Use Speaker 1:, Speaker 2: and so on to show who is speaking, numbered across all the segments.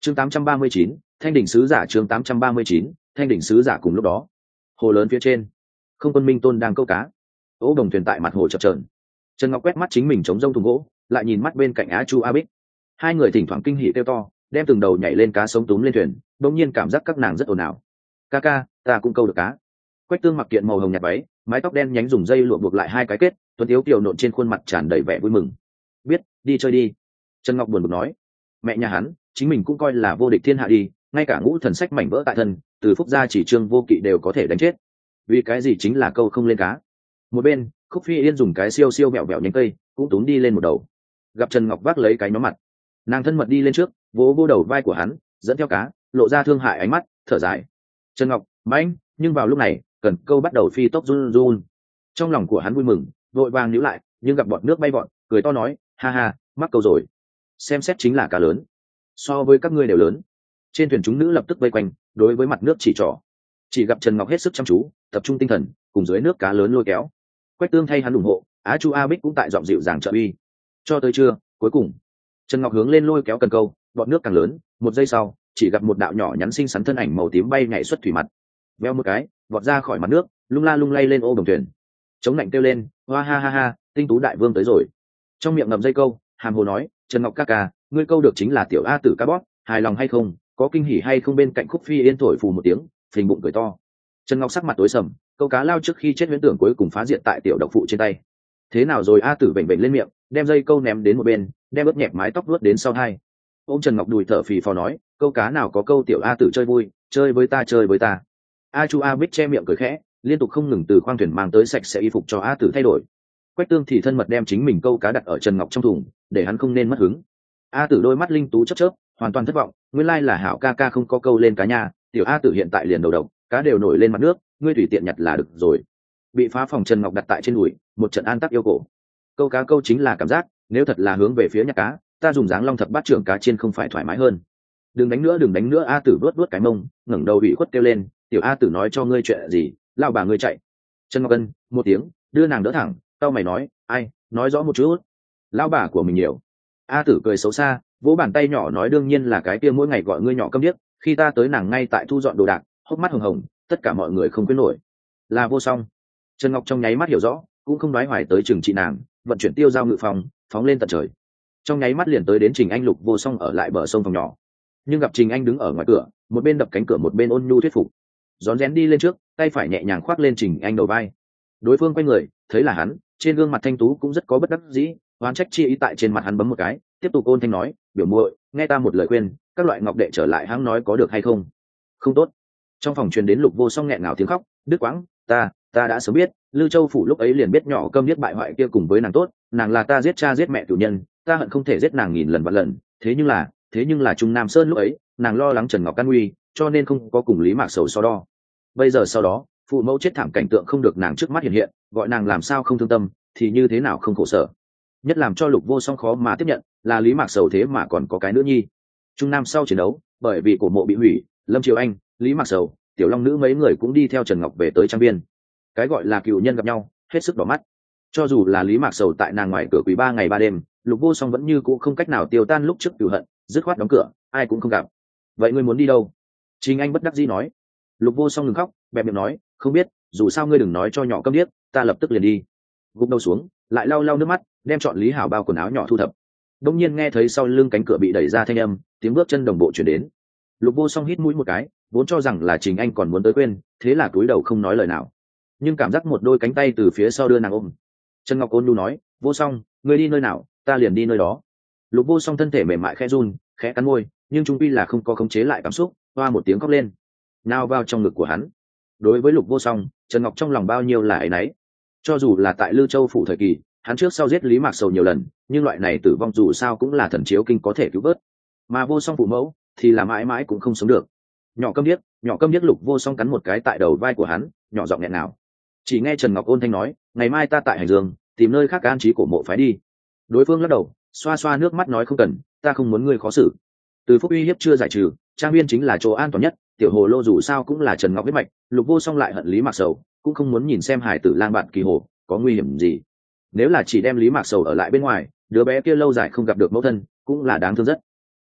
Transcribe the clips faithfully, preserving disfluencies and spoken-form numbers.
Speaker 1: chương tám trăm ba mươi chín, thanh đỉnh sứ giả. Chương tám trăm ba mươi chín, thanh đỉnh sứ giả. Cùng lúc đó hồ lớn phía trên, không quân minh tôn đang câu cá. Ô đồng thuyền tại mặt hồ chập trờn. Trần Ngọc quét mắt chính mình chống rông thùng gỗ, lại nhìn mắt bên cạnh Á Chu A Bích. Hai người thỉnh thoảng kinh hỉ kêu to, đem từng đầu nhảy lên cá sống túm lên thuyền, đột nhiên cảm giác các nàng rất ồn ào. Ca ca, ta cũng câu được cá. Quách Tương mặc kiện màu hồng nhạt váy, mái tóc đen nhánh dùng dây lụa buộc lại hai cái kết, tuấn tiếu kiều nộn trên khuôn mặt tràn đầy vẻ vui mừng. Biết, đi chơi đi. Trần Ngọc buồn bực nói. Mẹ nhà hắn, chính mình cũng coi là vô địch thiên hạ đi, ngay cả ngũ thần sách mảnh vỡ tại thân, từ phúc gia chỉ trương vô kỵ đều có thể đánh chết. Vì cái gì chính là câu không lên cá. Một bên, Khúc Phi Yên dùng cái siêu siêu mẹo mẹo nhánh cây, cũng túm đi lên một đầu. Gặp Trần Ngọc vác lấy cái nhóm mặt, nàng thân mật đi lên trước, vỗ vỗ đầu vai của hắn, dẫn theo cá, lộ ra thương hại ánh mắt, thở dài. Trần Ngọc, mãnh, nhưng vào lúc này, cần câu bắt đầu phi tốc run run. Trong lòng của hắn vui mừng, vội vàng níu lại, nhưng gặp bọt nước bay vọt, cười to nói, ha ha, mắc câu rồi. Xem xét chính là cá lớn, so với các ngươi đều lớn. Trên thuyền chúng nữ lập tức vây quanh, đối với mặt nước chỉ trỏ. Chỉ gặp Trần Ngọc hết sức chăm chú, tập trung tinh thần, cùng dưới nước cá lớn lôi kéo. Quách Tương thay hắn ủng hộ, Á Chu A Bích cũng tại giọng dịu dàng trợ uy. Cho tới trưa, cuối cùng, Trần Ngọc hướng lên lôi kéo cần câu, bọt nước càng lớn, một giây sau, chỉ gặp một đạo nhỏ nhắn xinh xắn thân ảnh màu tím bay nhảy xuất thủy mặt. Veo một cái, vọt ra khỏi mặt nước, lung la lung lay lên ô đồng thuyền. Chống lạnh kêu lên, hoa ha ha ha, tinh tú đại vương tới rồi. Trong miệng ngậm dây câu, hàm hồ nói, Trần Ngọc ca ca, ngươi câu được chính là tiểu A tử ca bót, hài lòng hay không, có kinh hỉ hay không? Bên cạnh Khúc Phi Yên thổi phù một tiếng, phình bụng cười to. Trần Ngọc sắc mặt tối sầm, câu cá lao trước khi chết huyễn tưởng cuối cùng phá diệt tại tiểu độc phụ trên tay. Thế nào rồi? A tử bệnh bệnh lên miệng, đem dây câu ném đến một bên, đem ướt nhẹp mái tóc vuốt đến sau hai. Ôm Trần Ngọc đùi thở phì phò nói, câu cá nào có câu tiểu A tử chơi vui, chơi với ta chơi với ta. A Chu A Bích che miệng cười khẽ, liên tục không ngừng từ khoang thuyền mang tới sạch sẽ y phục cho A tử thay đổi. Quách Tương thì thân mật đem chính mình câu cá đặt ở Trần Ngọc trong thùng, để hắn không nên mất hứng. A tử đôi mắt linh tú chớp chớp, hoàn toàn thất vọng, nguyên lai là hảo ca ca không có câu lên cá nha, tiểu A tử hiện tại liền đầu độc, cá đều nổi lên mặt nước, ngươi tùy tiện nhặt là được rồi. Bị phá phòng Trần Ngọc đặt tại trên đùi, một trận an tắc yêu cổ. Câu cá câu chính là cảm giác, nếu thật là hướng về phía nhặt cá, ta dùng dáng long thập bát trưởng cá trên không phải thoải mái hơn. Đừng đánh nữa, đừng đánh nữa. A tử vuốt vuốt cái mông, ngẩng đầu bị khuất kêu lên, tiểu A tử nói cho ngươi chuyện gì, lao bà ngươi chạy. Trần Ngọc Ân một tiếng, đưa nàng đỡ thẳng, tao mày nói, ai, nói rõ một chút. Lao bà của mình nhiều. A tử cười xấu xa, vỗ bàn tay nhỏ nói, đương nhiên là cái kia mỗi ngày gọi ngươi nhỏ câm điếc, khi ta tới nàng ngay tại thu dọn đồ đạc, hốc mắt hồng hồng, tất cả mọi người không quên nổi. Là Vô Song. Trần Ngọc trong nháy mắt hiểu rõ, cũng không nói hoài tới chừng trị nàng, vận chuyển tiêu giao ngự phòng, phóng lên tận trời. Trong nháy mắt liền tới đến Trình Anh Lục Vô Song ở lại bờ sông phòng nhỏ. Nhưng gặp Trình Anh đứng ở ngoài cửa, một bên đập cánh cửa một bên ôn nhu thuyết phục. Rón rén đi lên trước, tay phải nhẹ nhàng khoác lên Trình Anh đầu vai. Đối phương quay người, thấy là hắn, trên gương mặt thanh tú cũng rất có bất đắc dĩ, oán trách chi ý tại trên mặt hắn bấm một cái, tiếp tục ôn thanh nói, biểu muội, nghe ta một lời khuyên, các loại ngọc đệ trở lại hãng nói có được hay không? Không tốt. Trong phòng truyền đến Lục Vô Song nghẹn ngào tiếng khóc, đứt quãng, ta, ta đã sớm biết, Lư Châu phủ lúc ấy liền biết nhỏ câm điếc bại hoại kia cùng với nàng tốt, nàng là ta giết cha giết mẹ chủ nhân, ta hận không thể giết nàng nghìn lần vạn lần, thế nhưng là, thế nhưng là Trung Nam Sơn lúc ấy, nàng lo lắng Trần Ngọc can nguy, cho nên không có cùng Lý Mạc Sầu so đo. Bây giờ sau đó, phụ mẫu chết thảm cảnh tượng không được nàng trước mắt hiện hiện, gọi nàng làm sao không thương tâm, thì như thế nào không khổ sở. Nhất làm cho Lục Vô Song khó mà tiếp nhận, là Lý Mạc Sầu thế mà còn có cái nữ nhi. Trung Nam sau chiến đấu, bởi vì cổ mộ bị hủy, Lâm Triều Anh, Lý Mạc Sầu, Tiểu Long Nữ mấy người cũng đi theo Trần Ngọc về tới Trang Biên. Cái gọi là cựu nhân gặp nhau, hết sức đỏ mắt. Cho dù là Lý Mạc Sầu tại nàng ngoài cửa quý ba ngày ba đêm, Lục Vô Song vẫn như cũ không cách nào tiêu tan lúc trước cửu hận, dứt khoát đóng cửa, ai cũng không gặp. Vậy ngươi muốn đi đâu? Trình Anh bất đắc dĩ nói. Lục Vô Song ngừng khóc, bẹp miệng nói, không biết, dù sao ngươi đừng nói cho nhỏ câm điếc, ta lập tức liền đi. Gục đầu xuống, lại lau lau nước mắt, đem chọn Lý Hảo bao quần áo nhỏ thu thập. Đông nhiên nghe thấy sau lưng cánh cửa bị đẩy ra thanh âm, tiếng bước chân đồng bộ chuyển đến. Lục Vô Song hít mũi một cái, vốn cho rằng là Trình Anh còn muốn tới quên, thế là cúi đầu không nói lời nào. Nhưng cảm giác một đôi cánh tay từ phía sau đưa nàng ôm. Trần Ngọc ôn nhu nói, Vô Song, ngươi đi nơi nào, ta liền đi nơi đó. Lục Vô Song thân thể mềm mại khẽ run, khẽ cắn môi, nhưng trung quy là không có khống chế lại cảm xúc, hoa một tiếng khóc lên, nào vào trong ngực của hắn. Đối với Lục Vô Song, Trần Ngọc trong lòng bao nhiêu là áy náy. Cho dù là tại Lư Châu phủ thời kỳ, hắn trước sau giết Lý Mạc Sầu nhiều lần, nhưng loại này tử vong dù sao cũng là thần chiếu kinh có thể cứu vớt. Mà Vô Song phụ mẫu thì là mãi mãi cũng không sống được. Nhỏ câm điếc, nhỏ câm điếc. Lục Vô Song cắn một cái tại đầu vai của hắn, nhỏ giọng nghẹn nào. Chỉ nghe Trần Ngọc ôn thanh nói, ngày mai ta tại Hành Dương, tìm nơi khác an trí cổ mộ phái đi. Đối phương lắc đầu, xoa xoa nước mắt nói, không cần, ta không muốn ngươi khó xử. Từ phúc uy hiếp chưa giải trừ, Trang Biên chính là chỗ an toàn nhất, tiểu hồ lô dù sao cũng là Trần Ngọc huyết mạch, Lục Vô Song lại hận Lý Mạc Sầu, cũng không muốn nhìn xem hải tử lang bạn kỳ hồ có nguy hiểm gì. Nếu là chỉ đem Lý Mạc Sầu ở lại bên ngoài, đứa bé kia lâu dài không gặp được mẫu thân, cũng là đáng thương rất.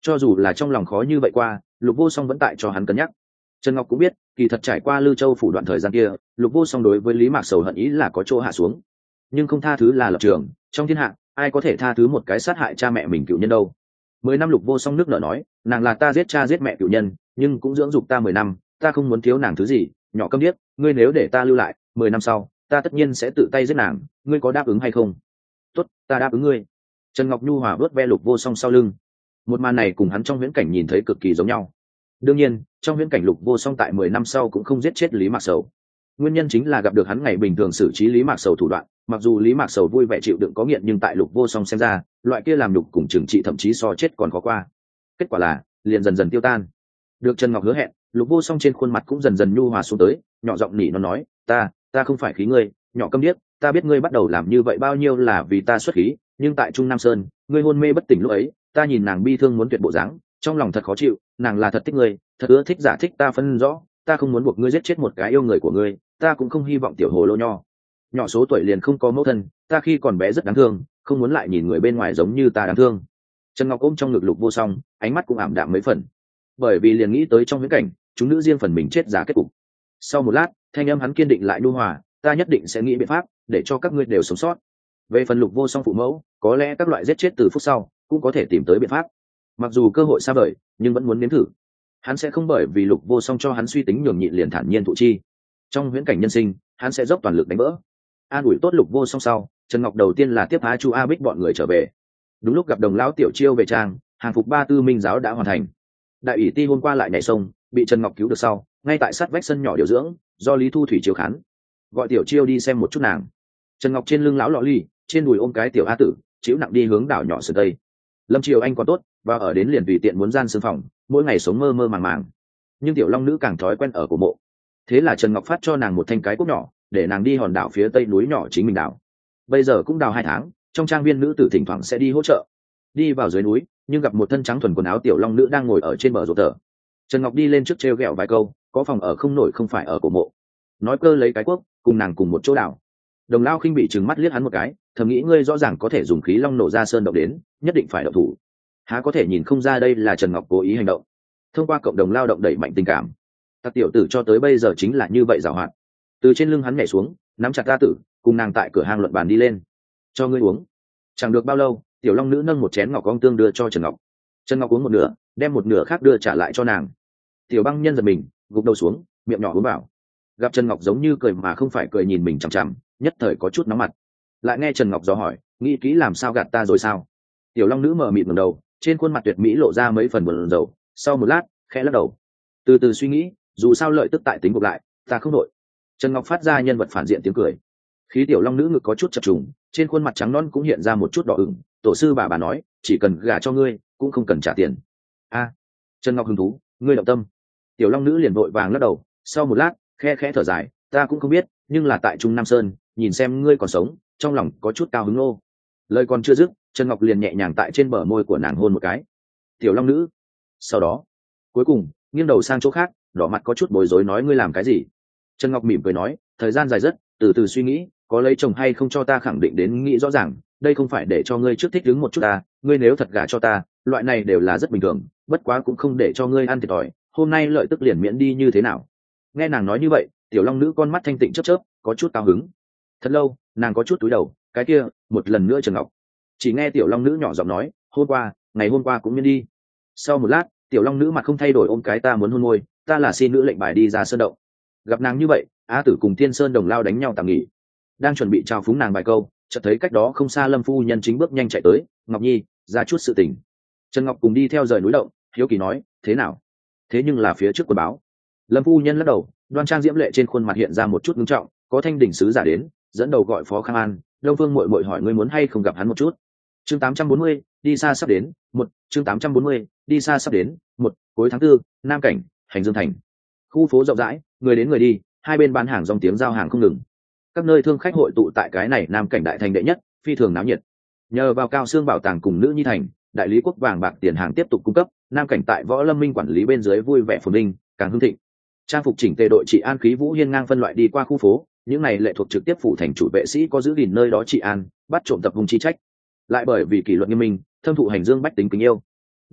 Speaker 1: Cho dù là trong lòng khó như vậy qua, Lục Vô Song vẫn tại cho hắn cân nhắc. Trần Ngọc cũng biết, kỳ thật trải qua Lư Châu phủ đoạn thời gian kia, Lục Vô Song đối với Lý Mạc Sầu hận ý là có chỗ hạ xuống. Nhưng không tha thứ là lập trường, trong thiên hạ, ai có thể tha thứ một cái sát hại cha mẹ mình cựu nhân đâu. Mười năm Lục Vô Song nước nở nói, nàng là ta giết cha giết mẹ cựu nhân, nhưng cũng dưỡng dục ta mười năm, ta không muốn thiếu nàng thứ gì, nhỏ câm điếc, ngươi nếu để ta lưu lại, mười năm sau, ta tất nhiên sẽ tự tay giết nàng, ngươi có đáp ứng hay không? Tốt, ta đáp ứng ngươi. Trần Ngọc nhu hòa vớt ve Lục Vô Song sau lưng. Một màn này cùng hắn trong viễn cảnh nhìn thấy cực kỳ giống nhau. Đương nhiên, trong viễn cảnh Lục Vô Song tại mười năm sau cũng không giết chết Lý Mạc Sầu. Nguyên nhân chính là gặp được hắn ngày bình thường xử trí Lý Mạc Sầu thủ đoạn, mặc dù Lý Mạc Sầu vui vẻ chịu đựng có nghiện, nhưng tại Lục Vô Song xem ra, loại kia làm nhục cùng trừng trị thậm chí so chết còn khó qua. Kết quả là, liền dần dần tiêu tan. Được Trần Ngọc hứa hẹn, Lục Vô Song trên khuôn mặt cũng dần dần nhu hòa xuống tới, nhỏ giọng nỉ nó nói, ta, ta không phải khí ngươi, nhỏ câm điếc, ta biết ngươi bắt đầu làm như vậy bao nhiêu là vì ta xuất khí, nhưng tại Trung Nam Sơn, ngươi hôn mê bất tỉnh lúc ấy, ta nhìn nàng bi thương muốn tuyệt bộ dáng, trong lòng thật khó chịu, nàng là thật thích ngươi, thật ưa thích giả thích ta phân rõ, ta không muốn buộc ngươi giết chết một cái yêu người của ngươi, ta cũng không hy vọng tiểu hồ lô nho nhỏ số tuổi liền không có mẫu thân, ta khi còn bé rất đáng thương, không muốn lại nhìn người bên ngoài giống như ta đáng thương. Trần Ngọc ôm trong ngực Lục Vô Song, ánh mắt cũng ảm đạm mấy phần, bởi vì liền nghĩ tới trong viễn cảnh chúng nữ riêng phần mình chết giá kết cục. Sau một lát, thanh âm hắn kiên định lại nhu hòa, ta nhất định sẽ nghĩ biện pháp để cho các ngươi đều sống sót. Về phần Lục Vô Song phụ mẫu, có lẽ các loại giết chết từ phút sau cũng có thể tìm tới biện pháp, mặc dù cơ hội xa vời nhưng vẫn muốn nếm thử. Hắn sẽ không bởi vì Lục Vô Song cho hắn suy tính nhường nhịn liền thản nhiên thụ chi. Trong huyễn cảnh nhân sinh, hắn sẽ dốc toàn lực đánh vỡ. An ủi tốt Lục Vô Song sau, Trần Ngọc đầu tiên là tiếp Á Chu A Bích bọn người trở về. Đúng lúc gặp Đồng lão Tiểu Chiêu về trang, hàng phục ba tư minh giáo đã hoàn thành. Đại ủy ti hôm qua lại nhảy sông, bị Trần Ngọc cứu được sau, ngay tại sát vách sân nhỏ điều dưỡng, do Lý Thu Thủy chiếu khán. Gọi Tiểu Chiêu đi xem một chút nàng. Trần Ngọc trên lưng lão lọ ly, trên đùi ôm cái tiểu A tử, chịu nặng đi hướng đảo nhỏ sườn tây. Lâm Triều Anh còn tốt, và ở đến liền tùy tiện muốn gian sương phòng, mỗi ngày sống mơ mơ màng màng. Nhưng Tiểu Long nữ càng thói quen ở cổ mộ. Thế là Trần Ngọc phát cho nàng một thanh cái cuốc nhỏ, để nàng đi hòn đảo phía tây núi nhỏ chính mình đảo. Bây giờ cũng đào hai tháng, trong trang viên nữ tử thỉnh thoảng sẽ đi hỗ trợ. Đi vào dưới núi, nhưng gặp một thân trắng thuần quần áo Tiểu Long nữ đang ngồi ở trên bờ ruộng thở. Trần Ngọc đi lên trước trêu ghẹo vài câu, có phòng ở không nổi không phải ở cổ mộ. Nói cơ lấy cái cuốc, cùng nàng cùng một chỗ đảo. Đồng Lao khinh bị trừng mắt liếc hắn một cái, thầm nghĩ ngươi rõ ràng có thể dùng khí long nổ ra sơn động đến, nhất định phải động thủ. Há có thể nhìn không ra đây là Trần Ngọc cố ý hành động. Thông qua cộng đồng lao động đẩy mạnh tình cảm, Tặc tiểu tử cho tới bây giờ chính là như vậy giàu hoạt. Từ trên lưng hắn nhảy xuống, nắm chặt A tử, cùng nàng tại cửa hàng luận bàn đi lên. Cho ngươi uống. Chẳng được bao lâu, Tiểu Long nữ nâng một chén ngọc ong tương đưa cho Trần Ngọc. Trần Ngọc uống một nửa, đem một nửa khác đưa trả lại cho nàng. Tiểu Băng Nhân giật mình, gục đầu xuống, miệng nhỏ uống vào. Gặp Trần Ngọc giống như cười mà không phải cười nhìn mình chằm chằm, nhất thời có chút nóng mặt. Lại nghe Trần Ngọc dò hỏi, nghĩ kỹ làm sao gạt ta rồi sao? Tiểu Long nữ mở mịt ngẩng đầu, trên khuôn mặt tuyệt mỹ lộ ra mấy phần buồn rầu. Sau một lát, khẽ lắc đầu, từ từ suy nghĩ, dù sao lợi tức tại tính buộc lại, ta không đổi. Trần Ngọc phát ra nhân vật phản diện tiếng cười. Khí Tiểu Long nữ ngực có chút chập trùng, trên khuôn mặt trắng non cũng hiện ra một chút đỏ ửng. Tổ sư bà bà nói, chỉ cần gả cho ngươi, cũng không cần trả tiền. A, Trần Ngọc hứng thú, ngươi động tâm. Tiểu Long nữ liền vội vàng lắc đầu, sau một lát, khe khẽ thở dài, ta cũng không biết, nhưng là tại Trung Nam Sơn, nhìn xem ngươi còn sống, trong lòng có chút cao hứng nô. Lời còn chưa dứt, Trần Ngọc liền nhẹ nhàng tại trên bờ môi của nàng hôn một cái. Tiểu Long nữ. Sau đó, cuối cùng, nghiêng đầu sang chỗ khác, đỏ mặt có chút bối rối nói ngươi làm cái gì? Trần Ngọc mỉm cười nói, thời gian dài rất, từ từ suy nghĩ, có lấy chồng hay không cho ta khẳng định đến nghĩ rõ ràng, đây không phải để cho ngươi trước thích đứng một chút ta, ngươi nếu thật gả cho ta, loại này đều là rất bình thường, bất quá cũng không để cho ngươi ăn thiệt thòi, hôm nay lợi tức liền miễn đi như thế nào? Nghe nàng nói như vậy, Tiểu Long nữ con mắt thanh tịnh chớp chớp, có chút cao hứng. Thật lâu, nàng có chút cúi đầu, cái kia, một lần nữa Trần Ngọc. Chỉ nghe Tiểu Long nữ nhỏ giọng nói, hôm qua, ngày hôm qua cũng miễn đi. Sau một lát, Tiểu Long nữ mặt không thay đổi ôm cái ta muốn hôn môi, ta là xin nữ lệnh bài đi ra sơn động. Gặp nàng như vậy, Á Tử cùng Thiên Sơn Đồng Lao đánh nhau tạm nghỉ, đang chuẩn bị chào phúng nàng vài câu, chợt thấy cách đó không xa Lâm phu nhân chính bước nhanh chạy tới, Ngọc Nhi, ra chút sự tình. Trần Ngọc cùng đi theo rời núi động, hiếu kỳ nói, thế nào? Thế nhưng là phía trước quân báo. Lâm phu nhân lắc đầu, đoan trang diễm lệ trên khuôn mặt hiện ra một chút ngưng trọng, có Thanh đỉnh sứ giả đến, dẫn đầu gọi Phó Khang An, Đông Vương muội muội hỏi ngươi muốn hay không gặp hắn một chút. Chương tám trăm bốn mươi, đi xa sắp đến, một, chương tám trăm bốn mươi, đi xa sắp đến, một, cuối tháng tư, Nam Cảnh, Hành Dương thành. Khu phố rộng rãi, người đến người đi, hai bên bán hàng dòng tiếng giao hàng không ngừng. Các nơi thương khách hội tụ tại cái này Nam Cảnh đại thành đệ nhất, phi thường náo nhiệt. Nhờ vào Cao Xương bảo tàng cùng Nữ Nhi thành, đại lý quốc vàng bạc tiền hàng tiếp tục cung cấp, Nam Cảnh tại Võ Lâm Minh quản lý bên dưới vui vẻ phồn vinh, càng hưng thịnh. Trang phục chỉnh tề đội trị an khí vũ hiên ngang phân loại đi qua khu phố, những này lệ thuộc trực tiếp phụ thành chủ vệ sĩ có giữ gìn nơi đó trị an, bắt trộm tập hung chi trách. Lại bởi vì kỷ luật nghiêm minh, thâm thụ hành dương bách tính kính yêu.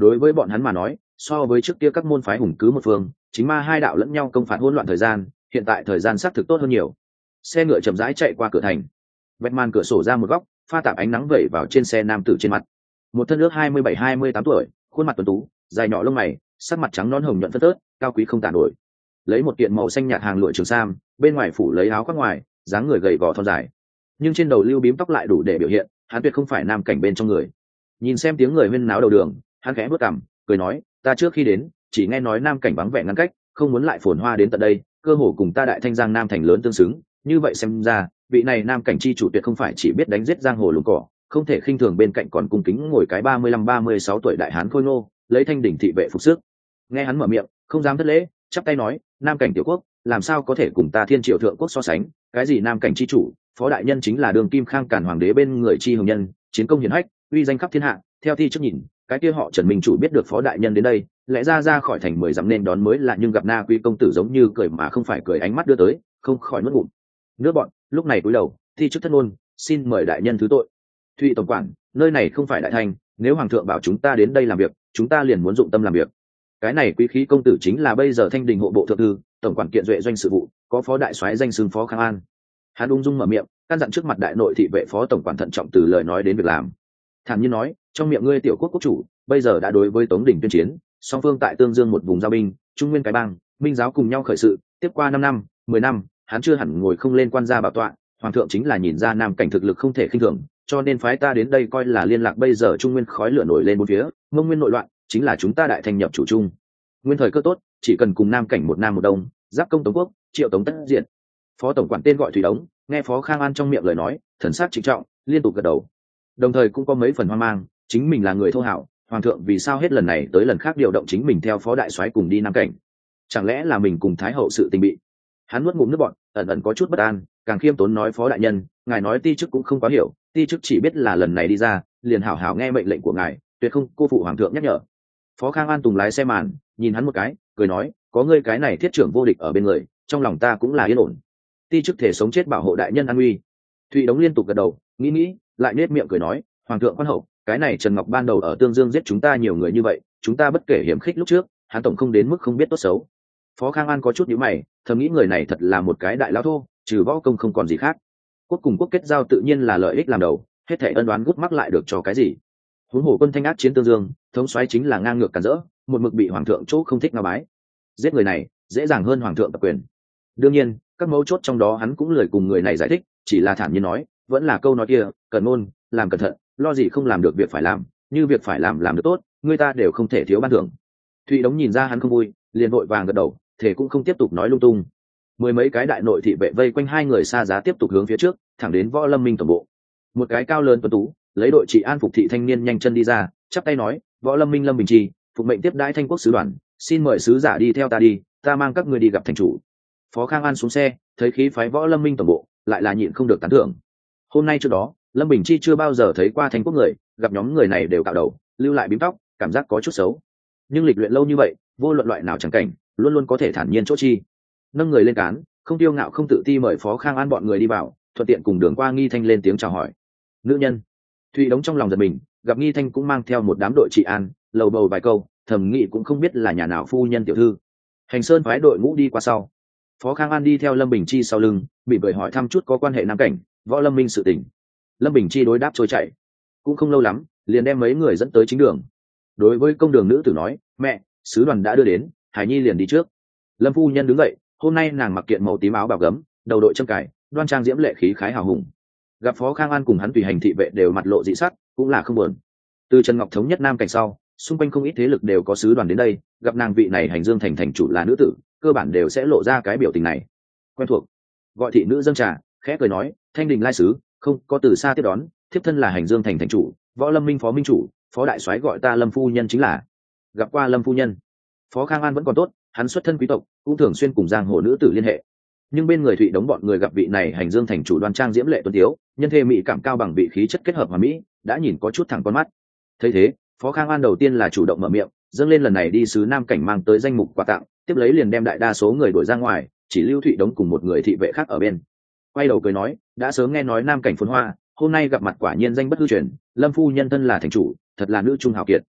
Speaker 1: đối với bọn hắn mà nói, so với trước kia các môn phái hùng cứ một phương, chính ma hai đạo lẫn nhau công phạt hỗn loạn thời gian, hiện tại thời gian xác thực tốt hơn nhiều. Xe ngựa chậm rãi chạy qua cửa thành, vẹt màn cửa sổ ra một góc, pha tạp ánh nắng vẩy vào trên xe nam tử trên mặt. Một thân ước hai mươi bảy hai mươi tám tuổi, khuôn mặt tuấn tú, dài nhỏ lông mày, sắc mặt trắng nõn hồng nhuận phớt tớt, cao quý không tàn nổi. Lấy một kiện màu xanh nhạt hàng lụa trường sam, bên ngoài phủ lấy áo khoác ngoài, dáng người gầy gò thon dài, nhưng trên đầu lưu bím tóc lại đủ để biểu hiện hắn tuyệt không phải nam cảnh bên trong người. Nhìn xem tiếng người huyên náo đầu đường, hắn khẽ bước cằm, cười nói, ta trước khi đến chỉ nghe nói nam cảnh vắng vẻ ngăn cách, không muốn lại phồn hoa đến tận đây, cơ hồ cùng ta đại thanh giang nam thành lớn tương xứng, như vậy xem ra vị này nam cảnh chi chủ tuyệt không phải chỉ biết đánh giết giang hồ lùng cỏ, không thể khinh thường. Bên cạnh còn cung kính ngồi cái ba mươi lăm ba mươi sáu tuổi đại hán khôi ngô, lấy thanh đỉnh thị vệ phục sức. Nghe hắn mở miệng, không dám thất lễ, chắp tay nói, nam cảnh tiểu quốc làm sao có thể cùng ta thiên triệu thượng quốc so sánh, cái gì nam cảnh chi chủ, phó đại nhân chính là đường kim khang cản hoàng đế bên người chi hồng nhân, chiến công hiển hách, uy danh khắp thiên hạ. Theo thi trước nhìn, cái kia họ Trần Minh chủ biết được phó đại nhân đến đây, lẽ ra ra khỏi thành mười dặm nên đón mới là, nhưng gặp Na Quy công tử giống như cười mà không phải cười, ánh mắt đưa tới, không khỏi nuốt ngụm nước bọn. Lúc này cúi đầu, thi chức thất ngôn, xin mời đại nhân thứ tội. Thụy tổng quản, nơi này không phải đại thành, nếu hoàng thượng bảo chúng ta đến đây làm việc, chúng ta liền muốn dụng tâm làm việc. Cái này quý khí công tử chính là bây giờ thanh đình hộ bộ thượng thư, tổng quản kiện duệ doanh sự vụ, có phó đại soái danh xưng phó Khang An. Hắn ung dung mở miệng, căn dặn trước mặt đại nội thị vệ phó tổng quản thận trọng từ lời nói đến việc làm. Thản nhiên nói, trong miệng ngươi tiểu quốc quốc chủ bây giờ đã đối với Tống Đình tuyên chiến, song phương tại Tương Dương một vùng giao binh, Trung Nguyên cái bang, Minh giáo cùng nhau khởi sự, tiếp qua năm năm, mười năm, hắn chưa hẳn ngồi không lên quan gia bảo tọa. Hoàng thượng chính là nhìn ra nam cảnh thực lực không thể khinh thường, cho nên phái ta đến đây coi là liên lạc. Bây giờ Trung Nguyên khói lửa nổi lên bốn phía, Mông Nguyên nội loạn, chính là chúng ta đại thành nhập chủ trung nguyên thời cơ tốt, chỉ cần cùng nam cảnh một nam một đông, giáp công Tống quốc, triệu Tống tất diện. Phó tổng quản tên gọi Thủy Đống, nghe phó Khang An trong miệng lời nói, thần sắc trịnh trọng, liên tục gật đầu, đồng thời cũng có mấy phần hoang mang, chính mình là người thô hảo, hoàng thượng vì sao hết lần này tới lần khác điều động chính mình theo phó đại soái cùng đi nam cảnh? Chẳng lẽ là mình cùng thái hậu sự tình bị? Hắn nuốt ngụm nước bọt, ẩn ẩn có chút bất an, càng khiêm tốn nói, phó đại nhân, ngài nói ti chức cũng không quá hiểu, ti chức chỉ biết là lần này đi ra, liền hảo hảo nghe mệnh lệnh của ngài, tuyệt không cô phụ hoàng thượng nhắc nhở. Phó Khang An tùng lái xe màn, nhìn hắn một cái, cười nói, có ngươi cái này thiết trưởng vô địch ở bên người, trong lòng ta cũng là yên ổn. Ti chức thể sống chết bảo hộ đại nhân an nguy. Thụy Đống liên tục gật đầu, nghĩ nghĩ, lại nết miệng cười nói, hoàng thượng quan hậu, cái này Trần Ngọc ban đầu ở Tương Dương giết chúng ta nhiều người như vậy, chúng ta bất kể hiểm khích lúc trước, hắn tổng không đến mức không biết tốt xấu. Phó Khang An có chút nhíu mày, thầm nghĩ người này thật là một cái đại lão thô, trừ võ công không còn gì khác. Quốc cùng quốc kết giao tự nhiên là lợi ích làm đầu, hết thảy ân đoán gút mắc lại được cho cái gì? Huống hồ quân thanh ác chiến Tương Dương, thống soái chính là ngang ngược cản rỡ, một mực bị hoàng thượng chỗ không thích ngao bái. Giết người này dễ dàng hơn hoàng thượng tập quyền. Đương nhiên, các mấu chốt trong đó hắn cũng lười cùng người này giải thích, chỉ là thản nhiên nói, vẫn là câu nói kia, cần ngôn, làm cẩn thận, lo gì không làm được việc phải làm, như việc phải làm làm được tốt, người ta đều không thể thiếu ban thưởng. Thụy Đống nhìn ra hắn không vui, liền vội vàng gật đầu, thể cũng không tiếp tục nói lung tung. Mười mấy cái đại nội thị vệ vây quanh hai người xa giá tiếp tục hướng phía trước, thẳng đến Võ Lâm Minh tổng bộ. Một cái cao lớn tuấn tú, lấy đội trị an phục thị thanh niên nhanh chân đi ra, chắp tay nói, Võ Lâm Minh Lâm Bình Chi, phục mệnh tiếp đãi Thanh quốc sứ đoàn, xin mời sứ giả đi theo ta đi, ta mang các ngươi đi gặp thành chủ. Phó Khang An xuống xe, thấy khí phái Võ Lâm Minh tổng bộ, lại là nhịn không được tán thưởng. Hôm nay trước đó, Lâm Bình Chi chưa bao giờ thấy qua Thanh quốc người, gặp nhóm người này đều cạo đầu, lưu lại bím tóc, cảm giác có chút xấu. Nhưng lịch luyện lâu như vậy, vô luận loại nào chẳng cảnh, luôn luôn có thể thản nhiên chỗ chi. Nâng người lên cán, không tiêu ngạo không tự ti, mời Phó Khang An bọn người đi vào, thuận tiện cùng Đường Qua Nghi Thanh lên tiếng chào hỏi. Nữ nhân. Thụy Đống trong lòng giật mình, gặp Nghi Thanh cũng mang theo một đám đội trị an, lầu bầu vài câu, thầm nghĩ cũng không biết là nhà nào phu nhân tiểu thư. Hành Sơn phái đội ngũ đi qua sau, Phó Khang An đi theo Lâm Bình Chi sau lưng, bị bời hỏi thăm chút có quan hệ nam cảnh, Võ Lâm Minh sự tình. Lâm Bình Chi đối đáp trôi chảy, cũng không lâu lắm, liền đem mấy người dẫn tới chính đường. Đối với công đường nữ tử nói, mẹ, sứ đoàn đã đưa đến, Hải Nhi liền đi trước. Lâm phu nhân đứng dậy, hôm nay nàng mặc kiện màu tím áo bào gấm, đầu đội châm cài, đoan trang diễm lệ khí khái hào hùng. Gặp Phó Khang An cùng hắn tùy hành thị vệ đều mặt lộ dị sắc, cũng là không buồn. Từ Trần Ngọc thống nhất nam cảnh sau, xung quanh không ít thế lực đều có sứ đoàn đến đây, gặp nàng vị này hành dương thành thành chủ là nữ tử, cơ bản đều sẽ lộ ra cái biểu tình này. Quen thuộc, gọi thị nữ dâng trà, khẽ cười nói, Thanh đình lai sứ, không có từ xa tiếp đón, thiếp thân là hành dương thành thành chủ, Võ Lâm Minh phó minh chủ, phó đại soái gọi ta Lâm phu nhân chính là. Gặp qua Lâm phu nhân. Phó Khang An vẫn còn tốt, hắn xuất thân quý tộc, cũng thường xuyên cùng giang hồ nữ tử liên hệ. Nhưng bên người Thụy Đống bọn người gặp vị này hành dương thành chủ đoan trang diễm lệ tuấn tiếu, nhân thê mỹ cảm cao bằng vị khí chất kết hợp hòa mỹ, đã nhìn có chút thẳng con mắt. Thấy thế, Phó Khang An đầu tiên là chủ động mở miệng, dâng lên lần này đi sứ nam cảnh mang tới danh mục quà tặng, tiếp lấy liền đem đại đa số người đuổi ra ngoài, chỉ lưu Thụy Đống cùng một người thị vệ khác ở bên. Quay đầu cười nói, đã sớm nghe nói nam cảnh phồn hoa, hôm nay gặp mặt quả nhiên danh bất hư truyền, Lâm phu nhân thân là thành chủ, thật là nữ trung hào kiệt.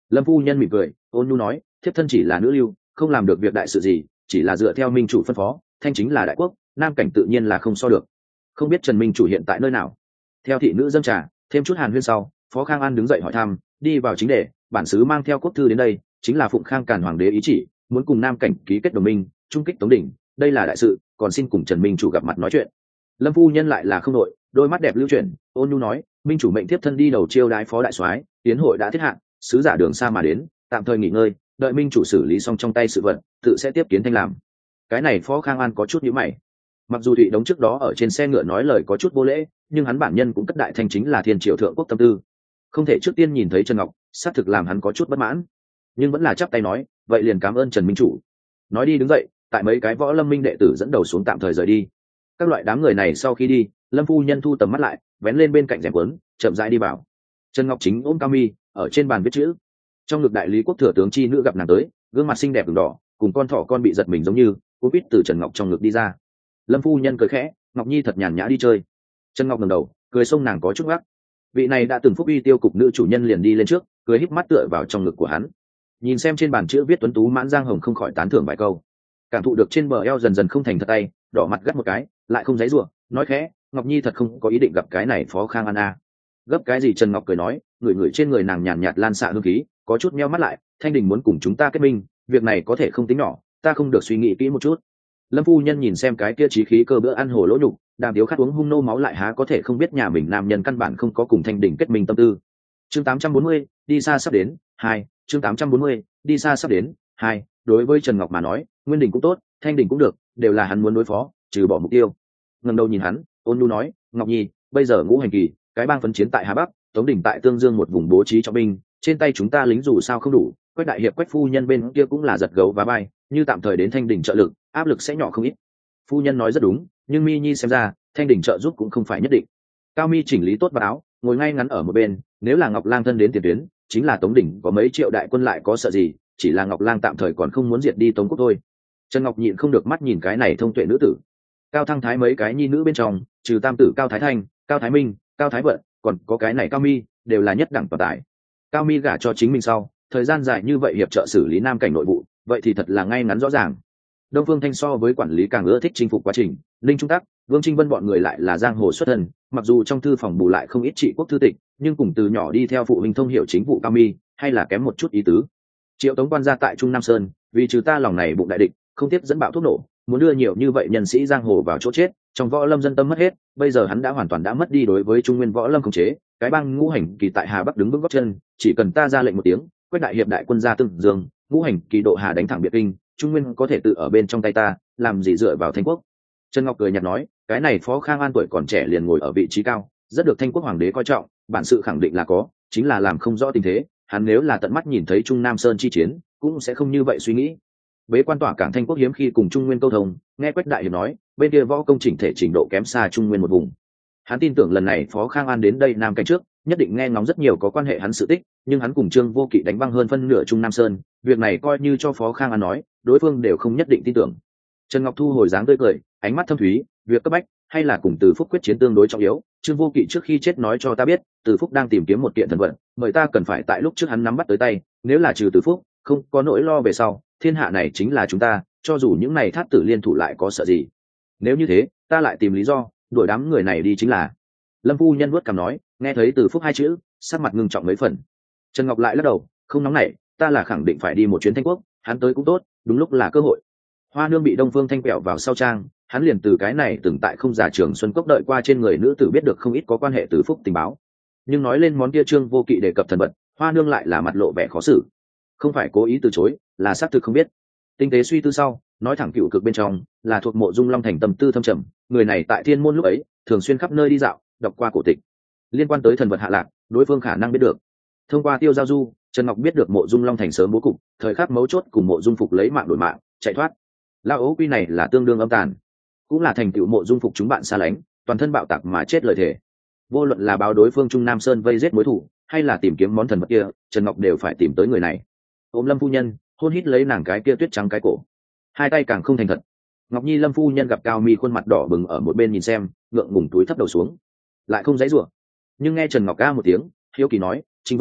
Speaker 1: Lâm phu nhân mỉm cười ôn nhu nói, thiếp thân chỉ là nữ lưu, không làm được việc đại sự gì, chỉ là dựa theo minh chủ phân phó, thanh chính là đại quốc, nam cảnh tự nhiên là không so được. Không biết Trần minh chủ hiện tại nơi nào? Theo thị nữ dâng trà, thêm chút hàn huyên sau, Phó Khang An đứng dậy hỏi thăm, đi vào chính đề, bản sứ mang theo quốc thư đến đây, chính là phụng Khang Càn hoàng đế ý chỉ, muốn cùng nam cảnh ký kết đồng minh, trung kích Tống đỉnh, đây là đại sự, còn xin cùng Trần minh chủ gặp mặt nói chuyện. Lâm phu nhân lại là không đội, đôi mắt đẹp lưu chuyển, ôn nhu nói, minh chủ mệnh thiếp thân đi đầu chiêu đái phó đại soái, tiến hội đã thiết hạn, sứ giả đường xa mà đến, tạm thời nghỉ ngơi, đợi minh chủ xử lý xong trong tay sự vật, tự sẽ tiếp kiến thanh làm. Cái này Phó Khang An có chút nhíu mày. Mặc dù Thụy Đống trước đó ở trên xe ngựa nói lời có chút vô lễ, nhưng hắn bản nhân cũng cất đại thanh chính là thiên triều thượng quốc tâm tư, không thể trước tiên nhìn thấy Trần Ngọc, xác thực làm hắn có chút bất mãn, nhưng vẫn là chắp tay nói, vậy liền cảm ơn Trần minh chủ. Nói đi đứng dậy, tại mấy cái võ lâm minh đệ tử dẫn đầu xuống tạm thời rời đi. Các loại đám người này sau khi đi, Lâm phu nhân thu tầm mắt lại, vén lên bên cạnh rèm quấn, chậm rãi đi vào. Trần Ngọc chính ôm Cao Mi, ở trên bàn viết chữ. Trong ngực đại lý quốc thừa tướng chi nữ gặp nàng tới, gương mặt xinh đẹp ửng đỏ, cùng con thỏ con bị giật mình giống như, cú quýt từ Trần Ngọc trong ngực đi ra. Lâm phu nhân cười khẽ, Ngọc Nhi thật nhàn nhã đi chơi. Trần Ngọc ngẩng đầu, cười xông nàng có chút gắt. Vị này đã từng phúc uy tiêu cục nữ chủ nhân liền đi lên trước, cười híp mắt tựa vào trong ngực của hắn. Nhìn xem trên bàn chữ viết tuấn tú mãn giang hồng không khỏi tán thưởng vài câu. Cảm thụ được trên bờ eo dần dần không thành thật tay, đỏ mặt gắt một cái, lại không giãy giụa, nói khẽ, Ngọc Nhi thật không có ý định gặp cái này Phó Khang An a. Gấp cái gì? Trần Ngọc cười nói, người người trên người nàng nhàn nhạt lan xạ hương khí, có chút meo mắt lại, thanh đình muốn cùng chúng ta kết minh, việc này có thể không tính nhỏ, ta không được suy nghĩ kỹ một chút. Lâm phu nhân nhìn xem cái kia chí khí cơ bữa ăn hồ lỗ nhục, đàm tiếu khát uống hung nô máu lại há có thể không biết nhà mình nam nhân căn bản không có cùng thanh đình kết minh tâm tư. Chương tám trăm bốn mươi, đi xa sắp đến, hai, chương tám trăm bốn mươi, đi xa sắp đến, hai, đối với Trần Ngọc mà nói, Nguyên Đình cũng tốt, Thanh Đình cũng được, đều là hắn muốn đối phó, trừ bỏ mục tiêu. Ngẩng đầu nhìn hắn, ôn nhu nói, Ngọc Nhi, bây giờ ngũ hành kỳ, cái bang phân chiến tại Hà Bắc, Tống đỉnh tại Tương Dương một vùng bố trí cho binh, trên tay chúng ta lính dù sao không đủ, Quách đại hiệp Quách phu nhân bên kia cũng là giật gấu và bay, như tạm thời đến Thanh Đình trợ lực, áp lực sẽ nhỏ không ít. Phu nhân nói rất đúng, nhưng Mi Nhi xem ra, Thanh Đình trợ giúp cũng không phải nhất định. Cao Mi chỉnh lý tốt vào áo, ngồi ngay ngắn ở một bên, nếu là Ngọc Lang thân đến tiền tuyến, chính là Tống đỉnh có mấy triệu đại quân lại có sợ gì, chỉ là Ngọc Lang tạm thời còn không muốn diệt đi Tống quốc thôi. Trần Ngọc nhịn không được mắt nhìn cái này thông tuệ nữ tử. Cao Thăng Thái mấy cái nhi nữ bên trong, trừ tam tử Cao Thái Thanh, Cao Thái Minh, Cao Thái Vận, còn có cái này Cao Mi, đều là nhất đẳng toàn tài. Cao Mi gả cho chính mình sau, thời gian dài như vậy hiệp trợ xử lý nam cảnh nội vụ, vậy thì thật là ngay ngắn rõ ràng. Đông Phương Thanh so với quản lý càng ưa thích chinh phục quá trình, Linh Trung Tắc, Vương Trinh Vân bọn người lại là giang hồ xuất thân, mặc dù trong thư phòng bù lại không ít trị quốc thư tịch, nhưng cùng từ nhỏ đi theo phụ huynh thông hiểu chính vụ Cao Mi, hay là kém một chút ý tứ. Triệu Tống quan gia tại Trung Nam Sơn, vì trừ ta lòng này bụng đại địch, không tiếp dẫn bạo thuốc nổ, muốn đưa nhiều như vậy nhân sĩ giang hồ vào chỗ chết, trong võ lâm dân tâm mất hết, bây giờ hắn đã hoàn toàn đã mất đi đối với Trung Nguyên võ lâm khống chế, cái bang ngũ hành kỳ tại Hà Bắc đứng vững gót chân, chỉ cần ta ra lệnh một tiếng, Quách đại hiệp đại quân ra Tương Dương, ngũ hành kỳ độ Hà đánh thẳng Biệt Kinh, Trung Nguyên có thể tự ở bên trong tay ta, làm gì dựa vào Thanh quốc. Trần Ngọc cười nhạt nói, cái này Phó Khang An tuổi còn trẻ liền ngồi ở vị trí cao, rất được Thanh quốc hoàng đế coi trọng, bản sự khẳng định là có, chính là làm không rõ tình thế, hắn nếu là tận mắt nhìn thấy Trung Nam Sơn chi chiến, cũng sẽ không như vậy suy nghĩ. Bế quan tỏa cảng Thanh quốc hiếm khi cùng Trung Nguyên câu thông, nghe Quách đại hiệp nói, bên kia võ công chỉnh thể trình độ kém xa Trung Nguyên một vùng. Hắn tin tưởng lần này Phó Khang An đến đây Nam cảnh trước, nhất định nghe ngóng rất nhiều có quan hệ hắn sự tích, nhưng hắn cùng Trương Vô Kỵ đánh băng hơn phân nửa Trung Nam Sơn, việc này coi như cho Phó Khang An nói, đối phương đều không nhất định tin tưởng. Trần Ngọc thu hồi dáng tươi cười, ánh mắt thâm thúy, việc cấp bách hay là cùng Từ Phúc quyết chiến tương đối trọng yếu. Trương Vô Kỵ trước khi chết nói cho ta biết, Từ Phúc đang tìm kiếm một kiện thần vật, mời ta cần phải tại lúc trước hắn nắm bắt tới tay, nếu là trừ Từ Phúc, không có nỗi lo về sau, thiên hạ này chính là chúng ta, cho dù những này thát tử liên thủ lại có sợ gì. Nếu như thế, ta lại tìm lý do, đuổi đám người này đi chính là. Lâm phu nhân vuốt cằm nói, nghe thấy Từ Phúc hai chữ, sắc mặt ngưng trọng mấy phần. Trần Ngọc lại lắc đầu, không nóng nảy, ta là khẳng định phải đi một chuyến Thanh quốc, hắn tới cũng tốt, đúng lúc là cơ hội. Hoa Nương bị Đông Phương Thanh quẹo vào sau trang, hắn liền từ cái này từng tại không giả trường Xuân Cốc đợi qua trên người nữ tử biết được không ít có quan hệ Từ Phúc tình báo. Nhưng nói lên món kia Trương Vô Kỵ đề cập thần vật, Hoa Nương lại là mặt lộ vẻ khó xử. Không phải cố ý từ chối, là xác thực không biết. Tinh tế suy tư sau, nói thẳng cựu cực bên trong, là thuộc Mộ Dung Long Thành tâm tư thâm trầm, người này tại Thiên môn lúc ấy, thường xuyên khắp nơi đi dạo, đọc qua cổ tịch. Liên quan tới thần vật hạ lạc, đối phương khả năng biết được. Thông qua Tiêu Giao Du, Trần Ngọc biết được Mộ Dung Long Thành sớm bố cục, thời khắc mấu chốt cùng Mộ Dung Phục lấy mạng đổi mạng, chạy thoát. Lao ấu quy này là tương đương âm tàn, cũng là thành tựu Mộ Dung Phục chúng bạn xa lánh, toàn thân bạo tạc mà chết lời thề. Vô luận là báo đối phương Trung Nam Sơn vây giết mối thù, hay là tìm kiếm món thần vật kia, Trần Ngọc đều phải tìm tới người này. Ôm Lâm phu nhân, hôn hít lấy nàng cái kia tuyết trắng cái cổ, hai tay càng không thành thật. Ngọc Nhi Lâm phu nhân gặp Cao Mi khuôn mặt đỏ bừng ở một bên nhìn xem, ngượng ngùng túi thấp đầu xuống, lại không dãy rủa. Nhưng nghe Trần Ngọc ca một tiếng, hiếu kỳ nói, Trinh Vân à,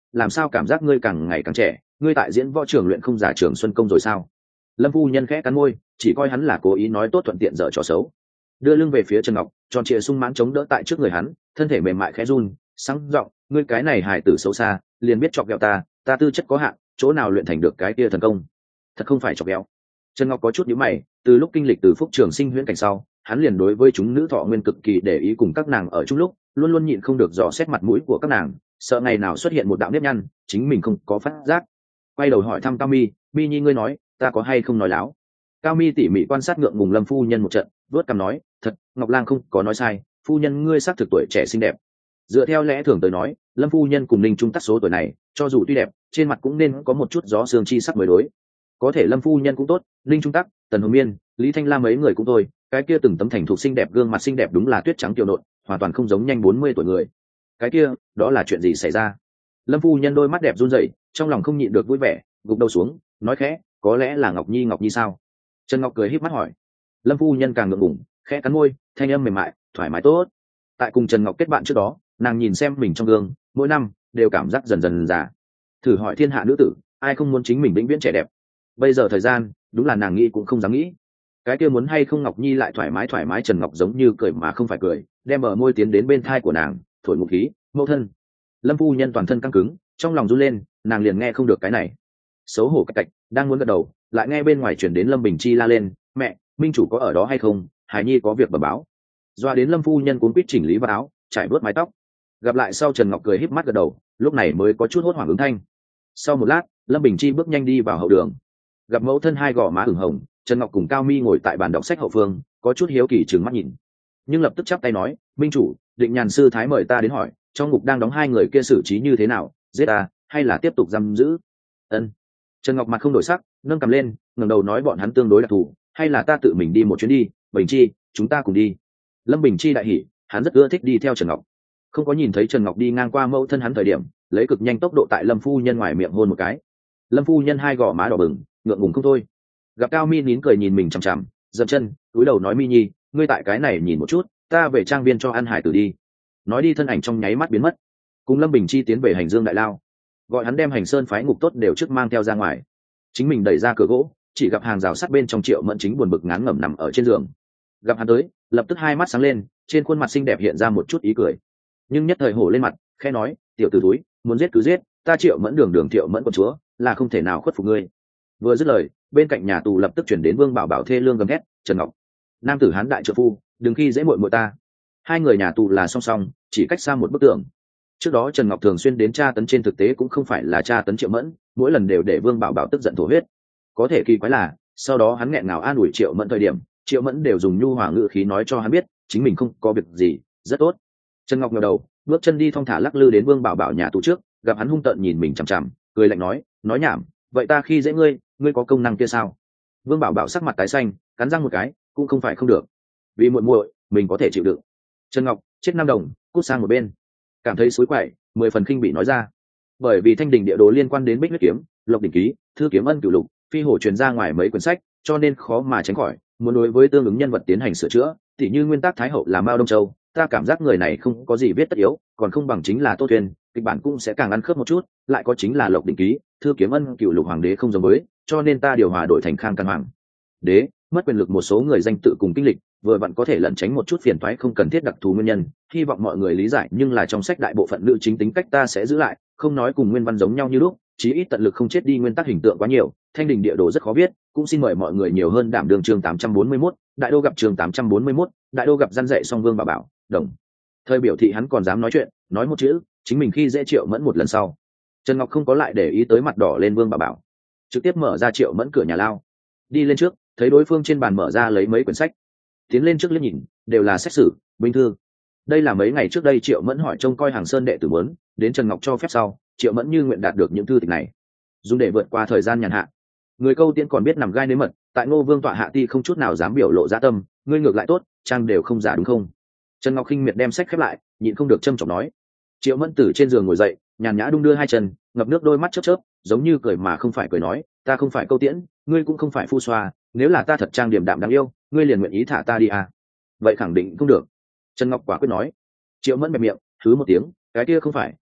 Speaker 1: làm sao cảm giác ngươi càng ngày càng trẻ, ngươi tại diễn võ trường luyện không giả trường xuân công rồi sao? Lâm phu nhân khẽ cắn môi, chỉ coi hắn là cố ý nói tốt thuận tiện dở trò xấu. Đưa lưng về phía Trần Ngọc, tròn trịa sung mãn chống đỡ tại trước người hắn, thân thể mềm mại khẽ run, sáng giọng, ngươi cái này hài tử xấu xa, liền biết chọc ghẹo ta, ta tư chất có hạn, chỗ nào luyện thành được cái kia thần công? Thật không phải chọc ghẹo. Trần Ngọc có chút nhíu mày, từ lúc kinh lịch từ phúc trường sinh huyễn cảnh sau, hắn liền đối với chúng nữ thọ nguyên cực kỳ để ý cùng các nàng ở chung lúc, luôn luôn nhịn không được dò xét mặt mũi của các nàng, sợ ngày nào xuất hiện một đạo nếp nhăn, chính mình không có phát giác. Quay đầu hỏi thăm Cao Mi, Mi Nhi ngươi nói, ta có hay không nói láo? Cao Mi tỉ mỉ quan sát ngượng ngùng Lâm phu nhân một trận, vớt cằm nói, thật, Ngọc Lang không có nói sai, phu nhân ngươi xác thực tuổi trẻ xinh đẹp. Dựa theo lẽ thường tới nói, Lâm phu nhân cùng Ninh Trung Tắc số tuổi này, cho dù tuy đẹp, trên mặt cũng nên có một chút gió sương chi sắc mới đối. Có thể Lâm phu nhân cũng tốt, Ninh Trung Tắc, Tần Hồng Miên, Lý Thanh La mấy người cũng thôi, cái kia từng tấm thành thục xinh đẹp gương mặt xinh đẹp đúng là tuyết trắng tiểu nộn, hoàn toàn không giống nhanh bốn mươi tuổi người. Cái kia, đó là chuyện gì xảy ra? Lâm phu nhân đôi mắt đẹp run rẩy, trong lòng không nhịn được vui vẻ, gục đầu xuống, nói khẽ, có lẽ là Ngọc Nhi Ngọc Nhi sao? Trần Ngọc cười híp mắt hỏi. Lâm phu nhân càng ngượng ngùng, khẽ cắn môi, thanh âm mềm mại, thoải mái tốt. Tại cùng Trần Ngọc kết bạn trước đó, nàng nhìn xem mình trong gương, mỗi năm đều cảm giác dần dần già. Thử hỏi thiên hạ nữ tử, ai không muốn chính mình vĩnh viễn trẻ đẹp? Bây giờ thời gian, đúng là nàng nghĩ cũng không dám nghĩ. Cái kia muốn hay không Ngọc Nhi lại thoải mái thoải mái, Trần Ngọc giống như cười mà không phải cười, đem bờ môi tiến đến bên thai của nàng, thổi một khí, mẫu thân. Lâm phu nhân toàn thân căng cứng, trong lòng run lên, nàng liền nghe không được cái này. Xấu hổ cạch cạch, đang muốn gật đầu, lại nghe bên ngoài chuyển đến Lâm Bình Chi la lên, mẹ, minh chủ có ở đó hay không? Hải Nhi có việc bẩm báo. Doa đến Lâm phu nhân cuốn quýt chỉnh lý vào áo, trải bớt mái tóc. Gặp lại sau, Trần Ngọc cười híp mắt gật đầu, lúc này mới có chút hốt hoảng ứng thanh. Sau một lát, Lâm Bình Chi bước nhanh đi vào hậu đường, gặp mẫu thân hai gò má ửng hồng, Trần Ngọc cùng Cao Mi ngồi tại bàn đọc sách hậu phương, có chút hiếu kỳ trừng mắt nhìn, nhưng lập tức chắp tay nói, minh chủ, Định Nhàn sư thái mời ta đến hỏi, trong ngục đang đóng hai người kia xử trí như thế nào, giết ta hay là tiếp tục giam giữ? Ân. Trần Ngọc mặt không đổi sắc, nâng cầm lên, ngẩng đầu nói, bọn hắn tương đối đặc thù, hay là ta tự mình đi một chuyến đi? Bình Chi, chúng ta cùng đi. Lâm Bình Chi đại hỉ, hắn rất ưa thích đi theo Trần Ngọc. Không có nhìn thấy Trần Ngọc đi ngang qua mẫu thân hắn thời điểm, lấy cực nhanh tốc độ tại Lâm phu nhân ngoài miệng hôn một cái. Lâm phu nhân hai gò má đỏ bừng, ngượng ngùng không thôi. Gặp Cao Mi nín cười nhìn mình chằm chằm, dậm chân, cúi đầu nói, Mi Nhi, ngươi tại cái này nhìn một chút, ta về trang viên cho ăn hải tử đi. Nói đi thân ảnh trong nháy mắt biến mất. Cùng Lâm Bình Chi tiến về hành dương đại lao, gọi hắn đem hành sơn phái ngục tốt đều trước mang theo ra ngoài. Chính mình đẩy ra cửa gỗ, chỉ gặp hàng rào sắt bên trong Triệu Mẫn chính buồn bực ngán ngẩm nằm ở trên giường. Gặp hắn tới, lập tức hai mắt sáng lên, trên khuôn mặt xinh đẹp hiện ra một chút ý cười, nhưng nhất thời hổ lên mặt, khẽ nói, tiểu tử túi, muốn giết cứ giết, ta Triệu Mẫn đường đường Triệu Mẫn con chúa, là không thể nào khuất phục ngươi. Vừa dứt lời, bên cạnh nhà tù lập tức chuyển đến Vương Bảo Bảo thê lương gầm thét, Trần Ngọc, nam tử hán đại trợ phu, đừng khi dễ muội muội ta. Hai người nhà tù là song song, chỉ cách xa một bức tường. Trước đó Trần Ngọc thường xuyên đến tra tấn, trên thực tế cũng không phải là tra tấn Triệu Mẫn, mỗi lần đều để Vương Bảo Bảo tức giận thổ huyết. Có thể kỳ quái là, sau đó hắn nghẹn ngào an ủi Triệu Mẫn thời điểm, Triệu Mẫn đều dùng nhu hòa ngữ khí nói cho hắn biết, chính mình không có việc gì, rất tốt. Trần Ngọc ngẩng đầu, bước chân đi thong thả lắc lư đến Vương Bảo Bảo nhà tù trước, gặp hắn hung tợn nhìn mình chằm chằm, cười lạnh nói, nói nhảm, vậy ta khi dễ ngươi, ngươi có công năng kia sao? Vương Bảo Bảo sắc mặt tái xanh, cắn răng một cái, cũng không phải không được, vì muội muội mình có thể chịu đựng. Trần Ngọc, chết năm đồng, cút sang một bên. Cảm thấy xối quậy, mười phần khinh bị nói ra. Bởi vì Thanh Đình địa đồ liên quan đến Bích huyết kiếm, Lộc đỉnh ký, Thư kiếm ân cửu lục, phi hổ truyền ra ngoài mấy quyển sách, cho nên khó mà tránh khỏi muốn đối với tương ứng nhân vật tiến hành sửa chữa. Tỉ như nguyên tắc Thái hậu là Mao Đông Châu, ta cảm giác người này không có gì viết tất yếu, còn không bằng chính là Tô Thuyền, kịch bản cũng sẽ càng ăn khớp một chút. Lại có chính là Lộc đỉnh ký, Thư kiếm ân cửu lục hoàng đế không giống với, cho nên ta điều hòa đổi thành Khang Căn hoàng đế, mất quyền lực một số người danh tự cùng kinh lịch, vừa vặn có thể lẩn tránh một chút phiền toái không cần thiết đặc thù nguyên nhân, hy vọng mọi người lý giải. Nhưng là trong sách đại bộ phận nữ chính tính cách ta sẽ giữ lại, không nói cùng nguyên văn giống nhau như lúc, chí ít tận lực không chết đi nguyên tắc hình tượng quá nhiều. Thanh Đình địa đồ rất khó viết, cũng xin mời mọi người nhiều hơn đảm đường. Chương tám trăm bốn mươi mốt, đại đô gặp chương tám trăm bốn mươi mốt, đại đô gặp gian dạy xong Vương Bảo Bảo, đồng thời biểu thị hắn còn dám nói chuyện, nói một chữ, chính mình khi dễ Triệu Mẫn một lần sau. Trần Ngọc không có lại để ý tới mặt đỏ lên Vương Bảo Bảo, trực tiếp mở ra Triệu Mẫn cửa nhà lao, đi lên trước, thấy đối phương trên bàn mở ra lấy mấy quyển sách, tiến lên trước liếc nhìn, đều là xét xử, bình thư. Đây là mấy ngày trước đây Triệu Mẫn hỏi trông coi Hàng Sơn đệ tử muốn, đến Trần Ngọc cho phép sau, Triệu Mẫn như nguyện đạt được những thư tịch này, dùng để vượt qua thời gian nhàn hạ. Người câu tiễn còn biết nằm gai nếm mật, tại Ngô Vương tọa hạ ti không chút nào dám biểu lộ dã tâm, ngươi ngược lại tốt, trang đều không giả đúng không? Trần Ngọc khinh miệt đem sách khép lại, nhịn không được châm chọc nói. Triệu Mẫn từ trên giường ngồi dậy, nhàn nhã đung đưa hai chân, ngập nước đôi mắt chớp chớp, giống như cười mà không phải cười nói, ta không phải câu tiễn, ngươi cũng không phải phu xoa, nếu là ta thật trang điểm đạm đáng yêu, ngươi liền nguyện ý thả ta đi à? Vậy khẳng định không được. Trần Ngọc quả quyết nói. Triệu Mẫn bẹp miệng, thứ một tiếng, cái kia không phải,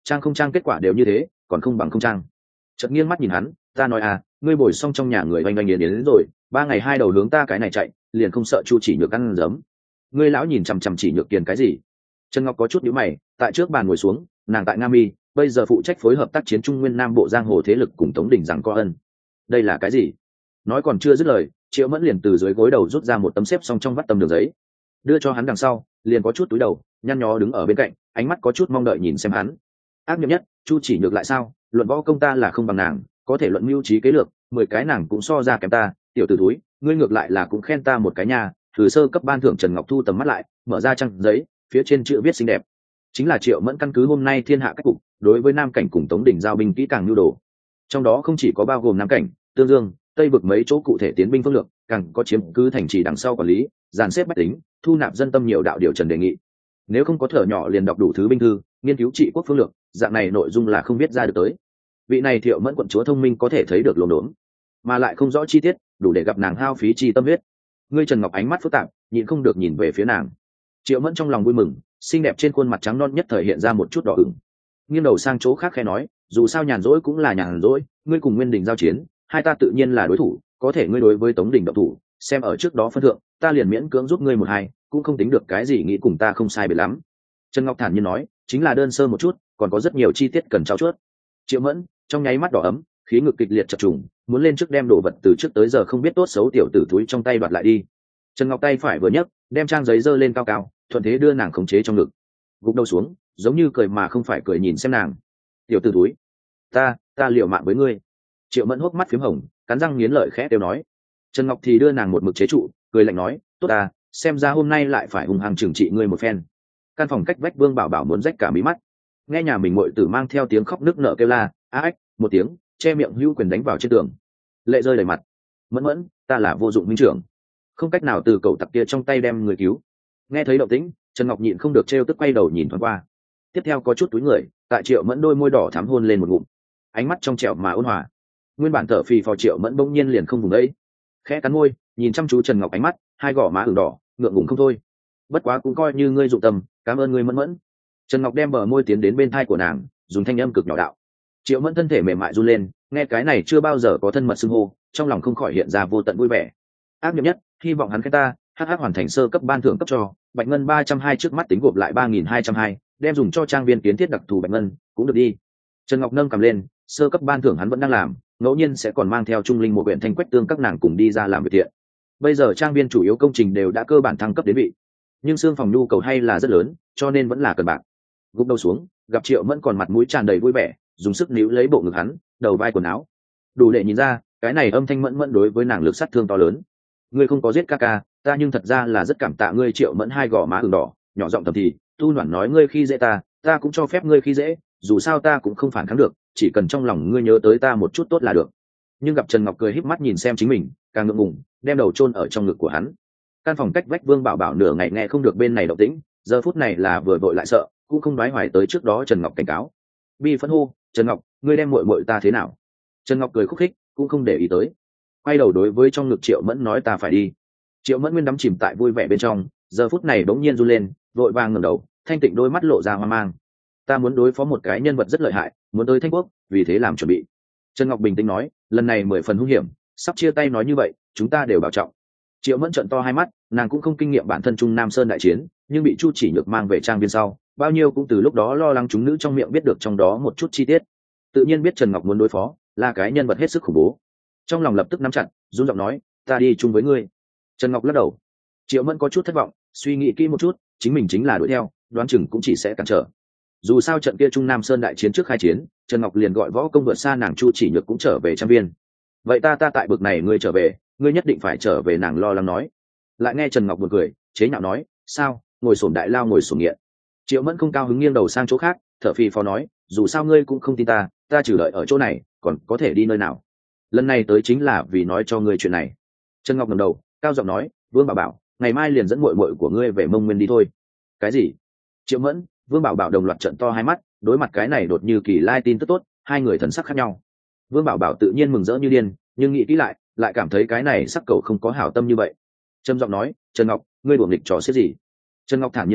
Speaker 1: trang không trang kết quả đều như thế, còn không bằng không trang. Chợt nghiêng mắt nhìn hắn, ta nói à, ngươi bồi xong trong nhà người oanh oanh yến yến đến rồi, ba ngày hai đầu hướng ta cái này chạy, liền không sợ Chu Chỉ Nhược ăn giấm. Ngươi lão nhìn chằm chằm Chỉ Nhược Kiền cái gì? Trần Ngọc có chút nhíu mày, tại trước bàn ngồi xuống, nàng tại Nga Mi, bây giờ phụ trách phối hợp tác chiến Trung Nguyên Nam Bộ giang hồ thế lực cùng Tống Đình rằng có ân. Đây là cái gì? Nói còn chưa dứt lời, Triệu Mẫn liền từ dưới gối đầu rút ra một tấm xếp xong trong vắt tấm đường giấy, đưa cho hắn đằng sau, liền có chút túi đầu, nhăn nhó đứng ở bên cạnh, ánh mắt có chút mong đợi nhìn xem hắn. Ác nhậm nhất, Chu Chỉ Nhược lại sao? Luận võ công ta là không bằng nàng, có thể luận mưu trí kế lược, mười cái nàng cũng so ra kém ta, tiểu tử túi, ngươi ngược lại là cũng khen ta một cái nha. Từ sơ cấp ban thưởng Trần Ngọc thu tầm mắt lại, mở ra trang giấy, phía trên chữ viết xinh đẹp. Chính là Triệu Mẫn căn cứ hôm nay thiên hạ cách cục, đối với Nam Cảnh cùng Tống Đình giao binh kỹ càng nhu đồ. Trong đó không chỉ có bao gồm Nam Cảnh, Tương Dương, Tây vực mấy chỗ cụ thể tiến binh phương lược, càng có chiếm cứ thành trì đằng sau quản lý, dàn xếp bách tính, thu nạp dân tâm nhiều đạo điều Trần đề nghị. Nếu không có thở nhỏ liền đọc đủ thứ binh thư, nghiên cứu trị quốc phương lược, dạng này nội dung là không biết ra được tới. Vị này Thiệu Mẫn quận chúa thông minh có thể thấy được lồn đốn, mà lại không rõ chi tiết, đủ để gặp nàng hao phí chi tâm huyết. Ngươi Trần Ngọc ánh mắt phức tạp, nhịn không được nhìn về phía nàng. Triệu Mẫn trong lòng vui mừng, xinh đẹp trên khuôn mặt trắng non nhất thời hiện ra một chút đỏ ửng. Nghiêng đầu sang chỗ khác khẽ nói, dù sao nhàn rỗi cũng là nhàn rỗi, ngươi cùng Nguyên Đình giao chiến, hai ta tự nhiên là đối thủ, có thể ngươi đối với Tống Đình động thủ, xem ở trước đó phân thượng, ta liền miễn cưỡng giúp ngươi một hai, cũng không tính được cái gì, nghĩ cùng ta không sai biệt lắm. Trần Ngọc thản nhiên nói, chính là đơn sơ một chút, còn có rất nhiều chi tiết cần trao chuốt. Triệu Mẫn trong nháy mắt đỏ ấm, khí ngực kịch liệt chập trùng, muốn lên trước đem đồ vật từ trước tới giờ không biết tốt xấu tiểu tử túi trong tay đoạt lại đi. Trần Ngọc tay phải vừa nhấc, đem trang giấy giơ lên cao cao, thuận thế đưa nàng khống chế trong ngực, gục đầu xuống, giống như cười mà không phải cười nhìn xem nàng. Tiểu tử túi, ta ta liều mạng với ngươi. Triệu Mẫn hốc mắt phím hồng, cắn răng nghiến lợi khẽ đều nói. Trần Ngọc thì đưa nàng một mực chế trụ, cười lạnh nói, tốt à, xem ra hôm nay lại phải hung hăng trừng trị ngươi một phen. Căn phòng cách vách Vương Bảo Bảo muốn rách cả mí mắt, nghe nhà mình muội tử mang theo tiếng khóc nức nở kêu la, á ách một tiếng, che miệng hữu quyền đánh vào trên tường, lệ rơi đầy mặt. Mẫn Mẫn, ta là vô dụng minh trưởng, không cách nào từ cậu tặc kia trong tay đem người cứu. Nghe thấy động tĩnh, Trần Ngọc nhịn không được trêu tức quay đầu nhìn thoáng qua, tiếp theo có chút túi người, tại Triệu Mẫn đôi môi đỏ thắm hôn lên một ngụm, ánh mắt trong trẻo mà ôn hòa. Nguyên bản thở phì phò Triệu Mẫn bỗng nhiên liền không vùng đấy, khẽ cắn môi, nhìn chăm chú Trần Ngọc ánh mắt, hai gò má ửng đỏ, ngượng ngùng không thôi. Bất quá cũng coi như ngươi dụng tâm, cảm ơn ngươi Mẫn Mẫn. Trần Ngọc đem bờ môi tiến đến bên thai của nàng, dùng thanh âm cực nhỏ đạo. Triệu Mẫn thân thể mềm mại run lên, nghe cái này chưa bao giờ có thân mật xưng hô, trong lòng không khỏi hiện ra vô tận vui vẻ. Ác nhậm nhất, hy vọng hắn khen ta, hh hoàn thành sơ cấp ban thưởng cấp cho, bạch ngân ba trăm hai trước mắt tính gộp lại ba nghìn hai trăm hai, đem dùng cho trang viên kiến thiết đặc thù bạch ngân, cũng được đi. Trần Ngọc nâng cầm lên, sơ cấp ban thưởng hắn vẫn đang làm, ngẫu nhiên sẽ còn mang theo Trung Linh một huyện thanh quách tương các nàng cùng đi ra làm việc thiện. Bây giờ trang viên chủ yếu công trình đều đã cơ bản thăng cấp đến vị, nhưng xương phòng nhu cầu hay là rất lớn, cho nên vẫn là cần bạc. Gục đầu xuống, gặp Triệu Mẫn còn mặt mũi tràn đầy vui vẻ, dùng sức níu lấy bộ ngực hắn, đầu vai quần áo, đủ để nhìn ra cái này âm thanh Mẫn Mẫn đối với nàng lực sát thương to lớn. Ngươi không có giết ca ca ta, nhưng thật ra là rất cảm tạ ngươi. Triệu Mẫn hai gò má ửng đỏ, nhỏ giọng thầm thì, tu noản nói ngươi khi dễ ta, ta cũng cho phép ngươi khi dễ, dù sao ta cũng không phản kháng được, chỉ cần trong lòng ngươi nhớ tới ta một chút tốt là được. Nhưng gặp Trần Ngọc cười híp mắt nhìn xem chính mình, càng ngượng ngùng, đem đầu chôn ở trong ngực của hắn. Căn phòng cách vách Vương Bảo Bảo nửa ngày nghe không được bên này động tĩnh, giờ phút này là vừa vội lại sợ, cũng không nói hoài tới trước đó Trần Ngọc cảnh cáo. Bi phẫn hô, Trần Ngọc, ngươi đem muội muội ta thế nào? Trần Ngọc cười khúc khích, cũng không để ý tới, quay đầu đối với trong ngực Triệu Mẫn nói, ta phải đi. Triệu Mẫn nguyên đắm chìm tại vui vẻ bên trong, giờ phút này bỗng nhiên run lên, vội vàng ngẩng đầu, thanh tịnh đôi mắt lộ ra hoang mang. Ta muốn đối phó một cái nhân vật rất lợi hại, muốn tới Thanh Quốc, vì thế làm chuẩn bị. Trần Ngọc bình tĩnh nói, lần này mười phần hung hiểm, sắp chia tay nói như vậy, chúng ta đều bảo trọng. Triệu Mẫn trợn to hai mắt, nàng cũng không kinh nghiệm bản thân Trung Nam Sơn đại chiến, nhưng bị Chu Chỉ Nhược mang về trang viên sau, bao nhiêu cũng từ lúc đó lo lắng chúng nữ trong miệng biết được trong đó một chút chi tiết, tự nhiên biết Trần Ngọc muốn đối phó là cái nhân vật hết sức khủng bố. Trong lòng lập tức nắm chặt, run giọng nói, ta đi chung với ngươi. Trần Ngọc lắc đầu. Triệu Mẫn có chút thất vọng, suy nghĩ kỹ một chút, chính mình chính là đuổi theo, đoán chừng cũng chỉ sẽ cản trở. Dù sao trận kia Trung Nam Sơn đại chiến trước khai chiến, Trần Ngọc liền gọi võ công vượt xa nàng Chu Chỉ Nhược cũng trở về trang viên. Vậy ta ta tại bực này ngươi trở về, ngươi nhất định phải trở về, nàng lo lắng nói. Lại nghe Trần Ngọc buồn cười, chế nhạo nói, sao, ngồi xổm đại lao ngồi xổm nghiện. Triệu Mẫn không cao hứng nghiêng đầu sang chỗ khác, thở phì phò nói, dù sao ngươi cũng không tin ta, ta trừ đợi ở chỗ này, còn có thể đi nơi nào? Lần này tới chính là vì nói cho ngươi chuyện này. Trần Ngọc ngẩng đầu, cao giọng nói, Vương Bảo Bảo, ngày mai liền dẫn muội muội của ngươi về Mông Nguyên đi thôi. Cái gì? Triệu Mẫn, Vương Bảo Bảo đồng loạt trợn to hai mắt, đối mặt cái này đột như kỳ lai tin tức tốt, hai người thần sắc khác nhau. Vương Bảo Bảo tự nhiên mừng rỡ như điên, nhưng nghĩ kỹ lại, lại cảm thấy cái này sắc cậu không có hảo tâm như vậy. Trầm giọng nói, Trần Ngọc, ngươi đuổi nghịch trò xiết gì? Trần Ngọc thản nhiên nói,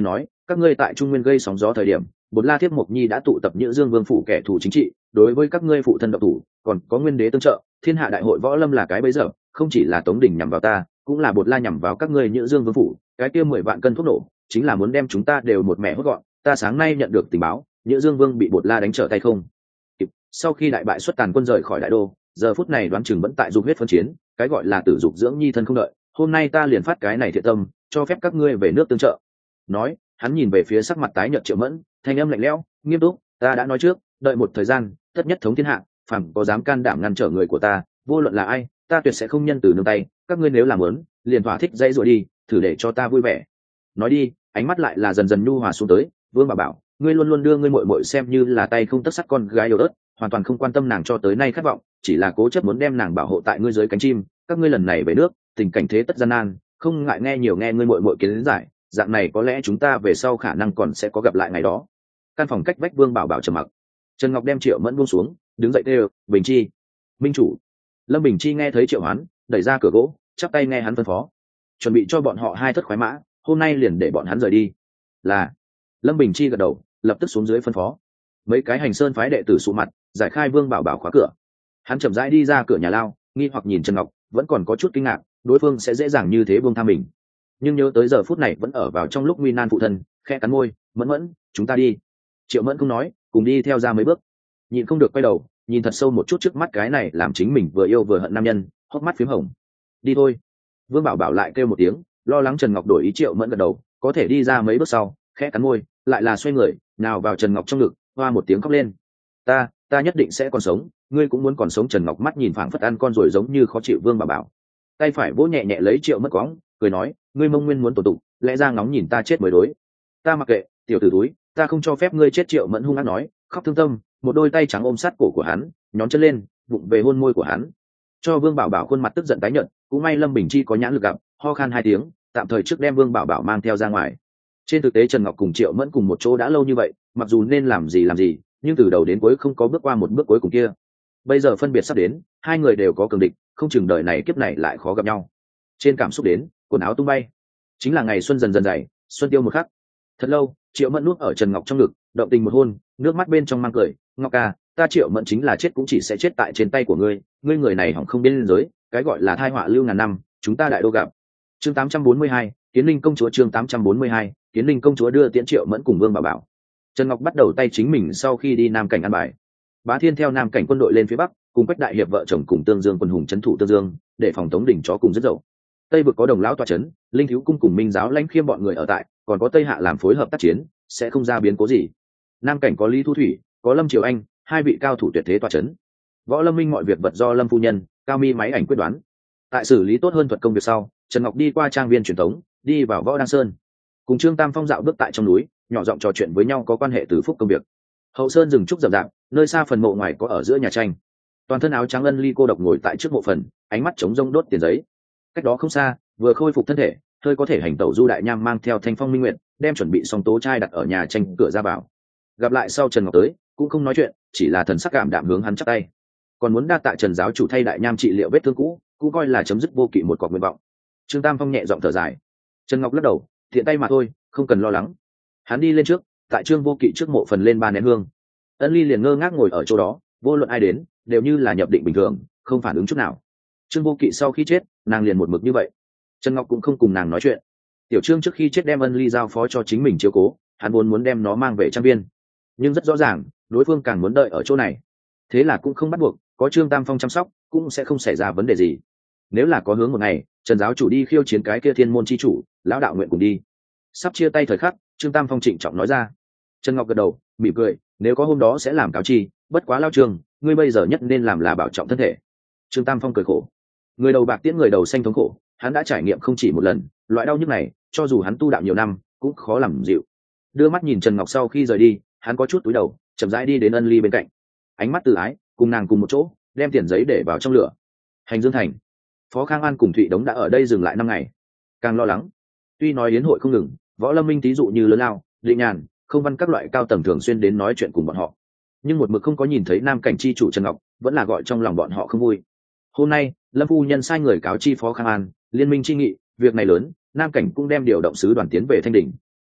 Speaker 1: các ngươi tại Trung Nguyên gây sóng gió thời điểm, Bột La Thiếp Mộc Nhi đã tụ tập Nhữ Dương Vương phủ kẻ thù chính trị, đối với các ngươi phụ thân độc thủ, còn có Nguyên Đế tương trợ, Thiên Hạ Đại hội võ lâm là cái bấy giờ, không chỉ là Tống Đình nhằm vào ta, cũng là Bột La nhằm vào các ngươi Nhữ Dương Vương phủ, cái kia mười vạn cân thuốc nổ, chính là muốn đem chúng ta đều một mẹ hốt gọn. Ta sáng nay nhận được tình báo, Nhữ Dương Vương bị Bột La đánh trở tay không kịp. Sau khi đại bại xuất tàn quân rời khỏi đại đô, giờ phút này đoán chừng vẫn tại dục huyết phân chiến, cái gọi là tử dục dưỡng nhi thân không đợi. Hôm nay ta liền phát cái này thiện tâm, cho phép các ngươi về nước tương trợ. Nói, hắn nhìn về phía sắc mặt tái nhợt Triệu Mẫn, thanh âm lạnh lẽo, nghiêm túc, ta đã nói trước, đợi một thời gian, tất nhất thống thiên hạ, phàm có dám can đảm ngăn trở người của ta, vô luận là ai, ta tuyệt sẽ không nhân từ nương tay. Các ngươi nếu làm muốn, liền thỏa thích dãy rồi đi, thử để cho ta vui vẻ. Nói đi, ánh mắt lại là dần dần nhu hòa xuống tới. Vương Bảo Bảo, ngươi luôn luôn đưa ngươi muội muội xem như là tay không tấc sắt con gái yếu ớt, hoàn toàn không quan tâm nàng cho tới nay khát vọng, chỉ là cố chấp muốn đem nàng bảo hộ tại ngươi dưới cánh chim. Các ngươi lần này về nước, tình cảnh thế tất gian nan, không ngại nghe nhiều nghe ngươi muội muội kiến giải, dạng này có lẽ chúng ta về sau khả năng còn sẽ có gặp lại ngày đó. Căn phòng cách vách Vương Bảo Bảo trầm mặc. Trần Ngọc đem Triệu Mẫn buông xuống, đứng dậy kêu, Bình Chi, minh chủ. Lâm Bình Chi nghe thấy Triệu Hoán, đẩy ra cửa gỗ, chắp tay nghe hắn phân phó, chuẩn bị cho bọn họ hai thất khoái mã, hôm nay liền để bọn hắn rời đi. Là. Lâm Bình Chi gật đầu, lập tức xuống dưới phân phó. Mấy cái hành sơn phái đệ tử sụ mặt, giải khai Vương Bảo Bảo khóa cửa. Hắn chậm rãi đi ra cửa nhà lao, nghi hoặc nhìn Trần Ngọc, vẫn còn có chút kinh ngạc, đối phương sẽ dễ dàng như thế buông tha mình. Nhưng nhớ tới giờ phút này vẫn ở vào trong lúc nguy nan phụ thân, khẽ cắn môi, Mẫn Mẫn, chúng ta đi. Triệu Mẫn không nói, cùng đi theo ra mấy bước. Nhịn không được quay đầu, nhìn thật sâu một chút trước mắt cái này làm chính mình vừa yêu vừa hận nam nhân, hốc mắt phím hồng. Đi thôi. Vương Bảo Bảo lại kêu một tiếng, lo lắng Trần Ngọc đổi ý. Triệu Mẫn gật đầu, có thể đi ra mấy bước sau, khẽ cắn môi, lại là xoay người, nào vào Trần Ngọc trong ngực, hoa một tiếng khóc lên. Ta, ta nhất định sẽ còn sống, ngươi cũng muốn còn sống. Trần Ngọc mắt nhìn phảng phất ăn con rồi giống như khó chịu Vương Bảo Bảo, tay phải vỗ nhẹ nhẹ lấy Triệu Mẫn quõng, cười nói, ngươi mông nguyên muốn tổ tụ, lẽ ra ngóng nhìn ta chết mới đối. Ta mặc kệ, tiểu tử túi, ta không cho phép ngươi chết. Triệu Mẫn hung hăng nói, khóc thương tâm, một đôi tay trắng ôm sát cổ của hắn, nhón chân lên, vụng về hôn môi của hắn, cho Vương Bảo Bảo khuôn mặt tức giận tái nhợt. Cũng may Lâm Bình Chi có nhãn lực gặp, ho khan hai tiếng, tạm thời trước đem Vương Bảo Bảo mang theo ra ngoài. Trên thực tế Trần Ngọc cùng Triệu Mẫn cùng một chỗ đã lâu như vậy, mặc dù nên làm gì làm gì, nhưng từ đầu đến cuối không có bước qua một bước cuối cùng kia. Bây giờ phân biệt sắp đến, hai người đều có cường địch, không chừng đời này kiếp này lại khó gặp nhau. Trên cảm xúc đến, quần áo tung bay. Chính là ngày xuân dần dần dày, xuân tiêu một khắc. Thật lâu, Triệu Mẫn nuốt ở Trần Ngọc trong ngực, động tình một hôn, nước mắt bên trong mang cười, Ngọc ca, ta Triệu Mẫn chính là chết cũng chỉ sẽ chết tại trên tay của ngươi, ngươi người này hỏng không biên giới, cái gọi là thai họa lưu ngàn năm, chúng ta đại đô gặp. Chương tám trăm bốn mươi hai, Kiến Linh công chúa. Chương tám trăm bốn mươi hai, Kiến Linh công chúa đưa tiễn Triệu Mẫn cùng Vương Bảo Bảo. Trần Ngọc bắt đầu tay chính mình sau khi đi Nam Cảnh ăn bài. Bá Thiên theo Nam Cảnh quân đội lên phía bắc, cùng Quách đại hiệp vợ chồng cùng Tương Dương quân hùng trấn thủ Tương Dương, để phòng Tống Đỉnh chó cùng rất dậu. Tây vực có Đồng lão tọa trấn, Linh thiếu cung cùng Minh giáo lãnh khiêm bọn người ở tại, còn có Tây hạ làm phối hợp tác chiến, sẽ không ra biến cố gì. Nam Cảnh có Lý Thu Thủy, có Lâm Triều Anh, hai vị cao thủ tuyệt thế tọa trấn. Võ Lâm Minh mọi việc vật do Lâm phu nhân, Cao Mi máy ảnh quyết đoán. Tại xử lý tốt hơn thuật công việc sau, Trần Ngọc đi qua trang viên truyền thống, đi vào Võ Đăng Sơn, cùng Trương Tam Phong dạo bước tại trong núi, nhỏ giọng trò chuyện với nhau có quan hệ từ phúc công việc. Hậu Sơn rừng trúc rậm rạp, nơi xa phần mộ ngoài có ở giữa nhà tranh. Toàn thân áo trắng Ân Ly cô độc ngồi tại trước mộ phần, ánh mắt trống rông đốt tiền giấy. Cách đó không xa, vừa khôi phục thân thể, hơi có thể hành tẩu Du Đại Nham mang theo Thanh Phong Minh Nguyệt, đem chuẩn bị xong tố trai đặt ở nhà tranh cửa ra vào. Gặp lại sau Trần Ngọc tới, cũng không nói chuyện, chỉ là thần sắc cảm đạm hướng hắn chắp tay. Còn muốn đa tạ Trần giáo chủ thay Đại Nham trị liệu vết thương cũ, cũng coi là chấm dứt vô kỵ một cọc nguyện vọng. Trương Tam Phong nhẹ giọng thở dài. Trần Ngọc lắc đầu, thiện tay mà thôi, không cần lo lắng. Hắn đi lên trước, tại Trương Vô Kỵ trước mộ phần lên ba nén hương. Ân Ly liền ngơ ngác ngồi ở chỗ đó, vô luận ai đến, đều như là nhập định bình thường, không phản ứng chút nào. Trương Vô Kỵ sau khi chết, nàng liền một mực như vậy. Trần Ngọc cũng không cùng nàng nói chuyện. Tiểu Trương trước khi chết đem Ân Ly giao phó cho chính mình chiếu cố, hắn muốn muốn đem nó mang về trang viên, nhưng rất rõ ràng, đối phương càng muốn đợi ở chỗ này. Thế là cũng không bắt buộc, có Trương Tam Phong chăm sóc, cũng sẽ không xảy ra vấn đề gì. Nếu là có hướng một ngày, Trần giáo chủ đi khiêu chiến cái kia Thiên môn chi chủ, lão đạo nguyện cùng đi. Sắp chia tay thời khắc, Trương Tam Phong trịnh trọng nói ra. Trần Ngọc gật đầu, mỉm cười, nếu có hôm đó sẽ làm cáo chi, bất quá lao Trương, ngươi bây giờ nhất nên làm là bảo trọng thân thể. Trương Tam Phong cười khổ, người đầu bạc tiễn người đầu xanh thống khổ, hắn đã trải nghiệm không chỉ một lần, loại đau nhức này, cho dù hắn tu đạo nhiều năm, cũng khó làm dịu. Đưa mắt nhìn Trần Ngọc sau khi rời đi, hắn có chút cúi đầu, chậm rãi đi đến Ân Ly bên cạnh, ánh mắt từ ái, cùng nàng cùng một chỗ, đem tiền giấy để vào trong lửa. Hành Dương thành, Phó Khang An cùng Thụy Đống đã ở đây dừng lại năm ngày, càng lo lắng. Tuy nói yến hội không ngừng, Võ Lâm Minh thí dụ như Lớn Lao, Định Nhàn, Không Văn các loại cao tầng thường xuyên đến nói chuyện cùng bọn họ, nhưng một mực không có nhìn thấy Nam Cảnh chi chủ Trần Ngọc, vẫn là gọi trong lòng bọn họ không vui. Hôm nay, Lâm phu nhân sai người cáo chi Phó Khang An, liên minh chi nghị, việc này lớn, Nam Cảnh cũng đem điều động sứ đoàn tiến về Thanh Đỉnh.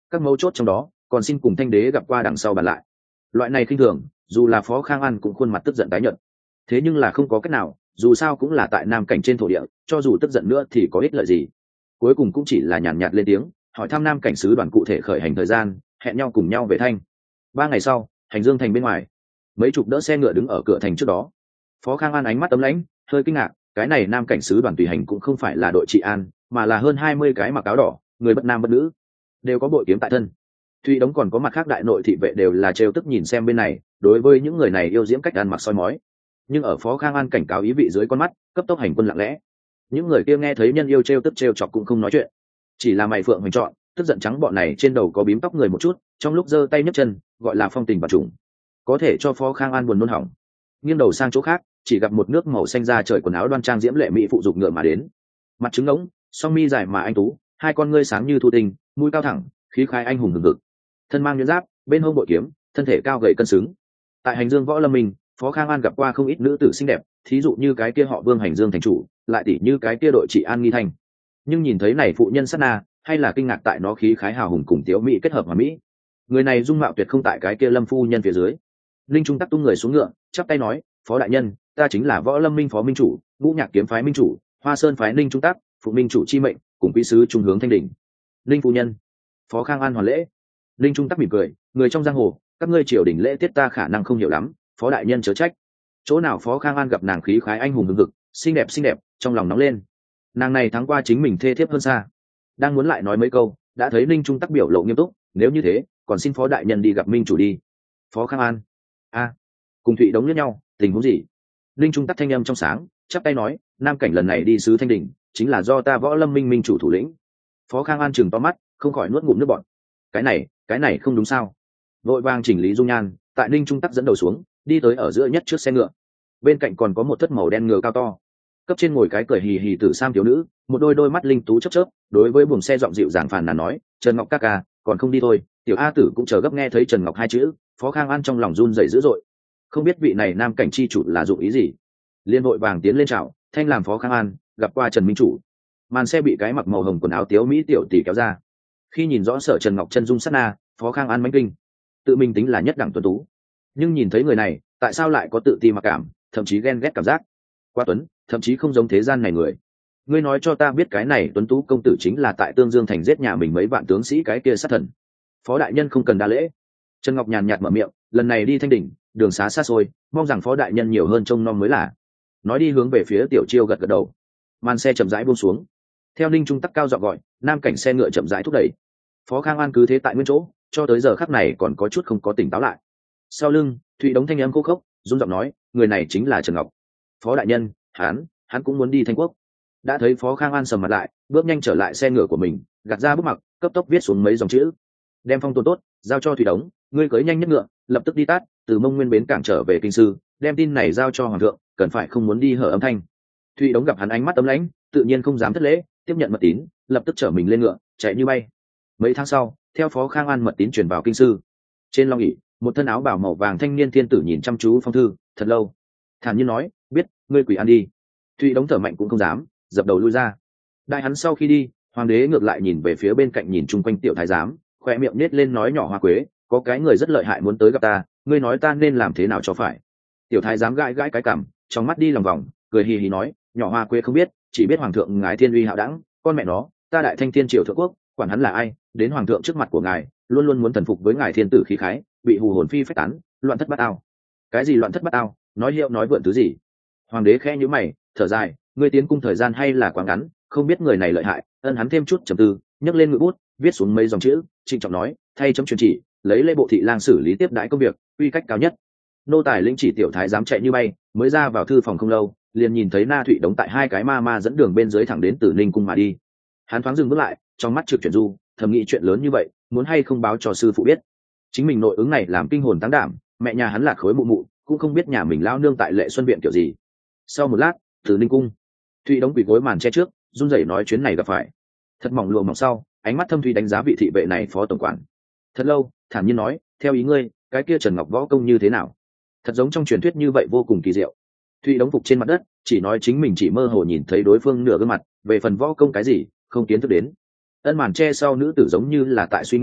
Speaker 1: các mấu chốt trong đó còn xin cùng thanh đế gặp qua đằng sau bàn lại. Loại này khinh thường dù là Phó Khang An cũng khuôn mặt tức giận tái nhợt. Thế nhưng là không có cách nào, dù sao cũng là tại Nam Cảnh trên thổ địa, cho dù tức giận nữa thì có ích lợi gì. Cuối cùng cũng chỉ là nhàn nhạt lên tiếng hỏi thăm Nam Cảnh sứ đoàn cụ thể khởi hành thời gian, hẹn nhau cùng nhau về Thanh. Ba ngày sau, Hành Dương thành bên ngoài, mấy chục đỡ xe ngựa đứng ở cửa thành trước đó. Phó Khang An ánh mắt ấm lãnh, hơi kinh ngạc, cái này Nam Cảnh sứ đoàn tùy hành cũng không phải là đội trị an, mà là hơn hai mươi cái mặc áo đỏ, người bất nam bất nữ, đều có bội kiếm tại thân. Thụy Đống còn có mặt khác đại nội thị vệ đều là trêu tức nhìn xem bên này, đối với những người này yêu diễm cách ăn mặc soi mói. Nhưng ở Phó Khang An cảnh cáo ý vị dưới con mắt, cấp tốc hành quân lặng lẽ. Những người kia nghe thấy nhân yêu trêu tức trêu chọc cũng không nói chuyện, chỉ là mày phượng hoành trọn, tức giận trắng bọn này trên đầu có bím tóc người một chút, trong lúc giơ tay nhấc chân, gọi là phong tình và trùng, có thể cho Phó Khang An buồn nôn hỏng. Nghiêng đầu sang chỗ khác, chỉ gặp một nước màu xanh da trời quần áo đoan trang diễm lệ mỹ phụ dục ngựa mà đến, mặt trứng ngỗng, song mi dài mà anh tú, hai con ngươi sáng như thu tinh, mũi cao thẳng, khí khái anh hùng hừng hực, thân mang nhuyễn giáp, bên hông bội kiếm, thân thể cao gầy cân xứng. Tại Hành Dương võ lâm mình, Phó Khang An gặp qua không ít nữ tử xinh đẹp, thí dụ như cái kia họ Vương Hành Dương thành chủ, lại tỷ như cái kia đội trị an Nghi Thanh. Nhưng nhìn thấy này phụ nhân sát na, hay là kinh ngạc tại nó khí khái hào hùng cùng tiểu mỹ kết hợp hòa mỹ. Người này dung mạo tuyệt không tại cái kia Lâm phu nhân phía dưới. Linh Trung Tắc tung người xuống ngựa, chắp tay nói, Phó đại nhân, ta chính là Võ Lâm Minh phó minh chủ, Ngũ Nhạc kiếm phái minh chủ, Hoa Sơn phái Linh Trung Tắc, phụ minh chủ chi mệnh, cùng quý sứ trung hướng Thanh Đỉnh. Linh phu nhân. Phó Khang An hoàn lễ. Linh Trung Tắc mỉm cười, người trong giang hồ, các ngươi triều đình lễ tiết ta khả năng không hiểu lắm, Phó đại nhân chớ trách. Chỗ nào Phó Khang An gặp nàng khí khái anh hùng hừng hực, xinh đẹp xinh đẹp, trong lòng nóng lên. Nàng này thắng qua chính mình thê thiếp hơn xa. Đang muốn lại nói mấy câu, đã thấy Linh Trung Tắc biểu lộ nghiêm túc, nếu như thế, còn xin Phó đại nhân đi gặp minh chủ đi. Phó Khang An. A. Cùng Thụy Đống lẫn nhau, tình huống gì? Linh Trung Tắc thanh âm trong sáng, chắp tay nói, Nam Cảnh lần này đi sứ Thanh Đỉnh, chính là do ta Võ Lâm Minh minh chủ thủ lĩnh. Phó Khang An chừng to mắt, không khỏi nuốt ngụm nước bọt. Cái này, cái này không đúng sao? Vội vàng chỉnh lý dung nhan, tại Linh Trung Tắc dẫn đầu xuống, đi tới ở giữa nhất trước xe ngựa. Bên cạnh còn có một thất màu đen ngựa cao to, cấp trên ngồi cái cười hì hì tử sam thiếu nữ, một đôi đôi mắt linh tú chớp chớp, đối với buồng xe giọng dịu dàng phàn nàn nói, Trần Ngọc ca ca, còn không đi thôi. Tiểu A tử cũng chờ gấp nghe thấy Trần Ngọc hai chữ, Phó Khang An trong lòng run rẩy dữ dội, không biết vị này Nam Cảnh chi chủ là dụng ý gì. Liên vội vàng tiến lên chào, thanh làm Phó Khang An gặp qua Trần minh chủ. Màn xe bị cái mặc màu hồng quần áo tiếu mỹ tiểu tỷ kéo ra, khi nhìn rõ sở Trần Ngọc chân dung sát na, Phó Khang An mãnh kinh, tự mình tính là nhất đẳng tuấn tú, nhưng nhìn thấy người này, tại sao lại có tự ti mặc cảm, thậm chí ghen ghét cảm giác. Quá tuấn, thậm chí không giống thế gian này người. Ngươi nói cho ta biết cái này tuấn tú công tử chính là tại Tương Dương thành giết nhà mình mấy vạn tướng sĩ cái kia sát thần. Phó đại nhân không cần đa lễ. Trần Ngọc nhàn nhạt mở miệng, lần này đi Thanh Đỉnh, đường xá xa xôi, mong rằng Phó đại nhân nhiều hơn trông nom mới là. Nói đi hướng về phía Tiểu Chiêu gật gật đầu. Màn xe chậm rãi buông xuống. Theo Ninh Trung Tắc cao giọng gọi, Nam Cảnh xe ngựa chậm rãi thúc đẩy. Phó Khang An cứ thế tại nguyên chỗ, cho tới giờ khắc này còn có chút không có tỉnh táo lại. Sau lưng, Thụy Đống thanh âm khô khốc, run giọng nói, người này chính là Trần Ngọc. Phó đại nhân, hắn, hắn cũng muốn đi Thanh Quốc. Đã thấy Phó Khang An sầm mặt lại, bước nhanh trở lại xe ngựa của mình, gạt ra bức mặc, cấp tốc viết xuống mấy dòng chữ. Đem phong tồn tốt, giao cho Thụy Đống, ngươi cưỡi nhanh nhất ngựa, lập tức đi tát, từ Mông Nguyên bến cảng trở về kinh sư, đem tin này giao cho hoàng thượng, cần phải không muốn đi hở âm thanh. Thụy Đống gặp hắn ánh mắt ấm lãnh, tự nhiên không dám thất lễ, tiếp nhận mật tín, lập tức trở mình lên ngựa, chạy như bay. Mấy tháng sau, theo Phó Khang An mật tín truyền vào kinh sư. Trên long ỷ, một thân áo bào màu vàng thanh niên thiên tử nhìn chăm chú phong thư, thật lâu, thản nhiên nói, biết, ngươi quỷ ăn đi. Thụy Đống thở mạnh cũng không dám, dập đầu lui ra. Đại hắn sau khi đi, hoàng đế ngược lại nhìn về phía bên cạnh nhìn chung quanh tiểu thái giám, khoe miệng nết lên nói nhỏ Hoa Quế, có cái người rất lợi hại muốn tới gặp ta, ngươi nói ta nên làm thế nào cho phải. Tiểu thái giám gãi gãi cái cằm, trong mắt đi lòng vòng, cười hì hì nói, nhỏ Hoa Quế không biết, chỉ biết hoàng thượng ngài thiên uy hạo đẳng, con mẹ nó, ta đại thanh thiên triều thượng quốc, quản hắn là ai, đến hoàng thượng trước mặt của ngài, luôn luôn muốn thần phục với ngài thiên tử khí khái, bị hù hồn phi phách tán, loạn thất bát ao. Cái gì loạn thất bát ao, nói hiệu nói vượn thứ gì. Hoàng đế khẽ nhíu mày, thở dài, ngươi tiến cung thời gian hay là quá ngắn, không biết người này lợi hại, ân hắn thêm chút trầm tư, nhấc lên ngự bút, viết xuống mấy dòng chữ, trịnh trọng nói, thay chấm truyền chỉ, lấy lễ bộ thị lang xử lý tiếp đãi công việc, quy cách cao nhất. Nô tài lĩnh chỉ tiểu thái dám chạy như bay, mới ra vào thư phòng không lâu, liền nhìn thấy Na Thụy Đống tại hai cái ma ma dẫn đường bên dưới thẳng đến Tử Ninh cung mà đi. Hắn thoáng dừng bước lại, trong mắt trực chuyển du, thầm nghĩ chuyện lớn như vậy, muốn hay không báo cho sư phụ biết. Chính mình nội ứng này làm kinh hồn táng đảm, mẹ nhà hắn lạc khối mụ mụ, cũng không biết nhà mình lao nương tại Lệ Xuân viện kiểu gì. Sau một lát, Tử Ninh cung, Thụy Đống quỳ gối màn che trước, run rẩy nói chuyến này gặp phải. Thật mỏng lụa mỏng sau, ánh mắt thâm thủy đánh giá vị thị vệ này phó tổng quản. Thật lâu, thản nhiên nói, theo ý ngươi, cái kia Trần Ngọc võ công như thế nào? Thật giống trong truyền thuyết như vậy vô cùng kỳ diệu. Thụy Đống phục trên mặt đất, chỉ nói chính mình chỉ mơ hồ nhìn thấy đối phương nửa gương mặt, về phần võ công cái gì, không kiến thức đến. Ân màn che sau nữ tử giống như là tại suy nghĩ,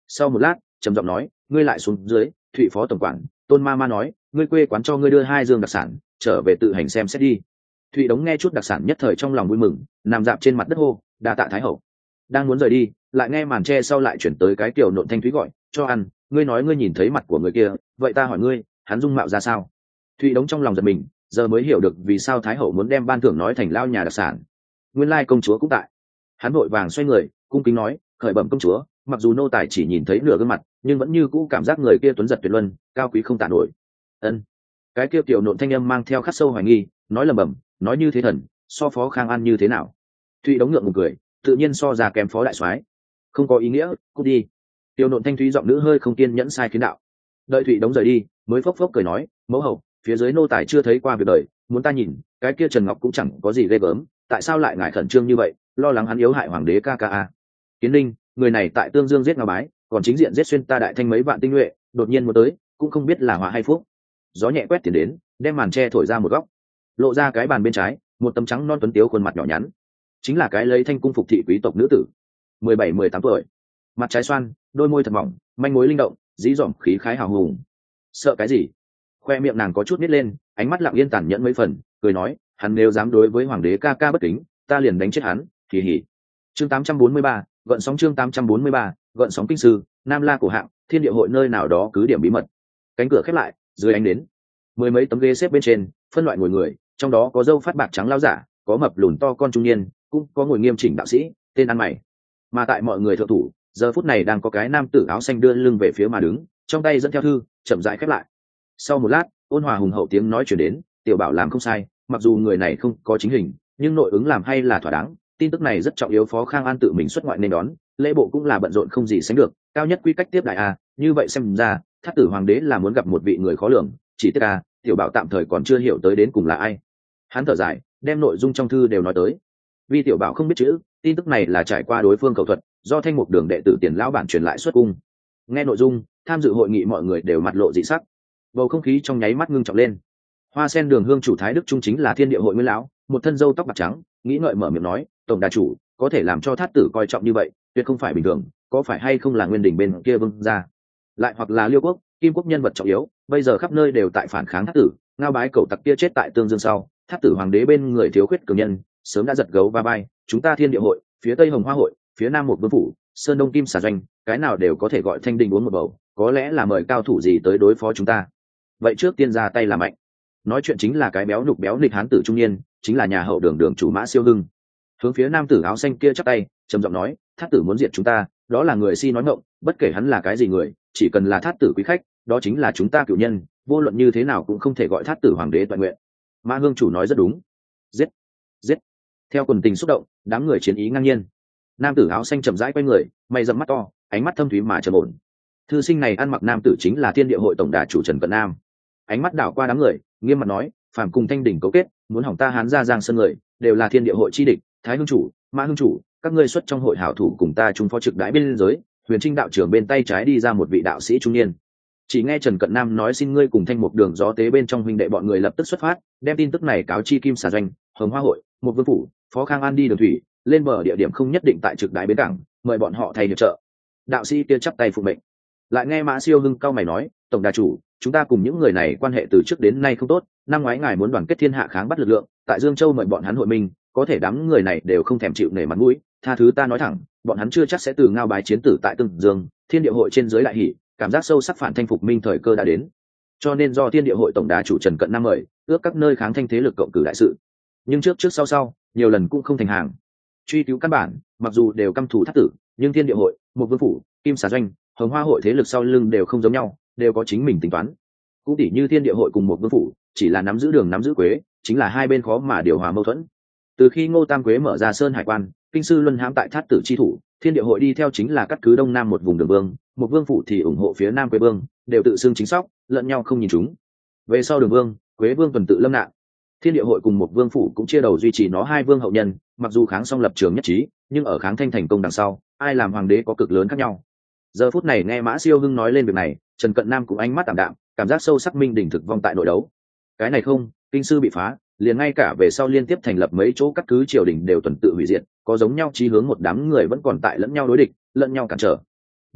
Speaker 1: Sau một lát trầm giọng nói, ngươi lại xuống dưới. Thụy phó tổng quản Tôn ma ma nói, ngươi quê quán cho ngươi đưa hai dương đặc sản, trở về tự hành xem xét đi. Thụy Đống nghe chút đặc sản nhất thời trong lòng vui mừng, nằm dạp trên mặt đất hô, đa tạ thái hậu. Đang muốn rời đi, lại nghe màn tre sau lại chuyển tới cái kiểu nộn thanh thúy gọi, cho ăn. Ngươi nói ngươi nhìn thấy mặt của người kia, vậy ta hỏi ngươi, hắn dung mạo ra sao? Thụy Đống trong lòng giật mình, giờ mới hiểu được vì sao thái hậu muốn đem ban thưởng nói thành lao nhà đặc sản. Nguyên lai công chúa cũng tại. Hắn vội vàng xoay người, cung kính nói, khởi bẩm công chúa, mặc dù nô tài chỉ nhìn thấy nửa gương mặt, nhưng vẫn như cũ cảm giác người kia tuấn giật tuyệt luân, cao quý không tả nổi. Ân. Cái kia tiểu nộn thanh âm mang theo khắc sâu hoài nghi, nói lầm bầm, nói như thế thần, so phó Khang An như thế nào? Thụy Đống ngượng ngùng cười, tự nhiên so ra kém phó đại soái. Không có ý nghĩa, cút đi. Tiểu nộn thanh thúy giọng nữ hơi không kiên nhẫn sai khiến đạo. Đợi Thụy Đống rời đi, mới phốc phốc cười nói, mẫu hậu, phía dưới nô tài chưa thấy qua việc đời, muốn ta nhìn, cái kia Trần Ngọc cũng chẳng có gì ghê gớm, tại sao lại ngại khẩn trương như vậy, lo lắng hắn yếu hại hoàng đế ca ca a. Kiến Linh, người này tại Tương Dương giết Ngao Bái, còn chính diện giết xuyên ta đại thanh mấy vạn tinh nhuệ, đột nhiên muốn tới, cũng không biết là họa hay phúc. Gió nhẹ quét tiền đến, đem màn tre thổi ra một góc, lộ ra cái bàn bên trái, một tấm trắng non tuấn tiếu khuôn mặt nhỏ nhắn, chính là cái lấy thanh cung phục thị quý tộc nữ tử, mười bảy mười tám tuổi, mặt trái xoan, đôi môi thật mỏng, manh mối linh động, dí dỏm khí khái hào hùng. Sợ cái gì? Khoe miệng nàng có chút nít lên, ánh mắt lặng yên tàn nhẫn mấy phần, cười nói, hắn nếu dám đối với hoàng đế ca ca bất kính, ta liền đánh chết hắn. Kỳ hỉ. Chương tám trăm bốn mươi ba, gợn sóng chương tám trăm bốn mươi ba, gợn sóng kinh sư, Nam La cổ hạng, thiên địa hội nơi nào đó cứ điểm bí mật. Cánh cửa khép lại, dưới ánh đến, mười mấy tấm ghế xếp bên trên, phân loại ngồi người, trong đó có râu phát bạc trắng lão giả, có mập lùn to con trung niên, cũng có ngồi nghiêm chỉnh đạo sĩ, tên ăn mày. Mà tại mọi người thượng thủ, giờ phút này đang có cái nam tử áo xanh đưa lưng về phía mà đứng, trong tay dẫn theo thư, chậm rãi khép lại. Sau một lát, ôn hòa hùng hậu tiếng nói chuyển đến, tiểu bảo làm không sai, mặc dù người này không có chính hình, nhưng nội ứng làm hay là thỏa đáng. Tin tức này rất trọng yếu, phó Khang An tự mình xuất ngoại nên đón, lễ bộ cũng là bận rộn không gì sánh được, cao nhất quy cách tiếp đại a. Như vậy xem ra, thát tử hoàng đế là muốn gặp một vị người khó lường, chỉ tiếc a, tiểu bảo tạm thời còn chưa hiểu tới đến cùng là ai. Hắn thở dài, đem nội dung trong thư đều nói tới. Vì tiểu bảo không biết chữ, tin tức này là trải qua đối phương cầu thuật, do thanh mục đường đệ tử tiền lão bản truyền lại xuất cung. Nghe nội dung, tham dự hội nghị mọi người đều mặt lộ dị sắc, bầu không khí trong nháy mắt ngưng trọng lên. Hoa sen đường hương chủ thái đức trung chính là thiên địa hội nguyên lão, một thân râu tóc bạc trắng, nghĩ ngợi mở miệng nói, tổng đà chủ có thể làm cho thát tử coi trọng như vậy, tuyệt không phải bình thường, có phải hay không là nguyên đình bên kia vương gia, lại hoặc là liêu quốc kim quốc nhân vật trọng yếu, bây giờ khắp nơi đều tại phản kháng thát tử. Ngao Bái cầu tặc kia chết tại Tương Dương sau, thát tử hoàng đế bên người thiếu khuyết cường nhân, sớm đã giật gấu va bay. Chúng ta thiên địa hội, phía tây hồng hoa hội, phía nam một vương phủ, sơn đông kim xà doanh, cái nào đều có thể gọi thanh đình uống một bầu, có lẽ là mời cao thủ gì tới đối phó chúng ta. Vậy trước tiên ra tay là mạnh. Nói chuyện chính là cái béo nục béo nịch hán tử trung niên, chính là nhà hậu đường đường chủ Mã Siêu Hưng. Hướng phía nam tử áo xanh kia chắp tay, trầm giọng nói, thát tử muốn diệt chúng ta, đó là người si nói ngọng, bất kể hắn là cái gì người, chỉ cần là thát tử quý khách, đó chính là chúng ta cựu nhân, vô luận như thế nào cũng không thể gọi thát tử hoàng đế toàn nguyện. Mã hương chủ nói rất đúng. Giết, giết. Theo quần tình xúc động, đám người chiến ý ngang nhiên. Nam tử áo xanh chậm rãi quay người, mày rậm mắt to, ánh mắt thâm thúy mà trầm ổn. Thư sinh này ăn mặc nam tử chính là thiên địa hội tổng đà chủ Trần Cận Nam. Ánh mắt đảo qua đám người, nghiêm mặt nói, phàm cùng thanh đỉnh cấu kết, muốn hỏng ta Hán ra giang sơn người, đều là thiên địa hội chi địch. Thái hương chủ, Mã hương chủ, các ngươi xuất trong hội hảo thủ cùng ta chung phó trực đái bên giới. Huyền Trinh đạo trưởng bên tay trái đi ra một vị đạo sĩ trung niên. Chỉ nghe Trần Cận Nam nói, xin ngươi cùng thanh một đường gió tế bên trong huynh đệ bọn người lập tức xuất phát, đem tin tức này cáo chi kim xà doanh, hồng hoa hội, một vương phủ, phó Khang An đi đường thủy, lên bờ địa điểm không nhất định tại trực đái bến cảng, mời bọn họ thay hiệp trợ. Đạo sĩ kia chắp tay phục mệnh. Lại nghe Mã Siêu Hưng cao mày nói, tổng đà chủ, chúng ta cùng những người này quan hệ từ trước đến nay không tốt, năm ngoái ngài muốn đoàn kết thiên hạ kháng bắt lực lượng, tại Dương Châu mời bọn hắn hội minh, có thể đám người này đều không thèm chịu nể mặt mũi, tha thứ ta nói thẳng, bọn hắn chưa chắc sẽ từ Ngao Bái chiến tử tại Tương Dương, thiên địa hội trên dưới lại hỉ, cảm giác sâu sắc phản thanh phục minh thời cơ đã đến, cho nên do thiên địa hội tổng đà chủ Trần Cận Nam mời, ước các nơi kháng thanh thế lực cộng cử đại sự, nhưng trước trước sau sau nhiều lần cũng không thành hàng. Truy cứu căn bản, mặc dù đều căm thù thát tử, nhưng thiên địa hội, một vương phủ, kim xà doanh, hồng hoa hội thế lực sau lưng đều không giống nhau, đều có chính mình tính toán. Cũng tỉ như thiên địa hội cùng một vương phủ, chỉ là nắm giữ đường nắm giữ quế, chính là hai bên khó mà điều hòa mâu thuẫn. Từ khi Ngô Tam Quế mở ra sơn hải quan, kinh sư luân hãm tại thát tử chi thủ, thiên địa hội đi theo chính là cắt cứ đông nam một vùng đường vương, một vương phủ thì ủng hộ phía nam quế vương, đều tự xưng chính sóc, lẫn nhau không nhìn chúng. Về sau đường vương, quế vương tuần tự lâm nạn, thiên địa hội cùng một vương phủ cũng chia đầu duy trì nó hai vương hậu nhân, mặc dù kháng song lập trường nhất trí, nhưng ở kháng thanh thành công đằng sau, ai làm hoàng đế có cực lớn khác nhau. Giờ phút này nghe Mã Siêu Hưng nói lên việc này, Trần Cận Nam cũng ánh mắt tạm đạm, cảm giác sâu sắc minh đỉnh thực vong tại nội đấu. Cái này không, kinh sư bị phá, liền ngay cả về sau liên tiếp thành lập mấy chỗ cắt cứ triều đình đều tuần tự hủy diệt, có giống nhau chí hướng một đám người vẫn còn tại lẫn nhau đối địch, lẫn nhau cản trở. Như vậy,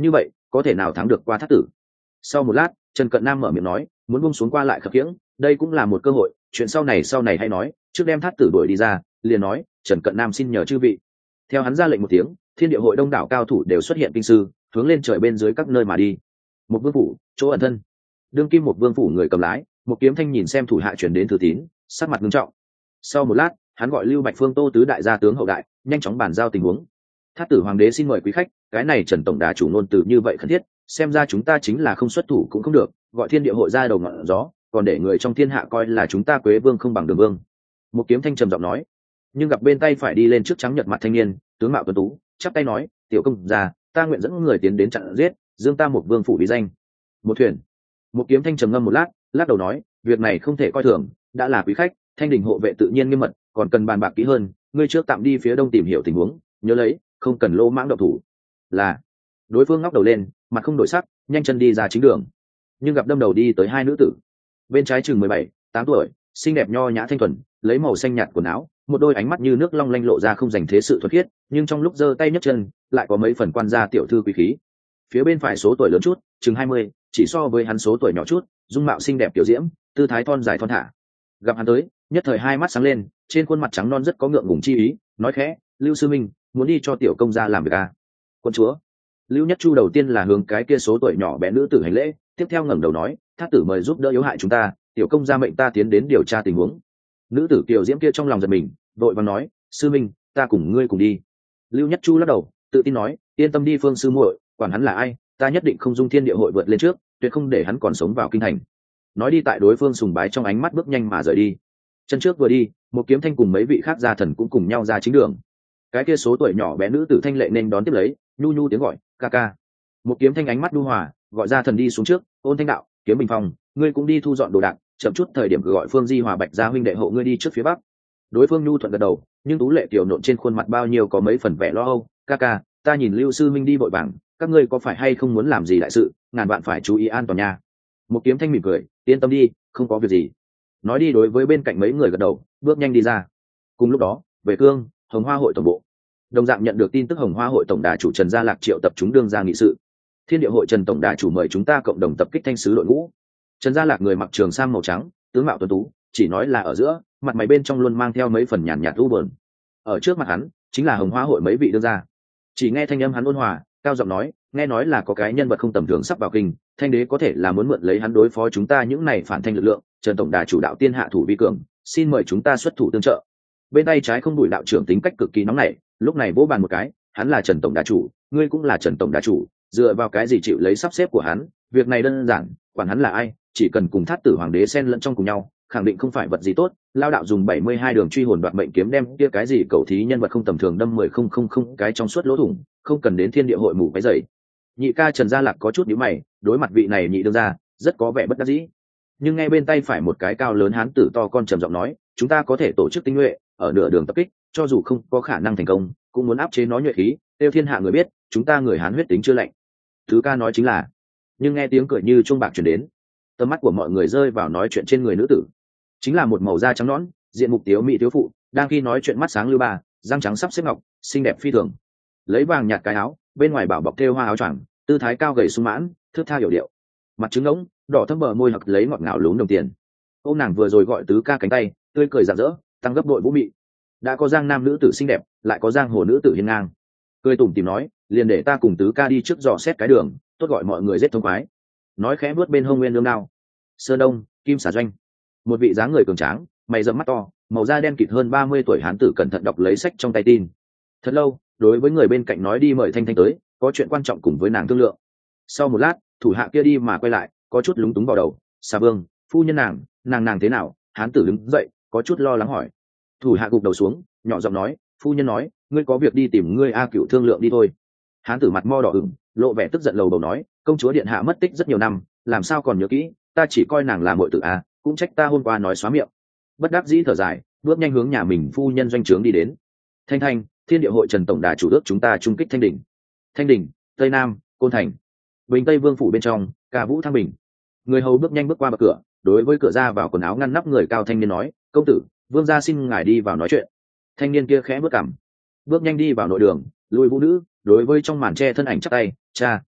Speaker 1: có thể nào thắng được qua thát tử. Sau một lát, Trần Cận Nam mở miệng nói, muốn buông xuống qua lại khập khiễng, đây cũng là một cơ hội, chuyện sau này sau này hay nói, trước đem thát tử đuổi đi ra, liền nói, Trần Cận Nam xin nhờ chư vị. Theo hắn ra lệnh một tiếng, thiên địa hội đông đảo cao thủ đều xuất hiện kinh sư, hướng lên trời bên dưới các nơi mà đi. Một vương phủ, chỗ ẩn thân. Đương kim một vương phủ người cầm lái, một kiếm thanh nhìn xem thủ hạ chuyển đến thư tín, sắc mặt nghiêm trọng. Sau một lát, hắn gọi Lưu Bạch Phương Tô tứ đại gia tướng hậu đại, nhanh chóng bàn giao tình huống. Thát tử hoàng đế xin mời quý khách, cái này Trần tổng đà chủ ngôn từ như vậy khẩn thiết, xem ra chúng ta chính là không xuất thủ cũng không được, gọi thiên địa hội ra đầu ngọn gió, còn để người trong thiên hạ coi là chúng ta Quế Vương không bằng Đường Vương. Một kiếm thanh trầm giọng nói, nhưng gặp bên tay phải đi lên trước trắng nhợt mặt thanh niên, tướng mạo tuấn tú, chắp tay nói, tiểu công gia, ta nguyện dẫn người tiến đến chặn giết, dương ta một vương phủ bí danh. Một thuyền. Một kiếm thanh trầm ngâm một lát, lắc đầu nói, việc này không thể coi thường, đã là quý khách, thanh đình hộ vệ tự nhiên nghiêm mật, còn cần bàn bạc kỹ hơn, ngươi trước tạm đi phía đông tìm hiểu tình huống, nhớ lấy, không cần lô mãng động thủ. Là. Đối phương ngóc đầu lên, mặt không đổi sắc, nhanh chân đi ra chính đường, nhưng gặp đâm đầu đi tới hai nữ tử. Bên trái chừng mười bảy, tám tuổi, xinh đẹp nho nhã thanh thuần, lấy màu xanh nhạt quần áo, một đôi ánh mắt như nước long lanh lộ ra không dành thế sự thuần khiết, nhưng trong lúc giơ tay nhấc chân, lại có mấy phần quan gia tiểu thư quý khí. Phía bên phải số tuổi lớn chút, chừng hai mươi, chỉ so với hắn số tuổi nhỏ chút, dung mạo xinh đẹp tiểu diễm, tư thái thon dài thon thả. Gặp hắn tới, nhất thời hai mắt sáng lên, trên khuôn mặt trắng non rất có ngượng ngùng chi ý, nói khẽ, Lưu sư minh, muốn đi cho tiểu công gia làm việc à? Quân chúa. Lưu Nhất Chu đầu tiên là hướng cái kia số tuổi nhỏ bé nữ tử hành lễ, tiếp theo ngẩng đầu nói, thát tử mời giúp đỡ yếu hại chúng ta, tiểu công gia mệnh ta tiến đến điều tra tình huống. Nữ tử kiều diễm kia trong lòng giật mình, vội vàng nói, sư minh, ta cùng ngươi cùng đi. Lưu Nhất Chu lắc đầu, tự tin nói, yên tâm đi Phương sư muội, quản hắn là ai, ta nhất định không dung thiên địa hội vượt lên trước, tuyệt không để hắn còn sống vào kinh thành. Nói đi tại đối phương sùng bái trong ánh mắt bước nhanh mà rời đi. Chân trước vừa đi, một kiếm thanh cùng mấy vị khác gia thần cũng cùng nhau ra chính đường. Cái kia số tuổi nhỏ bé nữ tử thanh lệ nên đón tiếp lấy, nhu nhu tiếng gọi, ca ca. Một kiếm thanh ánh mắt nhu hòa, gọi gia thần đi xuống trước, ôn thanh đạo, kiếm bình phong, ngươi cũng đi thu dọn đồ đạc, chậm chút thời điểm cứ gọi Phương Di Hòa Bạch gia huynh đệ hộ ngươi đi trước phía bắc. Đối phương nhu thuận gật đầu, nhưng tú lệ tiểu nộn trên khuôn mặt bao nhiêu có mấy phần vẻ lo âu, ca ca, ta nhìn Lưu sư minh đi vội vàng, các ngươi có phải hay không muốn làm gì đại sự, ngàn vạn phải chú ý an toàn nha. Một kiếm thanh mỉm cười, yên tâm đi, không có việc gì. Nói đi đối với bên cạnh mấy người gật đầu, bước nhanh đi ra. Cùng lúc đó, về cương, Hồng Hoa hội tổng bộ, đồng dạng nhận được tin tức Hồng Hoa hội tổng đà chủ Trần Gia Lạc triệu tập chúng đương ra nghị sự. Thiên địa hội Trần tổng đà chủ mời chúng ta cộng đồng tập kích thanh sứ đội ngũ. Trần Gia Lạc người mặc trường sam màu trắng, tướng mạo tuấn tú, chỉ nói là ở giữa, mặt mày bên trong luôn mang theo mấy phần nhàn nhạt u buồn. Ở trước mặt hắn, chính là Hồng Hoa hội mấy vị đương gia. Chỉ nghe thanh âm hắn ôn hòa, cao giọng nói, nghe nói là có cái nhân vật không tầm thường sắp vào kinh, thanh đế có thể là muốn mượn lấy hắn đối phó chúng ta những này phản thanh lực lượng, Trần tổng đà chủ đạo tiên hạ thủ vi cường, xin mời chúng ta xuất thủ tương trợ. Bên tay trái không đuổi đạo trưởng tính cách cực kỳ nóng nảy, lúc này vỗ bàn một cái, hắn là Trần tổng đà chủ, ngươi cũng là Trần tổng đà chủ, dựa vào cái gì chịu lấy sắp xếp của hắn, việc này đơn giản, quản hắn là ai, chỉ cần cùng thát tử hoàng đế xen lẫn trong cùng nhau, khẳng định không phải vật gì tốt. Lao đạo dùng bảy mươi hai đường truy hồn đoạt mệnh kiếm đem kia cái gì cầu thí nhân vật không tầm thường đâm mười không không không cái trong suốt lỗ thủng, không cần đến thiên địa hội mù cái dày. Nhị ca Trần Gia Lạc có chút nhíu mày, đối mặt vị này nhị đương ra, rất có vẻ bất đắc dĩ. Nhưng ngay bên tay phải một cái cao lớn hán tử to con trầm giọng nói, chúng ta có thể tổ chức tinh nhuệ, ở nửa đường tập kích, cho dù không có khả năng thành công, cũng muốn áp chế nó nhuệ khí, tiêu thiên hạ người biết, chúng ta người hán huyết tính chưa lạnh. Thứ ca nói chính là, nhưng nghe tiếng cười như chuông bạc truyền đến, tầm mắt của mọi người rơi vào nói chuyện trên người nữ tử, chính là một màu da trắng nõn, diện mục tiếu mỹ thiếu phụ, đang khi nói chuyện mắt sáng lưu ba, răng trắng sắp xếp ngọc, xinh đẹp phi thường, lấy vàng nhạt cái áo, bên ngoài bảo bọc thêu hoa áo choàng, tư thái cao gầy sung mãn, thước tha hiểu điệu, mặt trứng ngỗng, đỏ thâm bờ môi hặc lấy ngọt ngào lún đồng tiền. Ô nàng vừa rồi gọi tứ ca cánh tay, tươi cười rạng rỡ, tăng gấp đội vũ mị. Đã có giang nam nữ tử xinh đẹp, lại có giang hồ nữ tử hiên ngang, cười tủm tỉm nói, liền để ta cùng tứ ca đi trước dò xét cái đường, tốt gọi mọi người giết thông khoái. Nói khẽ vuốt bên hông nguyên lương đao. Sơn Đông, Kim Xà Doanh, một vị dáng người cường tráng, mày rậm mắt to, màu da đen kịt hơn ba mươi tuổi hán tử cẩn thận đọc lấy sách trong tay tin. Thật lâu, đối với người bên cạnh nói đi mời Thanh Thanh tới, có chuyện quan trọng cùng với nàng thương lượng. Sau một lát, thủ hạ kia đi mà quay lại, có chút lúng túng vào đầu, Xà Vương, phu nhân nàng, nàng nàng thế nào? Hán tử đứng dậy, có chút lo lắng hỏi. Thủ hạ gục đầu xuống, nhỏ giọng nói, phu nhân nói, ngươi có việc đi tìm ngươi A Cửu thương lượng đi thôi. Hán tử mặt mo đỏ ửng, lộ vẻ tức giận lầu bầu nói, công chúa điện hạ mất tích rất nhiều năm, làm sao còn nhớ kỹ, ta chỉ coi nàng là muội tử a, cũng trách ta hôm qua nói xóa miệng. Bất đắc dĩ thở dài, bước nhanh hướng nhà mình phu nhân doanh trướng đi đến. Thanh Thanh, thiên địa hội Trần tổng đà chủ ước chúng ta trung kích Thanh Đỉnh. Thanh Đỉnh, Tây Nam, Côn Thành, Bình Tây Vương phủ bên trong, cả Vũ Thăng Bình. Người hầu bước nhanh bước qua bậc cửa, đối với cửa ra vào quần áo ngăn nắp người cao thanh niên nói, công tử, vương gia xin ngài đi vào nói chuyện. Thanh niên kia khẽ bước cằm, bước nhanh đi vào nội đường, lùi vũ nữ, đối với trong màn tre thân ảnh chắp tay, cha,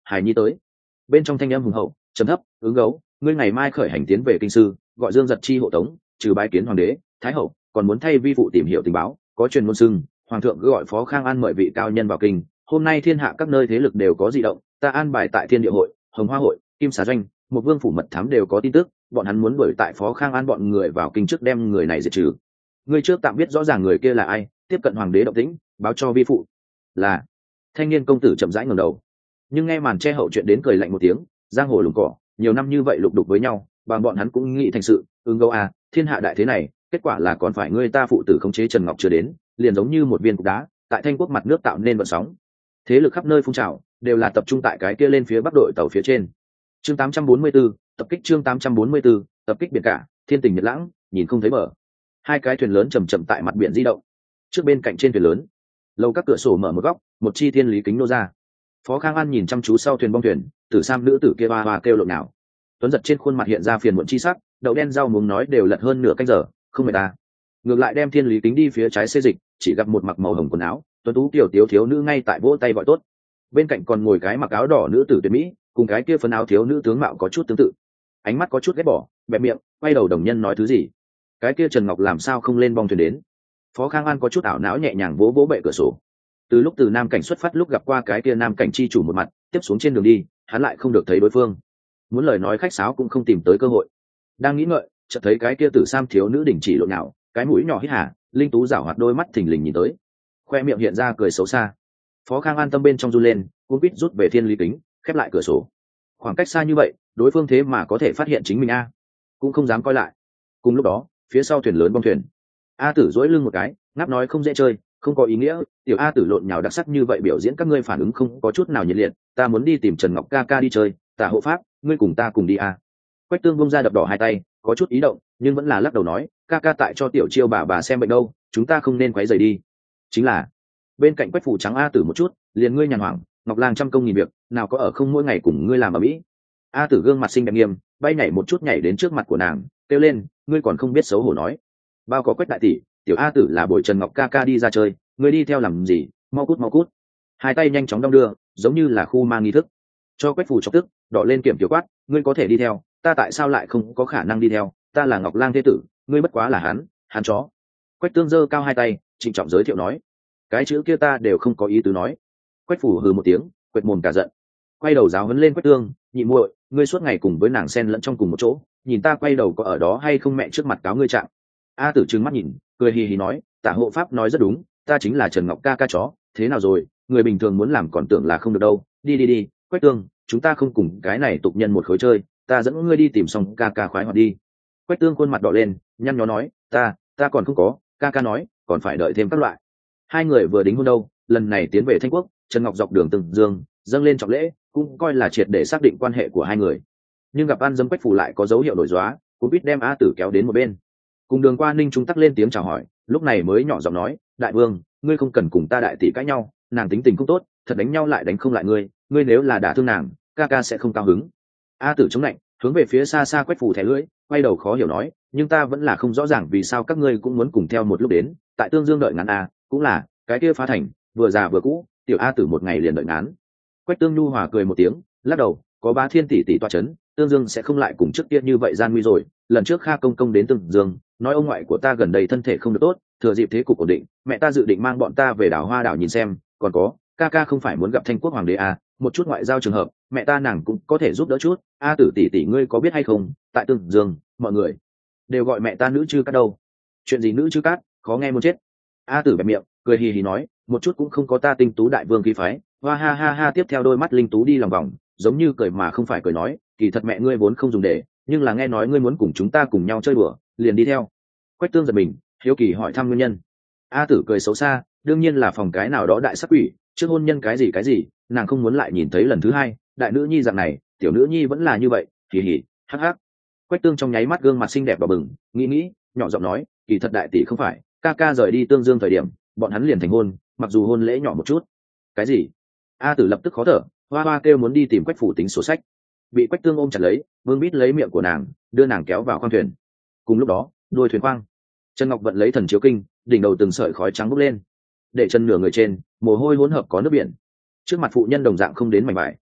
Speaker 1: hài nhi tới. Bên trong thanh âm hùng hậu trầm thấp, ứng gấu, ngươi ngày mai khởi hành tiến về kinh sư, gọi Dương Giật chi hộ tống, trừ bái kiến hoàng đế thái hậu, còn muốn thay vi phụ tìm hiểu tình báo. Có truyền ngôn xưng hoàng thượng cứ gọi Phó Khang An mời vị cao nhân vào kinh. Hôm nay thiên hạ các nơi thế lực đều có dị động, ta an bài tại Thiên Địa hội, Hồng Hoa hội, Kim Xà doanh, một vương phủ mật thám đều có tin tức, bọn hắn muốn đuổi tại Phó Khang An bọn người vào kinh trước đem người này diệt trừ. Ngươi trước tạm biết rõ ràng người kia là ai, tiếp cận hoàng đế động tĩnh, báo cho vi phụ. Là. Thanh niên công tử chậm rãi ngẩng đầu, nhưng nghe màn che hậu chuyện đến cười lạnh một tiếng. Giang hồ lùng cỏ nhiều năm như vậy lục đục với nhau, bằng bọn hắn cũng nghĩ thành sự. Ứng gấu à, thiên hạ đại thế này, kết quả là còn phải ngươi ta phụ tử khống chế Trần Ngọc chưa đến, liền giống như một viên cục đá tại Thanh quốc mặt nước tạo nên vận sóng. Thế lực khắp nơi phun trào, đều là tập trung tại cái kia lên phía bắc đội tàu phía trên. Chương tám trăm bốn mươi 4, tập kích chương tám trăm bốn mươi 4, tập kích biển cả, thiên tình nhật lãng, nhìn không thấy bờ. Hai cái thuyền lớn chầm chậm tại mặt biển di động. Trước bên cạnh trên thuyền lớn, lầu các cửa sổ mở một góc, một chi thiên lý kính nô ra. Phó Khang An nhìn chăm chú sau thuyền bong thuyền, tử sam nữ tử kia ba ba kêu lộn nào. Tuấn giật trên khuôn mặt hiện ra phiền muộn chi sắc, đậu đen rau muống nói đều lật hơn nửa canh giờ, không mệt ta. Ngược lại đem thiên lý kính đi phía trái xê dịch, chỉ gặp một mặc màu hồng quần áo, tuấn tú tiểu thiếu thiếu nữ ngay tại vỗ tay gọi tốt. Bên cạnh còn ngồi cái mặc áo đỏ nữ tử tuyệt mỹ, cùng cái kia phấn áo thiếu nữ tướng mạo có chút tương tự. Ánh mắt có chút ghét bỏ, bẹp miệng, quay đầu đồng nhân nói thứ gì. Cái kia Trần Ngọc làm sao không lên bong thuyền đến? Phó Khang An có chút ảo não nhẹ nhàng vỗ vỗ bệ cửa sổ. Từ lúc từ Nam Cảnh xuất phát lúc gặp qua cái kia Nam Cảnh chi chủ một mặt, tiếp xuống trên đường đi, hắn lại không được thấy đối phương. Muốn lời nói khách sáo cũng không tìm tới cơ hội. Đang nghĩ ngợi, chợt thấy cái kia tử sam thiếu nữ đình chỉ lộn nhào, cái mũi nhỏ hít hà, linh tú rảo hoạt đôi mắt thình lình nhìn tới, khoe miệng hiện ra cười xấu xa. Phó Khang An tâm bên trong run lên, cuống quýt rút về thiên lý kính, khép lại cửa sổ. Khoảng cách xa như vậy, đối phương thế mà có thể phát hiện chính mình a, cũng không dám coi lại. Cùng lúc đó, phía sau thuyền lớn bong thuyền, A Tử duỗi lưng một cái, ngáp nói không dễ chơi, không có ý nghĩa. Tiểu A Tử lộn nhào đặc sắc như vậy biểu diễn các ngươi phản ứng không có chút nào nhiệt liệt, ta muốn đi tìm Trần Ngọc ca ca đi chơi, Tả hộ pháp, ngươi cùng ta cùng đi a. Quách Tương bông ra đập đỏ hai tay, có chút ý động, nhưng vẫn là lắc đầu nói, ca ca tại cho tiểu chiêu bà bà xem bệnh đâu, chúng ta không nên quấy rầy đi. Chính là bên cạnh Quách phủ trắng A Tử một chút, liền ngươi nhàn hoảng, Ngọc Lang trăm công nghìn việc, nào có ở không mỗi ngày cùng ngươi làm ở mỹ. A Tử gương mặt xinh đẹp nghiêm, bay nhảy một chút nhảy đến trước mặt của nàng, kêu lên, ngươi còn không biết xấu hổ nói. Bao có Quách đại tỷ, tiểu A Tử là bồi Trần Ngọc ca ca đi ra chơi, ngươi đi theo làm gì, mau cút mau cút. Hai tay nhanh chóng đong đưa, giống như là khu mang nghi thức. Cho Quách phủ chọc tức, đỏ lên kiểm tiểu quát, ngươi có thể đi theo, ta tại sao lại không có khả năng đi theo, ta là Ngọc Lang thế tử, ngươi bất quá là hắn, hắn chó. Quách Tương giơ cao hai tay, trịnh trọng giới thiệu nói, cái chữ kia ta đều không có ý tứ nói. Quách phủ hừ một tiếng, quệt mồm cả giận, quay đầu giáo huấn lên Quách Tương, nhị muội, ngươi suốt ngày cùng với nàng xen lẫn trong cùng một chỗ, nhìn ta quay đầu có ở đó hay không mẹ trước mặt cáo ngươi trạng. A Tử trừng mắt nhìn, cười hì hì nói, Tả hộ pháp nói rất đúng, ta chính là Trần Ngọc ca ca chó, thế nào rồi, người bình thường muốn làm còn tưởng là không được đâu, đi đi đi, Quách Tương, chúng ta không cùng cái này tục nhân một khối chơi, ta dẫn ngươi đi tìm xong ca ca khoái hoạt đi. Quách Tương khuôn mặt đỏ lên, nhăn nhó nói, ta ta còn không có, ca ca nói còn phải đợi thêm các loại. Hai người vừa đính hôn đâu, lần này tiến về Thanh quốc, Trần Ngọc dọc đường từng dương dâng lên trọng lễ, cũng coi là triệt để xác định quan hệ của hai người. Nhưng gặp An Dâm Quách phủ lại có dấu hiệu đổi gióa, cũng biết đem A Tử kéo đến một bên. Cùng đường qua Ninh Trung tắc lên tiếng chào hỏi, lúc này mới nhỏ giọng nói, đại vương, ngươi không cần cùng ta đại tỷ cãi nhau, nàng tính tình cũng tốt, thật đánh nhau lại đánh không lại ngươi, ngươi nếu là đả thương nàng, ca ca sẽ không cao hứng. A Tử chống lạnh, hướng về phía xa xa Quách phủ thẻ lưỡi, quay đầu khó hiểu nói, nhưng ta vẫn là không rõ ràng vì sao các ngươi cũng muốn cùng theo một lúc đến, tại Tương Dương đợi ngắn a, cũng là cái kia phá thành, vừa già vừa cũ, tiểu A Tử một ngày liền đợi ngán. Quách Tương nhu hòa cười một tiếng, lắc đầu, có Bá Thiên tỷ tỷ toa chấn, Tương Dương sẽ không lại cùng trước kia như vậy gian nguy rồi. Lần trước Kha công công đến Tương Dương, nói ông ngoại của ta gần đây thân thể không được tốt, thừa dịp thế cục ổn định, mẹ ta dự định mang bọn ta về đảo Hoa đảo nhìn xem, còn có, ca ca không phải muốn gặp Thanh quốc hoàng đế à, một chút ngoại giao trường hợp, mẹ ta nàng cũng có thể giúp đỡ chút. A Tử tỷ tỷ ngươi có biết hay không, tại Tương Dương, mọi người đều gọi mẹ ta nữ chư cát đâu. Chuyện gì nữ chư cát, khó nghe muốn chết. A Tử bẹp miệng, cười hì hì nói, một chút cũng không có ta tinh tú đại vương khí phái. Hoa ha ha ha, tiếp theo đôi mắt linh tú đi lòng vòng, giống như cười mà không phải cười nói, kỳ thật mẹ ngươi vốn không dùng để, nhưng là nghe nói ngươi muốn cùng chúng ta cùng nhau chơi đùa, liền đi theo. Quách Tương giật mình, hiếu kỳ hỏi thăm nguyên nhân. A Tử cười xấu xa, đương nhiên là phòng cái nào đó đại sắc quỷ, trước hôn nhân cái gì cái gì, nàng không muốn lại nhìn thấy lần thứ hai. Đại nữ nhi dạng này, tiểu nữ nhi vẫn là như vậy, hì hì, hắc hắc. Quách Tương trong nháy mắt gương mặt xinh đẹp đỏ bừng, nghĩ nghĩ, nhỏ giọng nói, kỳ thật đại tỷ không phải, ca ca rời đi Tương Dương thời điểm, bọn hắn liền thành hôn, mặc dù hôn lễ nhỏ một chút. Cái gì? A Tử lập tức khó thở, hoa hoa kêu muốn đi tìm Quách phủ tính sổ sách. Bị Quách Tương ôm chặt lấy, vương bít lấy miệng của nàng, đưa nàng kéo vào khoang thuyền. Cùng lúc đó, đuôi thuyền khoang, Trần Ngọc vận lấy thần chiếu kinh, đỉnh đầu từng sợi khói trắng bốc lên, để chân nửa người trên, mồ hôi hỗn hợp có nước biển. Trước mặt phụ nhân đồng dạng không đến mảnh vải.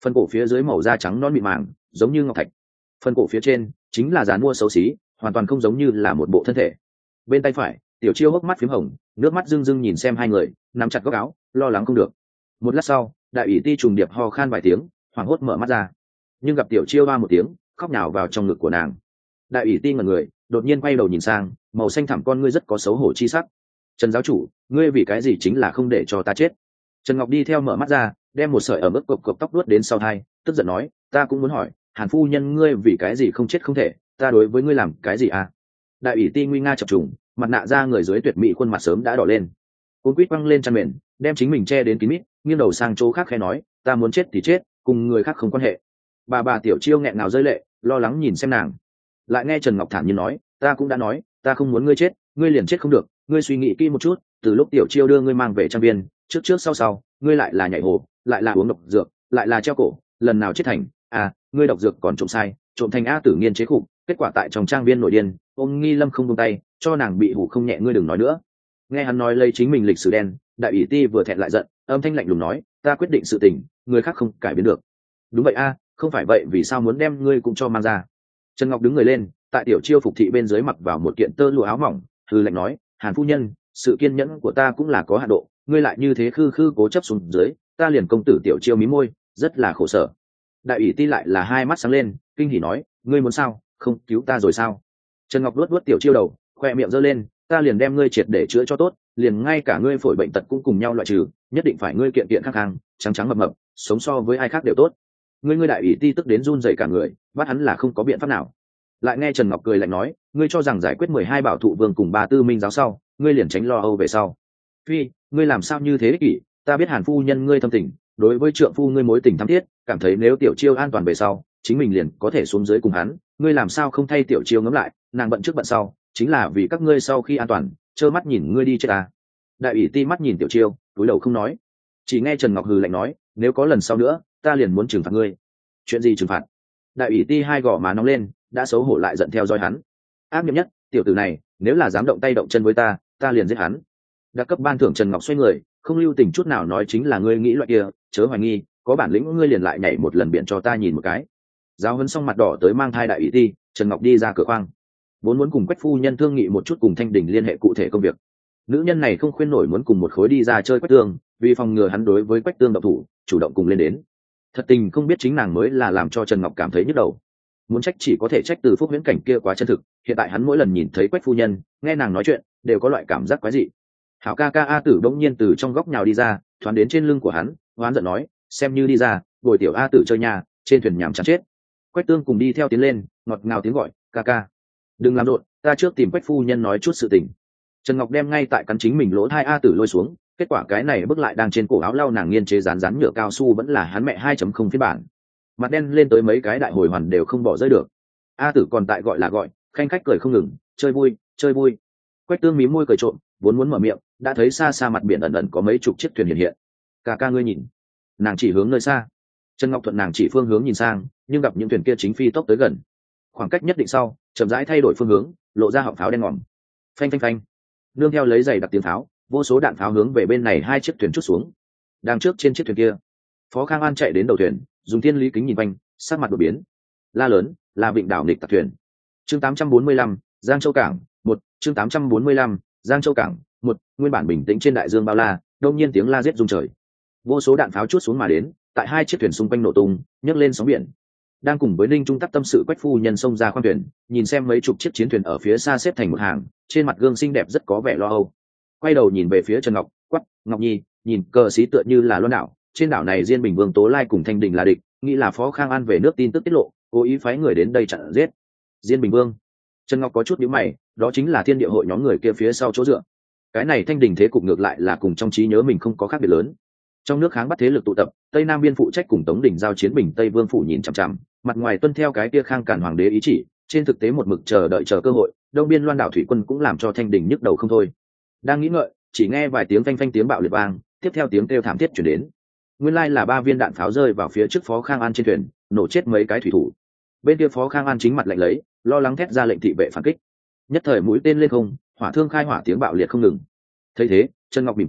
Speaker 1: phần cổ phía dưới màu da trắng non mịn màng giống như ngọc thạch, phần cổ phía trên chính là dàn mua xấu xí, hoàn toàn không giống như là một bộ thân thể. Bên tay phải Tiểu Chiêu hốc mắt phím hồng, nước mắt rưng rưng nhìn xem hai người, nắm chặt góc áo lo lắng không được. Một lát sau đại ủy ti trùng điệp ho khan vài tiếng, hoảng hốt mở mắt ra, nhưng gặp Tiểu Chiêu ba một tiếng khóc nhào vào trong ngực của nàng. Đại ủy ti ngẩn người, đột nhiên quay đầu nhìn sang, màu xanh thẳm con ngươi rất có xấu hổ chi sắc. Trần giáo chủ, ngươi vì cái gì chính là không để cho ta chết? Trần Ngọc đi theo mở mắt ra, đem một sợi ở mức cộc cộc tóc đuốt đến sau tai, tức giận nói, ta cũng muốn hỏi, Hàn phu nhân ngươi vì cái gì không chết không thể, ta đối với ngươi làm cái gì à? Đại ủy ti nguy nga chập trùng, mặt nạ ra người dưới tuyệt mỹ khuôn mặt sớm đã đỏ lên. Cuốn quýt quăng lên chăn mền, đem chính mình che đến kín mít, nghiêng đầu sang chỗ khác khẽ nói, ta muốn chết thì chết, cùng người khác không quan hệ. Bà bà Tiểu Chiêu nghẹn ngào rơi lệ, lo lắng nhìn xem nàng. Lại nghe Trần Ngọc thản nhiên nói, ta cũng đã nói, ta không muốn ngươi chết, ngươi liền chết không được, ngươi suy nghĩ kỹ một chút, từ lúc Tiểu Chiêu đưa ngươi mang về trang viên, trước trước sau sau, ngươi lại là nhảy hồ, lại là uống độc dược, lại là treo cổ, lần nào chết thành, à, ngươi độc dược còn trộm sai, trộm thành A Tử Nghiên chế khủng, kết quả tại trong trang viên nội điên, ôm Nghi Lâm không buông tay, cho nàng bị hủ không nhẹ, ngươi đừng nói nữa. Nghe hắn nói lấy chính mình lịch sử đen, đại ủy ti vừa thẹn lại giận, âm thanh lạnh lùng nói, ta quyết định sự tình, người khác không cải biến được. Đúng vậy a, không phải vậy vì sao muốn đem ngươi cũng cho mang ra? Trần Ngọc đứng người lên, tại Tiểu Chiêu phục thị bên dưới mặc vào một kiện tơ lụa áo mỏng, hừ lạnh nói, Hàn phu nhân, sự kiên nhẫn của ta cũng là có hạn độ, ngươi lại như thế khư khư cố chấp xuống dưới, ta liền công tử Tiểu Chiêu mí môi, rất là khổ sở. Đại ủy ti lại là hai mắt sáng lên, kinh hỉ nói, ngươi muốn sao, không cứu ta rồi sao? Trần Ngọc luốt luốt Tiểu Chiêu đầu, khoe miệng giơ lên, ta liền đem ngươi triệt để chữa cho tốt, liền ngay cả ngươi phổi bệnh tật cũng cùng nhau loại trừ, nhất định phải ngươi kiện kiện khang khang, trắng trắng mập mập, sống so với ai khác đều tốt. Ngươi ngươi đại ủy ti tức đến run rẩy cả người, bắt hắn là không có biện pháp nào. Lại nghe Trần Ngọc cười lạnh nói, ngươi cho rằng giải quyết mười hai bảo thụ vương cùng ba tư minh giáo sau, ngươi liền tránh lo âu về sau. Phi, ngươi làm sao như thế ích kỷ, ta biết Hàn phu nhân ngươi thâm tình, đối với trượng phu ngươi mối tình thắm thiết, cảm thấy nếu Tiểu Chiêu an toàn về sau, chính mình liền có thể xuống dưới cùng hắn, ngươi làm sao không thay Tiểu Chiêu ngẫm lại, nàng bận trước bận sau, chính là vì các ngươi sau khi an toàn, trơ mắt nhìn ngươi đi chết ta. Đại ủy ti mắt nhìn Tiểu Chiêu, cúi đầu không nói. Chỉ nghe Trần Ngọc hừ lạnh nói, nếu có lần sau nữa, ta liền muốn trừng phạt ngươi. Chuyện gì trừng phạt? Đại ủy ti hai gò má nóng lên, đã xấu hổ lại giận theo dõi hắn. Ác nghiệm nhất, tiểu tử này, nếu là dám động tay động chân với ta, ta liền giết hắn. Đặc cấp ban thưởng Trần Ngọc xoay người, không lưu tình chút nào nói, chính là ngươi nghĩ loại kia, chớ hoài nghi, có bản lĩnh ngươi liền lại nhảy một lần biển cho ta nhìn một cái. Giáo huấn xong mặt đỏ tới mang thai đại ủy ti, Trần Ngọc đi ra cửa khoang, vốn muốn cùng Quách phu nhân thương nghị một chút cùng Thanh Đình liên hệ cụ thể công việc. Nữ nhân này không khuyên nổi muốn cùng một khối đi ra chơi Quách Tương, vì phòng ngừa hắn đối với Quách Tương động thủ, chủ động cùng lên đến. Thật tình không biết chính nàng mới là làm cho Trần Ngọc cảm thấy nhức đầu. Muốn trách chỉ có thể trách từ Phúc Huyễn Cảnh kia quá chân thực, hiện tại hắn mỗi lần nhìn thấy Quách phu nhân, nghe nàng nói chuyện, đều có loại cảm giác quái dị. Hảo ca ca A Tử bỗng nhiên từ trong góc nhào đi ra, thoáng đến trên lưng của hắn, hoán giận nói, xem như đi ra, bồi tiểu A Tử chơi nhà, trên thuyền nhảm chán chết. Quách Tương cùng đi theo tiến lên, ngọt ngào tiếng gọi, ca ca, đừng làm rộn, ta trước tìm Quách phu nhân nói chút sự tình. Trần Ngọc đem ngay tại cắn chính mình lỗ hai A Tử lôi xuống, kết quả cái này bước lại đang trên cổ áo lau nàng nghiên chế rán rán nhựa cao su vẫn là hắn mẹ hai chấm không phiên bản, mặt đen lên tới mấy cái đại hồi hoàn đều không bỏ rơi được. A Tử còn tại gọi là gọi, khanh khách cười không ngừng, chơi vui, chơi vui. Quách Tương mí môi cười trộm, vốn muốn mở miệng, đã thấy xa xa mặt biển ẩn ẩn có mấy chục chiếc thuyền hiện hiện. Ca ca ngươi nhìn. Nàng chỉ hướng nơi xa. Trần Ngọc thuận nàng chỉ phương hướng nhìn sang, nhưng gặp những thuyền kia chính phi tốc tới gần. Khoảng cách nhất định sau, chậm rãi thay đổi phương hướng, lộ ra họng pháo đen ngòm. Phanh phanh phanh. Nương theo lấy giày đặc tiếng pháo, vô số đạn pháo hướng về bên này hai chiếc thuyền chút xuống. Đang trước trên chiếc thuyền kia, Phó Khang An chạy đến đầu thuyền, dùng thiên lý kính nhìn quanh, sắc mặt đột biến. La lớn, là Vịnh Đảo nghịch tặc thuyền. Chương tám trăm bốn mươi lăm, Giang Châu cảng, một, chương tám trăm bốn mươi lăm, Giang Châu cảng, một, nguyên bản bình tĩnh trên đại dương bao la, đông nhiên tiếng la giết rung trời. Vô số đạn pháo chút xuống mà đến, tại hai chiếc thuyền xung quanh nổ tung, nhấc lên sóng biển. Đang cùng với Ninh Trung Tắc tâm sự Quách phu nhân xông ra khoang thuyền, nhìn xem mấy chục chiếc chiến thuyền ở phía xa xếp thành một hàng, trên mặt gương xinh đẹp rất có vẻ lo âu. Quay đầu nhìn về phía Trần Ngọc, quắc, Ngọc Nhi, nhìn cờ xí tựa như là loan đảo, trên đảo này Diên Bình Vương Tố Lai cùng Thanh Đình là địch, nghĩ là Phó Khang An về nước tin tức tiết lộ, cố ý phái người đến đây chặn giết. Diên Bình Vương. Trần Ngọc có chút nhíu mày, đó chính là Thiên Địa hội nhóm người kia phía sau chỗ dựa. Cái này Thanh Đình thế cục ngược lại là cùng trong trí nhớ mình không có khác biệt lớn. Trong nước kháng bắt thế lực tụ tập, Tây Nam biên phụ trách cùng Tống Đình giao chiến Bình Tây Vương phủ nhìn chằm chằm, mặt ngoài tuân theo cái kia Khang Càn hoàng đế ý chỉ, trên thực tế một mực chờ đợi chờ cơ hội, đông biên Loan đảo thủy quân cũng làm cho Thanh Đình nhức đầu không thôi. Đang nghĩ ngợi, chỉ nghe vài tiếng phanh phanh tiếng bạo liệt vang, tiếp theo tiếng kêu thảm thiết truyền đến. Nguyên lai là ba viên đạn pháo rơi vào phía trước Phó Khang An trên thuyền, nổ chết mấy cái thủy thủ. Bên kia Phó Khang An chính mặt lạnh lấy, lo lắng thét ra lệnh thị vệ phản kích. Nhất thời mũi tên lên không, hỏa thương khai hỏa tiếng bạo liệt không ngừng. Thấy thế, Trần Ngọc mỉm cười,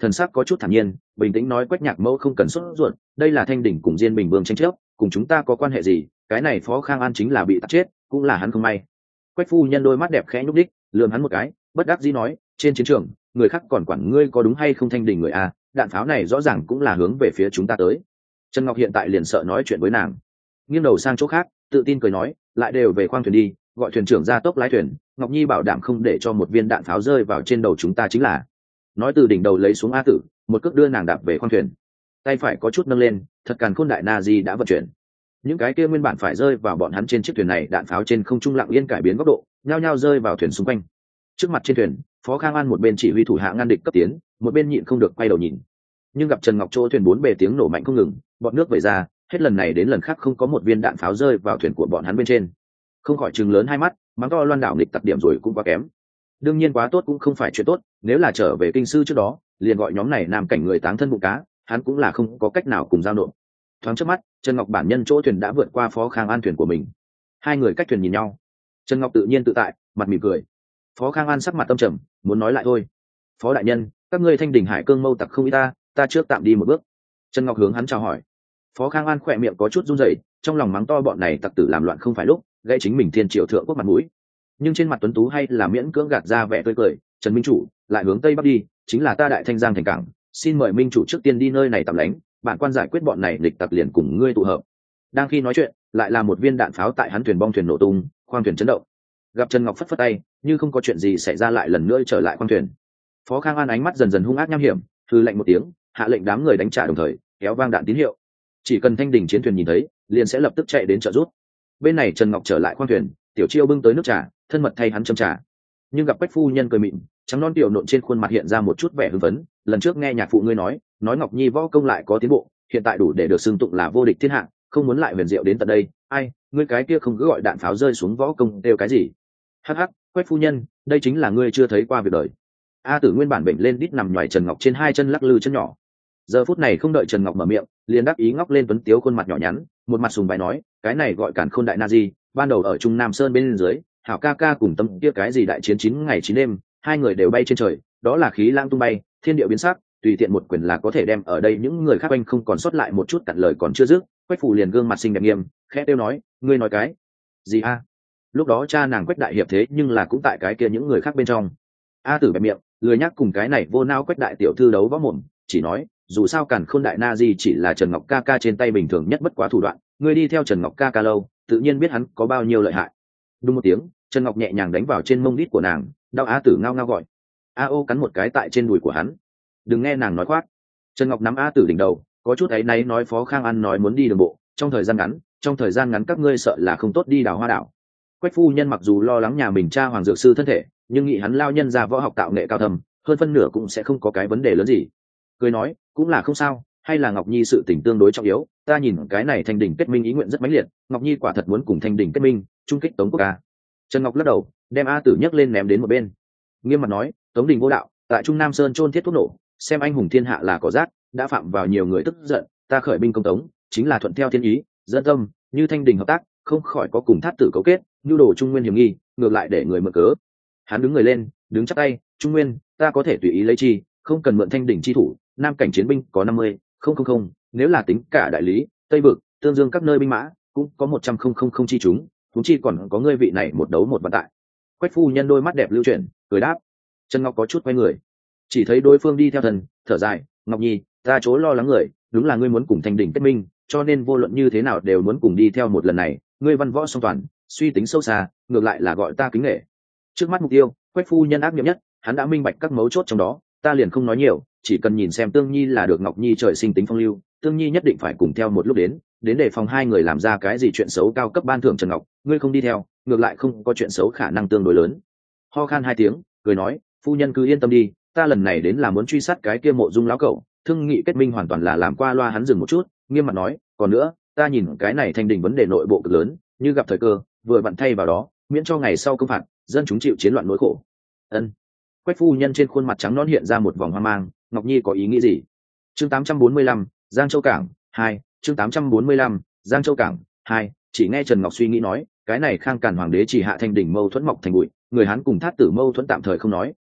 Speaker 1: thần sắc có chút thản nhiên, bình tĩnh nói Quách Nhạc Mẫu không cần sốt ruột, đây là Thanh Đỉnh cùng Diên Bình Vương tranh chấp, cùng chúng ta có quan hệ gì? Cái này Phó Khang An chính là bị tắt chết, cũng là hắn không may. Quách phu nhân đôi mắt đẹp khẽ nhúc đích, lườm hắn một cái, bất đắc dĩ nói, trên chiến trường, người khác còn quản ngươi có đúng hay không Thanh Đỉnh người a, đạn pháo này rõ ràng cũng là hướng về phía chúng ta tới. Trần Ngọc hiện tại liền sợ nói chuyện với nàng, nghiêng đầu sang chỗ khác, tự tin cười nói, lại đều về khoang thuyền đi, gọi thuyền trưởng ra tốc lái thuyền, Ngọc Nhi bảo đảm không để cho một viên đạn pháo rơi vào trên đầu chúng ta chính là. Nói từ đỉnh đầu lấy xuống A Tử, một cước đưa nàng đạp về khoang thuyền, tay phải có chút nâng lên, thật càn khôn đại na di đã vận chuyển. Những cái kia nguyên bản phải rơi vào bọn hắn trên chiếc thuyền này đạn pháo trên không trung lặng yên cải biến góc độ, nhao nhao rơi vào thuyền xung quanh. Trước mặt trên thuyền, Phó Khang An một bên chỉ huy thủ hạ ngăn địch cấp tiến, một bên nhịn không được quay đầu nhìn. Nhưng gặp Trần Ngọc chỗ thuyền bốn bề tiếng nổ mạnh không ngừng, bọt nước vẩy ra, hết lần này đến lần khác không có một viên đạn pháo rơi vào thuyền của bọn hắn bên trên. Không khỏi trừng lớn hai mắt, mắng to loan đảo nghịch tặc điểm rồi cũng quá kém. Đương nhiên quá tốt cũng không phải chuyện tốt, nếu là trở về kinh sư trước đó, liền gọi nhóm này nam cảnh người táng thân bụng cá, hắn cũng là không có cách nào cùng giao nộp. Thoáng trước mắt, Trần Ngọc bản nhân chỗ thuyền đã vượt qua Phó Khang An thuyền của mình. Hai người cách thuyền nhìn nhau. Trần Ngọc tự nhiên tự tại, mặt mỉm cười. Phó Khang An sắc mặt tâm trầm, muốn nói lại thôi. Phó đại nhân, các ngươi Thanh Đình Hải Cương mâu tặc không ý ta, ta trước tạm đi một bước. Trần Ngọc hướng hắn chào hỏi. Phó Khang An khỏe miệng có chút run rẩy, trong lòng mắng to bọn này tặc tử làm loạn không phải lúc, gây chính mình thiên triều thượng quốc mặt mũi. Nhưng trên mặt tuấn tú hay là miễn cưỡng gạt ra vẻ tươi cười, Trần Minh chủ, lại hướng tây bắc đi, chính là ta Đại Thanh Giang thành cảng, xin mời minh chủ trước tiên đi nơi này tạm lánh, bản quan giải quyết bọn này lịch tặc liền cùng ngươi tụ hợp. Đang khi nói chuyện, lại là một viên đạn pháo tại hắn thuyền bong thuyền nổ tung, khoang thuyền chấn động. Gặp Trần Ngọc phất phất tay, như không có chuyện gì xảy ra lại lần nữa trở lại khoang thuyền. Phó Khang An ánh mắt dần dần hung ác nham hiểm, hư lệnh một tiếng, hạ lệnh đám người đánh trả đồng thời kéo vang đạn tín hiệu. Chỉ cần Thanh Đình chiến thuyền nhìn thấy, liền sẽ lập tức chạy đến trợ giúp. Bên này Trần Ngọc trở lại khoang thuyền, Tiểu Chiêu bưng tới nước trà, thân mật thay hắn châm trà. Nhưng gặp Quách phu nhân cười mịn, trắng non tiểu nộn trên khuôn mặt hiện ra một chút vẻ hưng phấn. Lần trước nghe nhạc phụ ngươi nói, nói Ngọc Nhi võ công lại có tiến bộ, hiện tại đủ để được xưng tụng là vô địch thiên hạ, không muốn lại huyền diệu đến tận đây. Ai, ngươi cái kia không cứ gọi đạn pháo rơi xuống võ công đều cái gì? Hắc hắc, Quách phu nhân, đây chính là ngươi chưa thấy qua việc đời. A Tử nguyên bản bệnh lên đít nằm nhoài Trần Ngọc trên hai chân lắc lư chân nhỏ. Giờ phút này không đợi Trần Ngọc mở miệng, liền đắc ý ngóc lên tuấn tiếu khuôn mặt nhỏ nhắn, một mặt sùng bài nói, cái này gọi càn khôn đại na di, ban đầu ở Trung Nam Sơn bên dưới, hảo ca ca cùng tâm kia cái gì đại chiến chín ngày chín đêm, hai người đều bay trên trời, đó là khí lang tung bay, thiên địa biến sắc, tùy tiện một quyền là có thể đem ở đây những người khác quanh không còn sót lại một chút cặn lời còn chưa dứt. Quách phủ liền gương mặt xinh đẹp nghiêm, khẽ tiêu nói, ngươi nói cái gì a? Lúc đó cha nàng Quách đại hiệp thế nhưng là cũng tại cái kia những người khác bên trong. A Tử bẹp miệng, lười nhắc cùng cái này vô nao Quách đại tiểu thư đấu võ mồm, chỉ nói, dù sao càn khôn đại na di chỉ là Trần Ngọc ca ca trên tay bình thường nhất bất quá thủ đoạn, ngươi đi theo Trần Ngọc ca ca lâu, tự nhiên biết hắn có bao nhiêu lợi hại. Đúng một tiếng, Trần Ngọc nhẹ nhàng đánh vào trên mông đít của nàng, đau. A Tử ngao ngao gọi. A ô cắn một cái tại trên đùi của hắn. Đừng nghe nàng nói khoác. Trần Ngọc nắm A Tử đỉnh đầu, có chút áy náy nói Phó Khang An nói muốn đi đường bộ, trong thời gian ngắn, trong thời gian ngắn các ngươi sợ là không tốt đi đào hoa đảo. Quách phu nhân mặc dù lo lắng nhà mình cha hoàng dược sư thân thể, nhưng nghĩ hắn lao nhân ra võ học tạo nghệ cao thâm, hơn phân nửa cũng sẽ không có cái vấn đề lớn gì. Cười nói, cũng là không sao, hay là Ngọc Nhi sự tình tương đối trọng yếu, ta nhìn cái này Thanh Đình kết minh ý nguyện rất mãnh liệt, Ngọc Nhi quả thật muốn cùng Thanh Đình kết minh, trung kích Tống quốc ca. Trần Ngọc lắc đầu, đem A Tử nhấc lên ném đến một bên, nghiêm mặt nói, Tống Đình vô đạo, tại Trung Nam Sơn chôn thiết thuốc nổ, xem anh hùng thiên hạ là cỏ rác, đã phạm vào nhiều người tức giận, ta khởi binh công Tống, chính là thuận theo thiên ý, dẫn tâm, như Thanh Đình hợp tác, không khỏi có cùng thát tử cấu kết, nhu đồ Trung Nguyên hiểm nghi, ngược lại để người mượn cớ. Hắn đứng người lên, đứng chắp tay, Trung Nguyên, ta có thể tùy ý lấy chi, không cần mượn Thanh Đình chi thủ, nam cảnh chiến binh có năm mươi, không không không, nếu là tính cả đại lý, Tây vực, Tương Dương các nơi binh mã, cũng có một trăm không không không chi chúng, chúng chi còn có ngươi vị này một đấu một vận tại. Quách phu nhân đôi mắt đẹp lưu chuyển, cười đáp. Trần Ngọc có chút quay người, chỉ thấy đối phương đi theo thần, thở dài, Ngọc Nhi, ta chỗ lo lắng người, đúng là ngươi muốn cùng Thanh Đình kết minh, cho nên vô luận như thế nào đều muốn cùng đi theo một lần này, ngươi văn võ song toàn, suy tính sâu xa, ngược lại là gọi ta kính nể. Trước mắt mục tiêu, Quách phu nhân ác nghiệm nhất, hắn đã minh bạch các mấu chốt trong đó, ta liền không nói nhiều, chỉ cần nhìn xem Tương Nhi là được Ngọc Nhi trời sinh tính phong lưu, Tương Nhi nhất định phải cùng theo một lúc đến, đến để phòng hai người làm ra cái gì chuyện xấu cao cấp ban thưởng Trần Ngọc, ngươi không đi theo, ngược lại không có chuyện xấu khả năng tương đối lớn. Ho khan hai tiếng, cười nói, phu nhân cứ yên tâm đi, ta lần này đến là muốn truy sát cái kia Mộ Dung lão cẩu, thương nghị kết minh hoàn toàn là làm qua loa. Hắn dừng một chút, nghiêm mặt nói, còn nữa, ta nhìn cái này Thanh Đình vấn đề nội bộ cực lớn, như gặp thời cơ, vừa vặn thay vào đó, miễn cho ngày sau công phạt, dân chúng chịu chiến loạn nỗi khổ. Ân. Quách phu nhân trên khuôn mặt trắng nõn hiện ra một vòng hoang mang, Ngọc Nhi có ý nghĩ gì? Chương tám trăm bốn mươi lăm, Giang Châu Cảng hai, chương tám trăm bốn mươi lăm, Giang Châu Cảng hai, chỉ nghe Trần Ngọc suy nghĩ nói, cái này Khang Càn hoàng đế chỉ hạ Thanh Đình mâu thuẫn mọc thành bụi, người Hán cùng thát tử mâu thuẫn tạm thời không nói,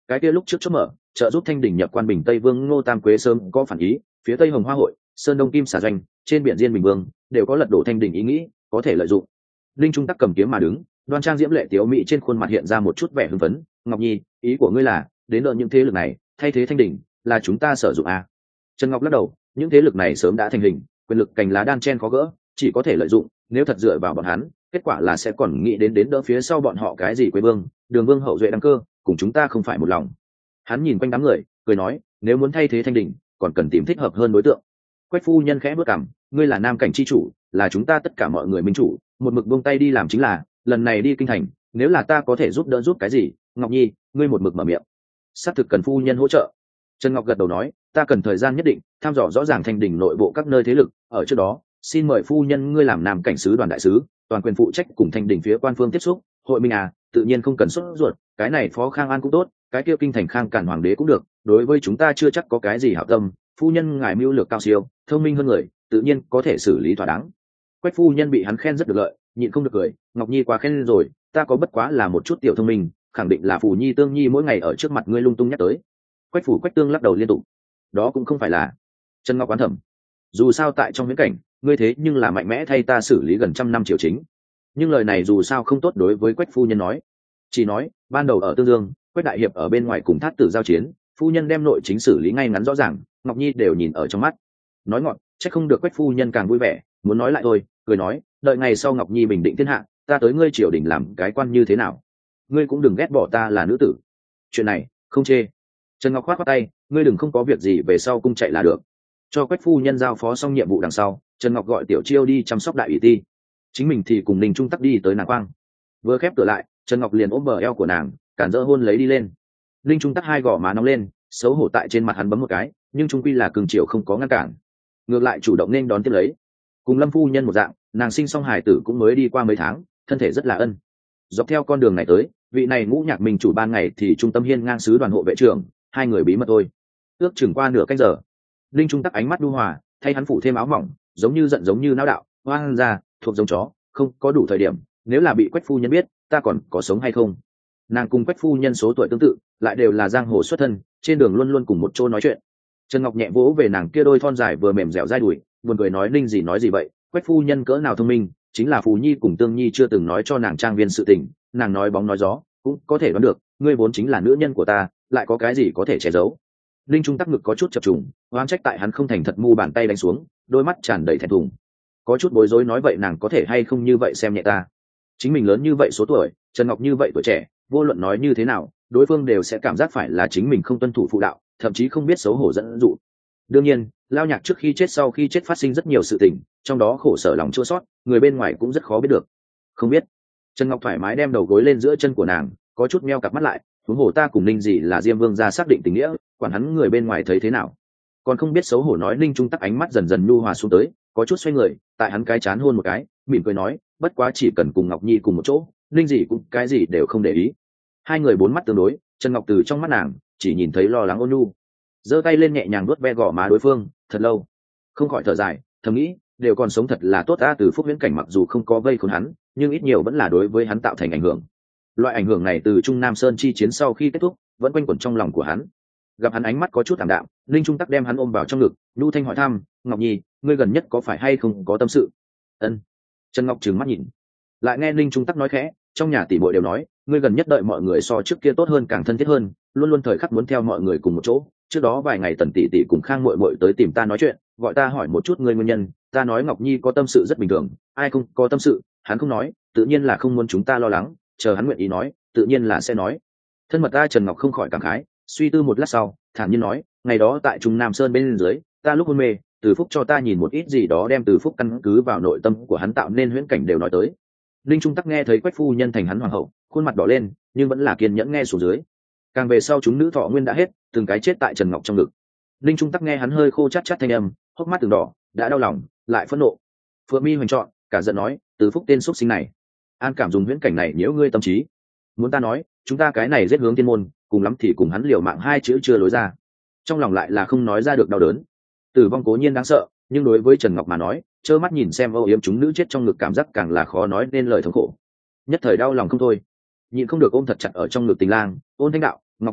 Speaker 1: cái kia lúc trước chốt mở trợ giúp thanh đình nhập quan bình tây vương ngô tam quế sớm có phản ý, phía tây hồng hoa hội, sơn đông kim xà doanh, trên biển diên bình vương đều có lật đổ thanh đình ý nghĩ, có thể lợi dụng. Linh Trung Tắc cầm kiếm mà đứng, đoan trang diễm lệ tiếu mỹ trên khuôn mặt hiện ra một chút vẻ hưng phấn. Ngọc Nhi, ý của ngươi là đến đợi những thế lực này thay thế thanh đình là chúng ta sử dụng à? Trần Ngọc lắc đầu, những thế lực này sớm đã thành hình, quyền lực cành lá đan chen khó gỡ, chỉ có thể lợi dụng. Nếu thật dựa vào bọn hắn, kết quả là sẽ còn nghĩ đến đến đỡ phía sau bọn họ cái gì quế vương, đường vương hậu duệ đăng cơ, cùng chúng ta không phải một lòng. Hắn nhìn quanh đám người, cười nói, nếu muốn thay thế thanh đình, còn cần tìm thích hợp hơn đối tượng. Quách phu nhân khẽ bước cằm, ngươi là nam cảnh chi chủ, là chúng ta tất cả mọi người minh chủ, một mực buông tay đi làm chính là, lần này đi kinh thành, nếu là ta có thể giúp đỡ giúp cái gì, Ngọc Nhi, ngươi một mực mở miệng. Xác thực cần phu nhân hỗ trợ. Trần Ngọc gật đầu nói, ta cần thời gian nhất định, thăm dò rõ ràng thanh đình nội bộ các nơi thế lực, ở trước đó, xin mời phu nhân ngươi làm nam cảnh sứ đoàn đại sứ, toàn quyền phụ trách cùng thanh đình phía quan phương tiếp xúc, hội minh à, tự nhiên không cần sốt ruột, cái này phó Khang An cũng tốt, cái kia kinh thành Khang Cản hoàng đế cũng được, đối với chúng ta chưa chắc có cái gì hảo tâm, phu nhân ngài mưu lược cao siêu, thông minh hơn người, tự nhiên có thể xử lý thỏa đáng. Quách phu nhân bị hắn khen rất được lợi, nhịn không được cười, Ngọc Nhi quá khen rồi, ta có bất quá là một chút tiểu thông minh, khẳng định là Phù Nhi Tương Nhi mỗi ngày ở trước mặt ngươi lung tung nhắc tới. Quách phủ Quách Tương lắc đầu liên tục, đó cũng không phải là. Trần Ngọc oán thầm, dù sao tại trong viễn cảnh, ngươi thế nhưng là mạnh mẽ thay ta xử lý gần trăm năm triều chính. Nhưng lời này dù sao không tốt đối với Quách phu nhân nói, chỉ nói ban đầu ở Tương Dương, Quách đại hiệp ở bên ngoài cùng Thát Tử giao chiến, phu nhân đem nội chính xử lý ngay ngắn rõ ràng, Ngọc Nhi đều nhìn ở trong mắt. Nói ngọn, chắc không được Quách phu nhân càng vui vẻ, muốn nói lại thôi, cười nói, đợi ngày sau Ngọc Nhi bình định thiên hạ, ta tới ngươi triều đình làm cái quan như thế nào, ngươi cũng đừng ghét bỏ ta là nữ tử. Chuyện này không chê. Trần Ngọc khoát khoát tay, ngươi đừng không có việc gì về sau cung chạy là được. Cho Quách phu nhân giao phó xong nhiệm vụ đằng sau, Trần Ngọc gọi Tiểu Chiêu đi chăm sóc đại ủy ti, chính mình thì cùng Ninh Trung Tắc đi tới nàng quang. Vừa khép cửa lại, Trần Ngọc liền ôm bờ eo của nàng, cản rỡ hôn lấy đi lên. Ninh Trung Tắc hai gò má nóng lên, xấu hổ tại trên mặt hắn bấm một cái, nhưng trung quy là cường chiều không có ngăn cản, ngược lại chủ động nên đón tiếp lấy. Cùng Lâm phu nhân một dạng, nàng sinh xong hài tử cũng mới đi qua mấy tháng, thân thể rất là ân. Dọc theo con đường này tới, vị này Ngũ Nhạc Minh chủ ban ngày thì trung tâm hiên ngang sứ đoàn hộ vệ trưởng, hai người bí mật thôi. Ước chừng qua nửa canh giờ, Linh Trung Tắc ánh mắt đu hòa, thay hắn phủ thêm áo mỏng, giống như giận giống như nao đạo, hoang ra, thuộc giống chó, không có đủ thời điểm, nếu là bị Quách phu nhân biết, ta còn có sống hay không? Nàng cùng Quách phu nhân số tuổi tương tự, lại đều là giang hồ xuất thân, trên đường luôn luôn cùng một chỗ nói chuyện. Trần Ngọc nhẹ vỗ về nàng kia đôi thon dài vừa mềm dẻo dai đùi, buồn cười nói, Linh gì nói gì vậy, Quách phu nhân cỡ nào thông minh, chính là Phù Nhi cùng Tương Nhi chưa từng nói cho nàng trang viên sự tình, nàng nói bóng nói gió, cũng có thể đoán được, ngươi vốn chính là nữ nhân của ta, lại có cái gì có thể che giấu. Linh Trung Tắc ngực có chút chập trùng, oán trách tại hắn không thành thật mu bàn tay đánh xuống, đôi mắt tràn đầy thẹn thùng, có chút bối rối nói, vậy nàng có thể hay không như vậy xem nhẹ ta? Chính mình lớn như vậy số tuổi, Trần Ngọc như vậy tuổi trẻ, vô luận nói như thế nào, đối phương đều sẽ cảm giác phải là chính mình không tuân thủ phụ đạo, thậm chí không biết xấu hổ dẫn dụ. Đương nhiên, Lao Nhạc trước khi chết sau khi chết phát sinh rất nhiều sự tình, trong đó khổ sở lòng chua sót, người bên ngoài cũng rất khó biết được. Không biết. Trần Ngọc thoải mái đem đầu gối lên giữa chân của nàng, có chút meo cặp mắt lại, huống hồ ta cùng Ninh gì là Diêm Vương gia xác định tình nghĩa, quản hắn người bên ngoài thấy thế nào. Còn không biết xấu hổ nói. Ninh Trung Tắc ánh mắt dần dần nhu hòa xuống tới, có chút xoay người, tại hắn cái chán hôn một cái, mỉm cười nói, bất quá chỉ cần cùng Ngọc Nhi cùng một chỗ, Ninh gì cũng cái gì đều không để ý. Hai người bốn mắt tương đối, Trần Ngọc từ trong mắt nàng chỉ nhìn thấy lo lắng ôn nhu, giơ tay lên nhẹ nhàng vuốt ve gò má đối phương, thật lâu, không khỏi thở dài, thầm nghĩ, đều còn sống thật là tốt ta. Từ Phúc Viễn cảnh mặc dù không có vây khốn hắn, nhưng ít nhiều vẫn là đối với hắn tạo thành ảnh hưởng. Loại ảnh hưởng này từ Trung Nam Sơn chi chiến sau khi kết thúc, vẫn quanh quẩn trong lòng của hắn. Gặp hắn ánh mắt có chút ảm đạm, Linh Trung Tắc đem hắn ôm vào trong ngực, nhu thanh hỏi thăm, Ngọc Nhi, ngươi gần nhất có phải hay không có tâm sự? Ân. Trần Ngọc trừng mắt nhìn, lại nghe Linh Trung Tắc nói khẽ, trong nhà tỷ muội đều nói, ngươi gần nhất đợi mọi người so trước kia tốt hơn, càng thân thiết hơn, luôn luôn thời khắc muốn theo mọi người cùng một chỗ. Trước đó vài ngày Tần tỷ tỷ cùng Khang muội muội tới tìm ta nói chuyện, gọi ta hỏi một chút ngươi nguyên nhân, ta nói Ngọc Nhi có tâm sự rất bình thường, ai không có tâm sự, hắn không nói, tự nhiên là không muốn chúng ta lo lắng, chờ hắn nguyện ý nói, tự nhiên là sẽ nói. Thân mật ta. Trần Ngọc không khỏi cảm khái, suy tư một lát sau, thản nhiên nói, ngày đó tại Trung Nam Sơn bên dưới, ta lúc hôn mê, Từ Phúc cho ta nhìn một ít gì đó, đem Từ Phúc căn cứ vào nội tâm của hắn tạo nên huyễn cảnh đều nói tới. Linh Trung Tắc nghe thấy Quách phu nhân thành hắn hoàng hậu, khuôn mặt đỏ lên, nhưng vẫn là kiên nhẫn nghe xuống dưới. Càng về sau chúng nữ thọ nguyên đã hết, từng cái chết tại Trần Ngọc trong ngực. Linh Trung Tắc nghe hắn hơi khô chát chát thanh âm, hốc mắt từng đỏ, đã đau lòng, lại phẫn nộ. Phượng Mi hoành trọn, cả giận nói, Từ Phúc tên xuất sinh này, an cảm dùng huyễn cảnh này nhiễu ngươi tâm trí. Muốn ta nói, chúng ta cái này giết hướng thiên môn, cùng lắm thì cùng hắn liều mạng, hai chữ chưa lối ra. Trong lòng lại là không nói ra được đau đớn. Tử vong cố nhiên đáng sợ, nhưng đối với Trần Ngọc mà nói, trơ mắt nhìn xem âu yếm chúng nữ chết trong ngực, cảm giác càng là khó nói nên lời thống khổ. Nhất thời đau lòng không thôi, nhịn không được ôm thật chặt ở trong ngực Tình Lang, ôn thanh đạo, Ngọc Nhi,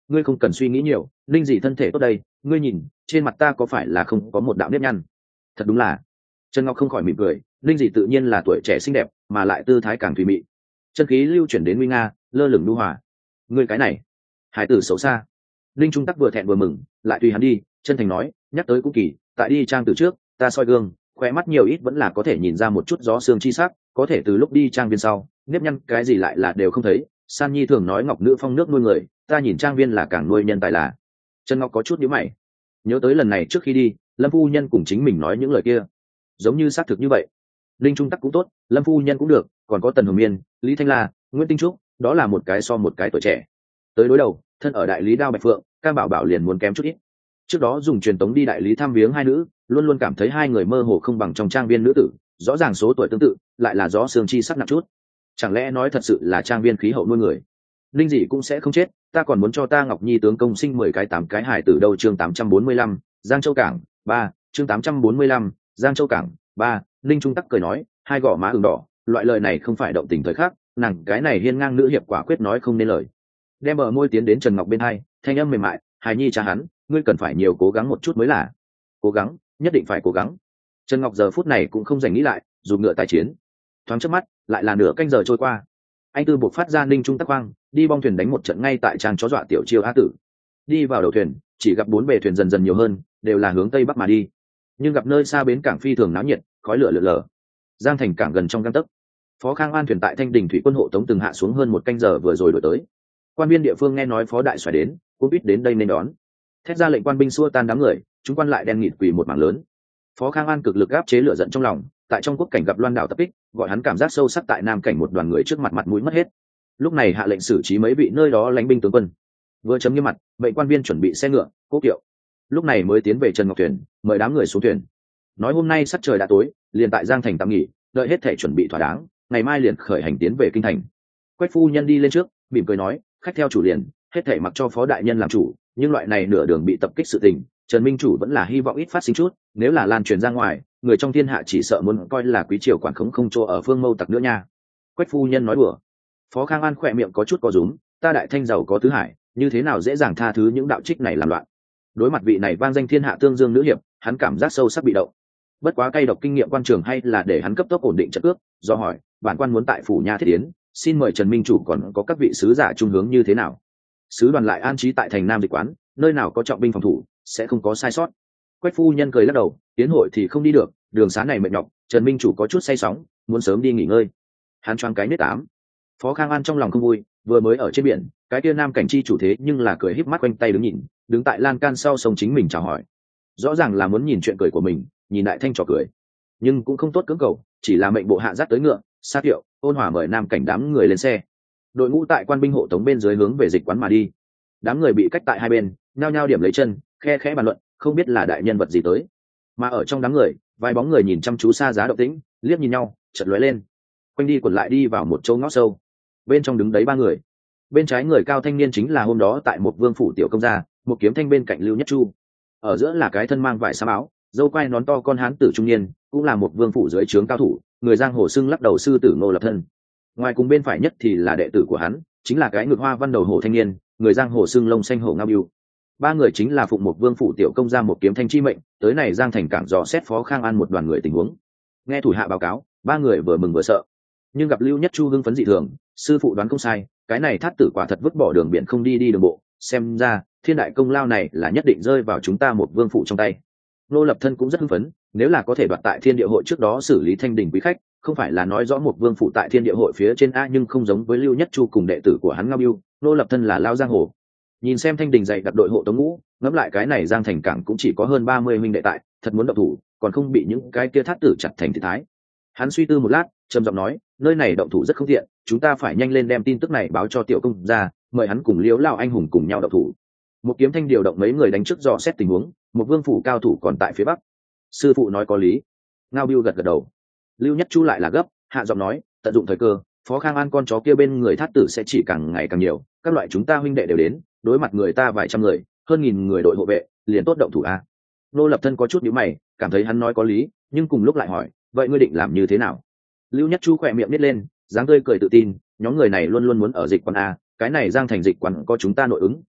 Speaker 1: ngươi không cần suy nghĩ nhiều, linh dị thân thể tốt đây, ngươi nhìn trên mặt ta có phải là không có một đạo nếp nhăn. Thật đúng là. Trần Ngọc không khỏi mỉm cười, linh dị tự nhiên là tuổi trẻ xinh đẹp mà lại tư thái càng thùy mị, chân khí lưu chuyển đến nguy nga, lơ lửng lưu hòa. Ngươi cái này hải tử xấu xa. Linh Trung Tắc vừa thẹn vừa mừng, lại tùy hắn đi, chân thành nói, nhắc tới cũng kỳ, tại đi trang từ trước ta soi gương, khóe mắt nhiều ít vẫn là có thể nhìn ra một chút gió sương chi sắc, có thể từ lúc đi trang viên sau nếp nhăn cái gì lại là đều không thấy. San Nhi thường nói ngọc nữ phong nước nuôi người, ta nhìn trang viên là càng nuôi nhân tài là. Trần Ngọc có chút nhíu mày, nhớ tới lần này trước khi đi Lâm phu nhân cùng chính mình nói những lời kia, giống như xác thực như vậy. Linh Trung Tắc cũng tốt, Lâm phu nhân cũng được, còn có Tần Hồng Miên, Lý Thanh La, Nguyễn Tinh Trúc, đó là một cái so một cái tuổi trẻ. Tới đối đầu thân ở đại lý Đao Bạch Phượng, Cam Bảo Bảo liền muốn kém chút ít. Trước đó dùng truyền tống đi đại lý thăm viếng hai nữ, luôn luôn cảm thấy hai người mơ hồ không bằng trong trang viên nữ tử, rõ ràng số tuổi tương tự, lại là gió sương chi sắc nặng chút. Chẳng lẽ nói thật sự là trang viên khí hậu nuôi người? Linh dị cũng sẽ không chết, ta còn muốn cho ta Ngọc Nhi tướng công sinh mười cái tám cái hải tử đâu. Chương tám trăm bốn mươi lăm, Giang Châu Cảng ba. Chương tám trăm bốn mươi lăm, Giang Châu Cảng ba. Linh Trung Tắc cười nói, hai gò má ửng đỏ, loại lời này không phải động tình thời khắc, nàng cái này hiên ngang nữ hiệp quả quyết nói không nên lời. Đem bờ môi tiến đến Trần Ngọc bên hai, thanh âm mềm mại, hài nhi cha hắn, ngươi cần phải nhiều cố gắng một chút mới là. Cố gắng, nhất định phải cố gắng. Trần Ngọc giờ phút này cũng không dành nghĩ lại, dùng ngựa tài chiến. Thoáng chớp mắt, lại là nửa canh giờ trôi qua. Anh Tư buộc phát ra Ninh Trung Tắc Hoang, đi bong thuyền đánh một trận ngay tại trang chó dọa tiểu chiêu á tử. Đi vào đầu thuyền, chỉ gặp bốn bề thuyền dần dần nhiều hơn, đều là hướng tây bắc mà đi. Nhưng gặp nơi xa bến cảng phi thường náo nhiệt, khói lửa lượn lờ. Giang thành cảng gần trong gang tấc. Phó Khang An thuyền tại Thanh Đình thủy quân hộ tống từng hạ xuống hơn một canh giờ vừa rồi đổi tới. Quan viên địa phương nghe nói phó đại xoài đến, cũng biết đến đây nên đón. Thét ra lệnh quan binh xua tan đám người, chúng quan lại đen nghịt quỳ một mảng lớn. Phó Khang An cực lực áp chế lửa giận trong lòng, tại trong quốc cảnh gặp loan đảo tập kích, gọi hắn cảm giác sâu sắc tại nam cảnh một đoàn người trước mặt mặt mũi mất hết. Lúc này hạ lệnh xử trí mấy vị nơi đó lãnh binh tướng quân, vừa chấm nghiêm mặt, vậy quan viên chuẩn bị xe ngựa, cố kiệu. Lúc này mới tiến về Trần Ngọc thuyền, mời đám người xuống thuyền. Nói hôm nay sắc trời đã tối, liền tại Giang thành tạm nghỉ, đợi hết thể chuẩn bị thỏa đáng, ngày mai liền khởi hành tiến về kinh thành. Quách phu nhân đi lên trước, mỉm cười nói, khách theo chủ liền, hết thể mặc cho phó đại nhân làm chủ, nhưng loại này nửa đường bị tập kích sự tình, Trần Minh chủ vẫn là hy vọng ít phát sinh chút, nếu là lan truyền ra ngoài, người trong thiên hạ chỉ sợ muốn coi là quý triều quản khống không chỗ ở phương mâu tặc nữa nha. Quách phu nhân nói đùa. Phó Khang An khỏe miệng có chút có rúm, ta đại thanh giàu có tứ hải, như thế nào dễ dàng tha thứ những đạo trích này làm loạn. Đối mặt vị này vang danh thiên hạ tương dương nữ hiệp, hắn cảm giác sâu sắc bị động. Bất quá cay độc kinh nghiệm quan trường hay là để hắn cấp tốc ổn định trận cước, do hỏi, bản quan muốn tại phủ nha thiết yến, xin mời Trần Minh chủ còn có các vị sứ giả trung hướng như thế nào. Sứ đoàn lại an trí tại thành Nam Dịch quán, nơi nào có trọng binh phòng thủ, sẽ không có sai sót. Quách phu nhân cười lắc đầu, tiến hội thì không đi được, đường xá này mệt nhọc, Trần Minh chủ có chút say sóng, muốn sớm đi nghỉ ngơi. Hắn choáng cái nết tám. Phó Khang An trong lòng không vui, vừa mới ở trên biển, cái kia nam cảnh chi chủ thế nhưng là cười híp mắt quanh tay đứng nhìn, đứng tại lan can sau sông chính mình chào hỏi. Rõ ràng là muốn nhìn chuyện cười của mình, nhìn đại thanh trò cười, nhưng cũng không tốt cưỡng cầu, chỉ là mệnh bộ hạ dắt tới ngựa, sát hiệu, ôn hòa mời nam cảnh đám người lên xe. Đội ngũ tại quan binh hộ tống bên dưới hướng về dịch quán mà đi. Đám người bị cách tại hai bên, nhao nhao điểm lấy chân, khe khẽ bàn luận, không biết là đại nhân vật gì tới. Mà ở trong đám người, vài bóng người nhìn chăm chú xa giá động tĩnh, liếc nhìn nhau, chợt lóe lên, quanh đi quẩn lại đi vào một chỗ ngõ sâu. Bên trong đứng đấy ba người. Bên trái người cao thanh niên chính là hôm đó tại một vương phủ tiểu công gia, một kiếm thanh bên cạnh Lưu Nhất Chu. Ở giữa là cái thân mang vải xám áo, dâu quai nón to con hán tử trung niên, cũng là một vương phủ dưới trướng cao thủ, người giang hồ xưng lắc đầu sư tử Ngô Lập Thân. Ngoài cùng bên phải nhất thì là đệ tử của hắn, chính là cái ngực hoa văn đầu hổ thanh niên, người giang hồ xưng lông xanh hổ Ngao Bưu. Ba người chính là phụng một vương phủ tiểu công gia một kiếm thanh chi mệnh, tới này Giang thành cảng dò xét Phó Khang An một đoàn người tình huống. Nghe thủ hạ báo cáo, ba người vừa mừng vừa sợ, nhưng gặp Lưu Nhất Chu hưng phấn dị thường, sư phụ đoán không sai, cái này thát tử quả thật vứt bỏ đường biển không đi đi đường bộ, xem ra thiên đại công lao này là nhất định rơi vào chúng ta một vương phủ trong tay. Ngô Lập Thân cũng rất hưng phấn, nếu là có thể đoạt tại thiên địa hội trước đó xử lý thanh đình quý khách, không phải là nói rõ một vương phủ tại thiên địa hội phía trên a, nhưng không giống với Lưu Nhất Chu cùng đệ tử của hắn Ngao Bưu, Ngô Lập Thân là lao giang hồ. Nhìn xem thanh đình dạy đặt đội hộ tống ngũ, ngẫm lại cái này Giang thành cảng cũng chỉ có hơn ba mươi huynh đệ tại, thật muốn động thủ, còn không bị những cái kia thát tử chặt thành thị thái. Hắn suy tư một lát, trầm giọng nói, nơi này động thủ rất không tiện, chúng ta phải nhanh lên đem tin tức này báo cho tiểu công gia, mời hắn cùng Liễu lão anh hùng cùng nhau động thủ. Một kiếm thanh điều động mấy người đánh trước dò xét tình huống, một vương phủ cao thủ còn tại phía bắc. Sư phụ nói có lý. Ngao Bưu gật gật đầu. Lưu Nhất Chu lại là gấp, hạ giọng nói, tận dụng thời cơ, Phó Khang An con chó kia bên người thát tử sẽ chỉ càng ngày càng nhiều, các loại chúng ta huynh đệ đều đến, đối mặt người ta vài trăm người, hơn nghìn người đội hộ vệ, liền tốt động thủ a. Nô Lập Thân có chút nhíu mày, cảm thấy hắn nói có lý, nhưng cùng lúc lại hỏi, vậy ngươi định làm như thế nào? Lưu Nhất Chu khỏe miệng nít lên, dáng tươi cười tự tin, nhóm người này luôn luôn muốn ở dịch quán a, cái này Giang thành dịch quán có chúng ta nội ứng,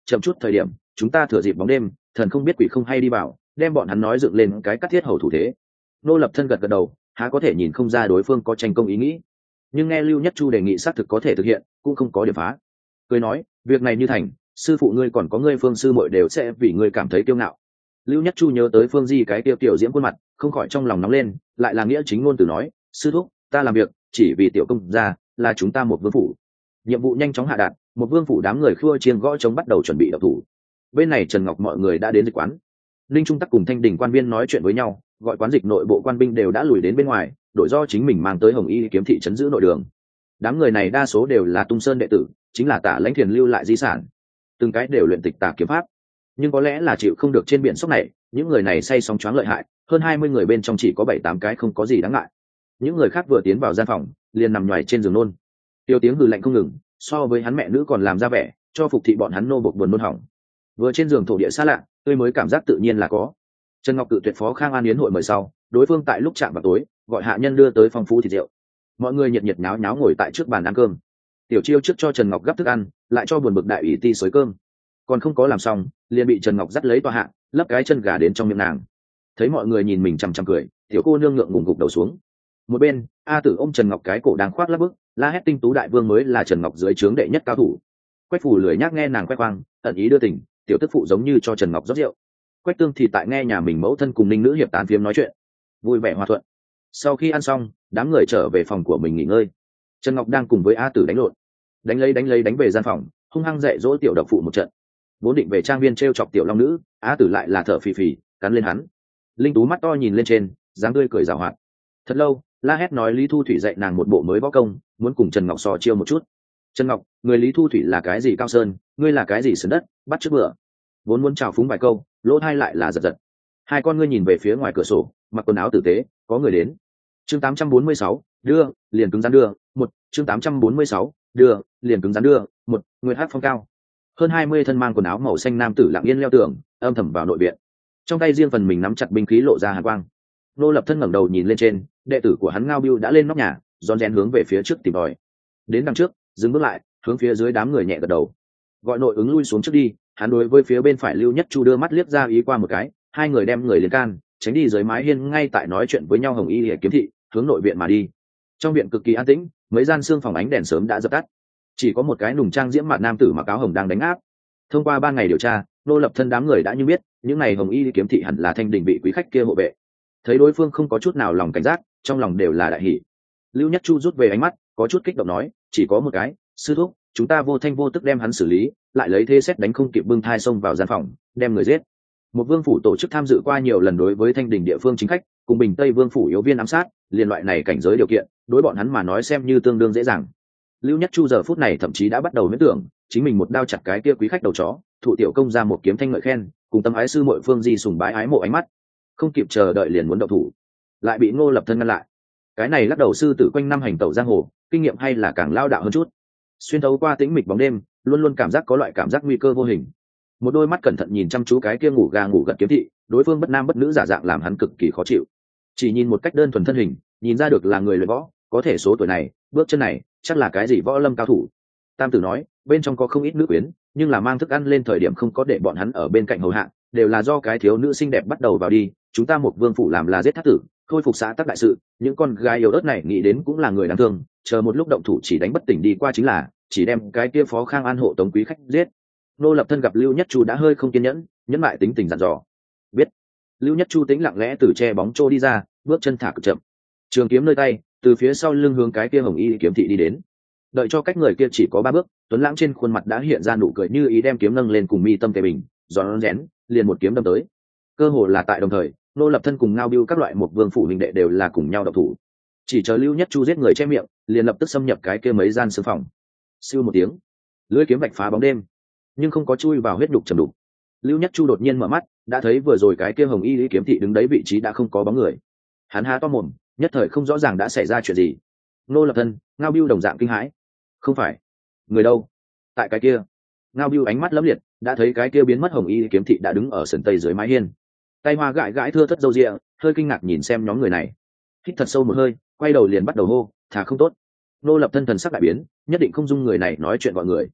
Speaker 1: chậm chút thời điểm chúng ta thừa dịp bóng đêm, thần không biết quỷ không hay đi vào, đem bọn hắn nói dựng lên cái cắt thiết hầu thủ thế. Nô Lập Thân gật gật đầu, há có thể nhìn không ra đối phương có tranh công ý nghĩ, nhưng nghe Lưu Nhất Chu đề nghị xác thực có thể thực hiện, cũng không có điểm phá. Cười nói, việc này như thành, sư phụ ngươi còn có ngươi Phương sư muội đều sẽ vì ngươi cảm thấy kiêu ngạo. Lưu Nhất Chu nhớ tới Phương Di cái tiêu tiểu diễm khuôn mặt, không khỏi trong lòng nóng lên, lại là nghĩa chính ngôn từ nói, sư thúc, ta làm việc chỉ vì tiểu công gia, là chúng ta một vương phủ. Nhiệm vụ nhanh chóng hạ đạt, một vương phủ đám người khua chiêng gõ trống bắt đầu chuẩn bị động thủ. Bên này Trần Ngọc mọi người đã đến dịch quán. Linh Trung Tắc cùng Thanh Đình quan viên nói chuyện với nhau, gọi quán dịch nội bộ quan binh đều đã lùi đến bên ngoài, đổi do chính mình mang tới Hồng Y kiếm thị trấn giữ nội đường. Đám người này đa số đều là Tung Sơn đệ tử, chính là Tả Lãnh Thiền lưu lại di sản, từng cái đều luyện tịch tà kiếm pháp, nhưng có lẽ là chịu không được trên biển sốc này, những người này say sóng choáng lợi hại, hơn hai mươi người bên trong chỉ có bảy tám cái không có gì đáng ngại. Những người khác vừa tiến vào gian phòng liền nằm nhoài trên giường nôn, tiêu tiếng hừ lạnh không ngừng, so với hắn mẹ nữ còn làm ra vẻ, cho phục thị bọn hắn nô bộc buồn nôn hỏng. Vừa trên giường thổ địa xa lạ, tươi mới cảm giác tự nhiên là có. Trần Ngọc cự tuyệt phó Khang An yến hội mời sau, đối phương tại lúc chạm vào tối gọi hạ nhân đưa tới phong phú thịt rượu, mọi người nhiệt nhiệt nháo nháo ngồi tại trước bàn ăn cơm. Tiểu Chiêu trước cho Trần Ngọc gấp thức ăn, lại cho buồn bực đại ủy ti xới cơm, còn không có làm xong liền bị Trần Ngọc dắt lấy tòa hạ, lấp cái chân gà đến trong miệng nàng. Thấy mọi người nhìn mình chằm chằm cười, tiểu cô nương ngượng ngùng gục đầu xuống. Một bên A Tử ôm Trần Ngọc cái cổ đang khoác lắp bức, la hét tinh tú đại vương mới là Trần Ngọc dưới trướng đệ nhất cao thủ. Quách Phủ lười nhác nghe nàng khoe khoang, ẩn ý đưa tình, tiểu tức phụ giống như cho Trần Ngọc rót rượu. Quách Tương thì tại nghe nhà mình mẫu thân cùng Ninh nữ hiệp tán phiếm nói chuyện, vui vẻ hòa thuận. Sau khi ăn xong, đám người trở về phòng của mình nghỉ ngơi. Trần Ngọc đang cùng với A Tử đánh lộn, đánh lấy đánh lấy đánh về gian phòng, hung hăng dạy dỗ tiểu độc phụ một trận. Vốn định về trang viên trêu chọc tiểu long nữ, A Tử lại là thở phì phì cắn lên hắn. Linh tú mắt to nhìn lên trên, dáng tươi cười giảo hoạt. Thật lâu, la hét nói Lý Thu Thủy dạy nàng một bộ mới võ công, muốn cùng Trần Ngọc sò chiêu một chút. Trần Ngọc, người Lý Thu Thủy là cái gì cao sơn, ngươi là cái gì sườn đất, bắt trước bữa. Vốn muốn chào phúng vài câu, lỗ hai lại là giật giật. Hai con ngươi nhìn về phía ngoài cửa sổ, mặc quần áo tử tế, có người đến. Chương tám trăm bốn mươi sáu, đưa, liền cứng rắn đưa, một, chương tám trăm bốn mươi sáu, đưa, liền cứng rắn đưa, một, Nguyệt Hát phong cao. Hơn hai mươi thân mang quần áo màu xanh nam tử lặng yên leo tường, âm thầm vào nội viện. Trong tay riêng phần mình nắm chặt binh khí lộ ra hàn quang. Nô Lập Thân ngẩng đầu nhìn lên trên, đệ tử của hắn Ngao Bưu đã lên nóc nhà, rón rén hướng về phía trước tìm tòi. Đến đằng trước, dừng bước lại, hướng phía dưới đám người nhẹ gật đầu. Gọi nội ứng lui xuống trước đi, hắn đối với phía bên phải Lưu Nhất Chu đưa mắt liếc ra ý qua một cái, hai người đem người liền can, tránh đi dưới mái hiên ngay tại nói chuyện với nhau Hồng Y Liễu kiếm thị, hướng nội viện mà đi. Trong viện cực kỳ an tĩnh, mấy gian xương phòng ánh đèn sớm đã dập tắt, chỉ có một cái nùng trang diễm mạn nam tử mặc áo hồng đang đánh áp. Thông qua ba ngày điều tra, Nô Lập Thân đám người đã như biết, những ngày Hồng Y Liễu kiếm thị hẳn là Thanh Đình vị quý khách kia hộ vệ. Thấy đối phương không có chút nào lòng cảnh giác, trong lòng đều là đại hỉ. Lưu Nhất Chu rút về ánh mắt, có chút kích động nói, chỉ có một cái, sư thúc, chúng ta vô thanh vô tức đem hắn xử lý, lại lấy thế xét đánh không kịp bưng thai xông vào gian phòng, đem người giết. Một vương phủ tổ chức tham dự qua nhiều lần đối với Thanh Đình địa phương chính khách, cùng Bình Tây vương phủ yếu viên ám sát, liên loại này cảnh giới điều kiện, đối bọn hắn mà nói xem như tương đương dễ dàng. Lưu Nhất Chu giờ phút này thậm chí đã bắt đầu miễn tưởng, chính mình một đao chặt cái kia quý khách đầu chó, thụ tiểu công ra một kiếm thanh ngợi khen, cùng tâm ái sư muội Phương Di sùng bái ái mộ ánh mắt, không kịp chờ đợi liền muốn động thủ, lại bị Ngô Lập Thân ngăn lại. Cái này lắc đầu sư tử quanh năm hành tẩu giang hồ, kinh nghiệm hay là càng lao đạo hơn chút. Xuyên thấu qua tĩnh mịch bóng đêm, luôn luôn cảm giác có loại cảm giác nguy cơ vô hình. Một đôi mắt cẩn thận nhìn chăm chú cái kia ngủ gà ngủ gật kiếm thị, đối phương bất nam bất nữ giả dạng làm hắn cực kỳ khó chịu. Chỉ nhìn một cách đơn thuần thân hình, nhìn ra được là người luyện võ, có thể số tuổi này, bước chân này, chắc là cái gì võ lâm cao thủ. Tam tử nói, bên trong có không ít nữ quyến, nhưng là mang thức ăn lên thời điểm không có để bọn hắn ở bên cạnh hầu hạ, đều là do cái thiếu nữ xinh đẹp bắt đầu vào đi. Chúng ta một vương phủ làm là giết thát tử, khôi phục xã tắc đại sự, những con gái yếu ớt này nghĩ đến cũng là người đáng thương, chờ một lúc động thủ chỉ đánh bất tỉnh đi qua chính là, chỉ đem cái kia phó Khang An hộ tống quý khách giết. Nô Lập Thân gặp Lưu Nhất Chu đã hơi không kiên nhẫn, nhẫn lại tính tình dặn dò. Biết. Lưu Nhất Chu tính lặng lẽ từ che bóng trô đi ra, bước chân thả cực chậm, trường kiếm nơi tay, từ phía sau lưng hướng cái kia Hồng Y kiếm thị đi đến. Đợi cho cách người kia chỉ có ba bước, Tuấn Lãng trên khuôn mặt đã hiện ra nụ cười, như ý đem kiếm nâng lên cùng mi tâm kề bình, giòn rén, liền một kiếm đâm tới. Cơ hồ là tại đồng thời, Nô Lập Thân cùng Ngao Bưu các loại một vương phủ huynh đệ đều là cùng nhau động thủ. Chỉ chờ Lưu Nhất Chu giết người che miệng, liền lập tức xâm nhập cái kia mấy gian sương phòng. Siêu một tiếng, lưỡi kiếm vạch phá bóng đêm, nhưng không có chui vào huyết đục trầm đục. Lưu Nhất Chu đột nhiên mở mắt, đã thấy vừa rồi cái kia Hồng Y kiếm thị đứng đấy vị trí đã không có bóng người. Hắn há to mồm, nhất thời không rõ ràng đã xảy ra chuyện gì. Nô Lập Thân, Ngao Bưu đồng dạng kinh hãi. Không phải, người đâu? Tại cái kia. Ngao Bưu ánh mắt lấm liệt, đã thấy cái kia biến mất Hồng Y kiếm thị đã đứng ở sườn tây dưới mái hiên, tay hoa gãi gãi thưa thất râu ria, hơi kinh ngạc nhìn xem nhóm người này. Hít thật sâu một hơi, quay đầu liền bắt đầu hô, thà không tốt. Nô Lập Thân thần sắc đại biến, nhất định không dung người này nói chuyện gọi người.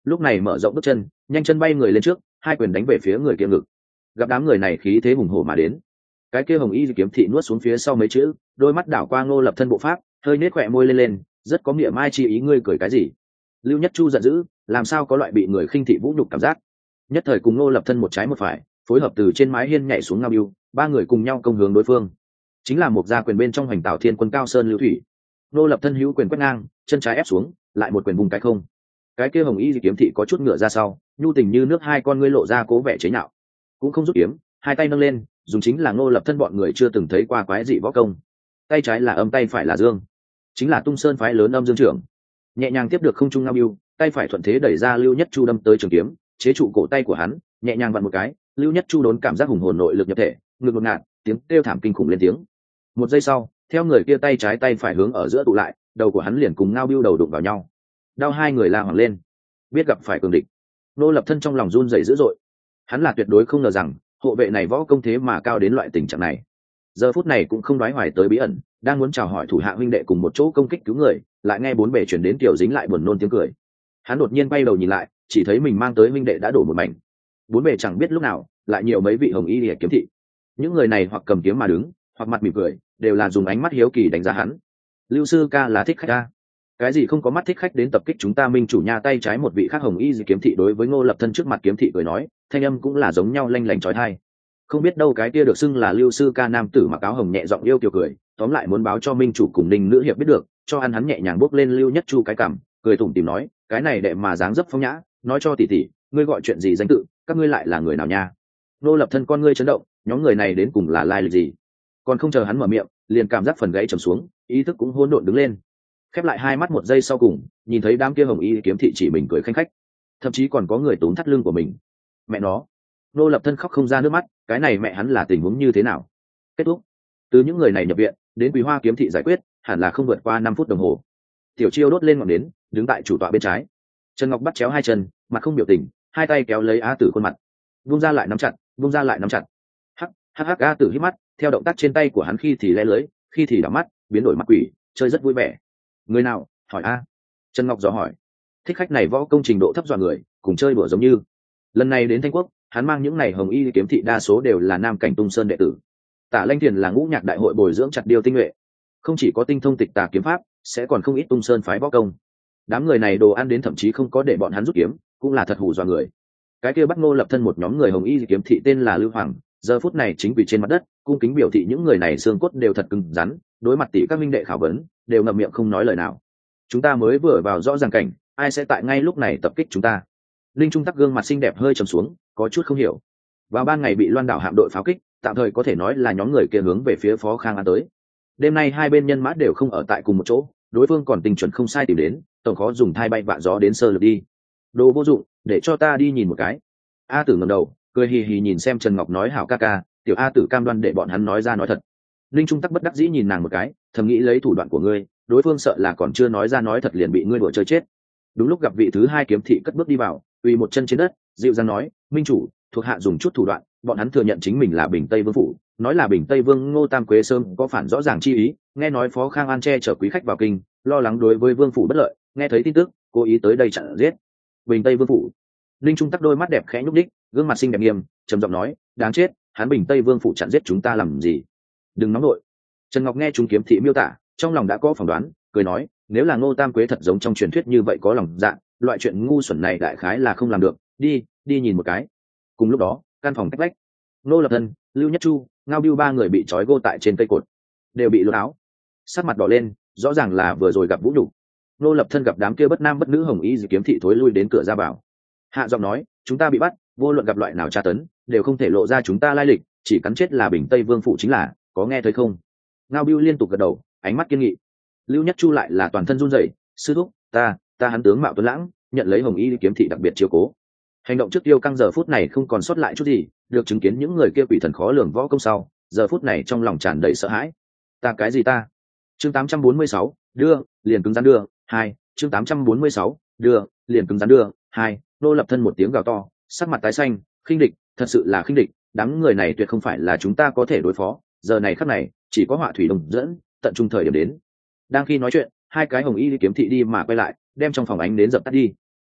Speaker 1: lúc này mở rộng bước chân nhanh chân bay người lên trước, hai quyền đánh về phía người kia ngực. Gặp đám người này khí thế hùng hổ mà đến, cái kia hồng y kiếm thị nuốt xuống phía sau mấy chữ, đôi mắt đảo qua Ngô Lập Thân bộ pháp, hơi nết khỏe môi lên lên, rất có nghĩa mai chi ý. Ngươi cười cái gì? Lưu Nhất Chu giận dữ, làm sao có loại bị người khinh thị vũ nhục cảm giác. Nhất thời cùng Ngô Lập Thân một trái một phải, phối hợp từ trên mái hiên nhảy xuống Ngao Biêu, ba người cùng nhau công hướng đối phương. Chính là một gia quyền bên trong Hoành Tảo Thiên Quân Cao Sơn Lưu Thủy. Ngô Lập Thân hữu quyền quét ngang, chân trái ép xuống, lại một quyền vùng cái không. Cái kia hồng y kiếm thị có chút ngựa ra sau, nhu tình như nước, hai con ngươi lộ ra cố vẻ chế nhạo, cũng không rút kiếm, hai tay nâng lên, dùng chính là Ngô Lập Thân bọn người chưa từng thấy qua quái dị võ công. Tay trái là âm, tay phải là dương, chính là Tung Sơn phái lớn âm dương trưởng. Nhẹ nhàng tiếp được không trung Ngao Biêu, tay phải thuận thế đẩy ra Lưu Nhất Chu đâm tới trường kiếm, chế trụ cổ tay của hắn, nhẹ nhàng vặn một cái, Lưu Nhất Chu đốn cảm giác hùng hồn nội lực nhập thể, ngực ngột ngạt, tiếng kêu thảm kinh khủng lên tiếng. Một giây sau, theo người kia tay trái tay phải hướng ở giữa tụ lại, đầu của hắn liền cùng Ngao Biêu đầu đụng vào nhau. Đau hai người la hoảng lên, biết gặp phải cường địch. Ngô Lập Thân trong lòng run rẩy dữ dội, hắn là tuyệt đối không ngờ rằng hộ vệ này võ công thế mà cao đến loại tình trạng này. Giờ phút này cũng không đoái hoài tới bí ẩn, đang muốn chào hỏi thủ hạ huynh đệ cùng một chỗ công kích cứu người, lại nghe bốn bề chuyển đến tiểu dính lại buồn nôn tiếng cười. Hắn đột nhiên bay đầu nhìn lại, chỉ thấy mình mang tới huynh đệ đã đổ một mảnh. Bốn bề chẳng biết lúc nào lại nhiều mấy vị hồng y liệt kiếm thị. Những người này hoặc cầm kiếm mà đứng, hoặc mặt mỉm cười, đều là dùng ánh mắt hiếu kỳ đánh giá hắn. Lưu sư ca là thích khách ta? Cái gì không có mắt thích khách đến tập kích chúng ta? Minh chủ nha. Tay trái một vị khác hồng y kiếm thị đối với Ngô Lập Thân trước mặt kiếm thị cười nói, thanh âm cũng là giống nhau lanh lảnh trói thai. Không biết đâu cái kia được xưng là Lưu sư ca nam tử mặc áo hồng nhẹ giọng yêu kiều cười, tóm lại muốn báo cho Minh chủ cùng Ninh nữ hiệp biết được, cho ăn. Hắn nhẹ nhàng bốc lên Lưu Nhất Chu cái cằm, cười tủm tỉm nói, cái này đệ mà dáng dấp phong nhã, nói cho tỷ tỷ, ngươi gọi chuyện gì danh tự, các ngươi lại là người nào nha? Ngô Lập Thân con ngươi chấn động, nhóm người này đến cùng là lai lịch gì? Còn không chờ hắn mở miệng, liền cảm giác phần gãy trầm xuống, ý thức cũng hỗn độn đứng lên, khép lại hai mắt một giây sau cùng, nhìn thấy đám kia hồng y kiếm thị chỉ mình cười khanh khách, thậm chí còn có người túm thắt lưng của mình. Mẹ nó! Ngô Lập Thân khóc không ra nước mắt, cái này mẹ hắn là tình huống như thế nào? Kết thúc, từ những người này nhập viện đến Quý Hoa kiếm thị giải quyết, hẳn là không vượt qua năm phút đồng hồ. Tiểu Chiêu đốt lên ngọn nến, đứng tại chủ tọa bên trái. Trần Ngọc bắt chéo hai chân, mặt không biểu tình, hai tay kéo lấy A Tử khuôn mặt, vung ra lại nắm chặt, vung ra lại nắm chặt. Hắc hắc hắc. A Tử hít mắt, theo động tác trên tay của hắn khi thì le lưới, khi thì đảo mắt, biến đổi mặt quỷ, chơi rất vui vẻ. Người nào? Hỏi a. Trần Ngọc dò hỏi. Thích khách này võ công trình độ thấp dọa người, cùng chơi đùa giống như. Lần này đến Thanh Quốc, hắn mang những này hồng y kiếm thị đa số đều là nam cảnh Tung Sơn đệ tử. Tả Lanh Tiền là ngũ nhạc đại hội bồi dưỡng chặt điêu tinh nhuệ, không chỉ có tinh thông tịch tà kiếm pháp, sẽ còn không ít Tung Sơn phái võ công. Đám người này đồ ăn đến thậm chí không có để bọn hắn rút kiếm, cũng là thật hù dọa người. Cái kia bắt Ngô Lập Thân một nhóm người hồng y kiếm thị tên là Lưu Hoàng, giờ phút này chính quỳ trên mặt đất, cung kính biểu thị những người này xương cốt đều thật cứng rắn, đối mặt tỷ các minh đệ khảo vấn, đều ngậm miệng không nói lời nào. Chúng ta mới vừa vào rõ ràng cảnh, ai sẽ tại ngay lúc này tập kích chúng ta? Linh Trung Tắc gương mặt xinh đẹp hơi trầm xuống, có chút không hiểu. Vào ban ngày bị Loan đảo hạm đội pháo kích, tạm thời có thể nói là nhóm người kia hướng về phía Phó Khang An tới. Đêm nay hai bên nhân mã đều không ở tại cùng một chỗ, đối phương còn tình chuẩn không sai tìm đến, tổng khó dùng thai bay vạ gió đến sơ lược đi. Đồ vô dụng, để cho ta đi nhìn một cái. A Tử ngẩng đầu, cười hì hì nhìn xem Trần Ngọc nói, hảo ca ca, tiểu A Tử cam đoan để bọn hắn nói ra nói thật. Linh Trung Tắc bất đắc dĩ nhìn nàng một cái, thầm nghĩ lấy thủ đoạn của ngươi, đối phương sợ là còn chưa nói ra nói thật liền bị ngươi đùa chơi chết. Đúng lúc gặp vị thứ hai kiếm thị cất bước đi vào, quỳ một chân trên đất, dịu dàng nói, minh chủ, thuộc hạ dùng chút thủ đoạn, bọn hắn thừa nhận chính mình là Bình Tây Vương phủ, nói là Bình Tây Vương Ngô Tam Quế Sơn có phản rõ ràng chi ý, nghe nói Phó Khang An che chở quý khách vào kinh, lo lắng đối với vương phủ bất lợi, nghe thấy tin tức, cố ý tới đây chặn giết. Bình Tây Vương phủ. Linh Trung Tắc đôi mắt đẹp khẽ nhúc đích, gương mặt xinh đẹp nghiêm, trầm giọng nói, đáng chết, hắn Bình Tây Vương phủ chặn giết chúng ta làm gì? Đừng nóng nội. Trần Ngọc nghe chúng kiếm thị miêu tả, trong lòng đã có phỏng đoán, cười nói, nếu là Ngô Tam Quế thật giống trong truyền thuyết như vậy có lòng dạ, loại chuyện ngu xuẩn này đại khái là không làm được, đi, đi nhìn một cái. Cùng lúc đó, căn phòng cách vách, Ngô Lập Thân, Lưu Nhất Chu, Ngao Biêu ba người bị trói gô tại trên cây cột, đều bị lột áo, sắc mặt đỏ lên, rõ ràng là vừa rồi gặp vũ nhục. Ngô Lập Thân gặp đám kia bất nam bất nữ hồng y dị kiếm thị thối lui đến cửa ra bảo, hạ giọng nói, chúng ta bị bắt, vô luận gặp loại nào tra tấn, đều không thể lộ ra chúng ta lai lịch, chỉ cắn chết là Bình Tây Vương phủ chính là, có nghe thấy không? Ngao Biêu liên tục gật đầu, ánh mắt kiên nghị. Lưu Nhất Chu lại là toàn thân run rẩy, sư thúc, ta, ta hắn tướng mạo tuấn lãng, nhận lấy hồng y kiếm thị đặc biệt chiếu cố. Hành động trước Tiêu Căng giờ phút này không còn sót lại chút gì, được chứng kiến những người kia quỷ thần khó lường võ công sau, giờ phút này trong lòng tràn đầy sợ hãi. Ta cái gì ta? Chương tám trăm bốn mươi sáu, đưa, liền cứng rắn đưa, hai, chương tám trăm bốn mươi sáu, đưa, liền cứng rắn đưa, hai. Nô Lập Thân một tiếng gào to, sắc mặt tái xanh, khinh địch, thật sự là khinh địch, đám người này tuyệt không phải là chúng ta có thể đối phó, giờ này khắc này, chỉ có họa thủy đồng dẫn, tận trung thời điểm đến. Đang khi nói chuyện, hai cái hồng y kiếm thị đi mà quay lại, đem trong phòng ánh đến dập tắt đi.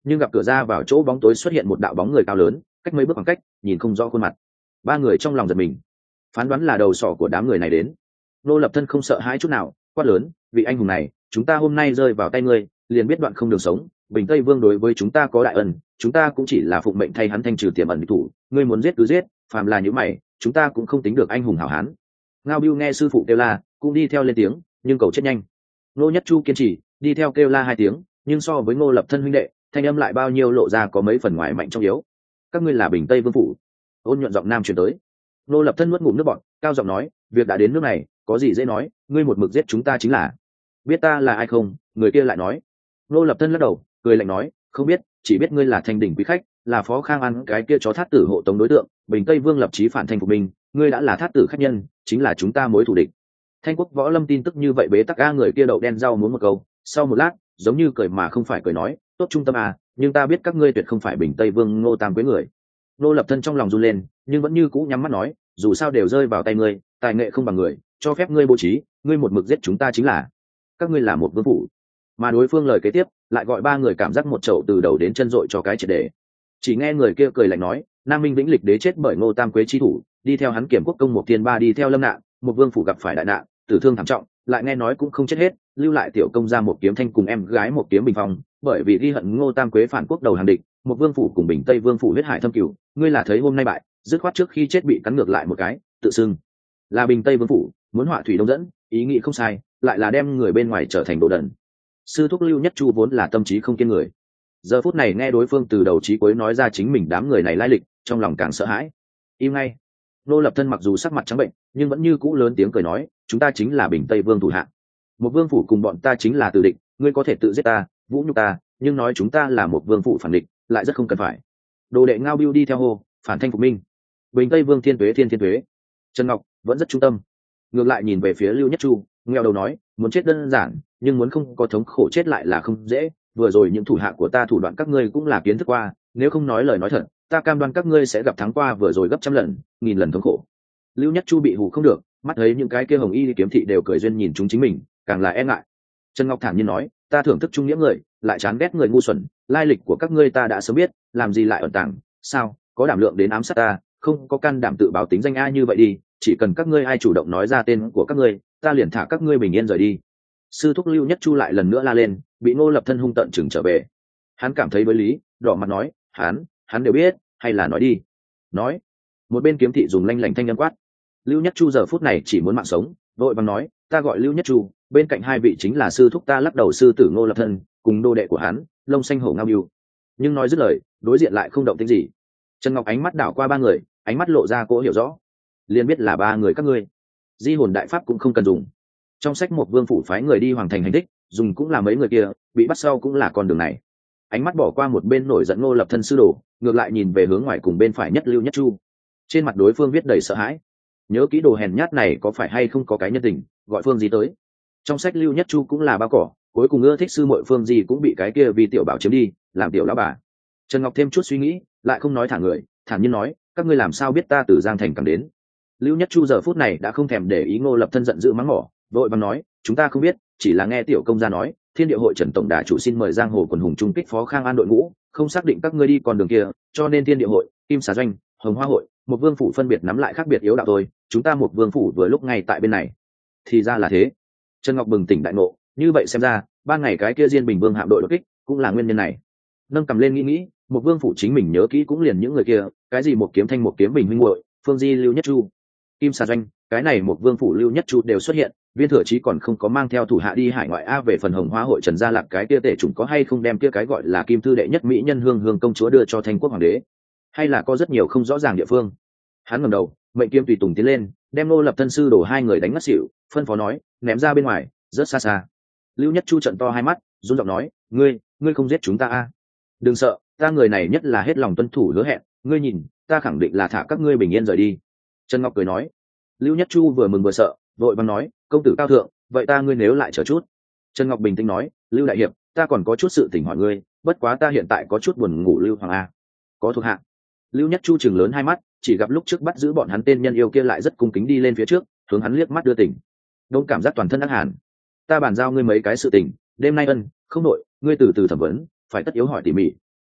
Speaker 1: nhưng gặp cửa ra vào chỗ bóng tối xuất hiện một đạo bóng người cao lớn, cách mấy bước khoảng cách nhìn không rõ khuôn mặt. Ba người trong lòng giật mình, phán đoán là đầu sỏ của đám người này đến. Ngô Lập Thân không sợ hãi chút nào, quát lớn, vị anh hùng này, chúng ta hôm nay rơi vào tay ngươi, liền biết đoạn không đường sống. Bình Tây Vương đối với chúng ta có đại ân, chúng ta cũng chỉ là phụng mệnh thay hắn thanh trừ tiềm ẩn địch thủ, ngươi muốn giết cứ giết, phàm là những mày, chúng ta cũng không tính được anh hùng hảo hán. Ngao Bưu nghe sư phụ kêu la, cũng đi theo lên tiếng, nhưng cầu chết nhanh. Ngô Nhất Chu kiên trì, đi theo kêu la hai tiếng, nhưng so với Ngô Lập Thân huynh đệ, thanh âm lại bao nhiêu lộ ra có mấy phần ngoài mạnh trong yếu. Các ngươi là Bình Tây Vương phủ. Ôn nhuận giọng nam truyền tới. Ngô Lập Thân nuốt ngụm nước bọt, cao giọng nói, việc đã đến nước này, có gì dễ nói, ngươi một mực giết chúng ta chính là. Biết ta là ai không? Người kia lại nói. Ngô Lập Thân lắc đầu, cười lạnh nói, không biết, chỉ biết ngươi là thanh đỉnh quý khách, là Phó Khang ăn cái kia chó thát tử hộ tống đối tượng, Bình Tây Vương lập chí phản thanh phục binh, ngươi đã là thát tử khách nhân, chính là chúng ta mối thù địch. Thanh Quốc Võ Lâm tin tức như vậy bế tắc a người kia đậu đen rau muốn một câu, sau một lát, giống như cười mà không phải cười nói, tốt trung tâm à, nhưng ta biết các ngươi tuyệt không phải Bình Tây Vương Ngô Tam Quế người. Ngô Lập Thân trong lòng run lên, nhưng vẫn như cũ nhắm mắt nói, dù sao đều rơi vào tay ngươi, tài nghệ không bằng người, cho phép ngươi bố trí, ngươi một mực giết chúng ta chính là. Các ngươi là một vương phủ. Mà đối phương lời kế tiếp, lại gọi ba người cảm giác một chậu từ đầu đến chân dội cho cái triệt để. Chỉ nghe người kia cười lạnh nói, Nam Minh Vĩnh Lịch đế chết bởi Ngô Tam Quế chi thủ, đi theo hắn kiểm quốc công một thiên ba đi theo lâm nạn, một vương phủ gặp phải đại nạn, tử thương thảm trọng, lại nghe nói cũng không chết hết, lưu lại tiểu công ra một kiếm thanh cùng em gái một kiếm bình phong, bởi vì ghi hận Ngô Tam Quế phản quốc đầu hàng địch, một vương phủ cùng Bình Tây Vương phủ huyết hải thâm cửu, ngươi là thấy hôm nay bại, dứt khoát trước khi chết bị cắn ngược lại một cái, tự xưng là Bình Tây Vương phủ, muốn họa thủy đông dẫn, ý nghĩ không sai, lại là đem người bên ngoài trở thành đồ đần. Sư thúc Lưu Nhất Chu vốn là tâm trí không kiên người, giờ phút này nghe đối phương từ đầu chí cuối nói ra chính mình đám người này lai lịch, trong lòng càng sợ hãi. Im ngay. Ngô Lập Thân mặc dù sắc mặt trắng bệnh, nhưng vẫn như cũ lớn tiếng cười nói, chúng ta chính là Bình Tây Vương thủ hạ, một vương phủ cùng bọn ta chính là tử địch, ngươi có thể tự giết ta, vũ nhục ta, nhưng nói chúng ta là một vương phủ phản địch, lại rất không cần phải. Đồ đệ Ngao Bưu đi theo hô, phản thanh phục minh. Bình Tây Vương thiên tuế thiên thiên tuế. Trần Ngọc vẫn rất trung tâm, ngược lại nhìn về phía Lưu Nhất Chu, nghèo đầu nói, muốn chết đơn giản, nhưng muốn không có thống khổ chết lại là không dễ. Vừa rồi những thủ hạ của ta thủ đoạn các ngươi cũng là kiến thức qua, nếu không nói lời nói thật, ta cam đoan các ngươi sẽ gặp thắng qua vừa rồi gấp trăm lần, nghìn lần thống khổ. Lưu Nhất Chu bị hù không được, mắt thấy những cái kia hồng y kiếm thị đều cười duyên nhìn chúng chính mình, càng là e ngại. Trần Ngọc thản nhiên nói, ta thưởng thức trung nghĩa người, lại chán ghét người ngu xuẩn, lai lịch của các ngươi ta đã sớm biết, làm gì lại ẩn tàng, sao có đảm lượng đến ám sát ta, không có can đảm tự báo tính danh ai như vậy đi, chỉ cần các ngươi ai chủ động nói ra tên của các ngươi, ta liền thả các ngươi bình yên rời đi. Sư thúc Lưu Nhất Chu lại lần nữa la lên, bị Ngô Lập Thân hung tận chừng trở về. Hắn cảm thấy với lý, đỏ mặt nói, hắn hắn đều biết, hay là nói đi. Nói. Một bên kiếm thị dùng lanh lảnh thanh âm quát. Lưu Nhất Chu giờ phút này chỉ muốn mạng sống, vội vàng nói, ta gọi Lưu Nhất Chu, bên cạnh hai vị chính là sư thúc ta lắc đầu sư tử Ngô Lập Thân, cùng đô đệ của hắn, lông xanh hổ Ngao Bưu. Nhưng nói dứt lời, đối diện lại không động tĩnh gì. Trần Ngọc ánh mắt đảo qua ba người, ánh mắt lộ ra cỗ hiểu rõ, liền biết là ba người các ngươi. Di hồn đại pháp cũng không cần dùng. Trong sách một vương phủ phái người đi hoàng thành hành thích, dùng cũng là mấy người kia, bị bắt sau cũng là con đường này. Ánh mắt bỏ qua một bên nổi giận Ngô Lập Thân sư đồ, ngược lại nhìn về hướng ngoài cùng bên phải nhất Lưu Nhất Chu. Trên mặt đối phương viết đầy sợ hãi. Nhớ kỹ đồ hèn nhát này có phải hay không có cái nhân tình, gọi Phương Di tới. Trong sách Lưu Nhất Chu cũng là bao cỏ, cuối cùng ưa thích sư muội Phương Di cũng bị cái kia vì tiểu bảo chiếm đi, làm tiểu lão bà. Trần Ngọc thêm chút suy nghĩ, lại không nói thả người, thản nhiên nói, các ngươi làm sao biết ta từ Giang Thành càng đến. Lưu Nhất Chu giờ phút này đã không thèm để ý Ngô Lập Thân giận dữ mắng mỏ, vội vàng nói, chúng ta không biết, chỉ là nghe tiểu công gia nói, Thiên Địa hội Trần tổng đà chủ xin mời giang hồ quần hùng trung kích Phó Khang An đội ngũ, không xác định các ngươi đi con đường kia, cho nên Thiên Địa hội, Kim Xà doanh, Hồng Hoa hội, một vương phủ phân biệt nắm lại khác biệt yếu đạo thôi, chúng ta một vương phủ vừa lúc ngay tại bên này. Thì ra là thế. Trần Ngọc bừng tỉnh đại ngộ, như vậy xem ra, ban ngày cái kia Diên Bình Vương hạm đội đột kích, cũng là nguyên nhân này. Nâng cầm lên nghĩ nghĩ, một vương phủ chính mình nhớ kỹ cũng liền những người kia, cái gì một kiếm thanh một kiếm bình huynh muội, Phương Di Lưu Nhất Chu, Kim Xà doanh, cái này một vương phủ Lưu Nhất Chu đều xuất hiện, Viên Thừa Chí còn không có mang theo thủ hạ đi hải ngoại a. Về phần Hồng Hoa hội Trần Gia Lạc cái kia tể chủng có hay không đem kia cái gọi là Kim Thư đệ nhất mỹ nhân Hương Hương công chúa đưa cho Thanh Quốc hoàng đế, hay là có rất nhiều không rõ ràng địa phương. Hắn ngẩng đầu, mệnh kiếm tùy tùng tiến lên, đem Ngô Lập Thân sư đổ hai người đánh ngất xỉu, phân phó nói, ném ra bên ngoài, rất xa xa. Lưu Nhất Chu trợn to hai mắt, run giọng nói, ngươi ngươi không giết chúng ta a? Đừng sợ, ta người này nhất là hết lòng tuân thủ hứa hẹn, ngươi nhìn, ta khẳng định là thả các ngươi bình yên rời đi. Trần Ngọc cười nói. Lưu Nhất Chu vừa mừng vừa sợ, vội vàng nói, công tử cao thượng, vậy ta ngươi nếu lại chờ chút. Trần Ngọc bình tĩnh nói, Lưu đại hiệp, ta còn có chút sự tình hỏi ngươi, bất quá ta hiện tại có chút buồn ngủ. Lưu hoàng a, có thuộc hạ. Lưu Nhất Chu chừng lớn hai mắt, chỉ gặp lúc trước bắt giữ bọn hắn tên nhân yêu kia lại rất cung kính đi lên phía trước, hướng hắn liếc mắt đưa tỉnh. Đông cảm giác toàn thân ác hàn. Ta bàn giao ngươi mấy cái sự tình, đêm nay ân, không nội, ngươi từ từ thẩm vấn, phải tất yếu hỏi tỉ mỉ,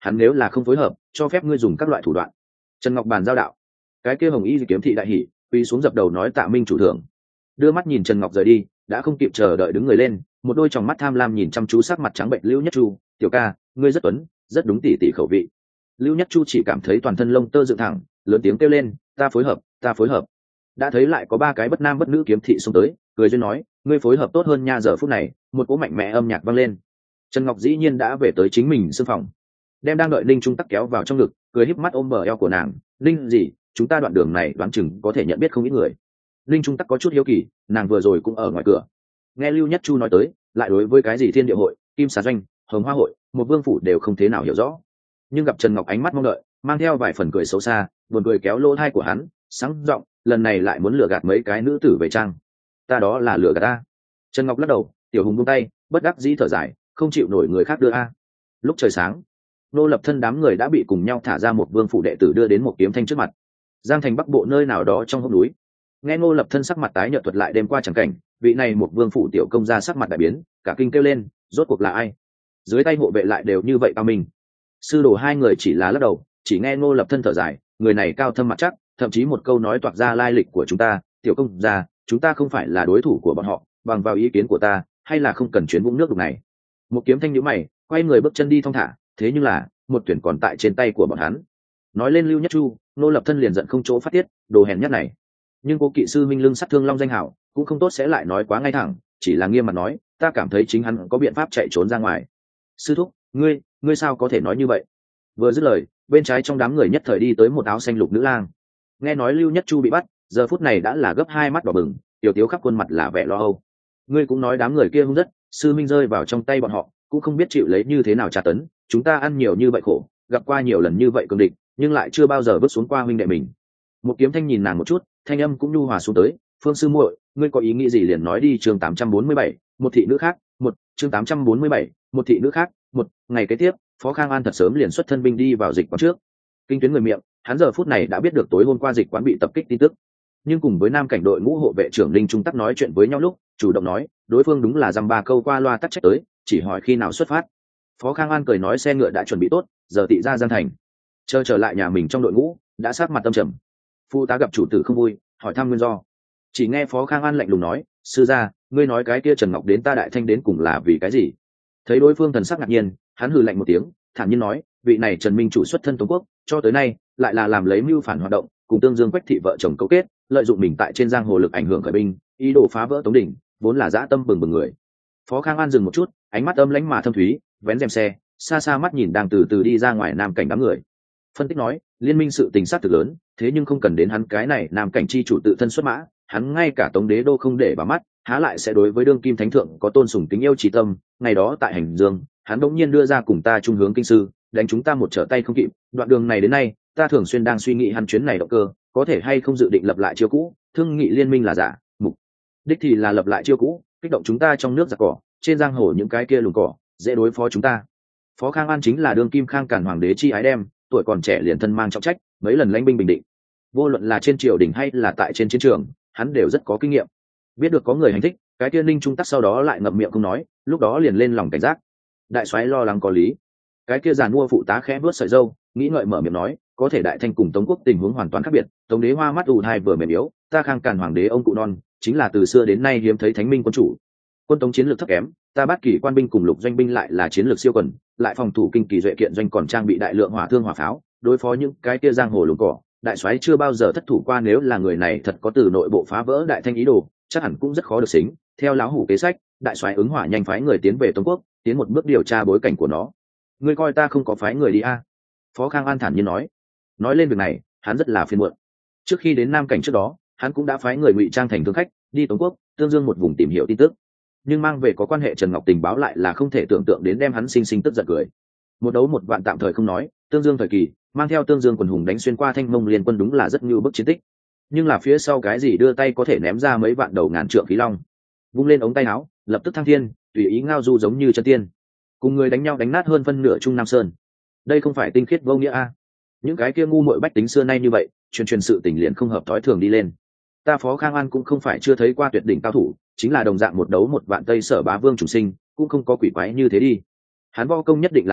Speaker 1: hắn nếu là không phối hợp cho phép ngươi dùng các loại thủ đoạn. Trần Ngọc bàn giao đạo. Cái kia hồng y kiếm thị đại hỉ quỳ xuống dập đầu nói tạ minh chủ thượng. Đưa mắt nhìn Trần Ngọc rời đi, đã không kịp chờ đợi đứng người lên, một đôi tròng mắt tham lam nhìn chăm chú sắc mặt trắng bệnh Lưu Nhất Chu. Tiểu ca, ngươi rất tuấn, rất đúng tỷ tỷ khẩu vị. Lưu Nhất Chu chỉ cảm thấy toàn thân lông tơ dựng thẳng, lớn tiếng kêu lên, ta phối hợp, ta phối hợp. Đã thấy lại có ba cái bất nam bất nữ kiếm thị xông tới, cười duyên nói, ngươi phối hợp tốt hơn nha. Giờ phút này, một cỗ mạnh mẽ âm nhạc vang lên. Trần Ngọc dĩ nhiên đã về tới chính mình sương phòng, đem đang đợi Linh Trung Tắc kéo vào trong ngực, cười híp mắt ôm bờ eo của nàng. Linh gì, chúng ta đoạn đường này đoán chừng có thể nhận biết không ít người. Linh Trung Tắc có chút hiếu kỳ, nàng vừa rồi cũng ở ngoài cửa, nghe Lưu Nhất Chu nói tới, lại đối với cái gì Thiên Địa hội, Kim Xà doanh, Hồng Hoa hội, một vương phủ đều không thế nào hiểu rõ, nhưng gặp Trần Ngọc ánh mắt mong đợi, mang theo vài phần cười xấu xa, buồn cười kéo lỗ tai của hắn, sáng giọng, lần này lại muốn lừa gạt mấy cái nữ tử về trang. Ta đó là lừa gạt ta. Trần Ngọc lắc đầu, Tiểu Hùng buông tay, bất đắc dĩ thở dài, không chịu nổi người khác đưa a. Lúc trời sáng, nô lập thân đám người đã bị cùng nhau thả ra một vương phủ đệ tử đưa đến một kiếm thanh trước mặt. Giang thành Bắc bộ nơi nào đó trong hốc núi, nghe nô lập thân sắc mặt tái nhợt thuật lại đêm qua chẳng cảnh, vị này một vương phủ tiểu công gia sắc mặt đại biến, cả kinh kêu lên, rốt cuộc là ai? Dưới tay hộ vệ lại đều như vậy cao mình. Sư đồ hai người chỉ là lắc đầu, chỉ nghe nô lập thân thở dài, người này cao thâm mặt chắc, thậm chí một câu nói toạc ra lai lịch của chúng ta. Tiểu công gia, chúng ta không phải là đối thủ của bọn họ, bằng vào ý kiến của ta, hay là không cần chuyến vũng nước đục này. Một kiếm thanh nhíu mày, quay người bước chân đi thong thả, thế nhưng là một tuyển còn tại trên tay của bọn hắn. Nói lên Lưu Nhất Chu, nô lập thân liền giận không chỗ phát tiết, đồ hèn nhất này. Nhưng cô kỵ sư minh lưng sát thương long danh hảo, cũng không tốt sẽ lại nói quá ngay thẳng, chỉ là nghiêm mặt nói, ta cảm thấy chính hắn có biện pháp chạy trốn ra ngoài. Sư thúc, ngươi ngươi sao có thể nói như vậy? Vừa dứt lời, bên trái trong đám người nhất thời đi tới một áo xanh lục nữ lang. Nghe nói Lưu Nhất Chu bị bắt, giờ phút này đã là gấp hai mắt đỏ bừng, tiểu tiếu khắp khuôn mặt là vẻ lo âu. Ngươi cũng nói đám người kia hung rất, sư minh rơi vào trong tay bọn họ, cũng không biết chịu lấy như thế nào tra tấn, chúng ta ăn nhiều như vậy khổ, gặp qua nhiều lần như vậy cường địch, nhưng lại chưa bao giờ bước xuống qua huynh đệ mình. Một kiếm thanh nhìn nàng một chút, thanh âm cũng nhu hòa xuống tới, Phương sư muội, ngươi có ý nghĩ gì liền nói đi. Chương tám trăm bốn mươi bảy, một thị nữ khác, một, chương tám trăm bốn mươi bảy, một thị nữ khác, một. Ngày kế tiếp, Phó Khang An thật sớm liền xuất thân binh đi vào dịch quán trước. Kinh tuyến người miệng, hắn giờ phút này đã biết được tối hôm qua dịch quán bị tập kích tin tức. Nhưng cùng với nam cảnh đội ngũ hộ vệ trưởng Linh Trung Tắc nói chuyện với nhau lúc, chủ động nói, đối phương đúng là dăm ba câu qua loa tắc trách tới, chỉ hỏi khi nào xuất phát. Phó Khang An cười nói xe ngựa đã chuẩn bị tốt, giờ tị ra Giang thành. Chờ trở lại nhà mình trong đội ngũ, đã sát mặt tâm trầm. Phu tá gặp chủ tử không vui, hỏi thăm nguyên do. Chỉ nghe Phó Khang An lạnh lùng nói, sư gia, ngươi nói cái kia Trần Ngọc đến ta Đại Thanh đến cùng là vì cái gì? Thấy đối phương thần sắc ngạc nhiên, hắn hừ lạnh một tiếng, thản nhiên nói, vị này Trần Minh chủ xuất thân Tống quốc, cho tới nay lại là làm lấy mưu phản hoạt động, cùng Tương Dương Quách thị vợ chồng cấu kết, lợi dụng mình tại trên giang hồ lực ảnh hưởng khởi binh, ý đồ phá vỡ Tống đỉnh, vốn là dã tâm bừng bừng người. Phó Khang An dừng một chút, ánh mắt âm lãnh mà thâm thúy, vén rèm xe, xa xa mắt nhìn đang từ từ đi ra ngoài nam cảnh đám người. Phân tích nói, liên minh sự tình sát thực lớn, thế nhưng không cần đến hắn cái này nam cảnh chi chủ tự thân xuất mã, hắn ngay cả Tống đế đô không để vào mắt, há lại sẽ đối với đương kim thánh thượng có tôn sùng kính yêu trí tâm. Ngày đó tại hành dương, hắn đống nhiên đưa ra cùng ta trung hướng kinh sư, đánh chúng ta một trở tay không kịp. Đoạn đường này đến nay, ta thường xuyên đang suy nghĩ hắn chuyến này động cơ có thể hay không dự định lập lại chiêu cũ, thương nghị liên minh là giả, mục đích thì là lập lại chiêu cũ, kích động chúng ta trong nước giặc cỏ, trên giang hồ những cái kia lùn cỏ dễ đối phó chúng ta. Phó Khang An chính là đương kim Khang Càn hoàng đế chi ái đem, tuổi còn trẻ liền thân mang trọng trách, mấy lần lãnh binh bình định, vô luận là trên triều đình hay là tại trên chiến trường, hắn đều rất có kinh nghiệm. Biết được có người hành thích, cái tiên Ninh Trung Tắc sau đó lại ngậm miệng không nói, lúc đó liền lên lòng cảnh giác. Đại soái lo lắng có lý. Cái kia giàn mua phụ tá khẽ vuốt sợi râu, nghĩ ngợi mở miệng nói, có thể Đại Thanh cùng Tống quốc tình huống hoàn toàn khác biệt, Tống đế hoa mắt ù hai vừa mềm yếu, ta Khang Càn hoàng đế ông cụ non, chính là từ xưa đến nay hiếm thấy thánh minh quân chủ. Quân Tống chiến lược thấp kém, ta bắt kỳ quan binh cùng lục doanh binh lại là chiến lược siêu quần, lại phòng thủ kinh kỳ duệ kiện doanh còn trang bị đại lượng hỏa thương hỏa pháo, đối phó những cái kia giang hồ lùn cỏ, đại soái chưa bao giờ thất thủ qua. Nếu là người này thật có từ nội bộ phá vỡ Đại Thanh ý đồ, chắc hẳn cũng rất khó được xính. Theo lão hủ kế sách, đại soái ứng hỏa nhanh phái người tiến về Tống quốc, tiến một bước điều tra bối cảnh của nó. Ngươi coi ta không có phái người đi a? À? Phó Khang An thản nhiên nói. Nói lên việc này, hắn rất là phiền muộn. Trước khi đến nam cảnh trước đó, hắn cũng đã phái người ngụy trang thành thương khách, đi Tống quốc, Tương Dương một vùng tìm hiểu tin tức. Nhưng mang về có quan hệ Trần Ngọc tình báo lại là không thể tưởng tượng đến, đem hắn sinh sinh tức giận cười. Một đấu một vạn tạm thời không nói, Tương Dương thời kỳ, mang theo Tương Dương quần hùng đánh xuyên qua Thanh Mông liên quân đúng là rất như bức chiến tích. Nhưng là phía sau cái gì đưa tay có thể ném ra mấy vạn đầu ngàn trượng khí long, vung lên ống tay áo, lập tức thăng thiên, tùy ý ngao du giống như chân tiên, cùng người đánh nhau đánh nát hơn phân nửa Trung Nam Sơn. Đây không phải tinh khiết vô nghĩa a? À? Những cái kia ngu muội bách tính xưa nay như vậy, truyền truyền sự tình liền không hợp thói thường đi lên. Ta Phó Khang An cũng không phải chưa thấy qua tuyệt đỉnh cao thủ, chính là đồng dạng một đấu một vạn Tây Sở bá vương chủ sinh, cũng không có quỷ quái như thế đi. Hắn võ công nhất định là cao,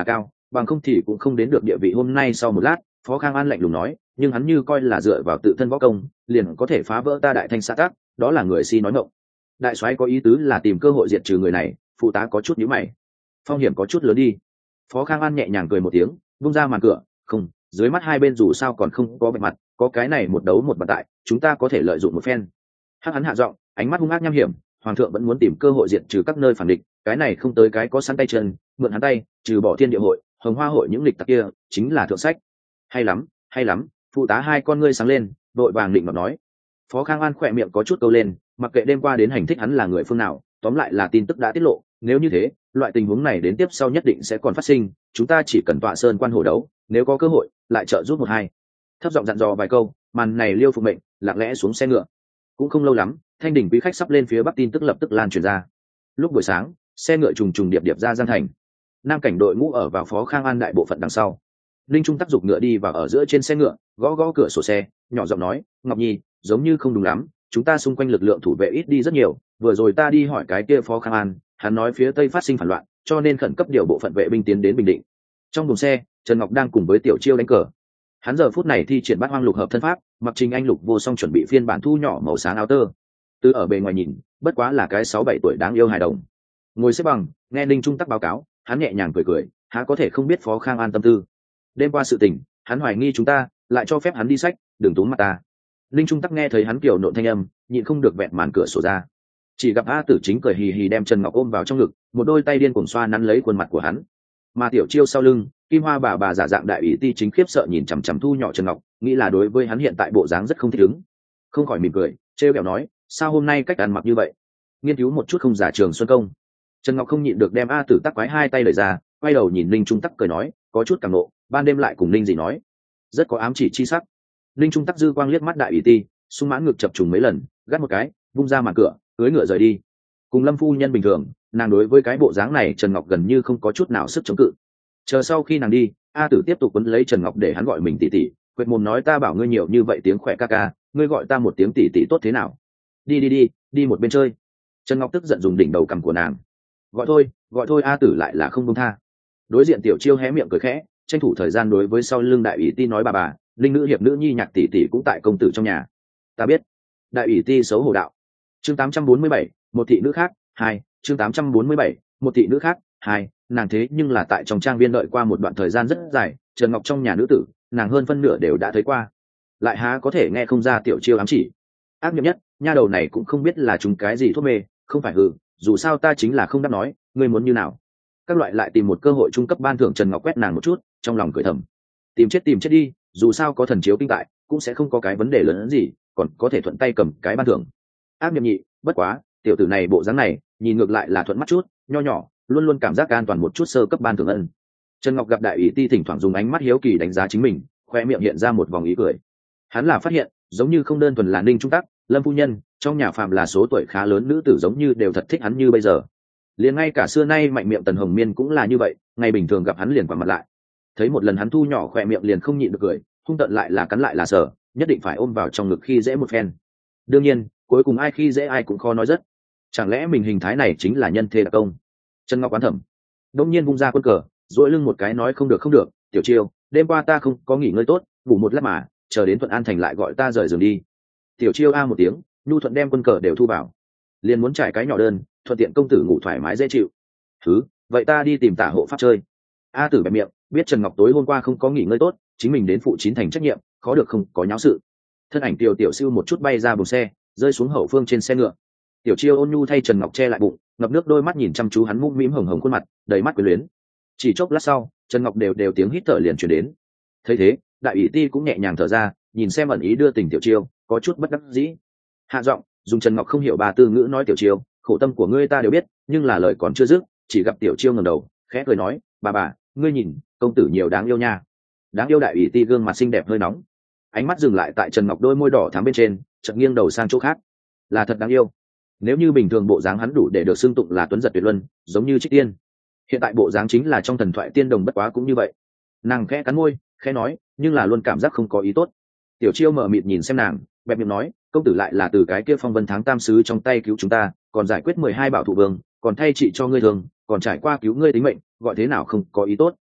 Speaker 1: bằng không thì cũng không đến được địa vị hôm nay. Sau một lát, Phó Khang An lạnh lùng nói, nhưng hắn như coi là dựa vào tự thân võ công liền có thể phá vỡ ta đại thanh xã tác, đó là người si nói ngọng. Đại soái có ý tứ là tìm cơ hội diệt trừ người này. Phụ tá có chút nhíu mày. Phong hiểm có chút lớn đi. Phó Khang An nhẹ nhàng cười một tiếng, vung ra màn cửa. Không, dưới mắt hai bên dù sao còn không có bạch mặt, có cái này một đấu một bàn tại, chúng ta có thể lợi dụng một phen. Hắc hắn hạ giọng, ánh mắt hung ác nham hiểm. Hoàng thượng vẫn muốn tìm cơ hội diệt trừ các nơi phản địch, cái này không tới cái có sẵn tay chân, mượn hắn tay, trừ bỏ thiên địa hội, hồng hoa hội những lịch tặc kia, chính là thượng sách. Hay lắm, hay lắm. Phụ tá hai con ngươi sáng lên, đội vàng định mà nói. Phó Khang An khỏe miệng có chút câu lên, mặc kệ đêm qua đến hành thích hắn là người phương nào, tóm lại là tin tức đã tiết lộ. Nếu như thế, loại tình huống này đến tiếp sau nhất định sẽ còn phát sinh, chúng ta chỉ cần tọa sơn quan hổ đấu, nếu có cơ hội lại trợ giúp một hai. Thấp giọng dặn dò vài câu, màn này Liêu phục mệnh, lặng lẽ xuống xe ngựa. Cũng không lâu lắm, thanh đỉnh quý khách sắp lên phía bắc tin tức lập tức lan truyền ra. Lúc buổi sáng, xe ngựa trùng trùng điệp điệp ra Giang thành. Nam cảnh đội ngũ ở vào Phó Khang An đại bộ phận đằng sau. Linh Trung tác dục ngựa đi vào ở giữa trên xe ngựa, gõ gõ cửa sổ xe, nhỏ giọng nói, Ngọc Nhi, giống như không đúng lắm, chúng ta xung quanh lực lượng thủ vệ ít đi rất nhiều. Vừa rồi ta đi hỏi cái kia Phó Khang An, hắn nói phía tây phát sinh phản loạn, cho nên khẩn cấp điều bộ phận vệ binh tiến đến Bình Định. Trong buồng xe, Trần Ngọc đang cùng với Tiểu Chiêu đánh cờ. Hắn giờ phút này thi triển bát hoang lục hợp thân pháp, mặc trình anh lục vô song chuẩn bị phiên bản thu nhỏ màu sáng áo tơ. Từ ở bề ngoài nhìn, bất quá là cái sáu bảy tuổi đáng yêu hài đồng. Ngồi xếp bằng, nghe Ninh Trung Tắc báo cáo, hắn nhẹ nhàng cười cười, há có thể không biết Phó Khang An tâm tư. Đêm qua sự tình, hắn hoài nghi chúng ta, lại cho phép hắn đi sách, đừng túm mặt ta. Ninh Trung Tắc nghe thấy hắn kiểu nộn thanh âm, nhịn không được vẹn màn cửa sổ ra. Chỉ gặp A Tử chính cười hì hì đem Trần Ngọc ôm vào trong ngực, một đôi tay điên cuồng xoa nắn lấy khuôn mặt của hắn. Mà Tiểu Chiêu sau lưng, Kim Hoa bà bà giả dạng đại ủy ti chính khiếp sợ nhìn chằm chằm thu nhỏ Trần Ngọc, nghĩ là đối với hắn hiện tại bộ dáng rất không thích ứng. Không khỏi mỉm cười, trêu ghẹo nói, sao hôm nay cách ăn mặc như vậy? Nghiên cứu một chút không giả trường xuân công. Trần Ngọc không nhịn được đem A Tử tắc quái hai tay lời ra, quay đầu nhìn Ninh Trung Tắc cười nói, có chút cảm nộ, ban đêm lại cùng Ninh gì nói, rất có ám chỉ chi sắc. Ninh Trung Tắc dư quang liếc mắt đại ủy ti, sung mãn ngực chập trùng mấy lần, gắt một cái, vung ra màn cửa, cưỡi ngựa rời đi. Cùng Lâm phu nhân bình thường, nàng đối với cái bộ dáng này Trần Ngọc gần như không có chút nào sức chống cự. Chờ sau khi nàng đi, A Tử tiếp tục quấn lấy Trần Ngọc để hắn gọi mình tỷ tỷ, quệt mồm nói, ta bảo ngươi nhiều như vậy tiếng khỏe ca ca, ngươi gọi ta một tiếng tỷ tỷ tốt thế nào? Đi đi đi, đi một bên chơi. Trần Ngọc tức giận dùng đỉnh đầu cầm của nàng. Gọi thôi, gọi thôi. A Tử lại là không buông tha. Đối diện Tiểu Chiêu hé miệng cười khẽ, tranh thủ thời gian đối với sau lưng đại ủy ti nói, bà bà, linh nữ hiệp nữ nhi nhạc tỷ tỷ cũng tại công tử trong nhà. Ta biết. Đại ủy ti xấu hổ đạo. Chương tám trăm bốn mươi bảy, một thị nữ khác, hai. Chương tám trăm bốn mươi bảy, một thị nữ khác, hai. Nàng thế nhưng là tại trong trang viên đợi qua một đoạn thời gian rất dài, Trần Ngọc trong nhà nữ tử, nàng hơn phân nửa đều đã thấy qua, lại há có thể nghe không ra Tiểu Chiêu ám chỉ. Ác nghiệm nhất, nha đầu này cũng không biết là chúng cái gì thuốc mê, không phải hừ, dù sao ta chính là không đáp nói, ngươi muốn như nào? Các loại lại tìm một cơ hội trung cấp ban thưởng. Trần Ngọc quét nàng một chút, trong lòng cười thầm, tìm chết tìm chết đi, dù sao có thần chiếu kinh tại, cũng sẽ không có cái vấn đề lớn hơn gì, còn có thể thuận tay cầm cái ban thưởng. Ác nghiệm nhị, bất quá, tiểu tử này bộ dáng này, nhìn ngược lại là thuận mắt chút, nho nhỏ, luôn luôn cảm giác an toàn một chút sơ cấp ban thưởng ân. Trần Ngọc gặp đại ủy ti thỉnh thoảng dùng ánh mắt hiếu kỳ đánh giá chính mình, khoe miệng hiện ra một vòng ý cười. Hắn là phát hiện, giống như không đơn thuần là Ninh Trung Tắc, Lâm phu nhân, trong nhà phàm là số tuổi khá lớn nữ tử giống như đều thật thích hắn như bây giờ. Liền ngay cả xưa nay mạnh miệng Tần Hồng Miên cũng là như vậy, ngày bình thường gặp hắn liền quằn mặt lại. Thấy một lần hắn thu nhỏ khoe miệng liền không nhịn được cười, hung tợn lại là cắn lại là sở, nhất định phải ôm vào trong ngực khi dễ một phen. Đương nhiên, cuối cùng ai khi dễ ai cũng khó nói rất. Chẳng lẽ mình hình thái này chính là nhân thê đặc công? Trần Ngọc oán thầm, đống nhiên vung ra quân cờ, duỗi lưng một cái nói, không được không được, Tiểu Chiêu, đêm qua ta không có nghỉ ngơi tốt, ngủ một lát mà, chờ đến Thuận An thành lại gọi ta rời giường đi. Tiểu Chiêu a một tiếng, nhu thuận đem quân cờ đều thu vào, liền muốn trải cái nhỏ đơn, thuận tiện công tử ngủ thoải mái dễ chịu. Thứ, vậy ta đi tìm Tả hộ pháp chơi. A Tử bẹp miệng, biết Trần Ngọc tối hôm qua không có nghỉ ngơi tốt, chính mình đến phụ chín thành trách nhiệm, khó được không có nháo sự. Thân ảnh Tiểu Tiểu Siêu một chút bay ra buồng xe, rơi xuống hậu phương trên xe ngựa. Tiểu Chiêu ôn nhu thay Trần Ngọc che lại bụng, ngập nước đôi mắt nhìn chăm chú hắn mũm mĩm hồng hồng khuôn mặt, đầy mắt quyến luyến. Chỉ chốc lát sau, Trần Ngọc đều đều tiếng hít thở liền truyền đến. Thấy thế, đại ủy ti cũng nhẹ nhàng thở ra, nhìn xem ẩn ý đưa tình Tiểu Chiêu, có chút bất đắc dĩ. Hạ giọng, dùng Trần Ngọc không hiểu bà tư ngữ nói, Tiểu Chiêu, khổ tâm của ngươi ta đều biết, nhưng là lời còn chưa dứt, chỉ gặp Tiểu Chiêu ngẩng đầu, khẽ cười nói, bà bà, ngươi nhìn, công tử nhiều đáng yêu nha. Đáng yêu. Đại ủy ti gương mặt xinh đẹp hơi nóng, ánh mắt dừng lại tại Trần Ngọc đôi môi đỏ thắm bên trên, chợt nghiêng đầu sang chỗ khác. Là thật đáng yêu. Nếu như bình thường bộ dáng hắn đủ để được xưng tụng là tuấn giật tuyệt luân, giống như Trích Tiên. Hiện tại bộ dáng chính là trong thần thoại tiên đồng bất quá cũng như vậy. Nàng khẽ cắn môi, khẽ nói, nhưng là luôn cảm giác không có ý tốt. Tiểu Chiêu mở mịt nhìn xem nàng, bẹp miệng nói, công tử lại là từ cái kia phong vân tháng tam sứ trong tay cứu chúng ta, còn giải quyết mười hai bảo thủ vương, còn thay trị cho ngươi thường, còn trải qua cứu ngươi tính mệnh, gọi thế nào không có ý tốt.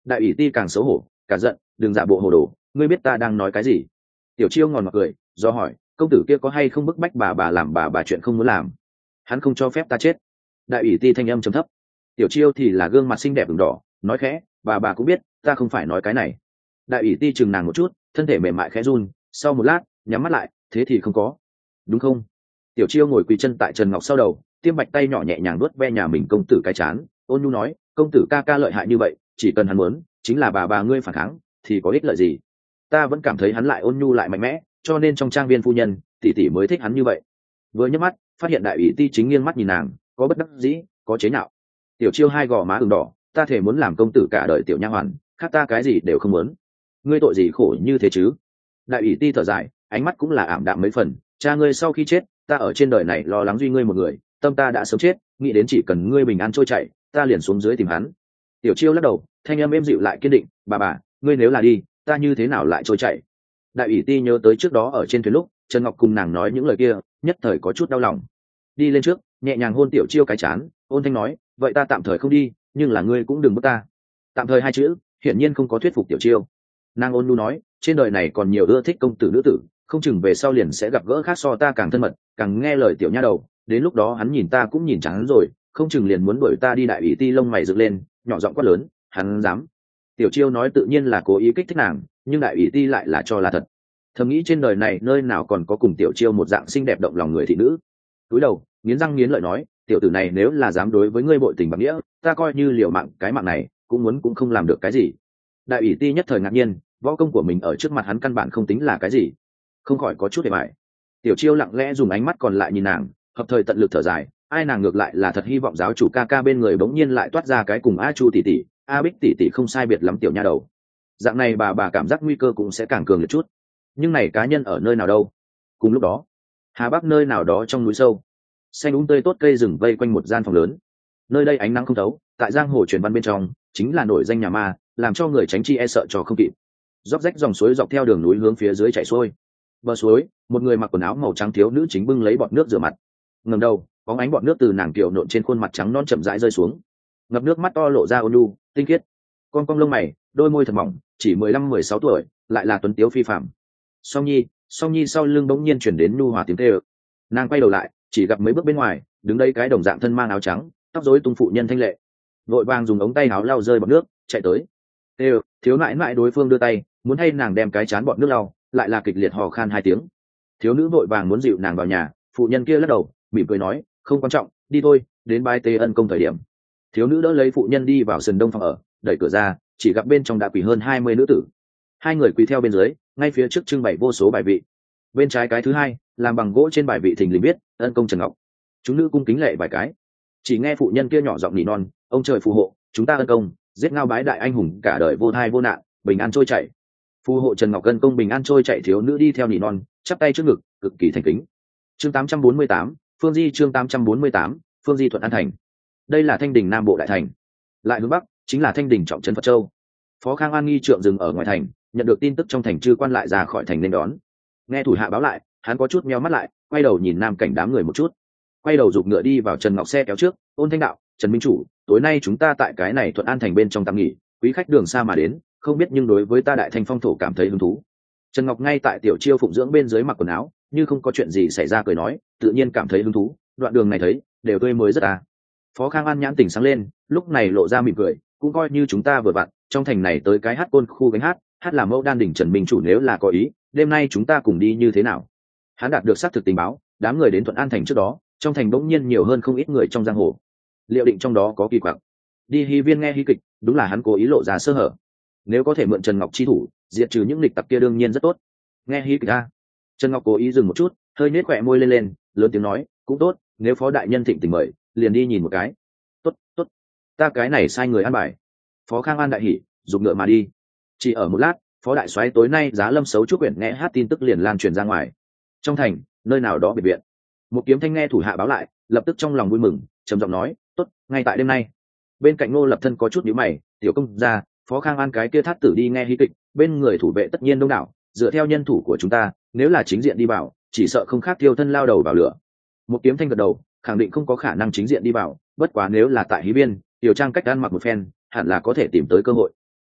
Speaker 1: đại ủy ti càng xấu hổ cả giận, đừng giả bộ hồ đồ, ngươi biết ta đang nói cái gì? Tiểu chiêu ngòn mặt cười do hỏi, công tử kia có hay không bức bách bà bà làm bà bà chuyện không muốn làm? Hắn không cho phép ta chết. Đại ủy ti thanh âm trầm thấp. Tiểu chiêu thì là gương mặt xinh đẹp ửng đỏ, nói khẽ, bà bà cũng biết ta không phải nói cái này. Đại ủy ti chừng nàng một chút, thân thể mềm mại khẽ run, sau một lát nhắm mắt lại, thế thì không có, đúng không? Tiểu chiêu ngồi quỳ chân tại Trần Ngọc sau đầu, tiêm bạch tay nhỏ nhẹ nhàng nuốt ve nhà mình công tử cái chán, ôn nhu nói, công tử ca ca lợi hại như vậy, chỉ cần hắn muốn, chính là bà bà ngươi phản kháng thì có ích lợi gì? Ta vẫn cảm thấy hắn lại ôn nhu lại mạnh mẽ, cho nên trong trang viên phu nhân tỷ tỷ mới thích hắn như vậy. Vừa nhấc mắt phát hiện đại ủy ti chính nghiêng mắt nhìn nàng, có bất đắc dĩ, có chế nhạo. Tiểu chiêu hai gò má ửng đỏ, ta thể muốn làm công tử cả đời tiểu nha hoàn, khác ta cái gì đều không muốn. Ngươi tội gì khổ như thế chứ? Đại ủy ti thở dài, ánh mắt cũng là ảm đạm mấy phần, cha ngươi sau khi chết, ta ở trên đời này lo lắng duy ngươi một người, tâm ta đã sớm chết, nghĩ đến chỉ cần ngươi bình an trôi chảy, ta liền xuống dưới tìm hắn. Tiểu chiêu lắc đầu, thanh âm êm dịu lại kiên định, bà bà, ngươi nếu là đi, ta như thế nào lại trôi chảy? Đại ủy ti nhớ tới trước đó ở trên thuyền lúc Trần Ngọc cùng nàng nói những lời kia, nhất thời có chút đau lòng, đi lên trước nhẹ nhàng hôn tiểu chiêu cái chán, ôn thanh nói, vậy ta tạm thời không đi, nhưng là ngươi cũng đừng bức ta. Tạm thời hai chữ hiển nhiên không có thuyết phục tiểu chiêu. Nàng ôn nhu nói, trên đời này còn nhiều ưa thích công tử nữ tử, không chừng về sau liền sẽ gặp gỡ khác so ta càng thân mật, càng nghe lời tiểu nha đầu, đến lúc đó hắn nhìn ta cũng nhìn chẳng hắn rồi, không chừng liền muốn đuổi ta đi. Đại ủy ti lông mày dựng lên, nhỏ giọng quát lớn, hắn dám? Tiểu chiêu nói tự nhiên là cố ý kích thích nàng, nhưng đại ủy ti lại là cho là thật. Thầm nghĩ trên đời này nơi nào còn có cùng tiểu chiêu một dạng xinh đẹp động lòng người thị nữ. Cúi đầu nghiến răng nghiến lợi nói, tiểu tử này nếu là dám đối với ngươi bội tình bạc nghĩa, ta coi như liều mạng cái mạng này cũng muốn cũng không làm được cái gì. Đại ủy ti nhất thời ngạc nhiên, võ công của mình ở trước mặt hắn căn bản không tính là cái gì, không khỏi có chút để bại. Tiểu chiêu lặng lẽ dùng ánh mắt còn lại nhìn nàng, hợp thời tận lực thở dài, ai nàng ngược lại là thật hy vọng giáo chủ ca ca bên người bỗng nhiên lại toát ra cái cùng a chu tỷ tỷ, a bích tỷ tỷ không sai biệt lắm tiểu nha đầu. Dạng này bà bà cảm giác nguy cơ cũng sẽ càng cường liệt chút. Nhưng này cá nhân ở nơi nào đâu? Cùng lúc đó Hà Bắc nơi nào đó trong núi sâu, xanh úng tươi tốt cây rừng vây quanh một gian phòng lớn. Nơi đây ánh nắng không thấu, tại giang hồ truyền văn bên trong chính là nổi danh nhà ma, làm cho người tránh chi e sợ cho không kịp. Róc rách dòng suối dọc theo đường núi hướng phía dưới chảy xuôi. Bờ suối, một người mặc quần áo màu trắng thiếu nữ chính bưng lấy bọt nước rửa mặt. Ngẩng đầu, bóng ánh bọt nước từ nàng kiều nộn trên khuôn mặt trắng non chậm rãi rơi xuống, ngập nước mắt to lộ ra ôn nhu tinh khiết. Con cong lông mày, đôi môi thật mỏng, chỉ mười lăm mười sáu tuổi, lại là tuấn tiếu phi phàm. Song Nhi, Song Nhi sau lưng bỗng nhiên chuyển đến nhu hòa tiếng kêu. Nàng quay đầu lại, chỉ gặp mấy bước bên ngoài đứng đây cái đồng dạng thân mang áo trắng, tóc rối tung phụ nhân thanh lệ, vội vàng dùng ống tay áo lau rơi bọt nước, chạy tới. Đều, thiếu nãi nãi đối phương đưa tay muốn hay nàng đem cái chán bọt nước lau, lại là kịch liệt hò khan hai tiếng. Thiếu nữ vội vàng muốn dịu nàng vào nhà, phụ nhân kia lắc đầu, mỉm cười nói, không quan trọng, đi thôi, đến bái tế ân công thời điểm. Thiếu nữ đỡ lấy phụ nhân đi vào sườn đông phòng ở, đẩy cửa ra, chỉ gặp bên trong đã quỳ hơn hai mươi nữ tử. Hai người quỳ theo bên dưới, ngay phía trước trưng bày vô số bài vị. Bên trái cái thứ hai làm bằng gỗ, trên bài vị thình lình viết ân công Trần Ngọc. Chúng nữ cung kính lệ vài cái. Chỉ nghe phụ nhân kia nhỏ giọng nỉ non, ông trời phù hộ chúng ta ân công giết ngao bái đại anh hùng, cả đời vô thai vô nạn, bình an trôi chảy. Phù hộ Trần Ngọc ân công bình an trôi chảy. Thiếu nữ đi theo nỉ non, chắp tay trước ngực, cực kỳ thành kính. Chương tám trăm bốn mươi tám, Phương Di. Chương tám trăm bốn mươi tám, Phương Di. Thuận An Thành. Đây là Thanh Đình Nam Bộ đại thành, lại hướng bắc chính là Thanh Đình trọng trấn Phật Châu. Phó Khang An nghi trượng dừng ở ngoài thành, nhận được tin tức trong thành chư quan lại ra khỏi thành nên đón. Nghe thủ hạ báo lại, hắn có chút meo mắt lại, quay đầu nhìn nam cảnh đám người một chút, quay đầu giục ngựa đi vào Trần Ngọc xe kéo trước, ôn thanh đạo, Trần minh chủ, tối nay chúng ta tại cái này Thuận An Thành bên trong tạm nghỉ, quý khách đường xa mà đến, không biết nhưng đối với ta đại thành phong thổ cảm thấy hứng thú. Trần Ngọc ngay tại tiểu chiêu phụng dưỡng bên dưới mặc quần áo, như không có chuyện gì xảy ra cười nói, tự nhiên cảm thấy hứng thú, đoạn đường này thấy đều tươi mới rất à. Phó Khang An nhãn tỉnh sáng lên, lúc này lộ ra mỉm cười, cũng coi như chúng ta vừa vặn trong thành này tới cái hát côn khu gánh hát, hát là mẫu đan đỉnh Trần minh chủ nếu là có ý, đêm nay chúng ta cùng đi như thế nào? Hắn đạt được xác thực tình báo, đám người đến Thuận An Thành trước đó, trong thành bỗng nhiên nhiều hơn không ít người trong giang hồ, liệu định trong đó có kỳ quặc. Đi hy viên nghe hy kịch, đúng là hắn cố ý lộ ra sơ hở. Nếu có thể mượn Trần Ngọc chi thủ diệt trừ những lịch tặc kia đương nhiên rất tốt. Nghe hy kịch a. Trần Ngọc cố ý dừng một chút, hơi nết khỏe môi lên lên, lớn tiếng nói, cũng tốt, nếu phó đại nhân thịnh tình mời, liền đi nhìn một cái. Tốt, tốt, ta cái này sai người an bài. Phó Khang An đại hỉ, dùng ngựa mà đi. Chỉ ở một lát, phó đại soái tối nay giá lâm xấu chúc quyển nghe hát tin tức liền lan truyền ra ngoài. Trong thành nơi nào đó biệt viện, một kiếm thanh nghe thủ hạ báo lại, lập tức trong lòng vui mừng, trầm giọng nói, tốt, ngay tại đêm nay. Bên cạnh Ngô Lập Thân có chút nhíu mày, tiểu công gia, Phó Khang An cái kia thát tử đi nghe hí kịch, bên người thủ vệ tất nhiên đông đảo, dựa theo nhân thủ của chúng ta, nếu là chính diện đi vào, chỉ sợ không khác tiêu thân lao đầu vào lửa. Một kiếm thanh gật đầu, khẳng định không có khả năng chính diện đi vào, bất quá nếu là tại hí biên, tiểu trang cách ăn mặc một phen, hẳn là có thể tìm tới cơ hội.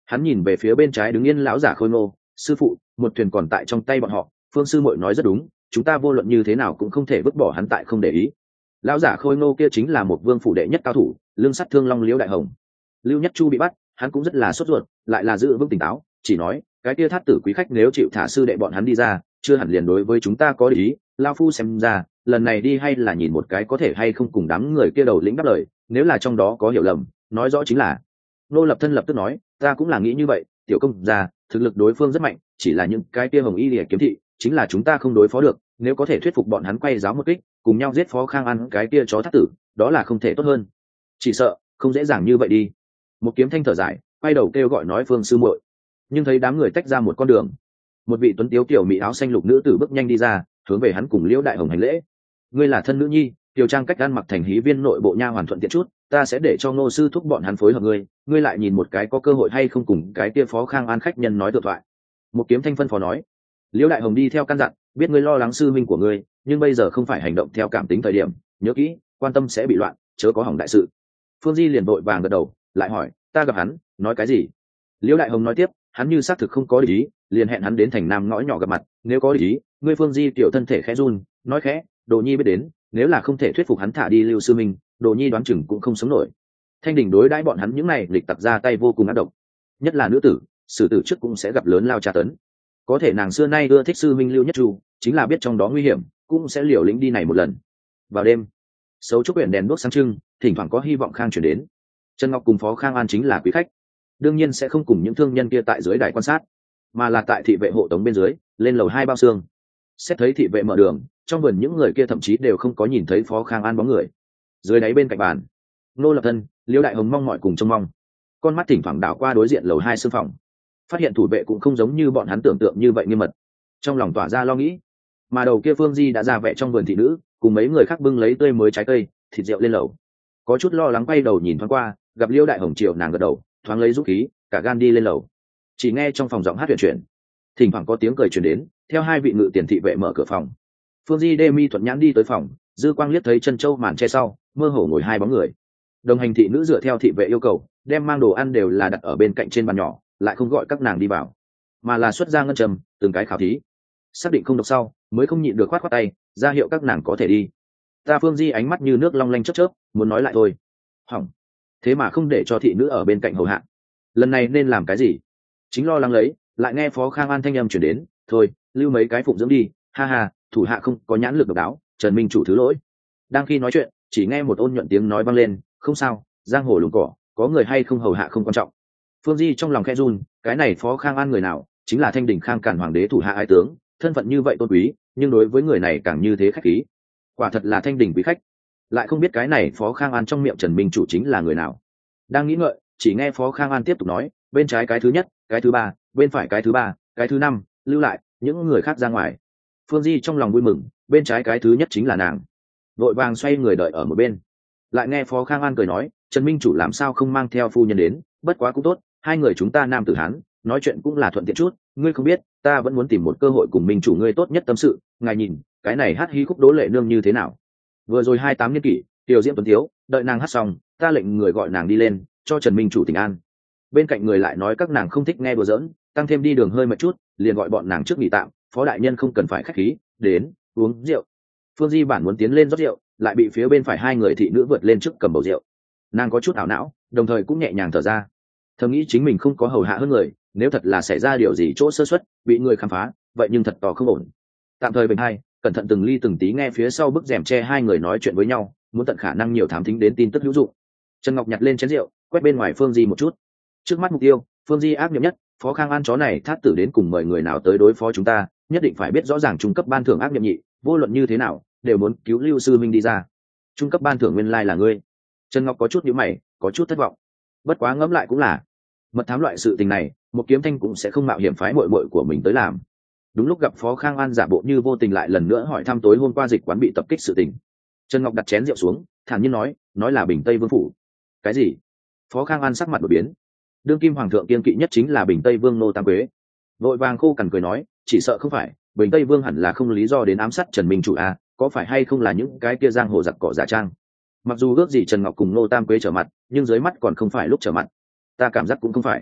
Speaker 1: Hắn nhìn về phía bên trái đứng yên lão giả Khôi Ngô, sư phụ, một thuyền còn tại trong tay bọn họ, Phương sư muội nói rất đúng, chúng ta vô luận như thế nào cũng không thể vứt bỏ hắn tại không để ý. Lão giả Khôi Ngô kia chính là một vương phủ đệ nhất cao thủ, lương sắt thương long Liễu Đại Hồng. Lưu Nhất Chu bị bắt, hắn cũng rất là sốt ruột, lại là giữ vững tỉnh táo, chỉ nói, cái kia thát tử quý khách nếu chịu thả sư đệ bọn hắn đi ra, chưa hẳn liền đối với chúng ta có ý. Lao phu xem ra, lần này đi hay là nhìn một cái có thể hay không cùng đám người kia đầu lĩnh đáp lời, nếu là trong đó có hiểu lầm, nói rõ chính là. Nô Lập Thân lập tức nói, ta cũng là nghĩ như vậy, tiểu công gia, thực lực đối phương rất mạnh, chỉ là những cái kia hồng y liệt kiếm thị, chính là chúng ta không đối phó được, nếu có thể thuyết phục bọn hắn quay giáo một kích, cùng nhau giết Phó Khang An cái kia chó thát tử, đó là không thể tốt hơn. Chỉ sợ không dễ dàng như vậy đi. Một kiếm thanh thở dài, quay đầu kêu gọi nói Phương sư muội, nhưng thấy đám người tách ra một con đường, một vị tuấn tiếu kiểu mỹ áo xanh lục nữ tử bước nhanh đi ra, hướng về hắn cùng Liễu Đại Hồng hành lễ. Ngươi là thân nữ nhi, tiểu trang cách ăn mặc thành hí viên nội bộ nha hoàn thuận tiện chút, ta sẽ để cho Ngô sư thúc bọn hắn phối hợp ngươi, ngươi lại nhìn một cái có cơ hội hay không cùng cái kia Phó Khang An khách nhân nói tự thoại. Một kiếm thanh phân phó nói. Liễu Đại Hồng đi theo căn dặn, biết ngươi lo lắng sư minh của ngươi, nhưng bây giờ không phải hành động theo cảm tính thời điểm, nhớ kỹ, quan tâm sẽ bị loạn, chớ có hỏng đại sự. Phương Di liền vội vàng gật đầu, lại hỏi, ta gặp hắn, nói cái gì? Liễu Đại Hồng nói tiếp, hắn như xác thực không có ý, liền hẹn hắn đến thành nam ngõ nhỏ gặp mặt, nếu có ý, ngươi Phương Di tiểu thân thể khẽ run, nói khẽ, Đồ Nhi biết đến, nếu là không thể thuyết phục hắn thả đi Lưu sư minh, Đồ Nhi đoán chừng cũng không sống nổi. Thanh Đình đối đãi bọn hắn những này lịch tặc ra tay vô cùng ác độc, nhất là nữ tử, xử tử trước cũng sẽ gặp lớn lao tra tấn. Có thể nàng xưa nay ưa thích sư minh Lưu Nhất Chu, chính là biết trong đó nguy hiểm, cũng sẽ liều lĩnh đi này một lần. Vào đêm, Sấu Trúc huyện đèn đuốc sáng trưng, thỉnh thoảng có hy vọng khang chuyển đến. Trần Ngọc cùng Phó Khang An chính là quý khách, đương nhiên sẽ không cùng những thương nhân kia tại dưới đài quan sát, mà là tại thị vệ hộ tống bên dưới, lên lầu hai bao xương. Xét thấy thị vệ mở đường, trong vườn những người kia thậm chí đều không có nhìn thấy Phó Khang An bóng người. Dưới đáy bên cạnh bàn, Nô Lập Thân, Liễu Đại Hồng mong mọi cùng trông mong, con mắt thỉnh thoảng đảo qua đối diện lầu hai xương phòng, phát hiện thủ vệ cũng không giống như bọn hắn tưởng tượng như vậy nghiêm mật, trong lòng tỏa ra lo nghĩ. Mà đầu kia Phương Di đã ra vẻ trong vườn thị nữ, cùng mấy người khác bưng lấy tươi mới trái cây, thịt rượu lên lầu, có chút lo lắng quay đầu nhìn thoáng qua, gặp Liễu Đại Hồng chiều nàng gật đầu, thoáng lấy dũng khí, cả gan đi lên lầu. Chỉ nghe trong phòng giọng hát huyền chuyển, thỉnh thoảng có tiếng cười truyền đến, theo hai vị ngự tiền thị vệ mở cửa phòng. Phương Di đê mi thuận nhãn đi tới phòng, dư quang liếc thấy chân châu màn che sau, mơ hồ ngồi hai bóng người. Đồng hành thị nữ dựa theo thị vệ yêu cầu, đem mang đồ ăn đều là đặt ở bên cạnh trên bàn nhỏ, lại không gọi các nàng đi vào, mà là xuất ra ngân trầm, từng cái khảo thí, xác định không độc sau, mới không nhịn được khoát khoát tay, ra hiệu các nàng có thể đi. Ta Phương Di ánh mắt như nước long lanh chớp chớp, muốn nói lại thôi, hỏng, thế mà không để cho thị nữ ở bên cạnh hầu hạ, lần này nên làm cái gì? Chính lo lắng lấy, lại nghe Phó Khang An thanh âm chuyển đến, thôi, lưu mấy cái phụng dưỡng đi, ha ha, thủ hạ không có nhãn lực độc đáo, Trần Minh chủ thứ lỗi. Đang khi nói chuyện, chỉ nghe một ôn nhuận tiếng nói vang lên, không sao, giang hồ lùng cỏ, có người hay không hầu hạ không quan trọng. Phương Di trong lòng khẽ run, cái này Phó Khang An người nào, chính là Thanh Đình Khang Càn hoàng đế thủ hạ ái tướng, thân phận như vậy tôn quý, nhưng đối với người này càng như thế khách khí, quả thật là Thanh Đình quý khách. Lại không biết cái này Phó Khang An trong miệng Trần Minh chủ chính là người nào. Đang nghĩ ngợi, chỉ nghe Phó Khang An tiếp tục nói, bên trái cái thứ nhất, cái thứ ba, bên phải cái thứ ba, cái thứ năm, lưu lại, những người khác ra ngoài. Phương Di trong lòng vui mừng, bên trái cái thứ nhất chính là nàng, vội vàng xoay người đợi ở một bên. Lại nghe Phó Khang An cười nói, Trần Minh chủ làm sao không mang theo phu nhân đến, bất quá cũng tốt, hai người chúng ta nam tử hán, nói chuyện cũng là thuận tiện chút, ngươi không biết, ta vẫn muốn tìm một cơ hội cùng Minh chủ ngươi tốt nhất tâm sự, ngài nhìn, cái này hát hí khúc Đỗ Lệ Nương như thế nào? Vừa rồi hai tám niên kỷ, tiểu diễm tuấn thiếu, đợi nàng hát xong, ta lệnh người gọi nàng đi lên, cho Trần Minh chủ tỉnh an. Bên cạnh người lại nói các nàng không thích nghe đùa giỡn, tăng thêm đi đường hơi mệt chút, liền gọi bọn nàng trước nghỉ tạm, Phó đại nhân không cần phải khách khí, đến uống rượu. Phương Di bản muốn tiến lên rót rượu, lại bị phía bên phải hai người thị nữ vượt lên trước cầm bầu rượu. Nàng có chút ảo não, đồng thời cũng nhẹ nhàng thở ra, thầm nghĩ chính mình không có hầu hạ hơn người, nếu thật là xảy ra điều gì chỗ sơ suất, bị người khám phá, vậy nhưng thật tỏ không ổn. Tạm thời bình hai, cẩn thận từng ly từng tí nghe phía sau bức rèm che hai người nói chuyện với nhau, muốn tận khả năng nhiều thám thính đến tin tức hữu dụng. Trần Ngọc nhặt lên chén rượu, quét bên ngoài Phương Di một chút. Trước mắt mục tiêu, Phương Di ác nghiệm nhất, Phó Khang An chó này thát tử đến cùng mời người nào tới đối phó chúng ta, nhất định phải biết rõ ràng trung cấp ban thưởng ác nghiệm nhị, vô luận như thế nào đều muốn cứu Lưu sư minh đi ra. Trung cấp ban thưởng nguyên lai là ngươi. Trần Ngọc có chút nhíu mày, có chút thất vọng. Bất quá ngẫm lại cũng là, mật thám loại sự tình này, một kiếm thanh cũng sẽ không mạo hiểm phái muội muội của mình tới làm. Đúng lúc gặp Phó Khang An giả bộ như vô tình lại lần nữa hỏi thăm tối hôm qua dịch quán bị tập kích sự tình. Trần Ngọc đặt chén rượu xuống, thản nhiên nói, nói là Bình Tây Vương phủ. Cái gì? Phó Khang An sắc mặt đổi biến. Đương kim hoàng thượng kiên kỵ nhất chính là Bình Tây Vương Nô Tam Quế. Vội vàng khô cằn cười nói, chỉ sợ không phải, Bình Tây Vương hẳn là không lý do đến ám sát Trần Minh chủ à, có phải hay không là những cái kia giang hồ giặc cỏ giả trang. Mặc dù ước gì Trần Ngọc cùng Nô Tam Quế trở mặt, nhưng dưới mắt còn không phải lúc trở mặt. Ta cảm giác cũng không phải.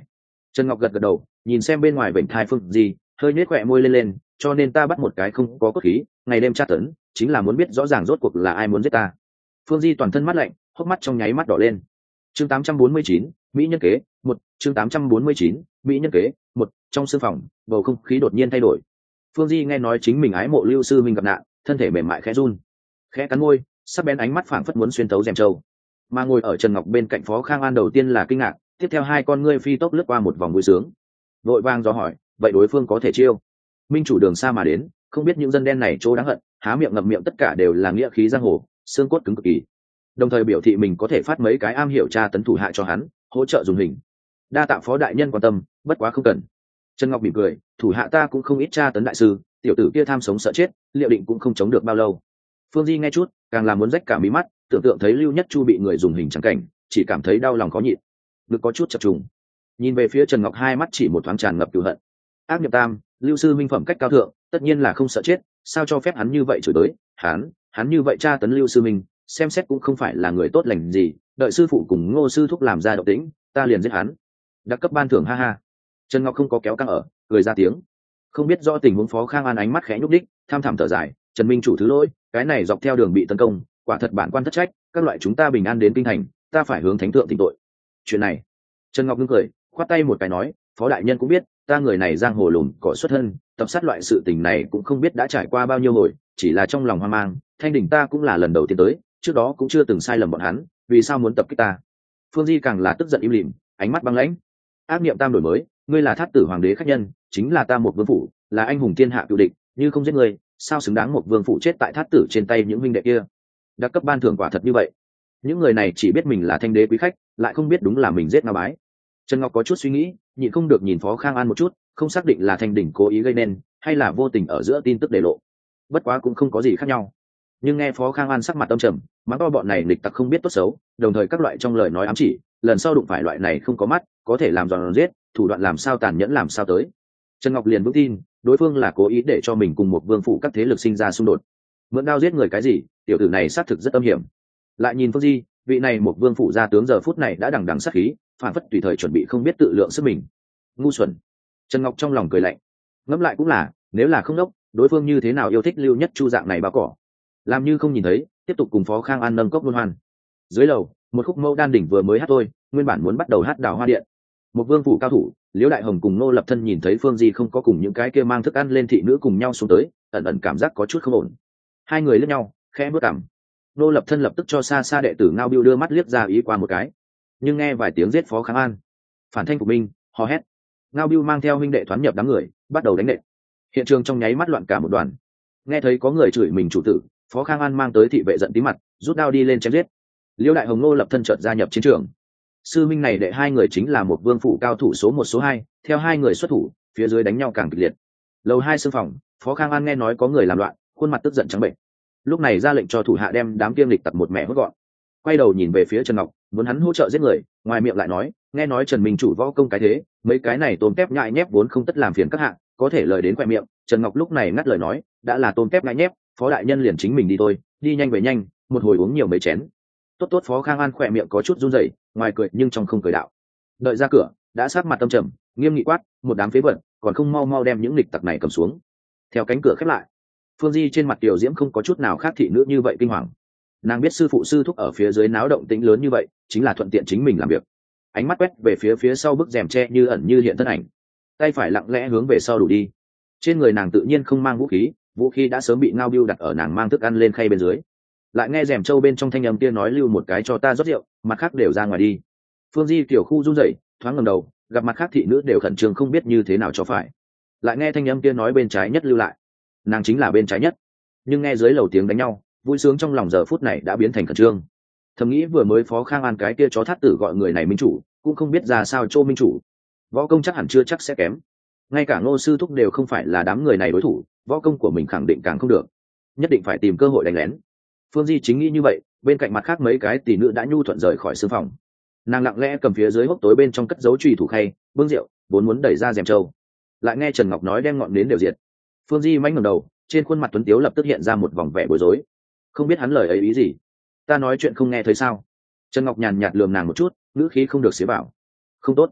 Speaker 1: Trần Ngọc gật gật đầu, nhìn xem bên ngoài vểnh thai Phương Di, hơi nhếch khỏe môi lên lên, cho nên ta bắt một cái không có cốt khí, ngày đêm tra tấn, chính là muốn biết rõ ràng rốt cuộc là ai muốn giết ta. Phương Di toàn thân mắt lạnh, hốc mắt trong nháy mắt đỏ lên. Chương tám trăm bốn mươi chín, mỹ nhân kế, một, chương tám trăm bốn mươi chín, mỹ nhân kế, một, trong sương phòng, bầu không khí đột nhiên thay đổi. Phương Di nghe nói chính mình ái mộ Lưu Sư Minh gặp nạn, thân thể mềm mại khẽ run, khẽ cắn môi, sắc bén ánh mắt phảng phất muốn xuyên thấu rèm châu. Mà ngồi ở Trần Ngọc bên cạnh Phó Khang An đầu tiên là kinh ngạc, tiếp theo hai con ngươi phi tốc lướt qua một vòng vui sướng, vội vàng do hỏi, vậy đối phương có thể chiêu? Minh chủ đường xa mà đến, không biết những dân đen này chỗ đáng hận, há miệng ngậm miệng tất cả đều là nghĩa khí giang hồ, xương cốt cứng cực kỳ. Đồng thời biểu thị mình có thể phát mấy cái am hiểu tra tấn thủ hạ cho hắn, hỗ trợ dùng hình. Đa tạ Phó đại nhân quan tâm, bất quá không cần. Trần Ngọc mỉm cười, thủ hạ ta cũng không ít tra tấn đại sư, tiểu tử kia tham sống sợ chết, liệu định cũng không chống được bao lâu. Phương Di nghe chút, càng là muốn rách cả mí mắt, tưởng tượng thấy Lưu Nhất Chu bị người dùng hình trắng cảnh, chỉ cảm thấy đau lòng khó nhịn, ngực có chút chập trùng. Nhìn về phía Trần Ngọc, hai mắt chỉ một thoáng tràn ngập cừu hận. Ác Niệm Tam, Lưu sư minh phẩm cách cao thượng, tất nhiên là không sợ chết, sao cho phép hắn như vậy chửi tới, hắn, hắn như vậy tra tấn Lưu sư minh, xem xét cũng không phải là người tốt lành gì, đợi sư phụ cùng Ngô sư thúc làm ra động tĩnh, ta liền giết hắn. Đặc cấp ban thưởng, ha ha. Trần Ngọc không có kéo căng ở, cười ra tiếng. Không biết rõ tình huống Phó Khang An ánh mắt khẽ nhúc đích, tham thẳm thở dài, Trần Minh chủ thứ lỗi, cái này dọc theo đường bị tấn công, quả thật bản quan thất trách, các loại chúng ta bình an đến kinh thành, ta phải hướng thánh thượng thỉnh tội. Chuyện này, Trần Ngọc ngưng cười, khoát tay một cái nói, Phó đại nhân cũng biết, ta người này giang hồ lùn cỏ xuất thân, tập sát loại sự tình này cũng không biết đã trải qua bao nhiêu hồi, chỉ là trong lòng hoang mang, thanh đỉnh ta cũng là lần đầu tiên tới, trước đó cũng chưa từng sai lầm bọn hắn, vì sao muốn tập kích ta? Phương Di càng là tức giận im lìm, ánh mắt băng lãnh. Ác Niệm Tam đổi mới, ngươi là Thát Tử hoàng đế khách nhân, chính là ta một vương phủ, là anh hùng thiên hạ cựu địch, như không giết ngươi, sao xứng đáng một vương phủ chết tại Thát Tử trên tay những huynh đệ kia? Đặc cấp ban thưởng quả thật như vậy. Những người này chỉ biết mình là thanh đế quý khách, lại không biết đúng là mình giết Ngao Bái. Trần Ngọc có chút suy nghĩ, nhịn không được nhìn Phó Khang An một chút, không xác định là thanh đỉnh cố ý gây nên, hay là vô tình ở giữa tin tức để lộ. Bất quá cũng không có gì khác nhau. Nhưng nghe Phó Khang An sắc mặt âm trầm, mắng to bọn này nghịch tặc không biết tốt xấu, đồng thời các loại trong lời nói ám chỉ, lần sau đụng phải loại này không có mắt, có thể làm giòn giết, thủ đoạn làm sao tàn nhẫn làm sao tới. Trần Ngọc liền vững tin, đối phương là cố ý để cho mình cùng một vương phủ các thế lực sinh ra xung đột. Mượn đao giết người cái gì, tiểu tử này xác thực rất âm hiểm. Lại nhìn Phương Di, vị này một vương phủ gia tướng giờ phút này đã đằng đằng sát khí, phản phất tùy thời chuẩn bị không biết tự lượng sức mình. Ngu xuẩn. Trần Ngọc trong lòng cười lạnh. Ngẫm lại cũng là, nếu là không đốc, đối phương như thế nào yêu thích Lưu Nhất Chu dạng này bao cỏ. Làm như không nhìn thấy, tiếp tục cùng Phó Khang An nâng cốc luân hoan. Dưới lầu, một khúc mẫu đan đỉnh vừa mới hát thôi, nguyên bản muốn bắt đầu hát Đào Hoa Điện. Một vương phủ cao thủ, Liễu Đại Hồng cùng Nô Lập Thân nhìn thấy Phương Di không có cùng những cái kia mang thức ăn lên thị nữ cùng nhau xuống tới, ẩn ẩn cảm giác có chút không ổn. Hai người liếc nhau, khẽ bước cằm. Nô Lập Thân lập tức cho xa xa đệ tử Ngao Biêu đưa mắt liếc ra ý qua một cái, nhưng nghe vài tiếng giết Phó Khang An, phản thanh phục minh, hò hét. Ngao Biêu mang theo huynh đệ thoán nhập đám người, bắt đầu đánh nện. Hiện trường trong nháy mắt loạn cả một đoàn. Nghe thấy có người chửi mình chủ tử, Phó Khang An mang tới thị vệ giận tí mặt, rút đao đi lên chém giết. Liễu Đại Hồng, Nô Lập Thân chợt gia nhập chiến trường. Sư minh này đệ hai người chính là một vương phủ cao thủ số một số hai, theo hai người xuất thủ, phía dưới đánh nhau càng kịch liệt. Lầu hai sương phòng, Phó Khang An nghe nói có người làm loạn, khuôn mặt tức giận trắng bệch. Lúc này ra lệnh cho thủ hạ đem đám kiêm lịch tặc một mẹ hốt gọn. Quay đầu nhìn về phía Trần Ngọc, muốn hắn hỗ trợ giết người, ngoài miệng lại nói, nghe nói Trần Minh chủ võ công cái thế, mấy cái này tôm tép nhại nhép vốn không tất làm phiền các hạ, có thể lời đến khoe miệng. Trần Ngọc lúc này ngắt lời nói, đã là tôm tép nhại nhép, Phó đại nhân liền chính mình đi thôi, đi nhanh về nhanh, một hồi uống nhiều mấy chén. Tốt tốt. Phó Khang An khoe miệng có chút run rẩy, ngoài cười nhưng trong không cười đạo. Đợi ra cửa, đã sát mặt tâm trầm, nghiêm nghị quát, một đám phế vật, còn không mau mau đem những lịch tặc này cầm xuống. Theo cánh cửa khép lại, Phương Di trên mặt tiểu diễm không có chút nào khác thị nữ như vậy kinh hoàng. Nàng biết sư phụ sư thúc ở phía dưới náo động tĩnh lớn như vậy, chính là thuận tiện chính mình làm việc. Ánh mắt quét về phía phía sau bức rèm tre như ẩn như hiện thân ảnh, tay phải lặng lẽ hướng về sau đủ đi. Trên người nàng tự nhiên không mang vũ khí, vũ khí đã sớm bị Ngao Biêu đặt ở nàng mang thức ăn lên khay bên dưới. Lại nghe rèm trâu bên trong thanh âm kia nói, lưu một cái cho ta rót rượu, mặt khác đều ra ngoài đi. Phương Di kiểu khu run rẩy, thoáng ngẩng đầu, gặp mặt khác thị nữ đều khẩn trương không biết như thế nào cho phải. Lại nghe thanh âm kia nói bên trái nhất lưu lại, nàng chính là bên trái nhất. Nhưng nghe dưới lầu tiếng đánh nhau, vui sướng trong lòng giờ phút này đã biến thành khẩn trương. Thầm nghĩ vừa mới Phó Khang An cái kia chó Thát Tử gọi người này minh chủ, cũng không biết ra sao Châu minh chủ, võ công chắc hẳn chưa chắc sẽ kém. Ngay cả Ngô sư thúc đều không phải là đám người này đối thủ, võ công của mình khẳng định càng không được, nhất định phải tìm cơ hội đánh lén. Phương Di chính nghĩ như vậy, bên cạnh mặt khác mấy cái tỷ nữ đã nhu thuận rời khỏi sương phòng. Nàng lặng lẽ cầm phía dưới hốc tối bên trong cất dấu chùy thủ khay, bưng rượu, vốn muốn đẩy ra rèm trâu. Lại nghe Trần Ngọc nói đem ngọn nến đều diệt. Phương Di mánh ngẩng đầu, trên khuôn mặt tuấn tiếu lập tức hiện ra một vòng vẻ bối rối. Không biết hắn lời ấy ý gì? Ta nói chuyện không nghe thấy sao? Trần Ngọc nhàn nhạt lườm nàng một chút, ngữ khí không được xía bảo. Không tốt.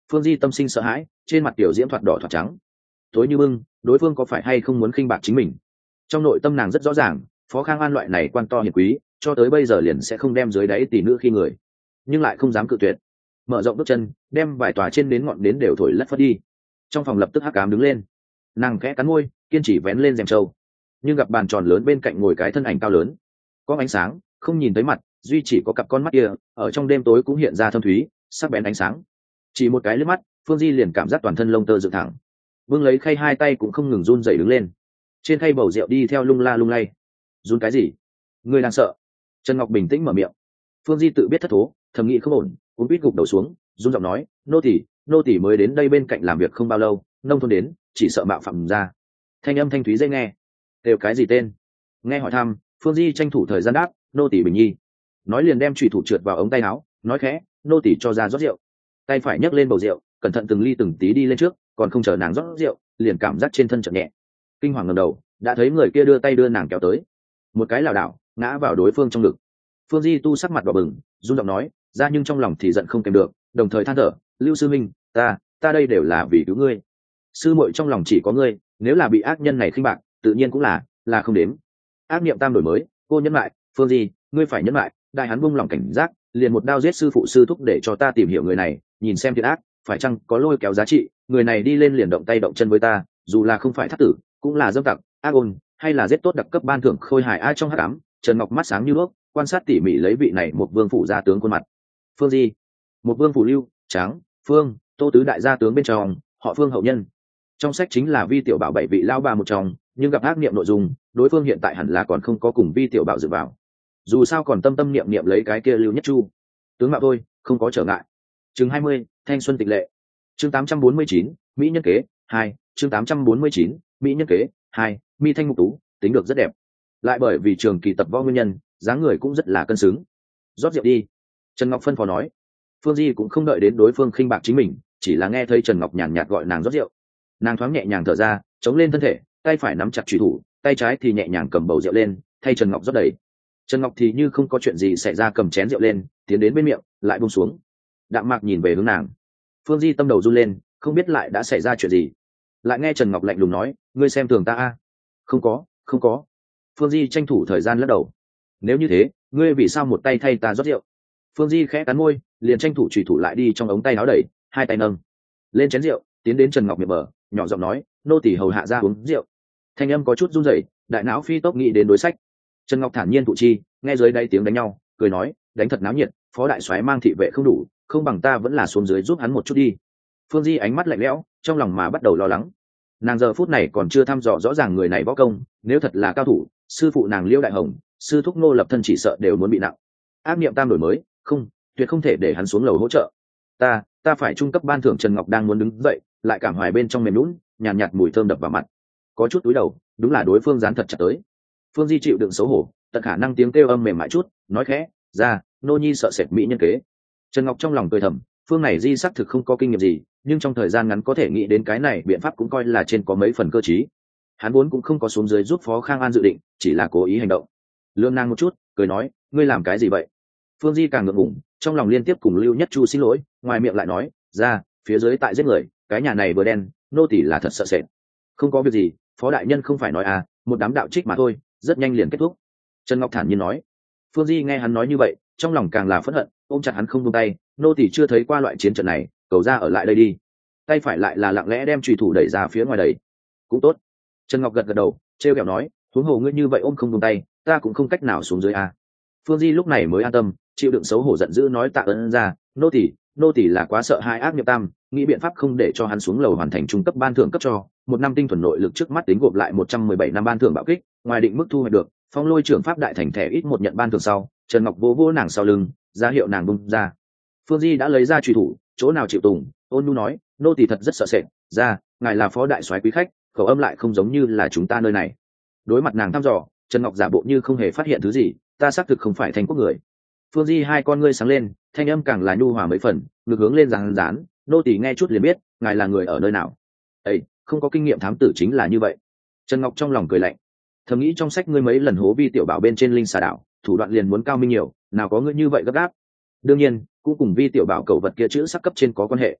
Speaker 1: Phương Di tâm sinh sợ hãi, trên mặt tiểu diễm thoạt đỏ thoạt trắng, tối như bưng. Đối phương có phải hay không muốn khinh bạc chính mình? Trong nội tâm nàng rất rõ ràng, Phó Khang An loại này quan to hiền quý, cho tới bây giờ liền sẽ không đem dưới đáy tỷ nữ khi người, nhưng lại không dám cự tuyệt. Mở rộng bước chân, đem vài tòa trên đến ngọn đến đều thổi lất phất đi. Trong phòng lập tức hắc ám đứng lên, nàng khẽ cắn môi, kiên trì vén lên rèm trâu, nhưng gặp bàn tròn lớn bên cạnh ngồi cái thân ảnh cao lớn, có ánh sáng, không nhìn thấy mặt, duy chỉ có cặp con mắt kia ở trong đêm tối cũng hiện ra thâm thúy, sắc bén ánh sáng. Chỉ một cái liếc mắt, Phương Di liền cảm giác toàn thân lông tơ dựng thẳng, vương lấy khay hai tay cũng không ngừng run rẩy đứng lên, trên khay bầu rượu đi theo lung la lung lay. Run cái gì? Ngươi đang sợ? Trần Ngọc bình tĩnh mở miệng. Phương Di tự biết thất thố, thầm nghĩ không ổn, cũng biết gục đầu xuống, run giọng nói, nô tỳ, nô tỳ mới đến đây bên cạnh làm việc không bao lâu, nông thôn đến, chỉ sợ mạo phạm ra. Thanh âm thanh thúy dễ nghe. Đều cái gì tên? Nghe hỏi thăm, Phương Di tranh thủ thời gian đáp, nô tỳ Bình Nhi. Nói liền đem chùy thủ trượt vào ống tay áo, nói khẽ, nô tỳ cho ra rót rượu. Tay phải nhấc lên bầu rượu, cẩn thận từng ly từng tí đi lên trước, còn không chờ nàng rót rượu, liền cảm giác trên thân chợt nhẹ. Kinh hoàng ngẩng đầu, đã thấy người kia đưa tay đưa nàng kéo tới, một cái lảo đảo ngã vào đối phương trong ngực. Phương Di tu sắc mặt đỏ bừng, run giọng nói, ra nhưng trong lòng thì giận không kèm được, đồng thời than thở, Lưu sư minh, ta, ta đây đều là vì cứu ngươi. Sư muội trong lòng chỉ có ngươi, nếu là bị ác nhân này khinh bạc, tự nhiên cũng là, là không đếm. Ác niệm tam đổi mới, cô nhẫn lại, Phương Di, ngươi phải nhẫn lại, đại hắn buông lòng cảnh giác, liền một đao giết sư phụ sư thúc để cho ta tìm hiểu người này, nhìn xem thiện ác, phải chăng có lôi kéo giá trị, người này đi lên liền động tay động chân với ta, dù là không phải thất tử, cũng là dâm tặc, ác ôn, hay là giết tốt đặc cấp ban thưởng khôi hài ai trong hắc ám. Trần Ngọc mắt sáng như đuốc, quan sát tỉ mỉ lấy vị này một vương phủ gia tướng khuôn mặt. Phương Di, một vương phủ Lưu, Tráng, Phương, Tô tứ đại gia tướng bên trong, họ Phương hậu nhân. Trong sách chính là Vi tiểu bảo bảy vị lao bà một trong, nhưng gặp ác niệm nội dung, đối phương hiện tại hẳn là còn không có cùng Vi tiểu bảo dự vào. Dù sao còn tâm tâm niệm niệm lấy cái kia Lưu Nhất Chu. Tướng mạo thôi, không có trở ngại. Chương hai mươi, thanh xuân tịch lệ. Chương tám trăm bốn mươi chín, mỹ nhân kế hai. Chương tám trăm bốn mươi chín, mỹ nhân kế hai. Mi thanh mục tú, tính được rất đẹp, lại bởi vì trường kỳ tập võ nguyên nhân, dáng người cũng rất là cân xứng. Rót rượu đi, Trần Ngọc phân phó nói. Phương Di cũng không đợi đến đối phương khinh bạc chính mình, chỉ là nghe thấy Trần Ngọc nhàn nhạt gọi nàng rót rượu, nàng thoáng nhẹ nhàng thở ra, chống lên thân thể, tay phải nắm chặt chùy thủ, tay trái thì nhẹ nhàng cầm bầu rượu lên, thay Trần Ngọc rót đầy. Trần Ngọc thì như không có chuyện gì xảy ra cầm chén rượu lên, tiến đến bên miệng, lại buông xuống. Đạm mạc nhìn về hướng nàng. Phương Di tâm đầu run lên, không biết lại đã xảy ra chuyện gì. Lại nghe Trần Ngọc lạnh lùng nói, ngươi xem thường ta a? Không có, không có. Phương Di tranh thủ thời gian lắc đầu. Nếu như thế, ngươi vì sao một tay thay ta rót rượu? Phương Di khẽ cắn môi, liền tranh thủ chùy thủ lại đi trong ống tay áo đẩy, hai tay nâng lên chén rượu, tiến đến Trần Ngọc miệng bờ, nhỏ giọng nói, nô tỳ hầu hạ ra uống rượu. Thanh âm có chút run rẩy, đại não phi tốc nghĩ đến đối sách. Trần Ngọc thản nhiên thụ chi, nghe dưới đáy tiếng đánh nhau, cười nói, đánh thật náo nhiệt, phó đại soái mang thị vệ không đủ, không bằng ta vẫn là xuống dưới giúp hắn một chút đi. Phương Di ánh mắt lạnh lẽo, trong lòng mà bắt đầu lo lắng. Nàng giờ phút này còn chưa thăm dò rõ ràng người này võ công, nếu thật là cao thủ, sư phụ nàng Liêu Đại Hồng, sư thúc Ngô Lập Thân chỉ sợ đều muốn bị nặng. Ác niệm tam đổi mới, không, tuyệt không thể để hắn xuống lầu hỗ trợ. Ta, ta phải trung cấp ban thưởng. Trần Ngọc đang muốn đứng dậy, lại cảm hoài bên trong mềm lún, nhàn nhạt, nhạt mùi thơm đập vào mặt, có chút túi đầu, đúng là đối phương dán thật chặt tới. Phương Di chịu đựng xấu hổ, tận khả năng tiếng kêu âm mềm mại chút, nói khẽ, ra, nô nhi sợ sệt mỹ nhân kế. Trần Ngọc trong lòng cười thầm, phương này Di xác thực không có kinh nghiệm gì, nhưng trong thời gian ngắn có thể nghĩ đến cái này biện pháp cũng coi là trên có mấy phần cơ trí. Hắn vốn cũng không có xuống dưới giúp Phó Khang An dự định, chỉ là cố ý hành động. Lương nàng một chút, cười nói, ngươi làm cái gì vậy? Phương Di càng ngượng ngùng, trong lòng liên tiếp cùng Lưu Nhất Chu xin lỗi, ngoài miệng lại nói, ra, phía dưới tại giết người, cái nhà này vừa đen, nô tỳ là thật sợ sệt. Không có việc gì, Phó đại nhân không phải nói à, một đám đạo trích mà thôi, rất nhanh liền kết thúc. Trần Ngọc thản nhiên nói. Phương Di nghe hắn nói như vậy, trong lòng càng là phẫn hận, ôm chặt hắn không buông tay, nô tỳ chưa thấy qua loại chiến trận này, cầu ra ở lại đây đi. Tay phải lại là lặng lẽ đem chùy thủ đẩy ra phía ngoài đầy. Cũng tốt. Trần Ngọc gật gật đầu, trêu ghẹo nói, huống hồ ngươi như vậy ôm không buông tay, ta cũng không cách nào xuống dưới à. Phương Di lúc này mới an tâm, chịu đựng xấu hổ giận dữ nói tạ ơn ra, nô tỳ, nô tỳ là quá sợ hai ác nghiệp tam, nghĩ biện pháp không để cho hắn xuống lầu hoàn thành trung cấp ban thưởng cấp cho, một năm tinh thuần nội lực trước mắt tính gộp lại một trăm mười bảy năm ban thưởng bạo kích, ngoài định mức thu hoạch được, phong lôi trưởng pháp đại thành thẻ ít một nhận ban thưởng sau. Trần Ngọc vô vô nàng sau lưng, ra hiệu nàng bung ra. Phương Di đã lấy ra chùy thủ, chỗ nào chịu tùng, ôn nhu nói, nô tỳ thật rất sợ sệt, ra, ngài là phó đại soái quý khách, khẩu âm lại không giống như là chúng ta nơi này. Đối mặt nàng thăm dò, Trần Ngọc giả bộ như không hề phát hiện thứ gì, ta xác thực không phải thành quốc người. Phương Di hai con ngươi sáng lên, thanh âm càng là nhu hòa mấy phần, ngược hướng lên rán rán, nô tỳ nghe chút liền biết, ngài là người ở nơi nào. Ê, không có kinh nghiệm thám tử chính là như vậy. Trần Ngọc trong lòng cười lạnh, thầm nghĩ trong sách ngươi mấy lần hố Vi tiểu bảo bên trên linh xà đảo, thủ đoạn liền muốn cao minh nhiều, nào có ngươi như vậy gấp gáp. Đương nhiên cũng cùng Vi tiểu bảo cầu vật kia chữ sắc cấp trên có quan hệ.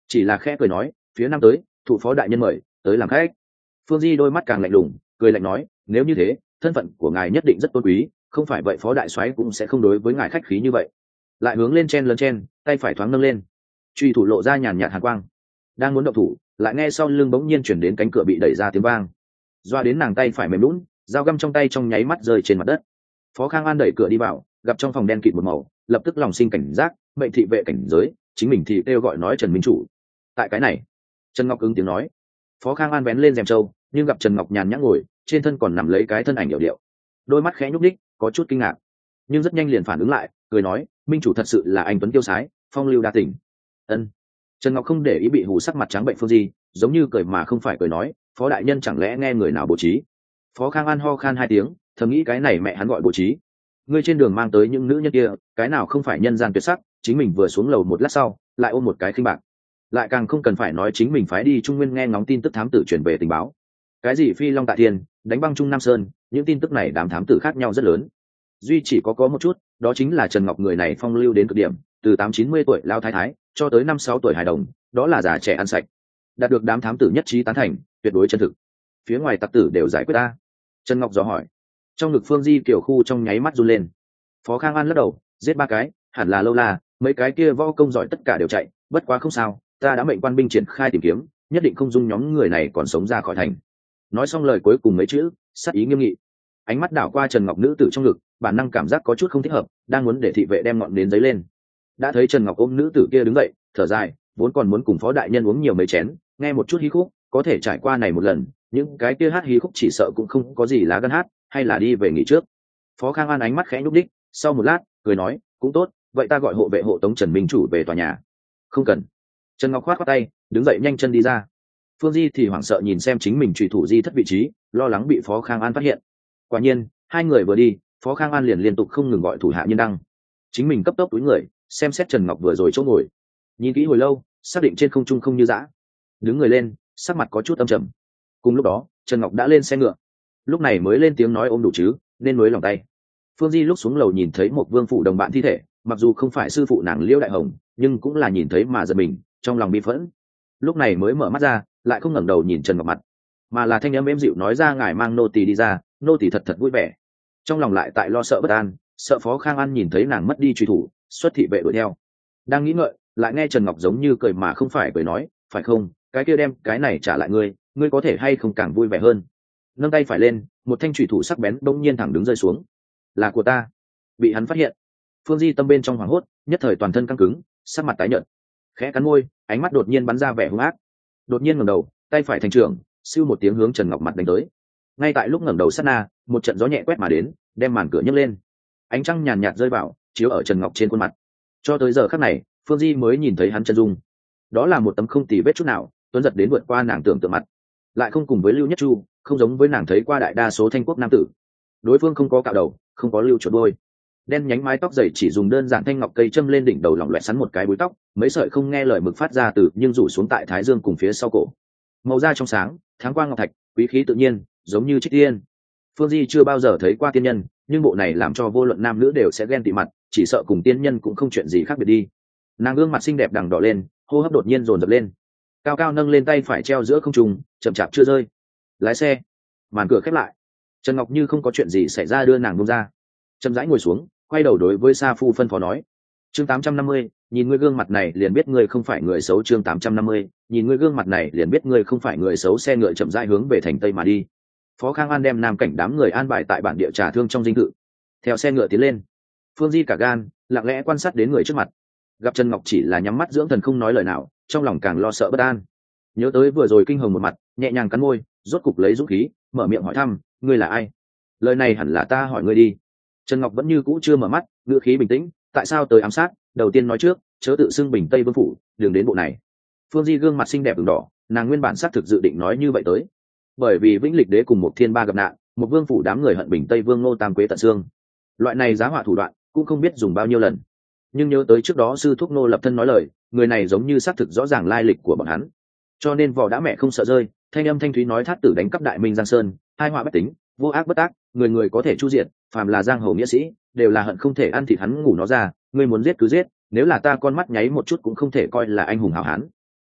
Speaker 1: chỉ là khẽ cười nói phía nam tới thụ phó đại nhân mời tới làm khách. Phương Di đôi mắt càng lạnh lùng cười lạnh nói nếu như thế thân phận của ngài nhất định rất tôn quý, không phải vậy phó đại soái cũng sẽ không đối với ngài khách khí như vậy. Lại hướng lên chen lấn chen, tay phải thoáng nâng lên, truy thủ lộ ra nhàn nhạt hàn quang, đang muốn động thủ lại nghe sau lưng bỗng nhiên chuyển đến cánh cửa bị đẩy ra tiếng vang, doa đến nàng tay phải mềm lún, dao găm trong tay trong nháy mắt rơi trên mặt đất. Phó Khang An đẩy cửa đi vào, gặp trong phòng đen kịt một màu, lập tức lòng sinh cảnh giác, mệnh thị vệ cảnh giới, chính mình thì kêu gọi nói Trần Minh Chủ. Tại cái này, Trần Ngọc ứng tiếng nói. Phó Khang An vén lên rèm trâu, nhưng gặp Trần Ngọc nhàn nhã ngồi, trên thân còn nằm lấy cái thân ảnh điệu điệu, đôi mắt khẽ nhúc đích, có chút kinh ngạc, nhưng rất nhanh liền phản ứng lại, cười nói, Minh Chủ thật sự là anh tuấn tiêu sái, phong lưu đa tình. Ân. Trần Ngọc không để ý bị hù sắc mặt trắng bệnh Phương Di, giống như cười mà không phải cười nói, Phó đại nhân chẳng lẽ nghe người nào bố trí? Phó Khang An ho khan hai tiếng, thầm nghĩ cái này mẹ hắn gọi bố trí. Ngươi trên đường mang tới những nữ nhân kia, cái nào không phải nhân gian tuyệt sắc, chính mình vừa xuống lầu một lát sau, lại ôm một cái khinh bạc. Lại càng không cần phải nói chính mình phái đi Trung Nguyên nghe ngóng tin tức thám tử truyền về tình báo. Cái gì Phi Long tại Thiên, đánh băng Trung Nam Sơn, những tin tức này đám thám tử khác nhau rất lớn. Duy chỉ có có một chút, đó chính là Trần Ngọc người này phong lưu đến cực điểm, từ tám chín mươi tuổi lao thái thái, cho tới năm sáu tuổi hài đồng, đó là già trẻ ăn sạch. Đạt được đám thám tử nhất trí tán thành, tuyệt đối chân thực. Phía ngoài tặc tử đều giải quyết ta. Trần Ngọc dò hỏi. Trong ngực Phương Di kiểu khu trong nháy mắt run lên. Phó Khang An lắc đầu, giết ba cái, hẳn là lâu la, mấy cái kia võ công giỏi tất cả đều chạy, bất quá không sao, ta đã mệnh quan binh triển khai tìm kiếm, nhất định không dung nhóm người này còn sống ra khỏi thành. Nói xong lời cuối cùng mấy chữ, sát ý nghiêm nghị. Ánh mắt đảo qua Trần Ngọc nữ tử trong ngực, bản năng cảm giác có chút không thích hợp, đang muốn để thị vệ đem ngọn nến giấy lên. Đã thấy Trần Ngọc ôm nữ tử kia đứng dậy, thở dài, vốn còn muốn cùng phó đại nhân uống nhiều mấy chén, nghe một chút hí khúc, có thể trải qua này một lần, những cái kia hát hí khúc chỉ sợ cũng không có gì lá gan hát, hay là đi về nghỉ trước. Phó Khang An ánh mắt khẽ nhúc đích, sau một lát, cười nói, cũng tốt, vậy ta gọi hộ vệ hộ tống Trần Minh Chủ về tòa nhà. Không cần. Trần Ngọc khoát khoát tay, đứng dậy nhanh chân đi ra. Phương Di thì hoảng sợ nhìn xem chính mình trùy thủ di thất vị trí, lo lắng bị Phó Khang An phát hiện. Quả nhiên, hai người vừa đi, Phó Khang An liền liên tục không ngừng gọi thủ hạ nhân đăng. Chính mình cấp tốc túi người, xem xét Trần Ngọc vừa rồi chỗ ngồi, nhìn kỹ hồi lâu, xác định trên không trung không như dã, đứng người lên, sắc mặt có chút âm trầm. Cùng lúc đó, Trần Ngọc đã lên xe ngựa, lúc này mới lên tiếng nói ôm đủ chứ, nên nối lòng tay. Phương Di lúc xuống lầu nhìn thấy một vương phủ đồng bạn thi thể, mặc dù không phải sư phụ nàng Liễu Đại Hồng, nhưng cũng là nhìn thấy mà giật mình, trong lòng bi phẫn. Lúc này mới mở mắt ra, lại không ngẩng đầu nhìn Trần Ngọc mặt, mà là thanh âm êm dịu nói ra ngài mang nô tỳ đi ra, nô tỳ thật thật vui vẻ. Trong lòng lại tại lo sợ bất an, sợ Phó Khang An nhìn thấy nàng mất đi truy thủ, xuất thị vệ đuổi theo. Đang nghĩ ngợi, lại nghe Trần Ngọc giống như cười mà không phải cười nói, phải không, cái kia đem cái này trả lại ngươi, ngươi có thể hay không càng vui vẻ hơn. Nâng tay phải lên, một thanh truy thủ sắc bén bỗng nhiên thẳng đứng rơi xuống. Là của ta. Bị hắn phát hiện. Phương Di tâm bên trong hoảng hốt, nhất thời toàn thân căng cứng, sắc mặt tái nhợt, khẽ cắn môi, ánh mắt đột nhiên bắn ra vẻ hung ác. Đột nhiên ngẩng đầu, tay phải thành trưởng, siêu một tiếng hướng Trần Ngọc mặt đánh tới. Ngay tại lúc ngẩng đầu sát na, một trận gió nhẹ quét mà đến, đem màn cửa nhấc lên. Ánh trăng nhàn nhạt rơi vào, chiếu ở Trần Ngọc trên khuôn mặt. Cho tới giờ khắc này, Phương Di mới nhìn thấy hắn chân dung. Đó là một tấm không tì vết chút nào, tuấn giật đến vượt qua nàng tưởng tượng mặt, lại không cùng với Lưu Nhất Chu, không giống với nàng thấy qua đại đa số thanh quốc nam tử. Đối phương không có cạo đầu, không có lưu chuột đôi, đen nhánh mái tóc dày chỉ dùng đơn giản thanh ngọc cây châm lên đỉnh đầu lỏng loẹt sắn một cái búi tóc, mấy sợi không nghe lời mực phát ra từ nhưng rủ xuống tại thái dương cùng phía sau cổ. Màu da trong sáng, tháng quang ngọc thạch, quý khí tự nhiên, giống như trích tiên. Phương Di chưa bao giờ thấy qua tiên nhân, nhưng bộ này làm cho vô luận nam nữ đều sẽ ghen tị mặt, chỉ sợ cùng tiên nhân cũng không chuyện gì khác biệt đi. Nàng gương mặt xinh đẹp đằng đỏ lên, hô hấp đột nhiên dồn dập lên, cao cao nâng lên tay phải treo giữa không trung, chậm chạp chưa rơi. Lái xe. Màn cửa khép lại. Trần Ngọc như không có chuyện gì xảy ra đưa nàng buông ra, chậm rãi ngồi xuống, quay đầu đối với Sa Phu phân phó nói, chương tám trăm năm mươi, nhìn ngươi gương mặt này liền biết ngươi không phải người xấu. Chương tám trăm năm mươi, nhìn ngươi gương mặt này liền biết ngươi không phải người xấu. Xe ngựa chậm rãi hướng về thành tây mà đi. Phó Khang An đem nam cảnh đám người an bài tại bản địa trà thương trong dinh thự. Theo xe ngựa tiến lên, Phương Di cả gan lặng lẽ quan sát đến người trước mặt, gặp Trần Ngọc chỉ là nhắm mắt dưỡng thần không nói lời nào, trong lòng càng lo sợ bất an. Nhớ tới vừa rồi kinh hồng một mặt, nhẹ nhàng cắn môi, rốt cục lấy dũng khí mở miệng hỏi thăm, ngươi là ai? Lời này hẳn là ta hỏi ngươi đi. Trần Ngọc vẫn như cũ chưa mở mắt, ngữ khí bình tĩnh, tại sao tới ám sát, đầu tiên nói trước, chớ tự xưng Bình Tây Vương phủ, đừng đến bộ này. Phương Di gương mặt xinh đẹp ửng đỏ, nàng nguyên bản xác thực dự định nói như vậy tới, bởi vì Vĩnh Lịch Đế cùng một thiên ba gặp nạn, một vương phủ đám người hận Bình Tây Vương Ngô Tam Quế tận xương. Loại này giá họa thủ đoạn cũng không biết dùng bao nhiêu lần, nhưng nhớ tới trước đó sư thúc Ngô Lập Thân nói lời, người này giống như xác thực rõ ràng lai lịch của bọn hắn, cho nên vỏ đã mẹ không sợ rơi, thanh âm thanh thúy nói thát tử đánh cắp đại minh Giang Sơn, hai họa bất tính, vô ác bất tác, người người có thể chu diệt, phàm là giang hồ nghĩa sĩ đều là hận không thể ăn thịt hắn ngủ nó ra, ngươi muốn giết cứ giết, nếu là ta con mắt nháy một chút cũng không thể coi là anh hùng hảo hán.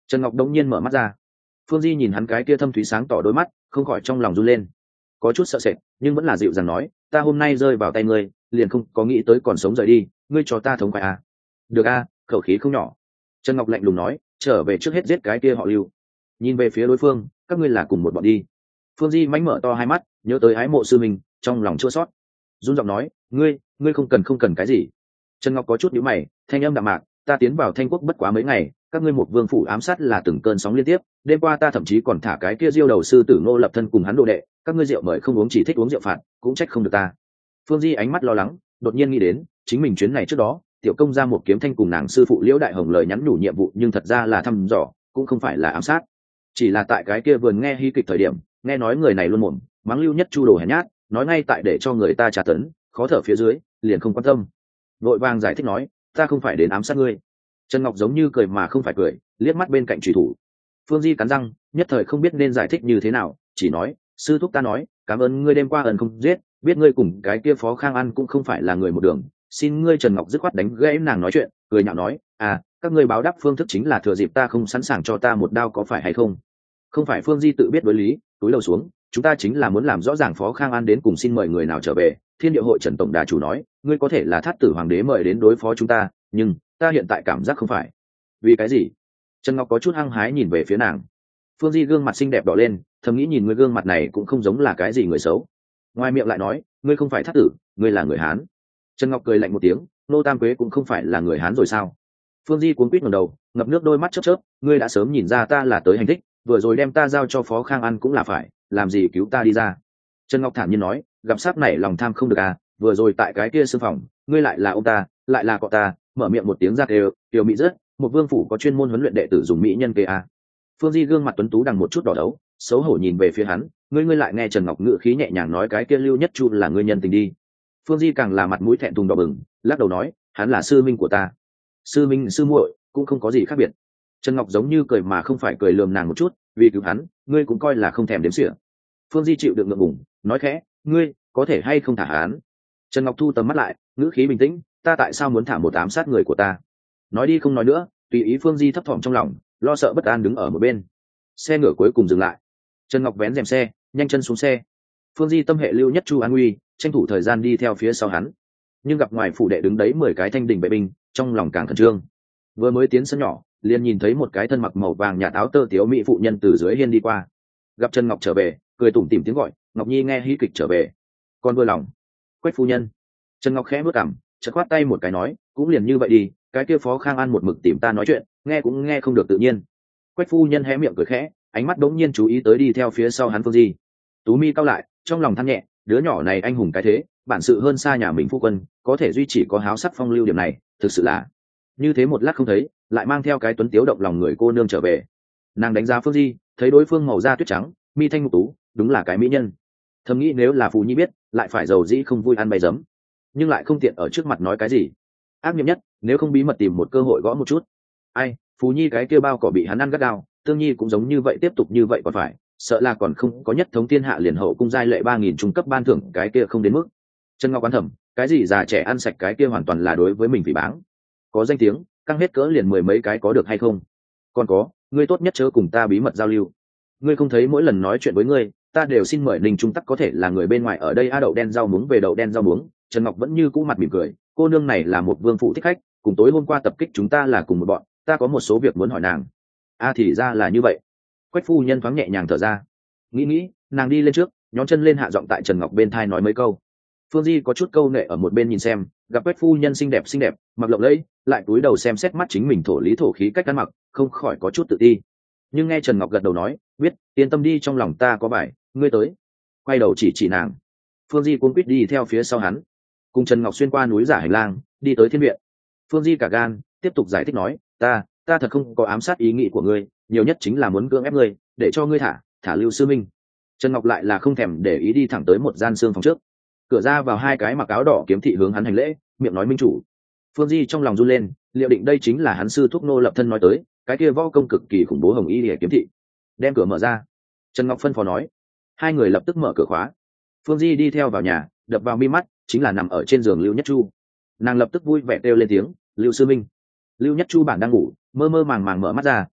Speaker 1: Trần Ngọc đông nhiên mở mắt ra. Phương Di nhìn hắn cái kia thâm thúy sáng tỏ đôi mắt, không khỏi trong lòng run lên, có chút sợ sệt, nhưng vẫn là dịu dàng nói, ta hôm nay rơi vào tay ngươi, liền không có nghĩ tới còn sống rời đi, ngươi cho ta thống khoái à? Được a, khẩu khí không nhỏ. Trần Ngọc lạnh lùng nói, trở về trước hết giết cái kia họ Lưu. Nhìn về phía đối phương, các ngươi là cùng một bọn đi. Phương Di mánh mở to hai mắt, nhớ tới ái mộ sư mình, trong lòng chua xót, run giọng nói, ngươi, ngươi không cần không cần cái gì. Trần Ngọc có chút nhíu mày, thanh âm đạm mạc, ta tiến vào Thanh Quốc bất quá mấy ngày, các ngươi một vương phủ ám sát là từng cơn sóng liên tiếp, đêm qua ta thậm chí còn thả cái kia diêu đầu sư tử Ngô Lập Thân cùng hắn đồ đệ, các ngươi rượu mời không uống chỉ thích uống rượu phạt, cũng trách không được ta. Phương Di ánh mắt lo lắng, đột nhiên nghĩ đến, chính mình chuyến này trước đó, tiểu công ra một kiếm thanh cùng nàng sư phụ Liễu Đại Hồng lời nhắn nhủ nhiệm vụ, nhưng thật ra là thăm dò, cũng không phải là ám sát. Chỉ là tại cái kia vườn nghe hy kịch thời điểm, nghe nói người này luôn mồm mắng Lưu Nhất Chu đồ hèn nhát, nói ngay tại để cho người ta trả tấn, khó thở phía dưới, liền không quan tâm. Vội vàng giải thích nói, ta không phải đến ám sát ngươi. Trần Ngọc giống như cười mà không phải cười, liếc mắt bên cạnh trùy thủ. Phương Di cắn răng, nhất thời không biết nên giải thích như thế nào, chỉ nói, sư thúc ta nói, cảm ơn ngươi đêm qua ẩn không giết, biết ngươi cùng cái kia Phó Khang An cũng không phải là người một đường, xin ngươi. Trần Ngọc dứt khoát đánh gãy nàng nói chuyện, cười nhạo nói, à, các ngươi báo đáp phương thức chính là thừa dịp ta không sẵn sàng cho ta một đao có phải hay không? Không phải. Phương Di tự biết đối lý, túi lầu xuống, chúng ta chính là muốn làm rõ ràng Phó Khang An đến cùng, xin mời người nào trở về. Thiên Địa hội Trần tổng đà chủ nói, ngươi có thể là Thát Tử hoàng đế mời đến đối phó chúng ta, nhưng ta hiện tại cảm giác không phải. Vì cái gì? Trần Ngọc có chút hăng hái nhìn về phía nàng. Phương Di gương mặt xinh đẹp đỏ lên, thầm nghĩ nhìn ngươi gương mặt này cũng không giống là cái gì người xấu. Ngoài miệng lại nói, ngươi không phải Thát Tử, ngươi là người Hán. Trần Ngọc cười lạnh một tiếng, Nô Tam Quế cũng không phải là người Hán rồi sao? Phương Di cuống quýt ngẩng đầu, ngập nước đôi mắt chớp chớp, ngươi đã sớm nhìn ra ta là tới hành thích, vừa rồi đem ta giao cho Phó Khang An cũng là phải, làm gì cứu ta đi ra? Trần Ngọc thản nhiên nói, gặp sát này lòng tham không được à, vừa rồi tại cái kia sư phòng, ngươi lại là ông ta, lại là cọ ta, mở miệng một tiếng ra kêu, tiểu mỹ rất, một vương phủ có chuyên môn huấn luyện đệ tử dùng mỹ nhân kê à. Phương Di gương mặt tuấn tú đằng một chút đỏ đấu, xấu hổ nhìn về phía hắn, ngươi ngươi lại nghe Trần Ngọc ngữ khí nhẹ nhàng nói cái kia Lưu Nhất Chu là ngươi nhân tình đi. Phương Di càng là mặt mũi thẹn thùng đỏ bừng, lắc đầu nói, hắn là sư minh của ta. Sư minh sư muội cũng không có gì khác biệt. Trần Ngọc giống như cười mà không phải cười, lườm nàng một chút, vì cứu hắn, ngươi cũng coi là không thèm đếm xỉa. Phương Di chịu đựng ngượng ngùng, nói khẽ, ngươi có thể hay không thả hắn? Trần Ngọc thu tầm mắt lại, ngữ khí bình tĩnh, ta tại sao muốn thả một ám sát người của ta? Nói đi không nói nữa, tùy ý. Phương Di thấp thỏm trong lòng, lo sợ bất an đứng ở một bên. Xe ngựa cuối cùng dừng lại, Trần Ngọc vén rèm xe, nhanh chân xuống xe. Phương Di tâm hệ Lưu Nhất Chu an nguy, tranh thủ thời gian đi theo phía sau hắn, nhưng gặp ngoài phủ đệ đứng đấy mười cái thanh đình vệ binh, trong lòng càng khẩn trương. Vừa mới tiến sân nhỏ, liền nhìn thấy một cái thân mặc màu vàng nhạt áo tơ tiếu mỹ phụ nhân từ dưới hiên đi qua. Gặp Trần Ngọc trở về, cười tủm tỉm tiếng gọi, Ngọc Nhi nghe hí kịch trở về, con vui lòng. Quách phu nhân. Trần Ngọc khẽ bước cằm, chợt khoát tay một cái nói, cũng liền như vậy đi, cái kia Phó Khang An một mực tìm ta nói chuyện, nghe cũng nghe không được tự nhiên. Quách phu nhân hé miệng cười khẽ, ánh mắt đống nhiên chú ý tới đi theo phía sau hắn Phương Di. Tú mi cao lại, trong lòng than nhẹ, đứa nhỏ này anh hùng cái thế, bản sự hơn xa nhà mình phu quân, có thể duy trì có háo sắc phong lưu điểm này, thực sự là như thế. Một lát không thấy, lại mang theo cái tuấn tiếu động lòng người cô nương trở về. Nàng đánh giá Phương Di, thấy đối phương màu da tuyết trắng, mi thanh ngục tú, đúng là cái mỹ nhân. Thầm nghĩ nếu là Phù Nhi biết, lại phải giàu dĩ không vui ăn bay giấm, nhưng lại không tiện ở trước mặt nói cái gì. Ác nghiệm nhất, nếu không bí mật tìm một cơ hội gõ một chút. Ai, Phù Nhi cái kia bao cỏ bị hắn ăn gắt gao, Tương Nhi cũng giống như vậy, tiếp tục như vậy còn phải, sợ là còn không có nhất thống thiên hạ liền hậu cung giai lệ ba nghìn trung cấp ban thưởng cái kia không đến mức. Trần Ngọc oán thầm, cái gì già trẻ ăn sạch cái kia hoàn toàn là đối với mình vì báng. Có danh tiếng, căng hết cỡ liền mười mấy cái có được hay không? Còn có, ngươi tốt nhất chớ cùng ta bí mật giao lưu. Ngươi không thấy mỗi lần nói chuyện với ngươi, ta đều xin mời Ninh Trung Tắc có thể là người bên ngoài ở đây a. Đậu đen rau muống về đậu đen rau muống. Trần Ngọc vẫn như cũ mặt mỉm cười, cô nương này là một vương phụ thích khách, cùng tối hôm qua tập kích chúng ta là cùng một bọn, ta có một số việc muốn hỏi nàng. A thì ra là như vậy. Quách phu nhân thoáng nhẹ nhàng thở ra, nghĩ nghĩ, nàng đi lên trước, nhón chân lên hạ giọng tại Trần Ngọc bên thai nói mấy câu. Phương Di có chút câu nệ ở một bên nhìn xem, gặp Quách phu nhân xinh đẹp xinh đẹp, mặc lộng lẫy, lại cúi đầu xem xét mắt chính mình thổ lý thổ khí cách ăn mặc, không khỏi có chút tự ti. Nhưng nghe Trần Ngọc gật đầu nói, biết, yên tâm đi, trong lòng ta có bài, ngươi tới. Quay đầu chỉ chỉ nàng. Phương Di cuống quýt đi theo phía sau hắn, cùng Trần Ngọc xuyên qua núi giả hành lang, đi tới thiên viện. Phương Di cả gan, tiếp tục giải thích nói, ta, ta thật không có ám sát ý nghĩ của ngươi, nhiều nhất chính là muốn cưỡng ép ngươi, để cho ngươi thả, thả Lưu sư minh. Trần Ngọc lại là không thèm để ý đi thẳng tới một gian xương phòng trước. Cửa ra vào hai cái mặc áo đỏ kiếm thị hướng hắn hành lễ, miệng nói minh chủ. Phương Di trong lòng run lên, liệu định đây chính là hắn sư thúc Nô Lập Thân nói tới, cái kia võ công cực kỳ khủng bố Hồng Y Liễu kiếm thị. Đem cửa mở ra, Trần Ngọc phân phó nói. Hai người lập tức mở cửa khóa. Phương Di đi theo vào nhà, đập vào mi mắt chính là nằm ở trên giường Lưu Nhất Chu. Nàng lập tức vui vẻ kêu lên tiếng, Lưu sư minh. Lưu Nhất Chu bản đang ngủ, mơ mơ màng màng mở mắt ra,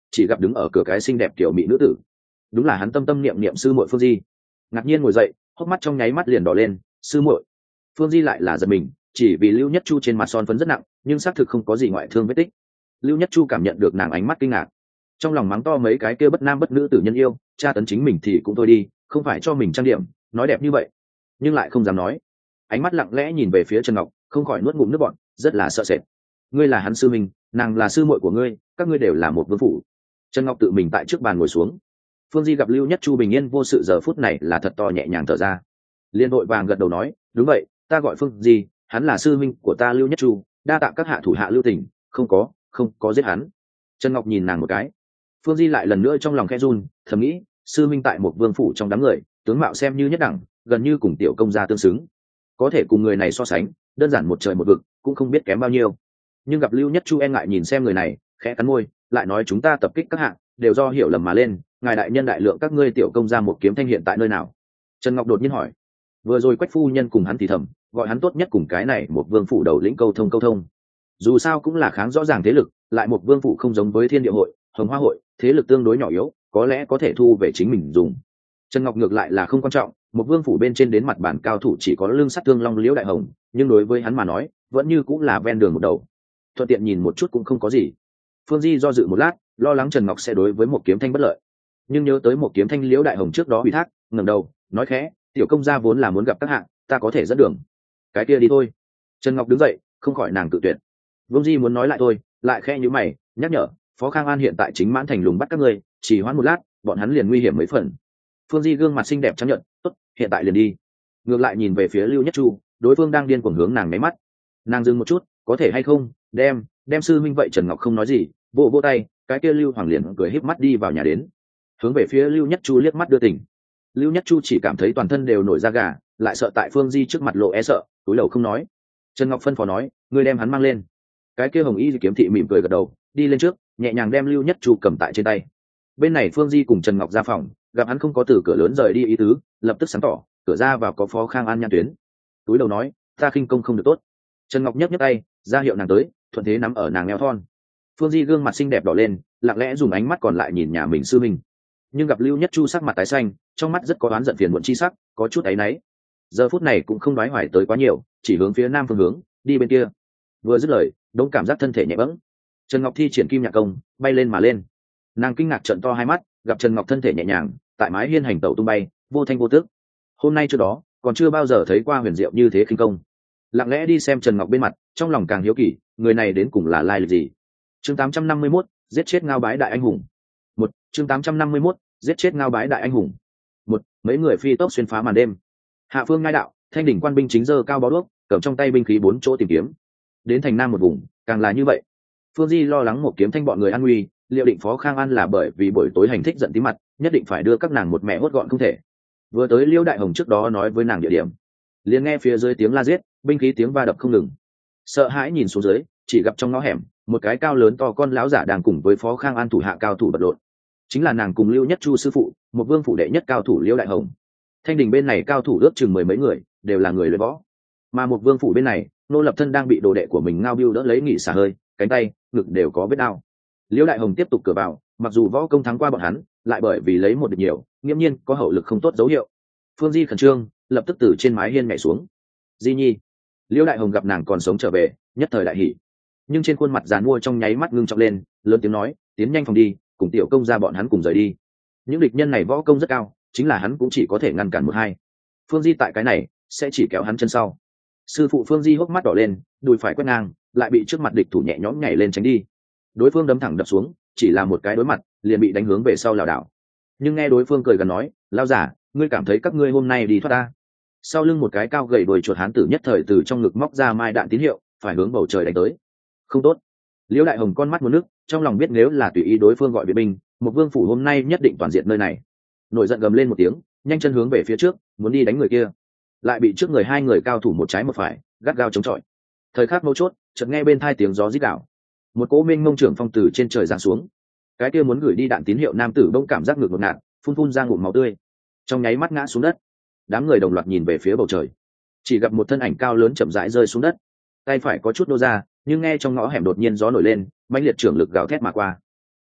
Speaker 1: chỉ gặp đứng ở cửa cái xinh đẹp kiểu mỹ nữ tử, đúng là hắn tâm tâm niệm niệm sư muội Phương Di. Ngạc nhiên ngồi dậy, hốc mắt trong nháy mắt liền đỏ lên. Sư muội. Phương Di lại là giật mình, chỉ vì Lưu Nhất Chu trên mặt son phấn rất nặng, nhưng xác thực không có gì ngoại thương vết tích. Lưu Nhất Chu cảm nhận được nàng ánh mắt kinh ngạc, trong lòng mắng to mấy cái kia bất nam bất nữ tử nhân yêu, tra tấn chính mình thì cũng thôi đi, không phải cho mình trang điểm nói đẹp như vậy, nhưng lại không dám nói. Ánh mắt lặng lẽ nhìn về phía Trần Ngọc, không khỏi nuốt ngụm nước bọt, rất là sợ sệt. Ngươi là hắn sư minh, nàng là sư muội của ngươi, các ngươi đều là một vương phủ. Trần Ngọc tự mình tại trước bàn ngồi xuống. Phương Di gặp Lưu Nhất Chu bình yên vô sự giờ phút này là thật to nhẹ nhàng thở ra, liên đội vàng gật đầu nói, đúng vậy, ta gọi Phương Di, hắn là sư minh của ta Lưu Nhất Chu, đa tạ các hạ thủ hạ lưu tình, không có không có giết hắn. Trần Ngọc nhìn nàng một cái. Phương Di lại lần nữa trong lòng khẽ run, thầm nghĩ, sư minh tại một vương phủ trong đám người, tướng mạo xem như nhất đẳng, gần như cùng tiểu công gia tương xứng, có thể cùng người này so sánh, đơn giản một trời một vực, cũng không biết kém bao nhiêu. Nhưng gặp Lưu Nhất Chu e ngại nhìn xem người này, khẽ cắn môi, lại nói chúng ta tập kích các hạng, đều do hiểu lầm mà lên, ngài đại nhân đại lượng các ngươi tiểu công gia một kiếm thanh hiện tại nơi nào? Trần Ngọc đột nhiên hỏi. Vừa rồi Quách phu nhân cùng hắn thì thầm, gọi hắn tốt nhất cùng cái này một vương phủ đầu lĩnh câu thông câu thông. Dù sao cũng là kháng rõ ràng thế lực, lại một vương phủ không giống với Thiên Địa hội, Hồng Hoa hội, thế lực tương đối nhỏ yếu, có lẽ có thể thu về chính mình dùng. Trần Ngọc ngược lại là không quan trọng, một vương phủ bên trên đến mặt bản cao thủ chỉ có lương sắt thương long liễu đại hồng, nhưng đối với hắn mà nói, vẫn như cũng là ven đường một đầu, thuận tiện nhìn một chút cũng không có gì. Phương Di do dự một lát, lo lắng Trần Ngọc sẽ đối với một kiếm thanh bất lợi, nhưng nhớ tới một kiếm thanh liễu đại hồng trước đó ủy thác, ngẩng đầu nói khẽ, tiểu công gia vốn là muốn gặp các hạng, ta có thể dẫn đường. Cái kia đi thôi. Trần Ngọc đứng dậy, không khỏi nàng tự tuyệt. Vương Di muốn nói lại thôi, lại khẽ nhíu mày, nhắc nhở, Phó Khang An hiện tại chính mãn thành lùng bắt các ngươi, chỉ hoãn một lát, bọn hắn liền nguy hiểm mấy phần. Phương Di gương mặt xinh đẹp chấp nhận, tốt, hiện tại liền đi. Ngược lại nhìn về phía Lưu Nhất Chu, đối phương đang điên cuồng hướng nàng máy mắt. Nàng dừng một chút, có thể hay không, đem, đem sư minh vậy. Trần Ngọc không nói gì, vỗ vỗ tay, cái kia Lưu Hoàng liền cười híp mắt đi vào nhà đến, hướng về phía Lưu Nhất Chu liếc mắt đưa tình. Lưu Nhất Chu chỉ cảm thấy toàn thân đều nổi da gà, lại sợ tại Phương Di trước mặt lộ e sợ, túi đầu không nói. Trần Ngọc phân phó nói, ngươi đem hắn mang lên. Cái kia Hồng Y kiếm thị mỉm cười gật đầu, đi lên trước, nhẹ nhàng đem Lưu Nhất Chu cầm tại trên tay. Bên này Phương Di cùng Trần Ngọc ra phòng, gặp hắn không có từ cửa lớn rời đi ý tứ, lập tức sáng tỏ, cửa ra vào có Phó Khang An nhãn tuyến. Túi đầu nói, ta khinh công không được tốt. Trần Ngọc nhấc nhấc tay, ra hiệu nàng tới, thuận thế nắm ở nàng eo thon. Phương Di gương mặt xinh đẹp đỏ lên, lặng lẽ dùng ánh mắt còn lại nhìn nhà mình sư minh. Nhưng gặp Lưu Nhất Chu sắc mặt tái xanh, trong mắt rất có oán giận phiền muộn chi sắc, có chút áy náy. Giờ phút này cũng không đoái hoài tới quá nhiều, chỉ hướng phía nam phương hướng, đi bên kia. Vừa dứt lời, đống cảm giác thân thể nhẹ bẫng. Trần Ngọc thi triển kim nhạc công, bay lên mà lên. Nàng kinh ngạc trợn to hai mắt, gặp Trần Ngọc thân thể nhẹ nhàng, tại mái hiên hành tẩu tung bay, vô thanh vô tước. Hôm nay trước đó, còn chưa bao giờ thấy qua huyền diệu như thế khinh công. Lặng lẽ đi xem Trần Ngọc bên mặt, trong lòng càng hiếu kỳ, người này đến cùng là lai lịch gì. Chương tám trăm năm mươi mốt, giết chết Ngao Bái đại anh hùng. Một, chương tám trăm năm mươi mốt, giết chết Ngao Bái đại anh hùng. Một, mấy người phi tốc xuyên phá màn đêm. Hạ phương ngai đạo, Thanh đỉnh quan binh chính giơ cao bó đuốc, cầm trong tay binh khí bốn chỗ tìm kiếm. Đến thành nam một vùng, càng là như vậy. Phương Di lo lắng một kiếm thanh bọn người an nguy, liệu định Phó Khang An là bởi vì buổi tối hành thích giận tí mặt, nhất định phải đưa các nàng một mẹ hốt gọn không thể. Vừa tới Liêu Đại Hồng trước đó nói với nàng địa điểm, liền nghe phía dưới tiếng la giết, binh khí tiếng va đập không ngừng. Sợ hãi nhìn xuống dưới, chỉ gặp trong ngõ hẻm, một cái cao lớn to con lão giả đang cùng với Phó Khang An thủ hạ cao thủ bật lộn. Chính là nàng cùng Lưu Nhất Chu sư phụ, một vương phủ đệ nhất cao thủ Liêu Đại Hồng. Thanh đình bên này cao thủ ước chừng mười mấy người, đều là người luyện võ. Mà một vương phủ bên này, Nô Lập Thân đang bị đồ đệ của mình Ngao Biêu đỡ lấy nghỉ xả hơi, cánh tay, ngực đều có vết đau. Liêu Đại Hồng tiếp tục cửa vào, mặc dù võ công thắng qua bọn hắn, lại bởi vì lấy một địch nhiều, nghiễm nhiên có hậu lực không tốt dấu hiệu. Phương Di khẩn trương, lập tức từ trên mái hiên nhảy xuống. Di Nhi. Liêu Đại Hồng gặp nàng còn sống trở về, nhất thời đại hỉ. Nhưng trên khuôn mặt giàn mua trong nháy mắt ngưng trọng lên, lớn tiếng nói, tiến nhanh phòng đi, cùng tiểu công ra bọn hắn cùng rời đi. Những địch nhân này võ công rất cao, chính là hắn cũng chỉ có thể ngăn cản một hai. Phương Di tại cái này sẽ chỉ kéo hắn chân sau. Sư phụ Phương Di hốc mắt đỏ lên, đùi phải quét ngang, lại bị trước mặt địch thủ nhẹ nhõm nhảy lên tránh đi. Đối phương đấm thẳng đập xuống, chỉ là một cái đối mặt, liền bị đánh hướng về sau lảo đảo. Nhưng nghe đối phương cười gần nói, lao giả, ngươi cảm thấy các ngươi hôm nay đi thoát ta? Sau lưng một cái cao gầy đuôi chuột hán tử nhất thời từ trong ngực móc ra mai đạn tín hiệu, phải hướng bầu trời đánh tới. Không tốt. Liễu Đại Hồng con mắt muốn nước, trong lòng biết nếu là tùy ý đối phương gọi viện binh, một vương phủ hôm nay nhất định toàn diện nơi này. Nổi giận gầm lên một tiếng, nhanh chân hướng về phía trước, muốn đi đánh người kia, lại bị trước người hai người cao thủ một trái một phải gắt gao chống chọi. Thời khắc mấu chốt, chợt nghe bên tai tiếng gió rít đảo, một cỗ mênh mông trưởng phong từ trên trời giáng xuống. Cái kia muốn gửi đi đạn tín hiệu nam tử bỗng cảm giác ngược ngột ngạt, phun phun ra ngụm máu tươi, trong nháy mắt ngã xuống đất. Đám người đồng loạt nhìn về phía bầu trời, chỉ gặp một thân ảnh cao lớn chậm rãi rơi xuống đất, tay phải có chút nô ra, nhưng nghe trong ngõ hẻm đột nhiên gió nổi lên, mãnh liệt trưởng lực gào thét mà qua.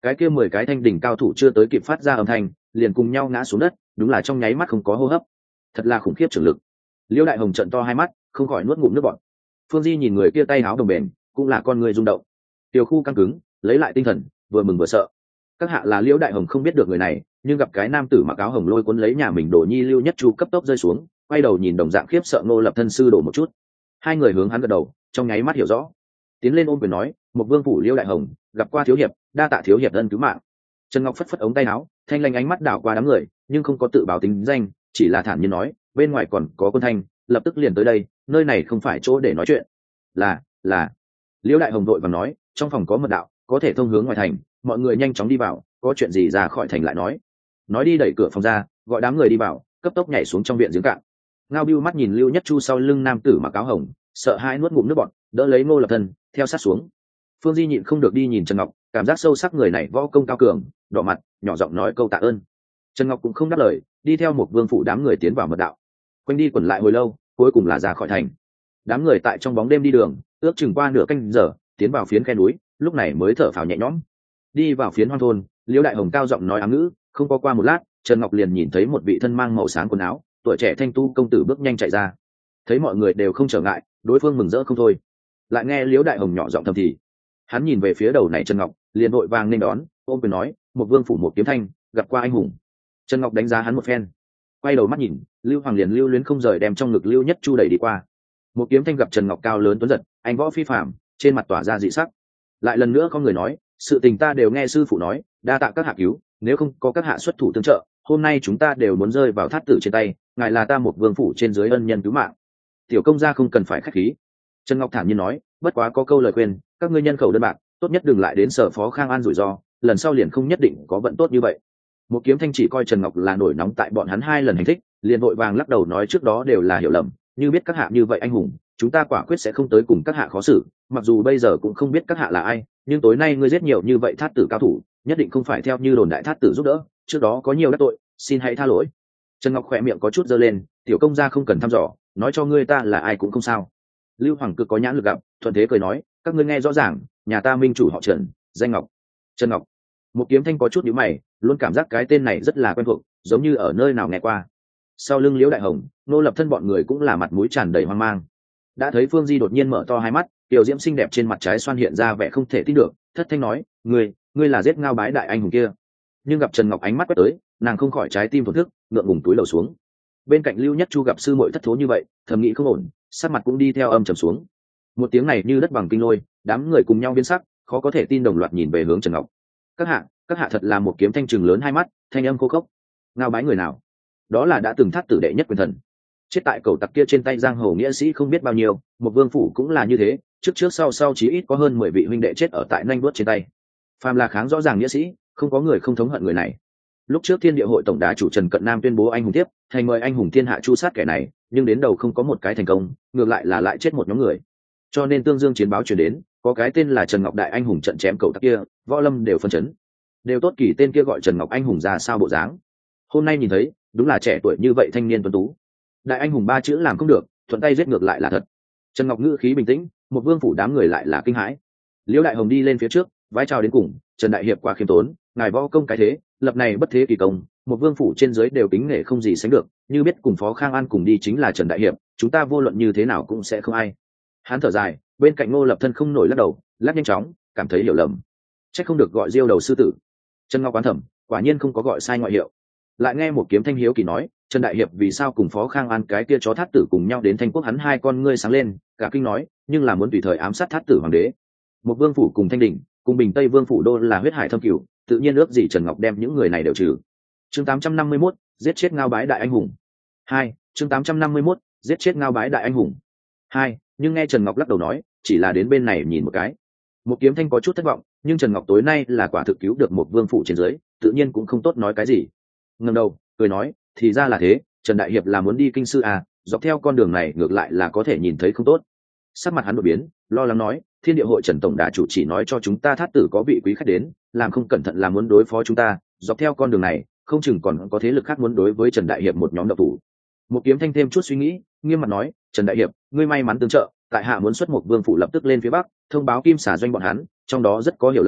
Speaker 1: cái kia mười cái thanh đỉnh cao thủ chưa tới kịp phát ra âm thanh liền cùng nhau ngã xuống đất, đúng là trong nháy mắt không có hô hấp. Thật là khủng khiếp trường lực. Liễu Đại Hồng trợn to hai mắt, không khỏi nuốt ngụm nước bọt. Phương Di nhìn người kia tay áo đồng bền, cũng là con người rung động. Tiểu Khu căng cứng, lấy lại tinh thần, vừa mừng vừa sợ. Các hạ là Liễu Đại Hồng không biết được người này, nhưng gặp cái nam tử mặc áo hồng lôi cuốn lấy nhà mình Đồ Nhi Lưu Nhất Chu cấp tốc rơi xuống, quay đầu nhìn đồng dạng khiếp sợ Ngô Lập thân sư đổ một chút. Hai người hướng hắn gật đầu, trong nháy mắt hiểu rõ. Tiến lên ôm quyền nói, một vương phủ Liễu Đại Hồng, gặp qua thiếu hiệp, đa tạ thiếu hiệp ân cứu mạng. Trần Ngọc phất phất ống tay áo, thanh lanh ánh mắt đảo qua đám người, nhưng không có tự báo tính danh, chỉ là thản nhiên nói, bên ngoài còn có quân thanh, lập tức liền tới đây, nơi này không phải chỗ để nói chuyện. Là, là. Liễu Đại Hồng vội vàng nói, trong phòng có mật đạo, có thể thông hướng ngoài thành, mọi người nhanh chóng đi vào, có chuyện gì ra khỏi thành lại nói. Nói đi đẩy cửa phòng ra, gọi đám người đi vào, cấp tốc nhảy xuống trong viện giếng cạn. Ngao Bưu mắt nhìn Lưu Nhất Chu sau lưng nam tử mặc áo hồng, sợ hãi nuốt ngụm nước bọt, đỡ lấy Ngô Lập Thân, theo sát xuống. Phương Di nhịn không được đi nhìn Trần Ngọc, cảm giác sâu sắc người này võ công cao cường, đỏ mặt, nhỏ giọng nói câu tạ ơn. Trần Ngọc cũng không đáp lời, đi theo một vương phủ đám người tiến vào mật đạo. Quanh đi quẩn lại hồi lâu, cuối cùng là ra khỏi thành. Đám người tại trong bóng đêm đi đường, ước chừng qua nửa canh giờ, tiến vào phiến khe núi, lúc này mới thở phào nhẹ nhõm. Đi vào phiến hoang thôn, Liễu Đại Hồng cao giọng nói ám ngữ, không có qua một lát, Trần Ngọc liền nhìn thấy một vị thân mang màu sáng quần áo, tuổi trẻ thanh tu công tử bước nhanh chạy ra. Thấy mọi người đều không trở ngại, đối phương mừng rỡ không thôi. Lại nghe Liễu Đại Hồng nhỏ giọng thầm thì. Hắn nhìn về phía đầu này Trần Ngọc, liền vội vàng nên đón, ôm quyền nói, một vương phủ một kiếm thanh, gặp qua anh hùng. Trần Ngọc đánh giá hắn một phen, quay đầu mắt nhìn, Lưu Hoàng liền lưu luyến không rời đem trong ngực Lưu Nhất Chu đẩy đi qua. Một kiếm thanh gặp Trần Ngọc cao lớn tuấn giật, anh võ phi phàm, trên mặt tỏa ra dị sắc. Lại lần nữa có người nói, sự tình ta đều nghe sư phụ nói, đa tạ các hạ cứu, nếu không có các hạ xuất thủ tương trợ, hôm nay chúng ta đều muốn rơi vào thát tử trên tay, ngài là ta một vương phủ trên dưới ân nhân cứu mạng. Tiểu công gia không cần phải khách khí. Trần Ngọc thản nhiên nói, bất quá có câu lời khuyên, các ngươi nhân khẩu đơn bạc, tốt nhất đừng lại đến sở phó Khang An rủi ro, lần sau liền không nhất định có vận tốt như vậy. Một kiếm thanh chỉ coi Trần Ngọc là nổi nóng tại bọn hắn hai lần hành thích, liền vội vàng lắc đầu nói trước đó đều là hiểu lầm, như biết các hạ như vậy anh hùng, chúng ta quả quyết sẽ không tới cùng các hạ khó xử, mặc dù bây giờ cũng không biết các hạ là ai, nhưng tối nay ngươi giết nhiều như vậy thát tử cao thủ, nhất định không phải theo như đồn đại thát tử giúp đỡ, trước đó có nhiều đắc tội, xin hãy tha lỗi. Trần Ngọc khỏe miệng có chút giơ lên, tiểu công gia không cần thăm dò, nói cho ngươi ta là ai cũng không sao. Lưu Hoàng cực có nhãn lực gặp, thuận thế cười nói, các ngươi nghe rõ ràng, nhà ta minh chủ họ Trần, danh Ngọc. Trần Ngọc. Một kiếm thanh có chút nhíu mày, luôn cảm giác cái tên này rất là quen thuộc, giống như ở nơi nào nghe qua. Sau lưng Liễu Đại Hồng, Nô Lập Thân bọn người cũng là mặt mũi tràn đầy hoang mang. Đã thấy Phương Di đột nhiên mở to hai mắt, tiểu diễm xinh đẹp trên mặt trái xoan hiện ra vẻ không thể tin được, thất thanh nói, ngươi, ngươi là giết Ngao Bái đại anh hùng kia. Nhưng gặp Trần Ngọc ánh mắt quét tới, nàng không khỏi trái tim thổn thức, ngượng ngùng túi lầu xuống. Bên cạnh Lưu Nhất Chu gặp sư muội thất thố như vậy, thầm nghĩ không ổn, sắc mặt cũng đi theo âm trầm xuống. Một tiếng này như đất bằng kinh lôi, đám người cùng nhau biến sắc, khó có thể tin đồng loạt nhìn về hướng Trần Ngọc. Các hạ, các hạ thật là một kiếm thanh trừng lớn hai mắt, thanh âm khô khốc. Ngao Bái người nào? Đó là đã từng thát tử đệ nhất quyền thần, chết tại cầu tặc kia trên tay giang hồ nghĩa sĩ không biết bao nhiêu, một vương phủ cũng là như thế, trước trước sau sau chí ít có hơn mười vị huynh đệ chết ở tại nanh đuốt trên tay. Phàm là kháng rõ ràng nghĩa sĩ, không có người không thống hận người này. Lúc trước Thiên Địa hội tổng đà chủ Trần Cận Nam tuyên bố anh hùng tiếp, thành mời anh hùng thiên hạ chu sát kẻ này, nhưng đến đầu không có một cái thành công, ngược lại là lại chết một nhóm người. Cho nên tương dương chiến báo truyền đến, có cái tên là Trần Ngọc đại anh hùng trận chém cầu tặc kia, võ lâm đều phân chấn. Đều tốt kỳ tên kia gọi Trần Ngọc anh hùng ra sao bộ dáng. Hôm nay nhìn thấy, đúng là trẻ tuổi như vậy thanh niên tuấn tú. Đại anh hùng ba chữ làm không được, thuận tay giết ngược lại là thật. Trần Ngọc ngữ khí bình tĩnh, một vương phủ đám người lại là kinh hãi. Liễu Đại Hồng đi lên phía trước, vái chào đến cùng, Trần đại hiệp quá khiêm tốn, ngài võ công cái thế, lập này bất thế kỳ công, một vương phủ trên dưới đều kính nể không gì sánh được, như biết cùng phó Khang An cùng đi chính là Trần đại hiệp, chúng ta vô luận như thế nào cũng sẽ không ai. Hắn thở dài, bên cạnh Ngô Lập Thân không nổi lắc đầu, lắc nhanh chóng, cảm thấy hiểu lầm. Chắc không được gọi Diêu đầu sư tử. Trần Ngọc quán thẩm, quả nhiên không có gọi sai ngoại hiệu. Lại nghe một kiếm thanh hiếu kỳ nói, Trần đại hiệp vì sao cùng phó Khang An cái kia chó thát tử cùng nhau đến Thanh Quốc, hắn hai con ngươi sáng lên, cả kinh nói, nhưng là muốn tùy thời ám sát thát tử hoàng đế. Một vương phủ cùng Thanh Đình, cùng Bình Tây vương phủ đô là huyết hải thâm cửu, tự nhiên ước gì Trần Ngọc đem những người này đều trừ. Chương tám trăm năm mươi mốt, giết chết Ngao Bái đại anh hùng. Hai, chương tám trăm năm mươi mốt, giết chết Ngao Bái đại anh hùng. Hai, nhưng nghe Trần Ngọc lắc đầu nói, chỉ là đến bên này nhìn một cái. Một kiếm thanh có chút thất vọng, nhưng Trần Ngọc tối nay là quả thực cứu được một vương phủ trên dưới, tự nhiên cũng không tốt nói cái gì. Ngẩng đầu, cười nói, thì ra là thế, Trần đại hiệp là muốn đi kinh sư à, dọc theo con đường này ngược lại là có thể nhìn thấy không tốt. Sắc mặt hắn đột biến, lo lắng nói, Thiên Địa hội Trần tổng đà chủ chỉ nói cho chúng ta thát tử có vị quý khách đến, làm không cẩn thận là muốn đối phó chúng ta, dọc theo con đường này, không chừng còn có thế lực khác muốn đối với Trần đại hiệp một nhóm độc thủ. Một kiếm thanh thêm chút suy nghĩ, nghiêm mặt nói, Trần đại hiệp, ngươi may mắn tương trợ, tại hạ muốn xuất một vương phủ lập tức lên phía bắc, thông báo kim xả doanh bọn hắn, trong đó rất có hiểu lầm,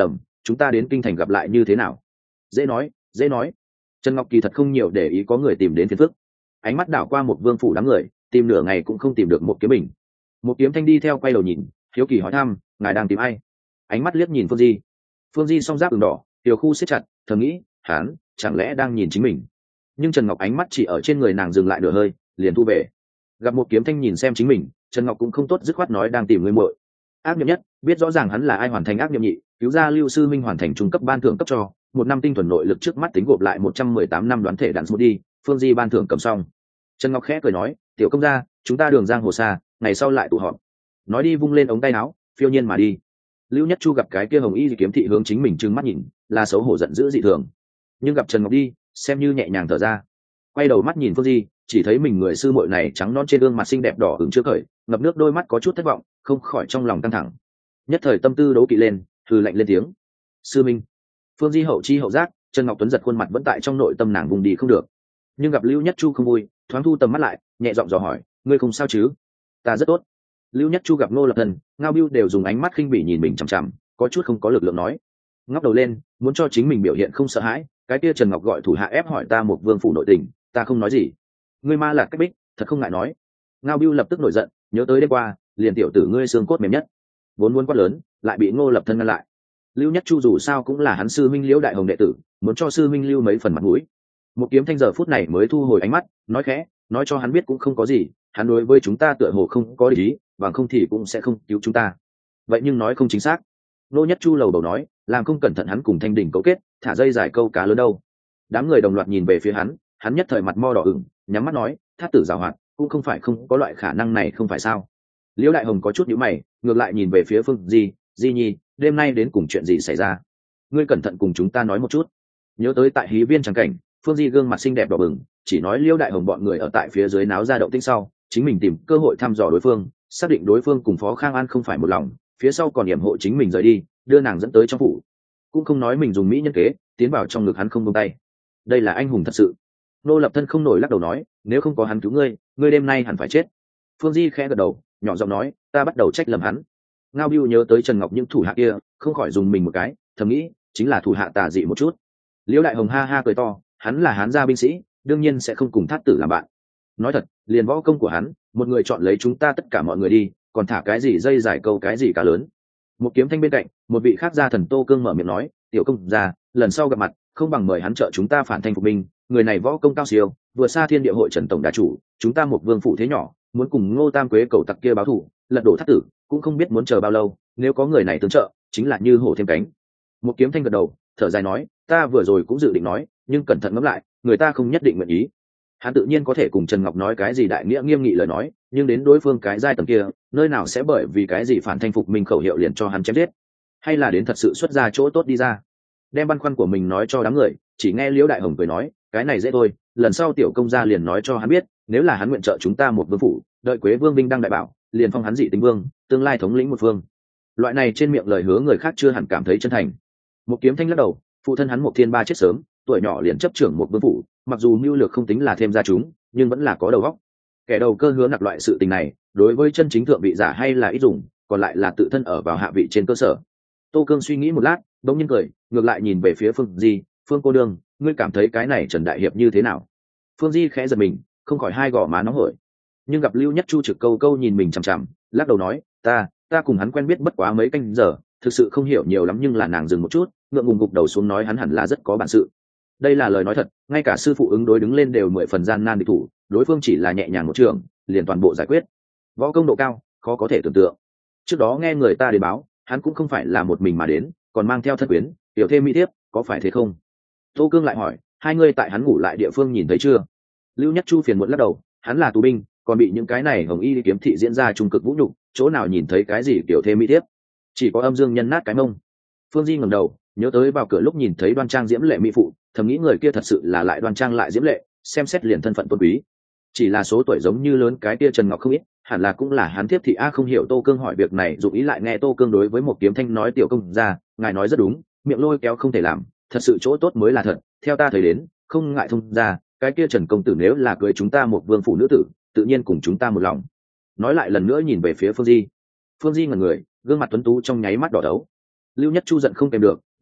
Speaker 1: chúng ta đến kinh thành gặp lại như thế nào? Dễ nói, dễ nói. Trần Ngọc kỳ thật không nhiều để ý có người tìm đến phiền phức, ánh mắt đảo qua một vương phủ đám người, tìm nửa ngày cũng không tìm được một kiếm mình. Một kiếm thanh đi theo quay đầu nhìn, hiếu kỳ hỏi thăm, ngài đang tìm ai? Ánh mắt liếc nhìn Phương Di. Phương Di song giáp đường đỏ, tiểu khu siết chặt, thầm nghĩ, hắn chẳng lẽ đang nhìn chính mình? Nhưng Trần Ngọc ánh mắt chỉ ở trên người nàng dừng lại nửa hơi, liền thu về. Gặp một kiếm thanh nhìn xem chính mình, Trần Ngọc cũng không tốt dứt khoát nói đang tìm người muội. Ác niệm nhất, biết rõ ràng hắn là ai hoàn thành ác niệm nhị, cứu ra Lưu Sư Minh hoàn thành trung cấp ban thưởng cấp cho, một năm tinh thuần nội lực trước mắt tính gộp lại một trăm mười tám năm đoán thể đạn smooth đi, Phương Di ban thưởng cầm xong. Trần Ngọc khẽ cười nói, tiểu công gia, chúng ta đường giang hồ xa, ngày sau lại tụ họp. Nói đi vung lên ống tay áo, phiêu nhiên mà đi. Lưu Nhất Chu gặp cái kia hồng y kiếm thị hướng chính mình trừng mắt nhìn, là xấu hổ giận dữ dị thường. Nhưng gặp Trần Ngọc đi, xem như nhẹ nhàng thở ra. Quay đầu mắt nhìn Phương Di, chỉ thấy mình người sư muội này trắng non trên gương mặt xinh đẹp đỏ ửng chưa khởi, ngập nước đôi mắt có chút thất vọng, không khỏi trong lòng căng thẳng. Nhất thời tâm tư đấu kỵ lên, hừ lạnh lên tiếng. Sư Minh. Phương Di hậu chi hậu giác, Trần Ngọc Tuấn giật khuôn mặt vẫn tại trong nội tâm nàng vùng đi không được. Nhưng gặp Lưu Nhất Chu không vui, thoáng thu tầm mắt lại, nhẹ giọng dò hỏi, ngươi không sao chứ? Ta rất tốt. Lưu Nhất Chu gặp Ngô Lập Thần, Ngao Bưu đều dùng ánh mắt khinh bỉ nhìn mình chằm chằm, có chút không có lực lượng nói. Ngóc đầu lên, muốn cho chính mình biểu hiện không sợ hãi, cái kia Trần Ngọc gọi thủ hạ ép hỏi ta một vương phủ nội tình, ta không nói gì. Ngươi ma là cách bích, thật không ngại nói. Ngao Bưu lập tức nổi giận, nhớ tới đêm qua, liền tiểu tử ngươi xương cốt mềm nhất, vốn muốn quát lớn, lại bị Ngô Lập Thân ngăn lại. Lưu Nhất Chu dù sao cũng là hắn sư minh Liễu Đại Hồng đệ tử, muốn cho sư minh lưu mấy phần mặt mũi. Một kiếm thanh giờ phút này mới thu hồi ánh mắt, nói khẽ, nói cho hắn biết cũng không có gì, hắn đối với chúng ta tựa hồ không có ý, bằng không thì cũng sẽ không cứu chúng ta. Vậy nhưng nói không chính xác. Nô Nhất Chu lầu đầu nói, làm không cẩn thận hắn cùng Thanh Đình cấu kết, thả dây giải câu cá lớn đâu. Đám người đồng loạt nhìn về phía hắn, hắn nhất thời mặt mo đỏ ửng, nhắm mắt nói, thát tử giàu hoạt, cũng không phải không có loại khả năng này, không phải sao? Liễu Đại Hồng có chút nhíu mày, ngược lại nhìn về phía Phương Di, Di Nhi, đêm nay đến cùng chuyện gì xảy ra? Ngươi cẩn thận cùng chúng ta nói một chút. Nhớ tới tại hí viên trắng cảnh, Phương Di gương mặt xinh đẹp đỏ bừng, chỉ nói Liễu Đại Hồng bọn người ở tại phía dưới náo ra động tĩnh sau, chính mình tìm cơ hội thăm dò đối phương, xác định đối phương cùng Phó Khang An không phải một lòng, phía sau còn yểm hộ chính mình rời đi, đưa nàng dẫn tới trong phủ, cũng không nói mình dùng mỹ nhân kế tiến vào trong ngực hắn không buông tay. Đây là anh hùng thật sự. Nô Lập Thân không nổi lắc đầu nói, nếu không có hắn cứu ngươi, ngươi đêm nay hẳn phải chết. Phương Di khẽ gật đầu, nhỏ giọng nói, ta bắt đầu trách lầm hắn. Ngao Bưu nhớ tới Trần Ngọc những thủ hạ kia, không khỏi dùng mình một cái, thầm nghĩ, chính là thủ hạ tà dị một chút. Liễu Đại Hồng ha ha cười to, hắn là Hán gia binh sĩ, đương nhiên sẽ không cùng Thát tử làm bạn. Nói thật, liền võ công của hắn, một người chọn lấy chúng ta tất cả mọi người đi, còn thả cái gì dây giải câu cái gì cả lớn. Một kiếm thanh bên cạnh, một vị khác gia thần Tô Cương mở miệng nói, tiểu công gia, lần sau gặp mặt, không bằng mời hắn trợ chúng ta phản thanh phục binh, người này võ công cao siêu, vừa xa thiên địa hội Trần tổng đà chủ, chúng ta một vương phủ thế nhỏ, muốn cùng Ngô Tam Quế cầu tặc kia báo thù, lật đổ Thát tử, cũng không biết muốn chờ bao lâu, nếu có người này tương trợ, chính là như hổ thêm cánh. Một kiếm thanh gật đầu, thở dài nói, ta vừa rồi cũng dự định nói, nhưng cẩn thận ngẫm lại, người ta không nhất định nguyện ý. Hắn tự nhiên có thể cùng Trần Ngọc nói cái gì đại nghĩa nghiêm nghị lời nói, nhưng đến đối phương cái giai tầng kia, nơi nào sẽ bởi vì cái gì phản thanh phục mình khẩu hiệu liền cho hắn chém giết, hay là đến thật sự xuất ra chỗ tốt đi ra, đem băn khoăn của mình nói cho đám người. Chỉ nghe Liễu Đại Hồng cười nói, cái này dễ thôi, lần sau tiểu công gia liền nói cho hắn biết, nếu là hắn nguyện trợ chúng ta một vương phủ, đợi Quế Vương Vinh đăng đại bảo, liền phong hắn dị tính vương, tương lai thống lĩnh một phương. Loại này trên miệng lời hứa người khác chưa hẳn cảm thấy chân thành. Một kiếm thanh lắc đầu, phụ thân hắn một thiên ba chết sớm, tuổi nhỏ liền chấp trưởng một vương phủ, mặc dù mưu lược không tính là thêm gia chúng, nhưng vẫn là có đầu óc. Kẻ đầu cơ hứa nặc loại sự tình này, đối với chân chính thượng vị giả hay là ít dùng, còn lại là tự thân ở vào hạ vị trên cơ sở. Tô Cương suy nghĩ một lát, bỗng nhiên cười, ngược lại nhìn về phía Phương Di, Phương cô đương, ngươi cảm thấy cái này Trần đại hiệp như thế nào? Phương Di khẽ giật mình, không khỏi hai gò má nóng hổi. Nhưng gặp Lưu Nhất Chu trực câu câu nhìn mình chằm chằm, lắc đầu nói, ta, ta cùng hắn quen biết bất quá mấy canh giờ, thực sự không hiểu nhiều lắm. Nhưng là nàng dừng một chút, ngượng ngùng gục đầu xuống nói hắn hẳn là rất có bản sự. Đây là lời nói thật, ngay cả sư phụ ứng đối đứng lên đều mười phần gian nan địch thủ, đối phương chỉ là nhẹ nhàng một trường, liền toàn bộ giải quyết. Võ công độ cao, khó có thể tưởng tượng. Trước đó nghe người ta đến báo, hắn cũng không phải là một mình mà đến, còn mang theo thân quyến, tiểu thêm mỹ thiếp, có phải thế không? Tô Cương lại hỏi, hai người tại hắn ngủ lại địa phương nhìn thấy chưa? Lưu Nhất Chu phiền muộn lắc đầu, hắn là tù binh, còn bị những cái này hồng y kiếm thị diễn ra trung cực vũ nhục, chỗ nào nhìn thấy cái gì tiểu thêm mỹ thiếp, chỉ có âm dương nhân nát cái mông. Phương Di ngẩng đầu, nhớ tới vào cửa lúc nhìn thấy đoan trang diễm lệ mỹ phụ, thầm nghĩ người kia thật sự là lại đoan trang lại diễm lệ, xem xét liền thân phận tôn quý. Chỉ là số tuổi giống như lớn cái kia Trần Ngọc không ít, hẳn là cũng là hắn thiếp thị a. Không hiểu Tô Cương hỏi việc này, dụng ý lại nghe Tô Cương đối với một kiếm thanh nói, tiểu công gia, ngài nói rất đúng, miệng lôi kéo không thể làm, thật sự chỗ tốt mới là thật. Theo ta thấy đến, không ngại thông ra, cái kia Trần công tử nếu là cưới chúng ta một vương phủ nữ tử, tự nhiên cùng chúng ta một lòng. Nói lại lần nữa nhìn về phía Phương Di. Phương Di ngẩn người, gương mặt tuấn tú trong nháy mắt đỏ đấu. Lưu Nhất Chu giận không kèm được,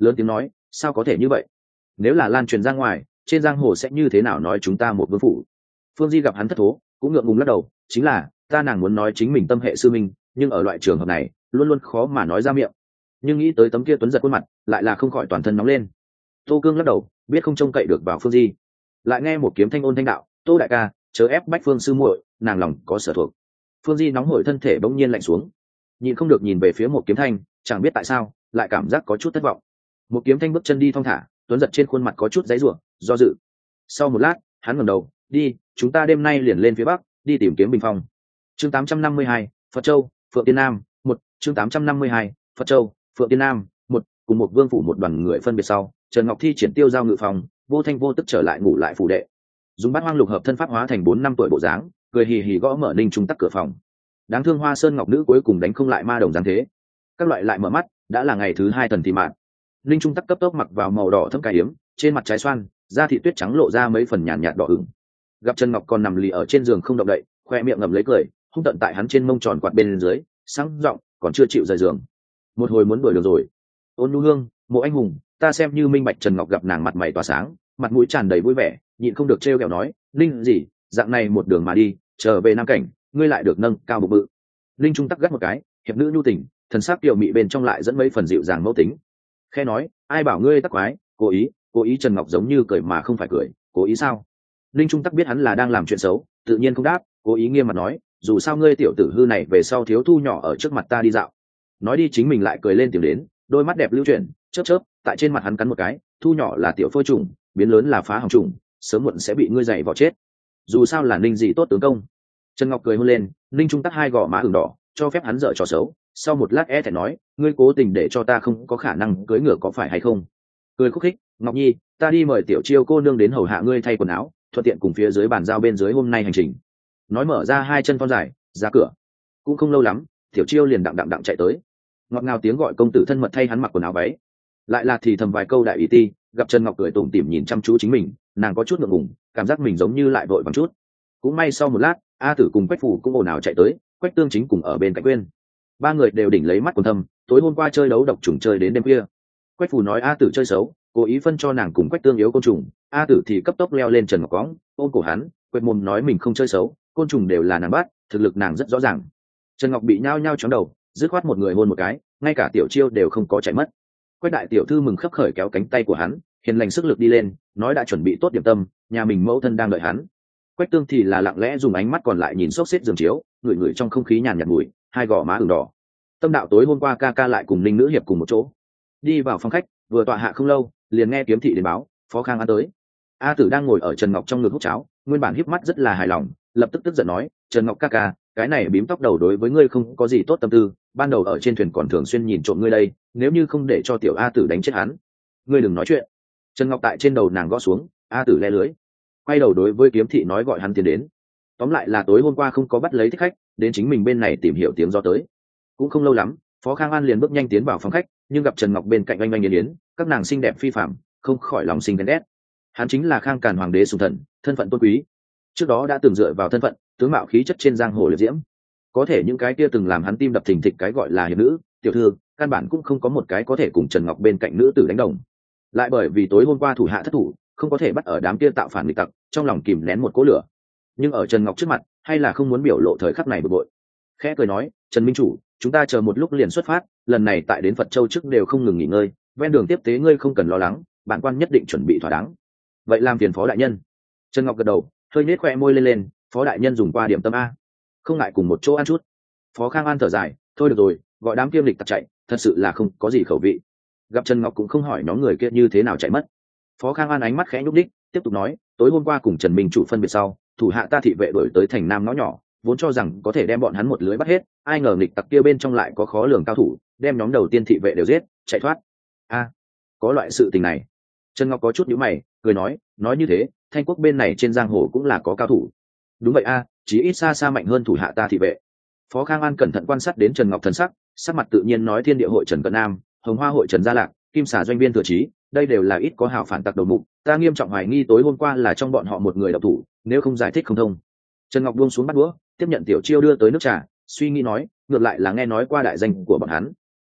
Speaker 1: lớn tiếng nói sao có thể như vậy, nếu là lan truyền ra ngoài trên giang hồ sẽ như thế nào nói chúng ta một vương phủ. Phương Di gặp hắn thất thố cũng ngượng ngùng lắc đầu, chính là ta nàng muốn nói chính mình tâm hệ sư minh, nhưng ở loại trường hợp này luôn luôn khó mà nói ra miệng. Nhưng nghĩ tới tấm kia tuấn giật khuôn mặt lại là không khỏi toàn thân nóng lên. Tô Cương lắc đầu biết không trông cậy được vào Phương Di, lại nghe một kiếm thanh ôn thanh đạo, Tô đại ca chớ ép bách Phương sư muội, nàng lòng có sở thuộc. Phương Di nóng hổi thân thể bỗng nhiên lạnh xuống, nhìn không được nhìn về phía một kiếm thanh, chẳng biết tại sao lại cảm giác có chút thất vọng. Một kiếm thanh bước chân đi thong thả, tuấn giật trên khuôn mặt có chút giấy rủa do dự. Sau một lát hắn ngẩng đầu, đi chúng ta đêm nay liền lên phía bắc đi tìm kiếm bình phong. Chương tám trăm năm mươi hai, Phật Châu Phượng Tiên Nam một. Chương tám trăm năm mươi hai, Phật Châu Phượng Tiên Nam một. Cùng một vương phủ một đoàn người phân biệt sau, Trần Ngọc Thi triển tiêu giao ngự phòng, vô thanh vô tức trở lại ngủ lại phủ đệ, dùng bát hoang lục hợp thân pháp hóa thành bốn năm tuổi bộ dáng, cười hì hì gõ mở Ninh Trung Tắc cửa phòng. Đáng thương Hoa Sơn Ngọc nữ cuối cùng đánh không lại ma đồng dáng thế, các loại lại mở mắt, đã là ngày thứ hai thần thì mạn. Ninh Trung Tắc cấp tốc mặc vào màu đỏ thâm cài yếm, trên mặt trái xoan, da thịt tuyết trắng lộ ra mấy phần nhàn nhạt đỏ ửng. Gặp Trần Ngọc còn nằm lì ở trên giường không động đậy, khoe miệng ngậm lấy cười, hung tận tại hắn trên mông tròn quạt bên dưới, sáng giọng còn chưa chịu rời giường. Một hồi muốn đuổi được rồi. Ôn Nhu Hương, Mộ Anh Hùng, ta xem như minh bạch. Trần Ngọc gặp nàng mặt mày tỏa sáng, mặt mũi tràn đầy vui vẻ, nhịn không được trêu ghẹo nói, Ninh gì, dạng này một đường mà đi, trở về Nam Cảnh, ngươi lại được nâng cao bụng bự. Ninh Trung Tắc gắt một cái, hiệp nữ nhu tình, thần sắc kiều mị bên trong lại dẫn mấy phần dịu dàng mẫu tính. Khe nói, ai bảo ngươi tắc quái, cố ý, cố ý. Trần Ngọc giống như cười mà không phải cười, cố ý sao? Ninh Trung Tắc biết hắn là đang làm chuyện xấu, tự nhiên không đáp, cố ý nghiêm mặt nói, dù sao ngươi tiểu tử hư này về sau thiếu thu nhỏ ở trước mặt ta đi dạo. Nói đi chính mình lại cười lên tiếng đến, đôi mắt đẹp lưu chuyển, chớp chớp, tại trên mặt hắn cắn một cái, thu nhỏ là tiểu phôi trùng, biến lớn là phá hỏng trùng, sớm muộn sẽ bị ngươi giày vò chết. Dù sao là Ninh gì tốt tướng công. Trần Ngọc cười hôn lên, Ninh Trung Tắc hai gò má ửng đỏ, cho phép hắn dở trò xấu. Sau một lát e thẹn nói, ngươi cố tình để cho ta không có khả năng cưới ngựa có phải hay không? Cười khúc khích, Ngọc Nhi, ta đi mời tiểu chiêu cô nương đến hầu hạ ngươi thay quần áo, thuận tiện cùng phía dưới bàn giao bên dưới hôm nay hành trình. Nói mở ra hai chân thon dài, ra cửa. Cũng không lâu lắm, tiểu chiêu liền đặng đặng đặng chạy tới, ngọt ngào tiếng gọi công tử thân mật thay hắn mặc quần áo váy, lại là thì thầm vài câu đại ý ti. Gặp Trần Ngọc cười tủm tỉm nhìn chăm chú chính mình, nàng có chút ngượng ngùng, cảm giác mình giống như lại vội vàng chút. Cũng may sau một lát, A Tử cùng Quách Phủ cũng ồn ào chạy tới, Quách Tương chính cùng ở bên cạnh quên. Ba người đều đỉnh lấy mắt quần thâm, tối hôm qua chơi đấu độc trùng chơi đến đêm khuya. Quách Phủ nói A Tử chơi xấu, cố ý phân cho nàng cùng Quách Tương yếu côn trùng, A Tử thì cấp tốc leo lên Trần Ngọc cõng, ôm cổ hắn, quệt mồm nói mình không chơi xấu, côn trùng đều là nàng bắt, thực lực nàng rất rõ ràng. Trần Ngọc bị nhao nhao chóng đầu, dứt khoát một người hôn một cái, ngay cả tiểu chiêu đều không có chạy mất. Quách đại tiểu thư mừng khấp khởi kéo cánh tay của hắn, hiền lành sức lực đi lên, nói đã chuẩn bị tốt điểm tâm, nhà mình mẫu thân đang đợi hắn. Quách Tương thì là lặng lẽ dùng ánh mắt còn lại nhìn xốc xếp giường chiếu, ngửi ngửi trong không khí nhàn nhạt mùi, hai gò má ửng đỏ. Tâm đạo tối hôm qua ca ca lại cùng Ninh nữ hiệp cùng một chỗ, đi vào phòng khách, vừa tọa hạ không lâu, liền nghe kiếm thị đến báo, Phó Khang An tới. A Tử đang ngồi ở Trần Ngọc trong ngực hút cháo, nguyên bản híp mắt rất là hài lòng, lập tức tức giận nói, Trần Ngọc ca ca, cái này bím tóc đầu đối với ngươi không có gì tốt tâm tư, ban đầu ở trên thuyền còn thường xuyên nhìn trộm ngươi đây, nếu như không để cho tiểu A Tử đánh chết hắn, ngươi đừng nói chuyện. Trần Ngọc tại trên đầu nàng gõ xuống, A Tử le lưới, quay đầu đối với kiếm thị nói gọi hắn tiến đến. Tóm lại là tối hôm qua không có bắt lấy thích khách, đến chính mình bên này tìm hiểu tiếng do tới. Cũng không lâu lắm, Phó Khang An liền bước nhanh tiến vào phòng khách, nhưng gặp Trần Ngọc bên cạnh oanh oanh yến yến, các nàng xinh đẹp phi phàm, không khỏi lòng sinh ghen ghét. Hắn chính là Khang Càn hoàng đế sùng thần, thân phận tôn quý, trước đó đã từng dựa vào thân phận, tướng mạo khí chất trên giang hồ liệt diễm, có thể những cái kia từng làm hắn tim đập thình thịch cái gọi là hiệp nữ, tiểu thư, căn bản cũng không có một cái có thể cùng Trần Ngọc bên cạnh nữ tử đánh đồng. Lại bởi vì tối hôm qua thủ hạ thất thủ, không có thể bắt ở đám kia tạo phản nghịch tặc, trong lòng kìm nén một cỗ lửa, nhưng ở Trần Ngọc trước mặt, hay là không muốn biểu lộ thời khắc này bực bội. Khẽ cười nói, Trần minh chủ, chúng ta chờ một lúc liền xuất phát, lần này tại đến Phật Châu trước đều không ngừng nghỉ ngơi, ven đường tiếp tế ngươi không cần lo lắng, bản quan nhất định chuẩn bị thỏa đáng. Vậy làm phiền Phó đại nhân. Trần Ngọc gật đầu, hơi nết khoe môi lên lên, Phó đại nhân dùng qua điểm tâm a, không ngại cùng một chỗ ăn chút. Phó Khang An thở dài, thôi được rồi, gọi đám kiêm lịch tặc chạy, thật sự là không có gì khẩu vị. Gặp Trần Ngọc cũng không hỏi nhóm người kia như thế nào chạy mất. Phó Khang An ánh mắt khẽ nhúc đích, tiếp tục nói, tối hôm qua cùng Trần Minh chủ phân biệt sau, thủ hạ ta thị vệ đuổi tới thành Nam ngõ nhỏ, vốn cho rằng có thể đem bọn hắn một lưới bắt hết, ai ngờ nghịch tặc kia bên trong lại có khó lường cao thủ, đem nhóm đầu tiên thị vệ đều giết, chạy thoát. A, có loại sự tình này. Trần Ngọc có chút nhíu mày, cười nói, nói như thế, Thanh quốc bên này trên giang hồ cũng là có cao thủ. Đúng vậy a, chỉ ít xa xa mạnh hơn thủ hạ ta thị vệ. Phó Khang An cẩn thận quan sát đến Trần Ngọc thần sắc, sắc mặt tự nhiên nói Thiên Địa hội Trần Cận Nam, Hồng Hoa hội Trần Gia Lạc, Kim Xà doanh viên Thừa Chí, đây đều là ít có hảo phản tặc đầu mục, ta nghiêm trọng hoài nghi tối hôm qua là trong bọn họ một người độc thủ, nếu không giải thích không thông. Trần Ngọc buông xuống bát đũa, tiếp nhận tiểu chiêu đưa tới nước trà, suy nghĩ nói, ngược lại là nghe nói qua đại danh của bọn hắn.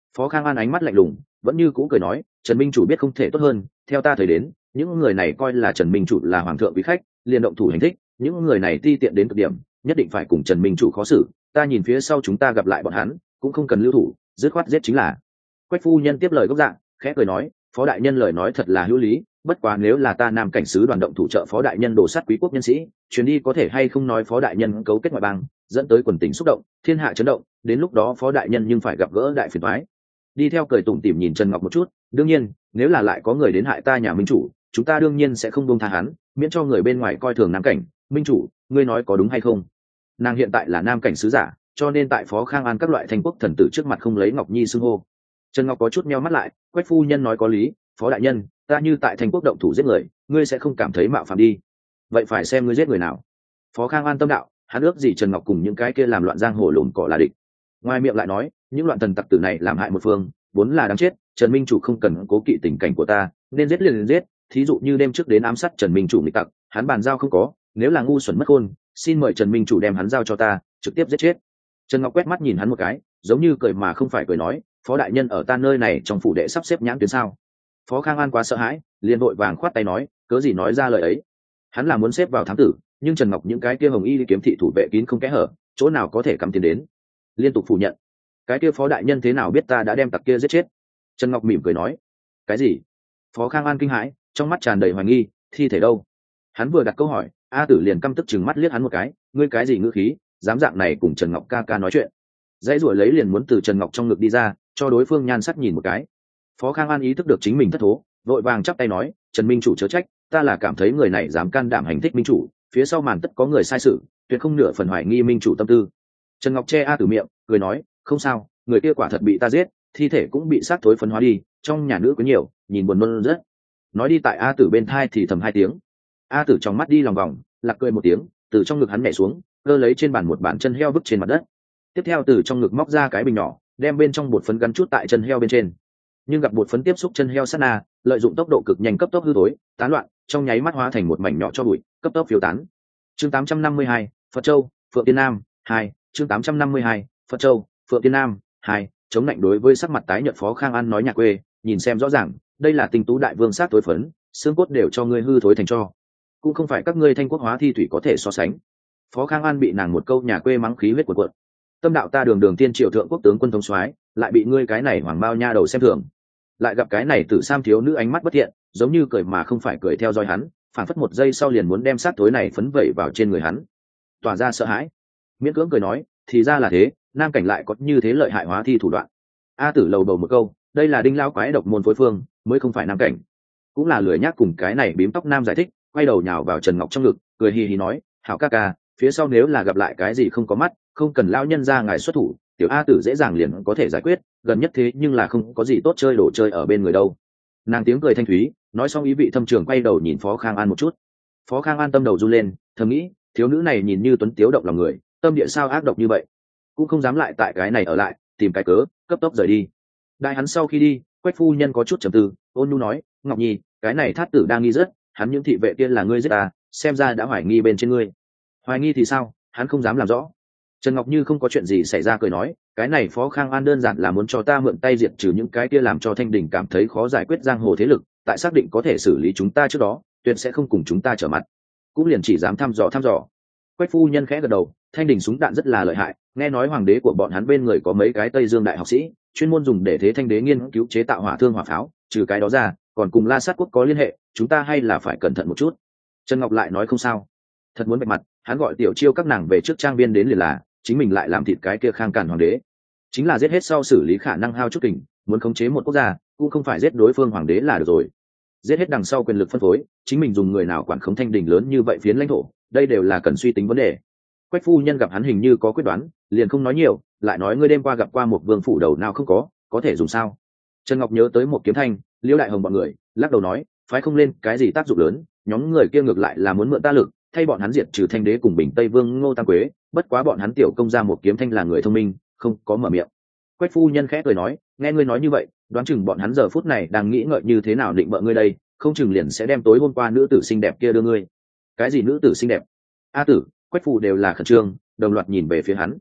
Speaker 1: Phó Khang An ánh mắt lạnh lùng, vẫn như cũ cười nói, Trần Minh chủ biết không thể tốt hơn, theo ta thấy đến, những người này coi là Trần Minh chủ là hoàng thượng quý khách, liền động thủ hành thích, những người này ti tiện đến cực điểm, nhất định phải cùng Trần Minh chủ khó xử, ta nhìn phía sau chúng ta gặp lại bọn hắn, cũng không cần lưu thủ, dứt khoát giết chính là. Quách phu nhân tiếp lời gốc dạng, khẽ cười nói, Phó đại nhân lời nói thật là hữu lý, bất quá nếu là ta Nam cảnh sứ đoàn động thủ trợ Phó đại nhân đổ sát quý quốc nhân sĩ, chuyến đi có thể hay không nói Phó đại nhân cấu kết ngoại bang, dẫn tới quần tình xúc động, thiên hạ chấn động, đến lúc đó Phó đại nhân nhưng phải gặp gỡ đại phiền toái. Đi theo cười tủm tỉm nhìn Trần Ngọc một chút, đương nhiên, nếu là lại có người đến hại ta nhà minh chủ, chúng ta đương nhiên sẽ không buông tha hắn, miễn cho người bên ngoài coi thường Nam cảnh. Minh chủ, ngươi nói có đúng hay không? Nàng hiện tại là Nam cảnh sứ giả, cho nên tại Phó Khang An các loại thành quốc thần tử trước mặt không lấy Ngọc Nhi xưng hô. Trần Ngọc có chút meo mắt lại, Quách phu nhân nói có lý, Phó đại nhân, ta như tại thành quốc động thủ giết người, ngươi sẽ không cảm thấy mạo phạm đi. Vậy phải xem ngươi giết người nào. Phó Khang An tâm đạo, hắn ước gì Trần Ngọc cùng những cái kia làm loạn giang hồ lùn cỏ là địch. Ngoài miệng lại nói, những loạn thần tặc tử này làm hại một phương, vốn là đáng chết, Trần Minh chủ không cần cố kỵ tình cảnh của ta, nên giết liền liền giết, thí dụ như đêm trước đến ám sát Trần Minh chủ nghịch tặc, hắn bàn giao không có, nếu là ngu xuẩn mất khôn, xin mời Trần Minh chủ đem hắn giao cho ta, trực tiếp giết chết. Trần Ngọc quét mắt nhìn hắn một cái, giống như cười mà không phải cười nói, Phó đại nhân ở ta nơi này trong phủ đệ sắp xếp nhãn tuyến sao? Phó Khang An quá sợ hãi, liền vội vàng khoát tay nói, cớ gì nói ra lời ấy? Hắn là muốn xếp vào thám tử, nhưng Trần Ngọc những cái kia hồng y kiếm thị thủ vệ kín không kẽ hở, chỗ nào có thể cắm tiền đến? Liên tục phủ nhận. Cái kia Phó đại nhân thế nào biết ta đã đem tặc kia giết chết? Trần Ngọc mỉm cười nói, cái gì? Phó Khang An kinh hãi, trong mắt tràn đầy hoài nghi, thi thể đâu? Hắn vừa đặt câu hỏi, A Tử liền căm tức chừng mắt liếc hắn một cái, ngươi cái gì ngữ khí, dám dạng này cùng Trần Ngọc ca ca nói chuyện? Dãy ruổi lấy liền muốn từ Trần Ngọc trong ngực đi ra, cho đối phương nhan sắc nhìn một cái. Phó Khang An ý thức được chính mình thất thố, vội vàng chắp tay nói, Trần Minh chủ chớ trách, ta là cảm thấy người này dám can đảm hành thích Minh chủ, phía sau màn tất có người sai sự, tuyệt không nửa phần hoài nghi Minh chủ tâm tư. Trần Ngọc che A Tử miệng, cười nói, không sao, người kia quả thật bị ta giết, thi thể cũng bị xác thối phấn hóa đi, trong nhà nữ có nhiều, nhìn buồn nôn rất. Nói đi tại A Tử bên thai thì thầm hai tiếng. A Tử trong mắt đi lòng vòng, lạc cười một tiếng, từ trong ngực hắn nhảy xuống, cơ lấy trên bàn một bàn chân heo vứt trên mặt đất. Tiếp theo từ trong ngực móc ra cái bình nhỏ, đem bên trong bột phấn gắn chút tại chân heo bên trên. Nhưng gặp bột phấn tiếp xúc chân heo sát na, lợi dụng tốc độ cực nhanh cấp tốc hư thối, tán loạn, trong nháy mắt hóa thành một mảnh nhỏ cho bụi, cấp tốc phiêu tán. Chương tám trăm năm mươi hai, Phật Châu, Phượng Tiên Nam, hai. Chương tám trăm năm mươi hai, Phật Châu, Phượng Tiên Nam, hai. Chống lạnh đối với sắc mặt tái nhợt Phó Khang An nói nhà quê, nhìn xem rõ ràng, đây là tinh tú đại vương sát tối phấn, xương cốt đều cho ngươi hư thối thành tro, cũng không phải các ngươi thanh quốc hóa thi thủy có thể so sánh. Phó Khang An bị nàng một câu nhà quê mắng khí huyết cuộn cuộn. Tâm đạo ta đường đường tiên triệu thượng quốc tướng quân thống soái, lại bị ngươi cái này hoàng bao nha đầu xem thường. Lại gặp cái này tử sam thiếu nữ ánh mắt bất thiện, giống như cười mà không phải cười theo dõi hắn, phản phất một giây sau liền muốn đem sát tối này phấn vẩy vào trên người hắn. Tỏa ra sợ hãi, miễn cưỡng cười nói, thì ra là thế, Nam cảnh lại có như thế lợi hại hóa thi thủ đoạn. A Tử lầu bầu một câu, đây là đinh lao quái độc môn phối phương, mới không phải Nam cảnh. Cũng là lười nhác cùng cái này bím tóc nam giải thích, quay đầu nhào vào Trần Ngọc trong ngực, cười hì hì nói, hảo ca ca, phía sau nếu là gặp lại cái gì không có mắt, không cần lao nhân ra ngài xuất thủ, tiểu A Tử dễ dàng liền có thể giải quyết, gần nhất thế nhưng là không có gì tốt chơi đồ chơi ở bên người đâu. Nàng tiếng cười thanh thúy, nói xong ý vị thâm trường quay đầu nhìn Phó Khang An một chút. Phó Khang An tâm đầu run lên, thầm nghĩ, thiếu nữ này nhìn như tuấn tiếu động lòng người, tâm địa sao ác độc như vậy, cũng không dám lại tại cái này ở lại, tìm cái cớ cấp tốc rời đi. Đại hắn sau khi đi, Quách phu nhân có chút trầm tư, ôn nhu nói, Ngọc Nhi, cái này thát tử đang nghi rất, hắn những thị vệ kia là ngươi giết ta, xem ra đã hoài nghi bên trên ngươi. Hoài nghi thì sao, hắn không dám làm rõ. Trần Ngọc Như không có chuyện gì xảy ra cười nói, cái này Phó Khang An đơn giản là muốn cho ta mượn tay diệt trừ những cái kia làm cho Thanh Đình cảm thấy khó giải quyết giang hồ thế lực, tại xác định có thể xử lý chúng ta trước đó, tuyệt sẽ không cùng chúng ta trở mặt, cũng liền chỉ dám thăm dò thăm dò. Quách phu nhân khẽ gật đầu, Thanh Đình súng đạn rất là lợi hại, nghe nói hoàng đế của bọn hắn bên người có mấy cái Tây Dương đại học sĩ, chuyên môn dùng để thế Thanh đế nghiên cứu chế tạo hỏa thương hỏa pháo, trừ cái đó ra, còn cùng La Sát quốc có liên hệ, chúng ta hay là phải cẩn thận một chút. Trần Ngọc lại nói không sao, thật muốn bạch mặt, hắn gọi Tiểu Chiêu các nàng về trước trang viên đến liền là, chính mình lại làm thịt cái kia khang càn hoàng đế, chính là giết hết sau xử lý khả năng hao chút kình, muốn khống chế một quốc gia, cũng không phải giết đối phương hoàng đế là được rồi. Giết hết đằng sau quyền lực phân phối, chính mình dùng người nào quản khống Thanh Đình lớn như vậy phiến lãnh thổ, đây đều là cần suy tính vấn đề. Quách phu nhân gặp hắn hình như có quyết đoán, liền không nói nhiều, lại nói ngươi đêm qua gặp qua một vương phủ đầu nào không có, có thể dùng sao? Trần Ngọc nhớ tới một kiếm thanh, Liễu Đại Hồng bọn người, lắc đầu nói, phái không lên cái gì tác dụng lớn, nhóm người kia ngược lại là muốn mượn ta lực, thay bọn hắn diệt trừ Thanh đế cùng Bình Tây Vương Ngô Tam Quế, bất quá bọn hắn tiểu công ra một kiếm thanh là người thông minh, không có mở miệng. Quách phu nhân khẽ cười nói, nghe ngươi nói như vậy, đoán chừng bọn hắn giờ phút này đang nghĩ ngợi như thế nào định bợ ngươi đây, không chừng liền sẽ đem tối hôm qua nữ tử xinh đẹp kia đưa ngươi. Cái gì nữ tử xinh đẹp? A Tử, Quách phu đều là khẩn trương, đồng loạt nhìn về phía hắn.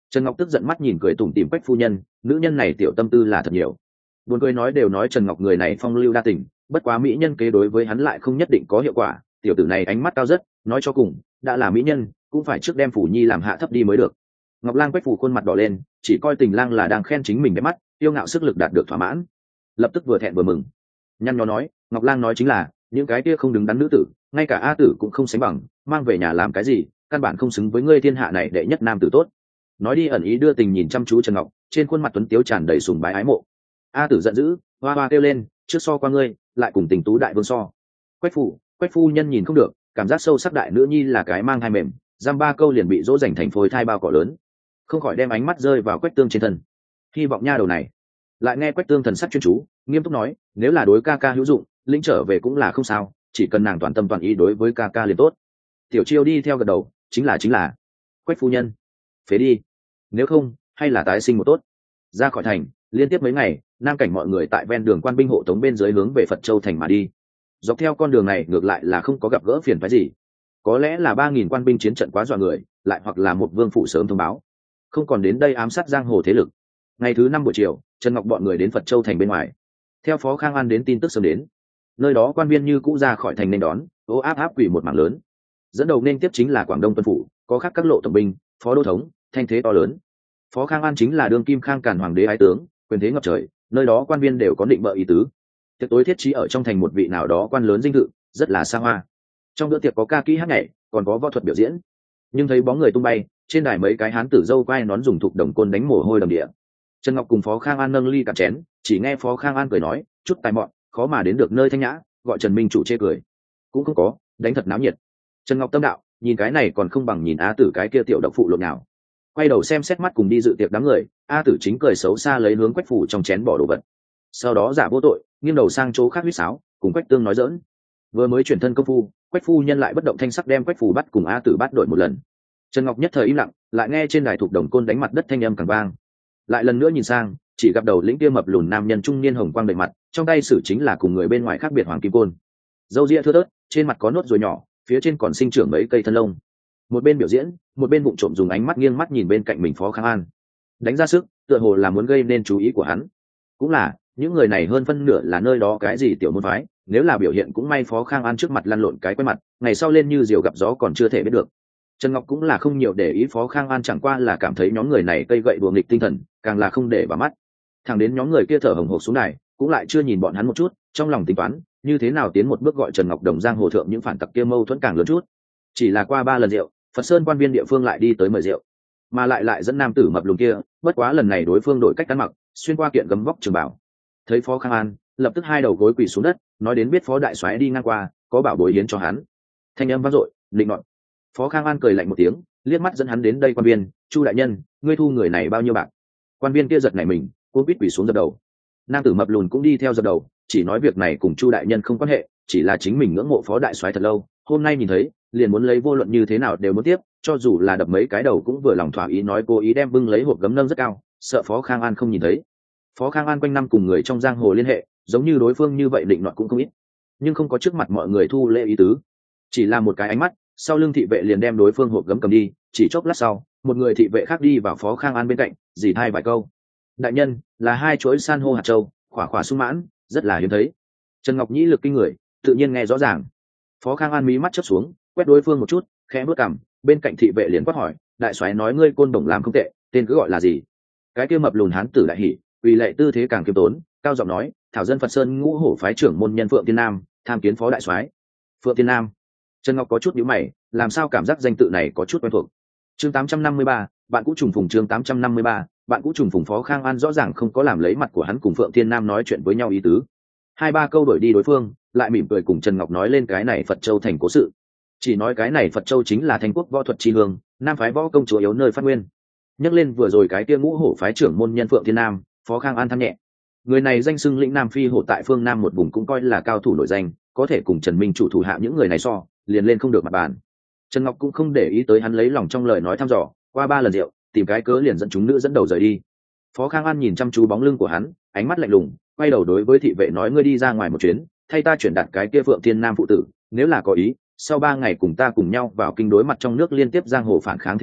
Speaker 1: Trần Ngọc tức giận mắt nhìn cười tủm tỉm Quách phu nhân, nữ nhân này tiểu tâm tư là thật nhiều. Buồn cười nói đều nói Trần Ngọc người này phong lưu đa tình, bất quá mỹ nhân kế đối với hắn lại không nhất định có hiệu quả. Tiểu tử này ánh mắt cao rất, nói cho cùng đã là mỹ nhân cũng phải trước đem phủ nhi làm hạ thấp đi mới được. Ngọc Lang Quách phủ khuôn mặt đỏ lên, chỉ coi Tình Lang là đang khen chính mình đẹp mắt, yêu ngạo sức lực đạt được thỏa mãn, lập tức vừa thẹn vừa mừng. Nhăn nhó nói, Ngọc Lang nói chính là những cái kia không đứng đắn nữ tử, ngay cả A tử cũng không sánh bằng, mang về nhà làm cái gì, căn bản không xứng với ngươi thiên hạ này đệ nhất nam tử tốt. Nói đi ẩn ý đưa tình nhìn chăm chú Trần Ngọc, trên khuôn mặt tuấn tiếu tràn đầy sùng bái ái mộ. A tử giận dữ, hoa hoa kêu lên, trước so qua ngươi, lại cùng Tình tú đại vương so. Quách phủ, Quách phu nhân nhìn không được, cảm giác sâu sắc đại nữ nhi là cái mang hai mềm, giam ba câu liền bị dỗ dành thành phôi thai bao cỏ lớn, không khỏi đem ánh mắt rơi vào Quách Tương trên thân. Hy vọng nha đầu này. Lại nghe Quách Tương thần sắc chuyên chú, nghiêm túc nói, nếu là đối ca ca hữu dụng, lĩnh trở về cũng là không sao, chỉ cần nàng toàn tâm toàn ý đối với ca ca liền tốt. Tiểu Chiêu đi theo gật đầu, chính là chính là. Quách phu nhân, phế đi, nếu không hay là tái sinh một tốt. Ra khỏi thành, liên tiếp mấy ngày, nam cảnh mọi người tại ven đường quan binh hộ tống bên dưới hướng về Phật Châu thành mà đi. Dọc theo con đường này ngược lại là không có gặp gỡ phiền phức gì, có lẽ là ba nghìn quan binh chiến trận quá dọa người, lại hoặc là một vương phủ sớm thông báo, không còn đến đây ám sát giang hồ thế lực. Ngày thứ năm buổi chiều, Trần Ngọc bọn người đến Phật Châu thành bên ngoài. Theo Phó Khang An đến tin tức sớm đến, nơi đó quan viên như cũ ra khỏi thành nên đón, ố áp áp quỷ một mảng lớn. Dẫn đầu nên tiếp chính là Quảng Đông Tuân phủ, có khác các lộ tổng binh, phó đô thống, thanh thế to lớn. Phó Khang An chính là đương kim Khang Càn hoàng đế ái tướng, quyền thế ngập trời, nơi đó quan viên đều có định bợ ý tứ. Tiệc tối thiết trí ở trong thành một vị nào đó quan lớn dinh thự, rất là xa hoa. Trong bữa tiệc có ca kỹ hát nhảy, còn có võ thuật biểu diễn. Nhưng thấy bóng người tung bay, trên đài mấy cái hán tử dâu quai nón dùng thục đồng côn đánh mồ hôi đầm địa. Trần Ngọc cùng Phó Khang An nâng ly cạn chén, chỉ nghe Phó Khang An cười nói, chút tài mọn, khó mà đến được nơi thanh nhã, gọi Trần Minh chủ chê cười. Cũng không có, đánh thật náo nhiệt. Trần Ngọc tâm đạo, nhìn cái này còn không bằng nhìn A tử cái kia tiểu độc phụ lộn nào. Quay đầu xem xét mắt cùng đi dự tiệc đám người, A tử chính cười xấu xa lấy hướng Quách phủ trong chén bỏ đồ vật. Sau đó giả vô tội, nghiêng đầu sang chỗ khác huýt sáo, cùng Quách Tương nói giỡn. Vừa mới chuyển thân công phu, Quách phu nhân lại bất động thanh sắc đem Quách phủ bắt cùng A tử bắt đội một lần. Trần Ngọc nhất thời im lặng, lại nghe trên đài thuộc đồng côn đánh mặt đất thanh âm càng vang. Lại lần nữa nhìn sang, chỉ gặp đầu lĩnh kia mập lùn nam nhân trung niên hồng quang đầy mặt, trong tay sử chính là cùng người bên ngoài khác biệt hoàng kim côn. Râu ria thưa thớt, trên mặt có nốt ruồi nhỏ, phía trên còn sinh trưởng mấy cây thân lông. Một bên biểu diễn, một bên vụng trộm dùng ánh mắt nghiêng mắt nhìn bên cạnh mình Phó Khang An, đánh ra sức, tựa hồ là muốn gây nên chú ý của hắn. Cũng là, những người này hơn phân nửa là nơi đó cái gì tiểu môn phái, nếu là biểu hiện cũng may Phó Khang An trước mặt lăn lộn cái quen mặt, ngày sau lên như diều gặp gió còn chưa thể biết được. Trần Ngọc cũng là không nhiều để ý Phó Khang An, chẳng qua là cảm thấy nhóm người này cây gậy đùa nghịch tinh thần, càng là không để vào mắt. Thẳng đến nhóm người kia thở hổn hộc xuống đài, cũng lại chưa nhìn bọn hắn một chút, trong lòng tính toán, như thế nào tiến một bước gọi Trần Ngọc đồng giang hồ thượng những phản tặc kia mâu thuẫn càng lớn chút. Chỉ là qua ba lần rượu, Phật Sơn quan viên địa phương lại đi tới mời rượu, mà lại lại dẫn nam tử mập lùn kia, bất quá lần này đối phương đổi cách ăn mặc, xuyên qua kiện gấm vóc trường bảo. Thấy Phó Khang An, lập tức hai đầu gối quỳ xuống đất, nói đến biết Phó đại soái đi ngang qua, có bảo bối hiến cho hắn. Thanh âm vang dội, định nọt. Phó Khang An cười lạnh một tiếng, liếc mắt dẫn hắn đến đây quan viên, Chu đại nhân, ngươi thu người này bao nhiêu bạc? Quan viên kia giật nảy mình, cô quýt quỳ xuống dập đầu. Nam tử mập lùn cũng đi theo dập đầu, chỉ nói việc này cùng Chu đại nhân không quan hệ, chỉ là chính mình ngưỡng mộ Phó đại soái thật lâu, hôm nay nhìn thấy, liền muốn lấy vô luận như thế nào đều muốn tiếp, cho dù là đập mấy cái đầu cũng vừa lòng thỏa ý, nói cố ý đem bưng lấy hộp gấm nâng rất cao, sợ Phó Khang An không nhìn thấy. Phó Khang An quanh năm cùng người trong giang hồ liên hệ, giống như đối phương như vậy định nọt cũng không ít, nhưng không có trước mặt mọi người thu lễ ý tứ, chỉ là một cái ánh mắt, sau lưng thị vệ liền đem đối phương hộp gấm cầm đi. Chỉ chốc lát sau, một người thị vệ khác đi vào Phó Khang An bên cạnh, dì thay vài câu. Đại nhân, là hai chuỗi san hô hạt châu, khỏa khỏa sung mãn, rất là hiếm thấy. Trần Ngọc nhĩ lực kinh người, tự nhiên nghe rõ ràng. Phó Khang An mí mắt chớp xuống, quét đối phương một chút, khẽ bước cằm, bên cạnh thị vệ liền quát hỏi, đại soái nói ngươi côn đồng làm không tệ, tên cứ gọi là gì? Cái kia mập lùn hán tử đại hỉ, vì lệ tư thế càng kiêm tốn, cao giọng nói, thảo dân Phật Sơn ngũ hổ phái trưởng môn nhân Phượng Thiên Nam, tham kiến Phó đại soái. Phượng Thiên Nam. Trần Ngọc có chút nhíu mày, làm sao cảm giác danh tự này có chút quen thuộc. Chương tám trăm năm mươi ba, bạn cũ trùng phùng. Chương tám trăm năm mươi ba, bạn cũ trùng phùng. Phó Khang An rõ ràng không có làm lấy mặt của hắn cùng Phượng Thiên Nam nói chuyện với nhau ý tứ. Hai ba câu đổi đi đối phương, lại mỉm cười cùng Trần Ngọc nói lên cái này Phật Châu thành cố sự. Chỉ nói cái này Phật Châu chính là Thanh quốc võ thuật chi hương, nam phái võ công chúa yếu nơi phát nguyên. Nhắc lên vừa rồi cái kia ngũ hổ phái trưởng môn nhân Phượng Thiên Nam, Phó Khang An than nhẹ. Người này danh xưng lĩnh Nam phi hổ tại phương Nam một vùng, cũng coi là cao thủ nổi danh, có thể cùng Trần Minh chủ thủ hạ những người này so, liền lên không được mặt bàn. Trần Ngọc cũng không để ý tới hắn lấy lòng trong lời nói thăm dò, qua ba lần rượu, tìm cái cớ liền dẫn chúng nữ dẫn đầu rời đi. Phó Khang An nhìn chăm chú bóng lưng của hắn, ánh mắt lạnh lùng, quay đầu đối với thị vệ nói, ngươi đi ra ngoài một chuyến, thay ta chuyển đạt cái kia Phượng Thiên Nam phụ tử, nếu là có ý, sau ba ngày cùng ta cùng nhau vào kinh đối mặt trong nước liên tiếp giang hồ phản kháng thế lực,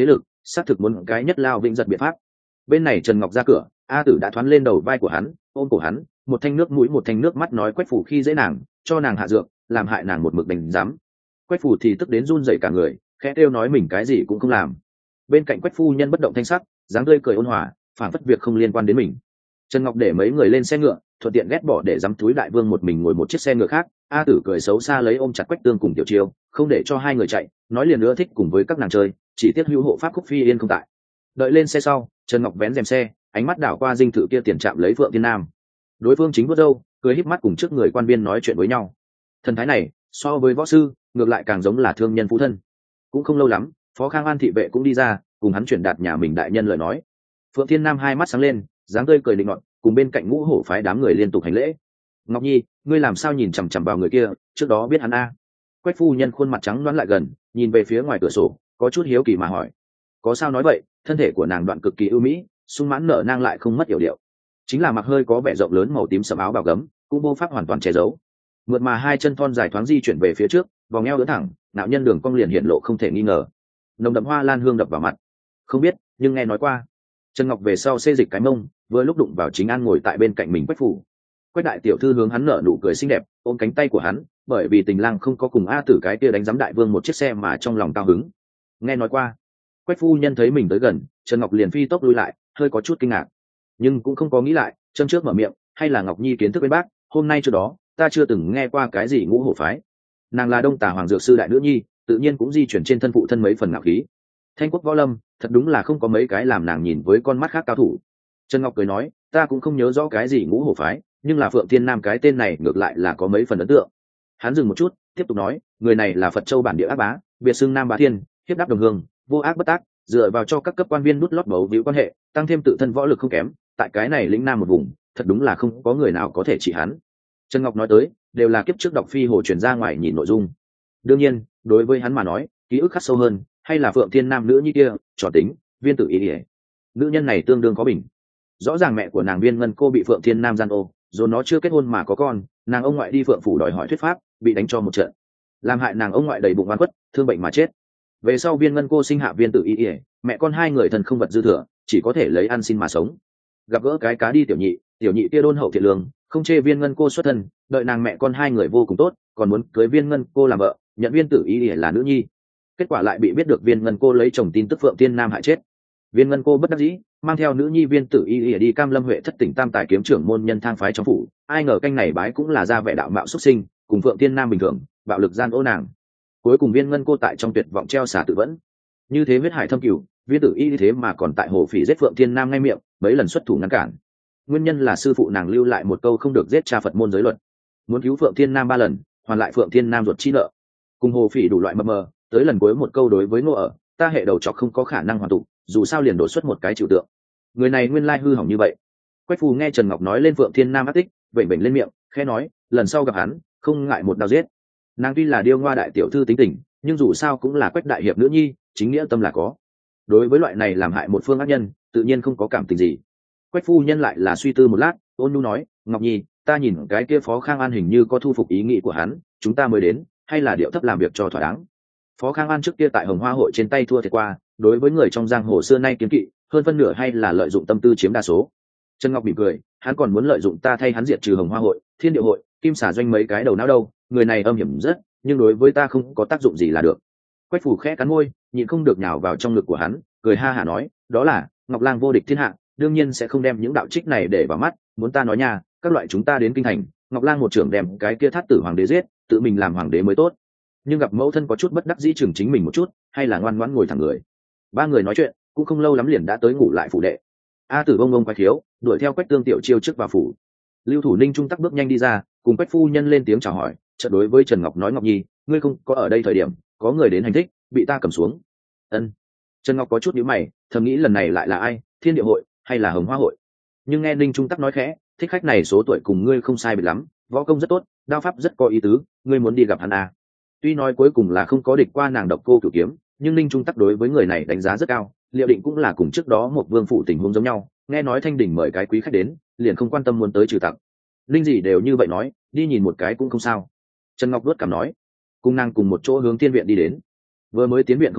Speaker 1: xác thực muốn cái nhất lao vĩnh giật biện pháp. Bên này Trần Ngọc ra cửa, A Tử đã thoán lên đầu vai của hắn, ôm cổ hắn, một thanh nước mũi một thanh nước mắt nói Quách Phủ khi dễ nàng, cho nàng hạ dược, làm hại nàng một mực đành dám. Quách Phủ thì tức đến run rẩy cả người, khẽ kêu nói mình cái gì cũng không làm. Bên cạnh Quách phu nhân bất động thanh sắc, dáng tươi cười ôn hòa, phản phất việc không liên quan đến mình. Trần Ngọc để mấy người lên xe ngựa, thuận tiện ghét bỏ để dám túi đại vương một mình ngồi một chiếc xe ngựa khác. A Tử cười xấu xa lấy ôm chặt Quách Tương cùng Tiểu Chiêu, không để cho hai người chạy, nói liền nữa thích cùng với các nàng chơi, chỉ tiếc hữu hộ pháp Khúc Phi Yên không tại. Đợi lên xe sau, Trần Ngọc vén rèm xe, ánh mắt đảo qua dinh thự kia tiền trạm lấy Phượng Thiên Nam. Đối phương chính vuốt râu, cười híp mắt cùng trước người quan viên nói chuyện với nhau. Thần thái này, so với võ sư, ngược lại càng giống là thương nhân phú thân. Cũng không lâu lắm, Phó Khang An thị vệ cũng đi ra, cùng hắn chuyển đạt nhà mình đại nhân lời nói. Phượng Thiên Nam hai mắt sáng lên, dáng tươi cười định nọt, cùng bên cạnh Ngũ Hổ phái đám người liên tục hành lễ. Ngọc Nhi, ngươi làm sao nhìn chằm chằm vào người kia, trước đó biết hắn a? Quách phu nhân khuôn mặt trắng đoán lại gần, nhìn về phía ngoài cửa sổ, có chút hiếu kỳ mà hỏi. Có sao nói vậy? Thân thể của nàng đoạn cực kỳ ưu mỹ, sung mãn nở nang lại không mất yểu điệu, chính là mặc hơi có vẻ rộng lớn màu tím sẫm áo bào gấm, cũng vô pháp hoàn toàn che giấu. Mượt mà hai chân thon dài thoáng di chuyển về phía trước, vòng eo ưỡn thẳng, nạo nhân đường cong liền hiện lộ không thể nghi ngờ. Nồng đậm hoa lan hương đập vào mặt. Không biết, nhưng nghe nói qua. Trần Ngọc về sau xê dịch cái mông, vừa lúc đụng vào Chính An ngồi tại bên cạnh mình Quách Phủ. Quách đại tiểu thư hướng hắn nở nụ cười xinh đẹp, ôm cánh tay của hắn, bởi vì Tình Lang không có cùng A Tử cái kia đánh giám đại vương một chiếc xe mà trong lòng cao hứng. Nghe nói qua. Quách phu nhân thấy mình tới gần, Trần Ngọc liền phi tốc lui lại, hơi có chút kinh ngạc, nhưng cũng không có nghĩ lại, chân trước mở miệng, hay là Ngọc Nhi kiến thức bên bác, hôm nay trước đó, ta chưa từng nghe qua cái gì Ngũ Hổ phái. Nàng là Đông Tả Hoàng dược sư đại nữ nhi, tự nhiên cũng di chuyển trên thân phụ thân mấy phần ngạo khí. Thanh quốc võ lâm, thật đúng là không có mấy cái làm nàng nhìn với con mắt khác cao thủ. Trần Ngọc cười nói, ta cũng không nhớ rõ cái gì Ngũ Hổ phái, nhưng là Phượng Thiên Nam cái tên này ngược lại là có mấy phần ấn tượng. Hắn dừng một chút, tiếp tục nói, người này là Phật Châu bản địa ác bá, biệt xưng Nam Bá Thiên, hiếp đáp đồng hương, vô ác bất tác, dựa vào cho các cấp quan viên nút lót bấu víu quan hệ, tăng thêm tự thân võ lực không kém, tại cái này lĩnh nam một vùng, thật đúng là không có người nào có thể trị hắn. Trần Ngọc nói tới, đều là kiếp trước đọc phi hồ truyền ra ngoài nhìn nội dung. Đương nhiên, đối với hắn mà nói, ký ức khắc sâu hơn, hay là Phượng Thiên Nam nữ như kia, trò tính, Viên Tử Y. Nữ nhân này tương đương có bình. Rõ ràng mẹ của nàng Viên Ngân cô bị Phượng Thiên Nam gian ô, rồi nó chưa kết hôn mà có con, nàng ông ngoại đi Phượng phủ đòi hỏi thuyết pháp, bị đánh cho một trận, làm hại nàng ông ngoại đầy bụng oan khuất, thương bệnh mà chết. Về sau Viên Ngân cô sinh hạ Viên Tử Y, mẹ con hai người thần không vật dư thừa, chỉ có thể lấy ăn xin mà sống. Gặp gỡ cái cá đi tiểu nhị, tiểu nhị kia đôn hậu thiện lương, không chê Viên Ngân cô xuất thân, đợi nàng mẹ con hai người vô cùng tốt, còn muốn cưới Viên Ngân cô làm vợ, nhận Viên Tử Y là nữ nhi. Kết quả lại bị biết được Viên Ngân cô lấy chồng tin tức Phượng Thiên Nam hại chết. Viên Ngân cô bất đắc dĩ, mang theo nữ nhi Viên Tử Y đi Cam Lâm Huệ thất tỉnh tam tài kiếm trưởng môn nhân thang phái trong phủ, ai ngờ canh này bái cũng là ra vẻ đạo mạo xuất sinh, cùng Phượng Thiên Nam bình thường, bạo lực gian ô nàng. Cuối cùng Viên Ngân cô tại trong tuyệt vọng treo xả tự vẫn. Như thế huyết hải thâm cửu, Viên Tử Y thế mà còn tại hồ phỉ giết Phượng Thiên Nam ngay miệng, mấy lần xuất thủ ngăn cản. Nguyên nhân là sư phụ nàng lưu lại một câu không được giết cha Phật môn giới luật, muốn cứu Phượng Thiên Nam ba lần, hoàn lại Phượng Thiên Nam ruột chi nợ. Cùng hồ phỉ đủ loại mập mờ, tới lần cuối một câu đối với Ngô ở, ta hệ đầu chọc không có khả năng hoàn tụ, dù sao liền đổ xuất một cái chịu tượng. Người này nguyên lai hư hỏng như vậy. Quách phù nghe Trần Ngọc nói lên Phượng Thiên Nam ác tích, vểnh vểnh lên miệng, khẽ nói, lần sau gặp hắn, không ngại một đao giết. Nàng tuy là điêu ngoa đại tiểu thư tính tình, nhưng dù sao cũng là Quách đại hiệp nữ nhi, chính nghĩa tâm là có. Đối với loại này làm hại một phương ác nhân, tự nhiên không có cảm tình gì. Quách phu nhân lại là suy tư một lát, ôn nhu nói, Ngọc Nhi, ta nhìn cái kia Phó Khang An hình như có thu phục ý nghĩ của hắn, chúng ta mới đến, hay là điệu thấp làm việc cho thỏa đáng. Phó Khang An trước kia tại Hồng Hoa hội trên tay thua thiệt qua, đối với người trong giang hồ xưa nay kiến kỵ, hơn phân nửa hay là lợi dụng tâm tư chiếm đa số. Trần Ngọc mỉm cười, hắn còn muốn lợi dụng ta thay hắn diệt trừ Hồng Hoa hội, Thiên Địa hội, Kim Xà doanh mấy cái đầu não đâu, người này âm hiểm rất, nhưng đối với ta không có tác dụng gì là được. Quách phủ khẽ cắn môi, nhịn không được nhào vào trong ngực của hắn, cười ha hả nói, đó là Ngọc Lang vô địch thiên hạ, đương nhiên sẽ không đem những đạo trích này để vào mắt, muốn ta nói nha, các loại chúng ta đến kinh thành, Ngọc Lang một trưởng đem cái kia thát tử hoàng đế giết, tự mình làm hoàng đế mới tốt. Nhưng gặp mẫu thân có chút bất đắc dĩ chừng chính mình một chút, hay là ngoan ngoãn ngồi thẳng người. Ba người nói chuyện, cũng không lâu lắm liền đã tới ngủ lại phủ đệ. A Tử bông bông quay thiếu, đuổi theo Quách Tương tiểu chiêu trước vào phủ. Lưu Thủ Ninh trung tắc bước nhanh đi ra, cùng Quách phu nhân lên tiếng chào hỏi, chợt đối với Trần Ngọc nói, Ngọc Nhi, ngươi không có ở đây thời điểm, có người đến hành thích, bị ta cầm xuống. Ân. Trần Ngọc có chút nhíu mày, thầm nghĩ lần này lại là ai, Thiên Địa hội hay là Hồng Hoa hội. Nhưng nghe Ninh trung tắc nói khẽ, thích khách này số tuổi cùng ngươi không sai biệt lắm, võ công rất tốt, đao pháp rất có ý tứ, ngươi muốn đi gặp hắn à. Tuy nói cuối cùng là không có địch qua nàng độc cô cửu kiếm, nhưng Ninh trung tắc đối với người này đánh giá rất cao, liệu định cũng là cùng trước đó một vương phủ tình huống giống nhau, nghe nói Thanh Đình mời cái quý khách đến, liền không quan tâm muốn tới trừ tặc. Ninh gì đều như vậy nói, đi nhìn một cái cũng không sao. Trần Ngọc đuốt cảm nói, cùng nàng cùng một chỗ hướng tiên viện đi đến. Vừa mới tiến viện không lâu,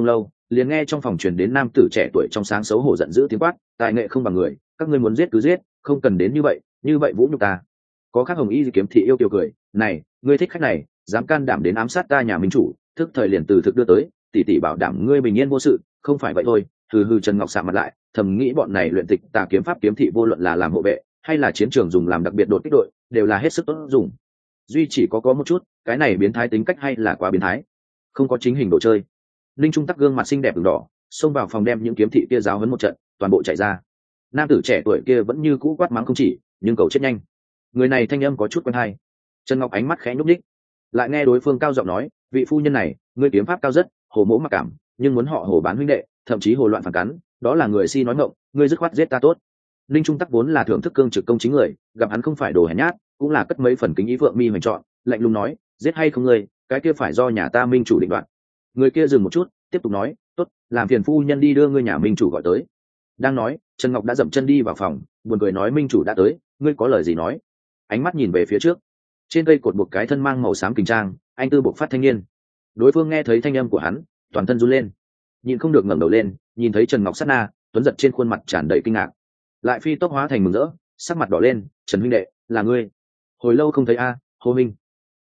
Speaker 1: liền nghe trong phòng truyền đến nam tử trẻ tuổi trong sáng xấu hổ giận dữ tiếng quát, tài nghệ không bằng người, các ngươi muốn giết cứ giết, không cần đến như vậy, như vậy vũ nhục ta. Có khác hồng y kiếm thị yêu kiều cười, này, ngươi thích khách này, dám can đảm đến ám sát ta nhà minh chủ, thức thời liền từ thực đưa tới, tỷ tỷ bảo đảm ngươi bình yên vô sự, không phải vậy thôi. Hừ hừ. Trần Ngọc sạm mặt lại, thầm nghĩ bọn này luyện tịch tà kiếm pháp kiếm thị vô luận là làm hộ vệ hay là chiến trường dùng làm đặc biệt đột kích đội, đều là hết sức tốt dùng. Duy chỉ có có một chút, cái này biến thái tính cách hay là quá biến thái, không có chính hình đồ chơi. Linh Trung Tắc gương mặt xinh đẹp đường đỏ, xông vào phòng đem những kiếm thị kia giáo huấn một trận, toàn bộ chạy ra. Nam tử trẻ tuổi kia vẫn như cũ quát mắng không chỉ, nhưng cầu chết nhanh. Người này thanh âm có chút quen hay. Trần Ngọc ánh mắt khẽ nhúc nhích, lại nghe đối phương cao giọng nói, vị phu nhân này, ngươi kiếm pháp cao rất, hồ mỗ mặc cảm, nhưng muốn họ hồ bán huynh đệ, thậm chí hồ loạn phản cắn, đó là người si nói ngọng, ngươi dứt khoát giết ta tốt. Linh Trung Tắc vốn là thưởng thức cương trực công chính người, gặp hắn không phải đồ hèn nhát, cũng là cất mấy phần kính ý vượng mi hoành chọn, lạnh lùng nói, giết hay không ngươi, cái kia phải do nhà ta minh chủ định đoạt. Người kia dừng một chút, tiếp tục nói, tốt, làm phiền phu nhân đi đưa ngươi nhà minh chủ gọi tới. Đang nói, Trần Ngọc đã dậm chân đi vào phòng, buồn cười nói, minh chủ đã tới, ngươi có lời gì nói. Ánh mắt nhìn về phía trước, trên cây cột một cái thân mang màu xám kình trang, anh tư bộc phát thanh niên. Đối phương nghe thấy thanh âm của hắn, toàn thân run lên, nhìn không được ngẩng đầu lên, nhìn thấy Trần Ngọc sát na, tuấn giật trên khuôn mặt tràn đầy kinh ngạc, lại phi tốc hóa thành mừng rỡ, sắc mặt đỏ lên, Trần huynh đệ, là ngươi, hồi lâu không thấy a, à, Hồ minh.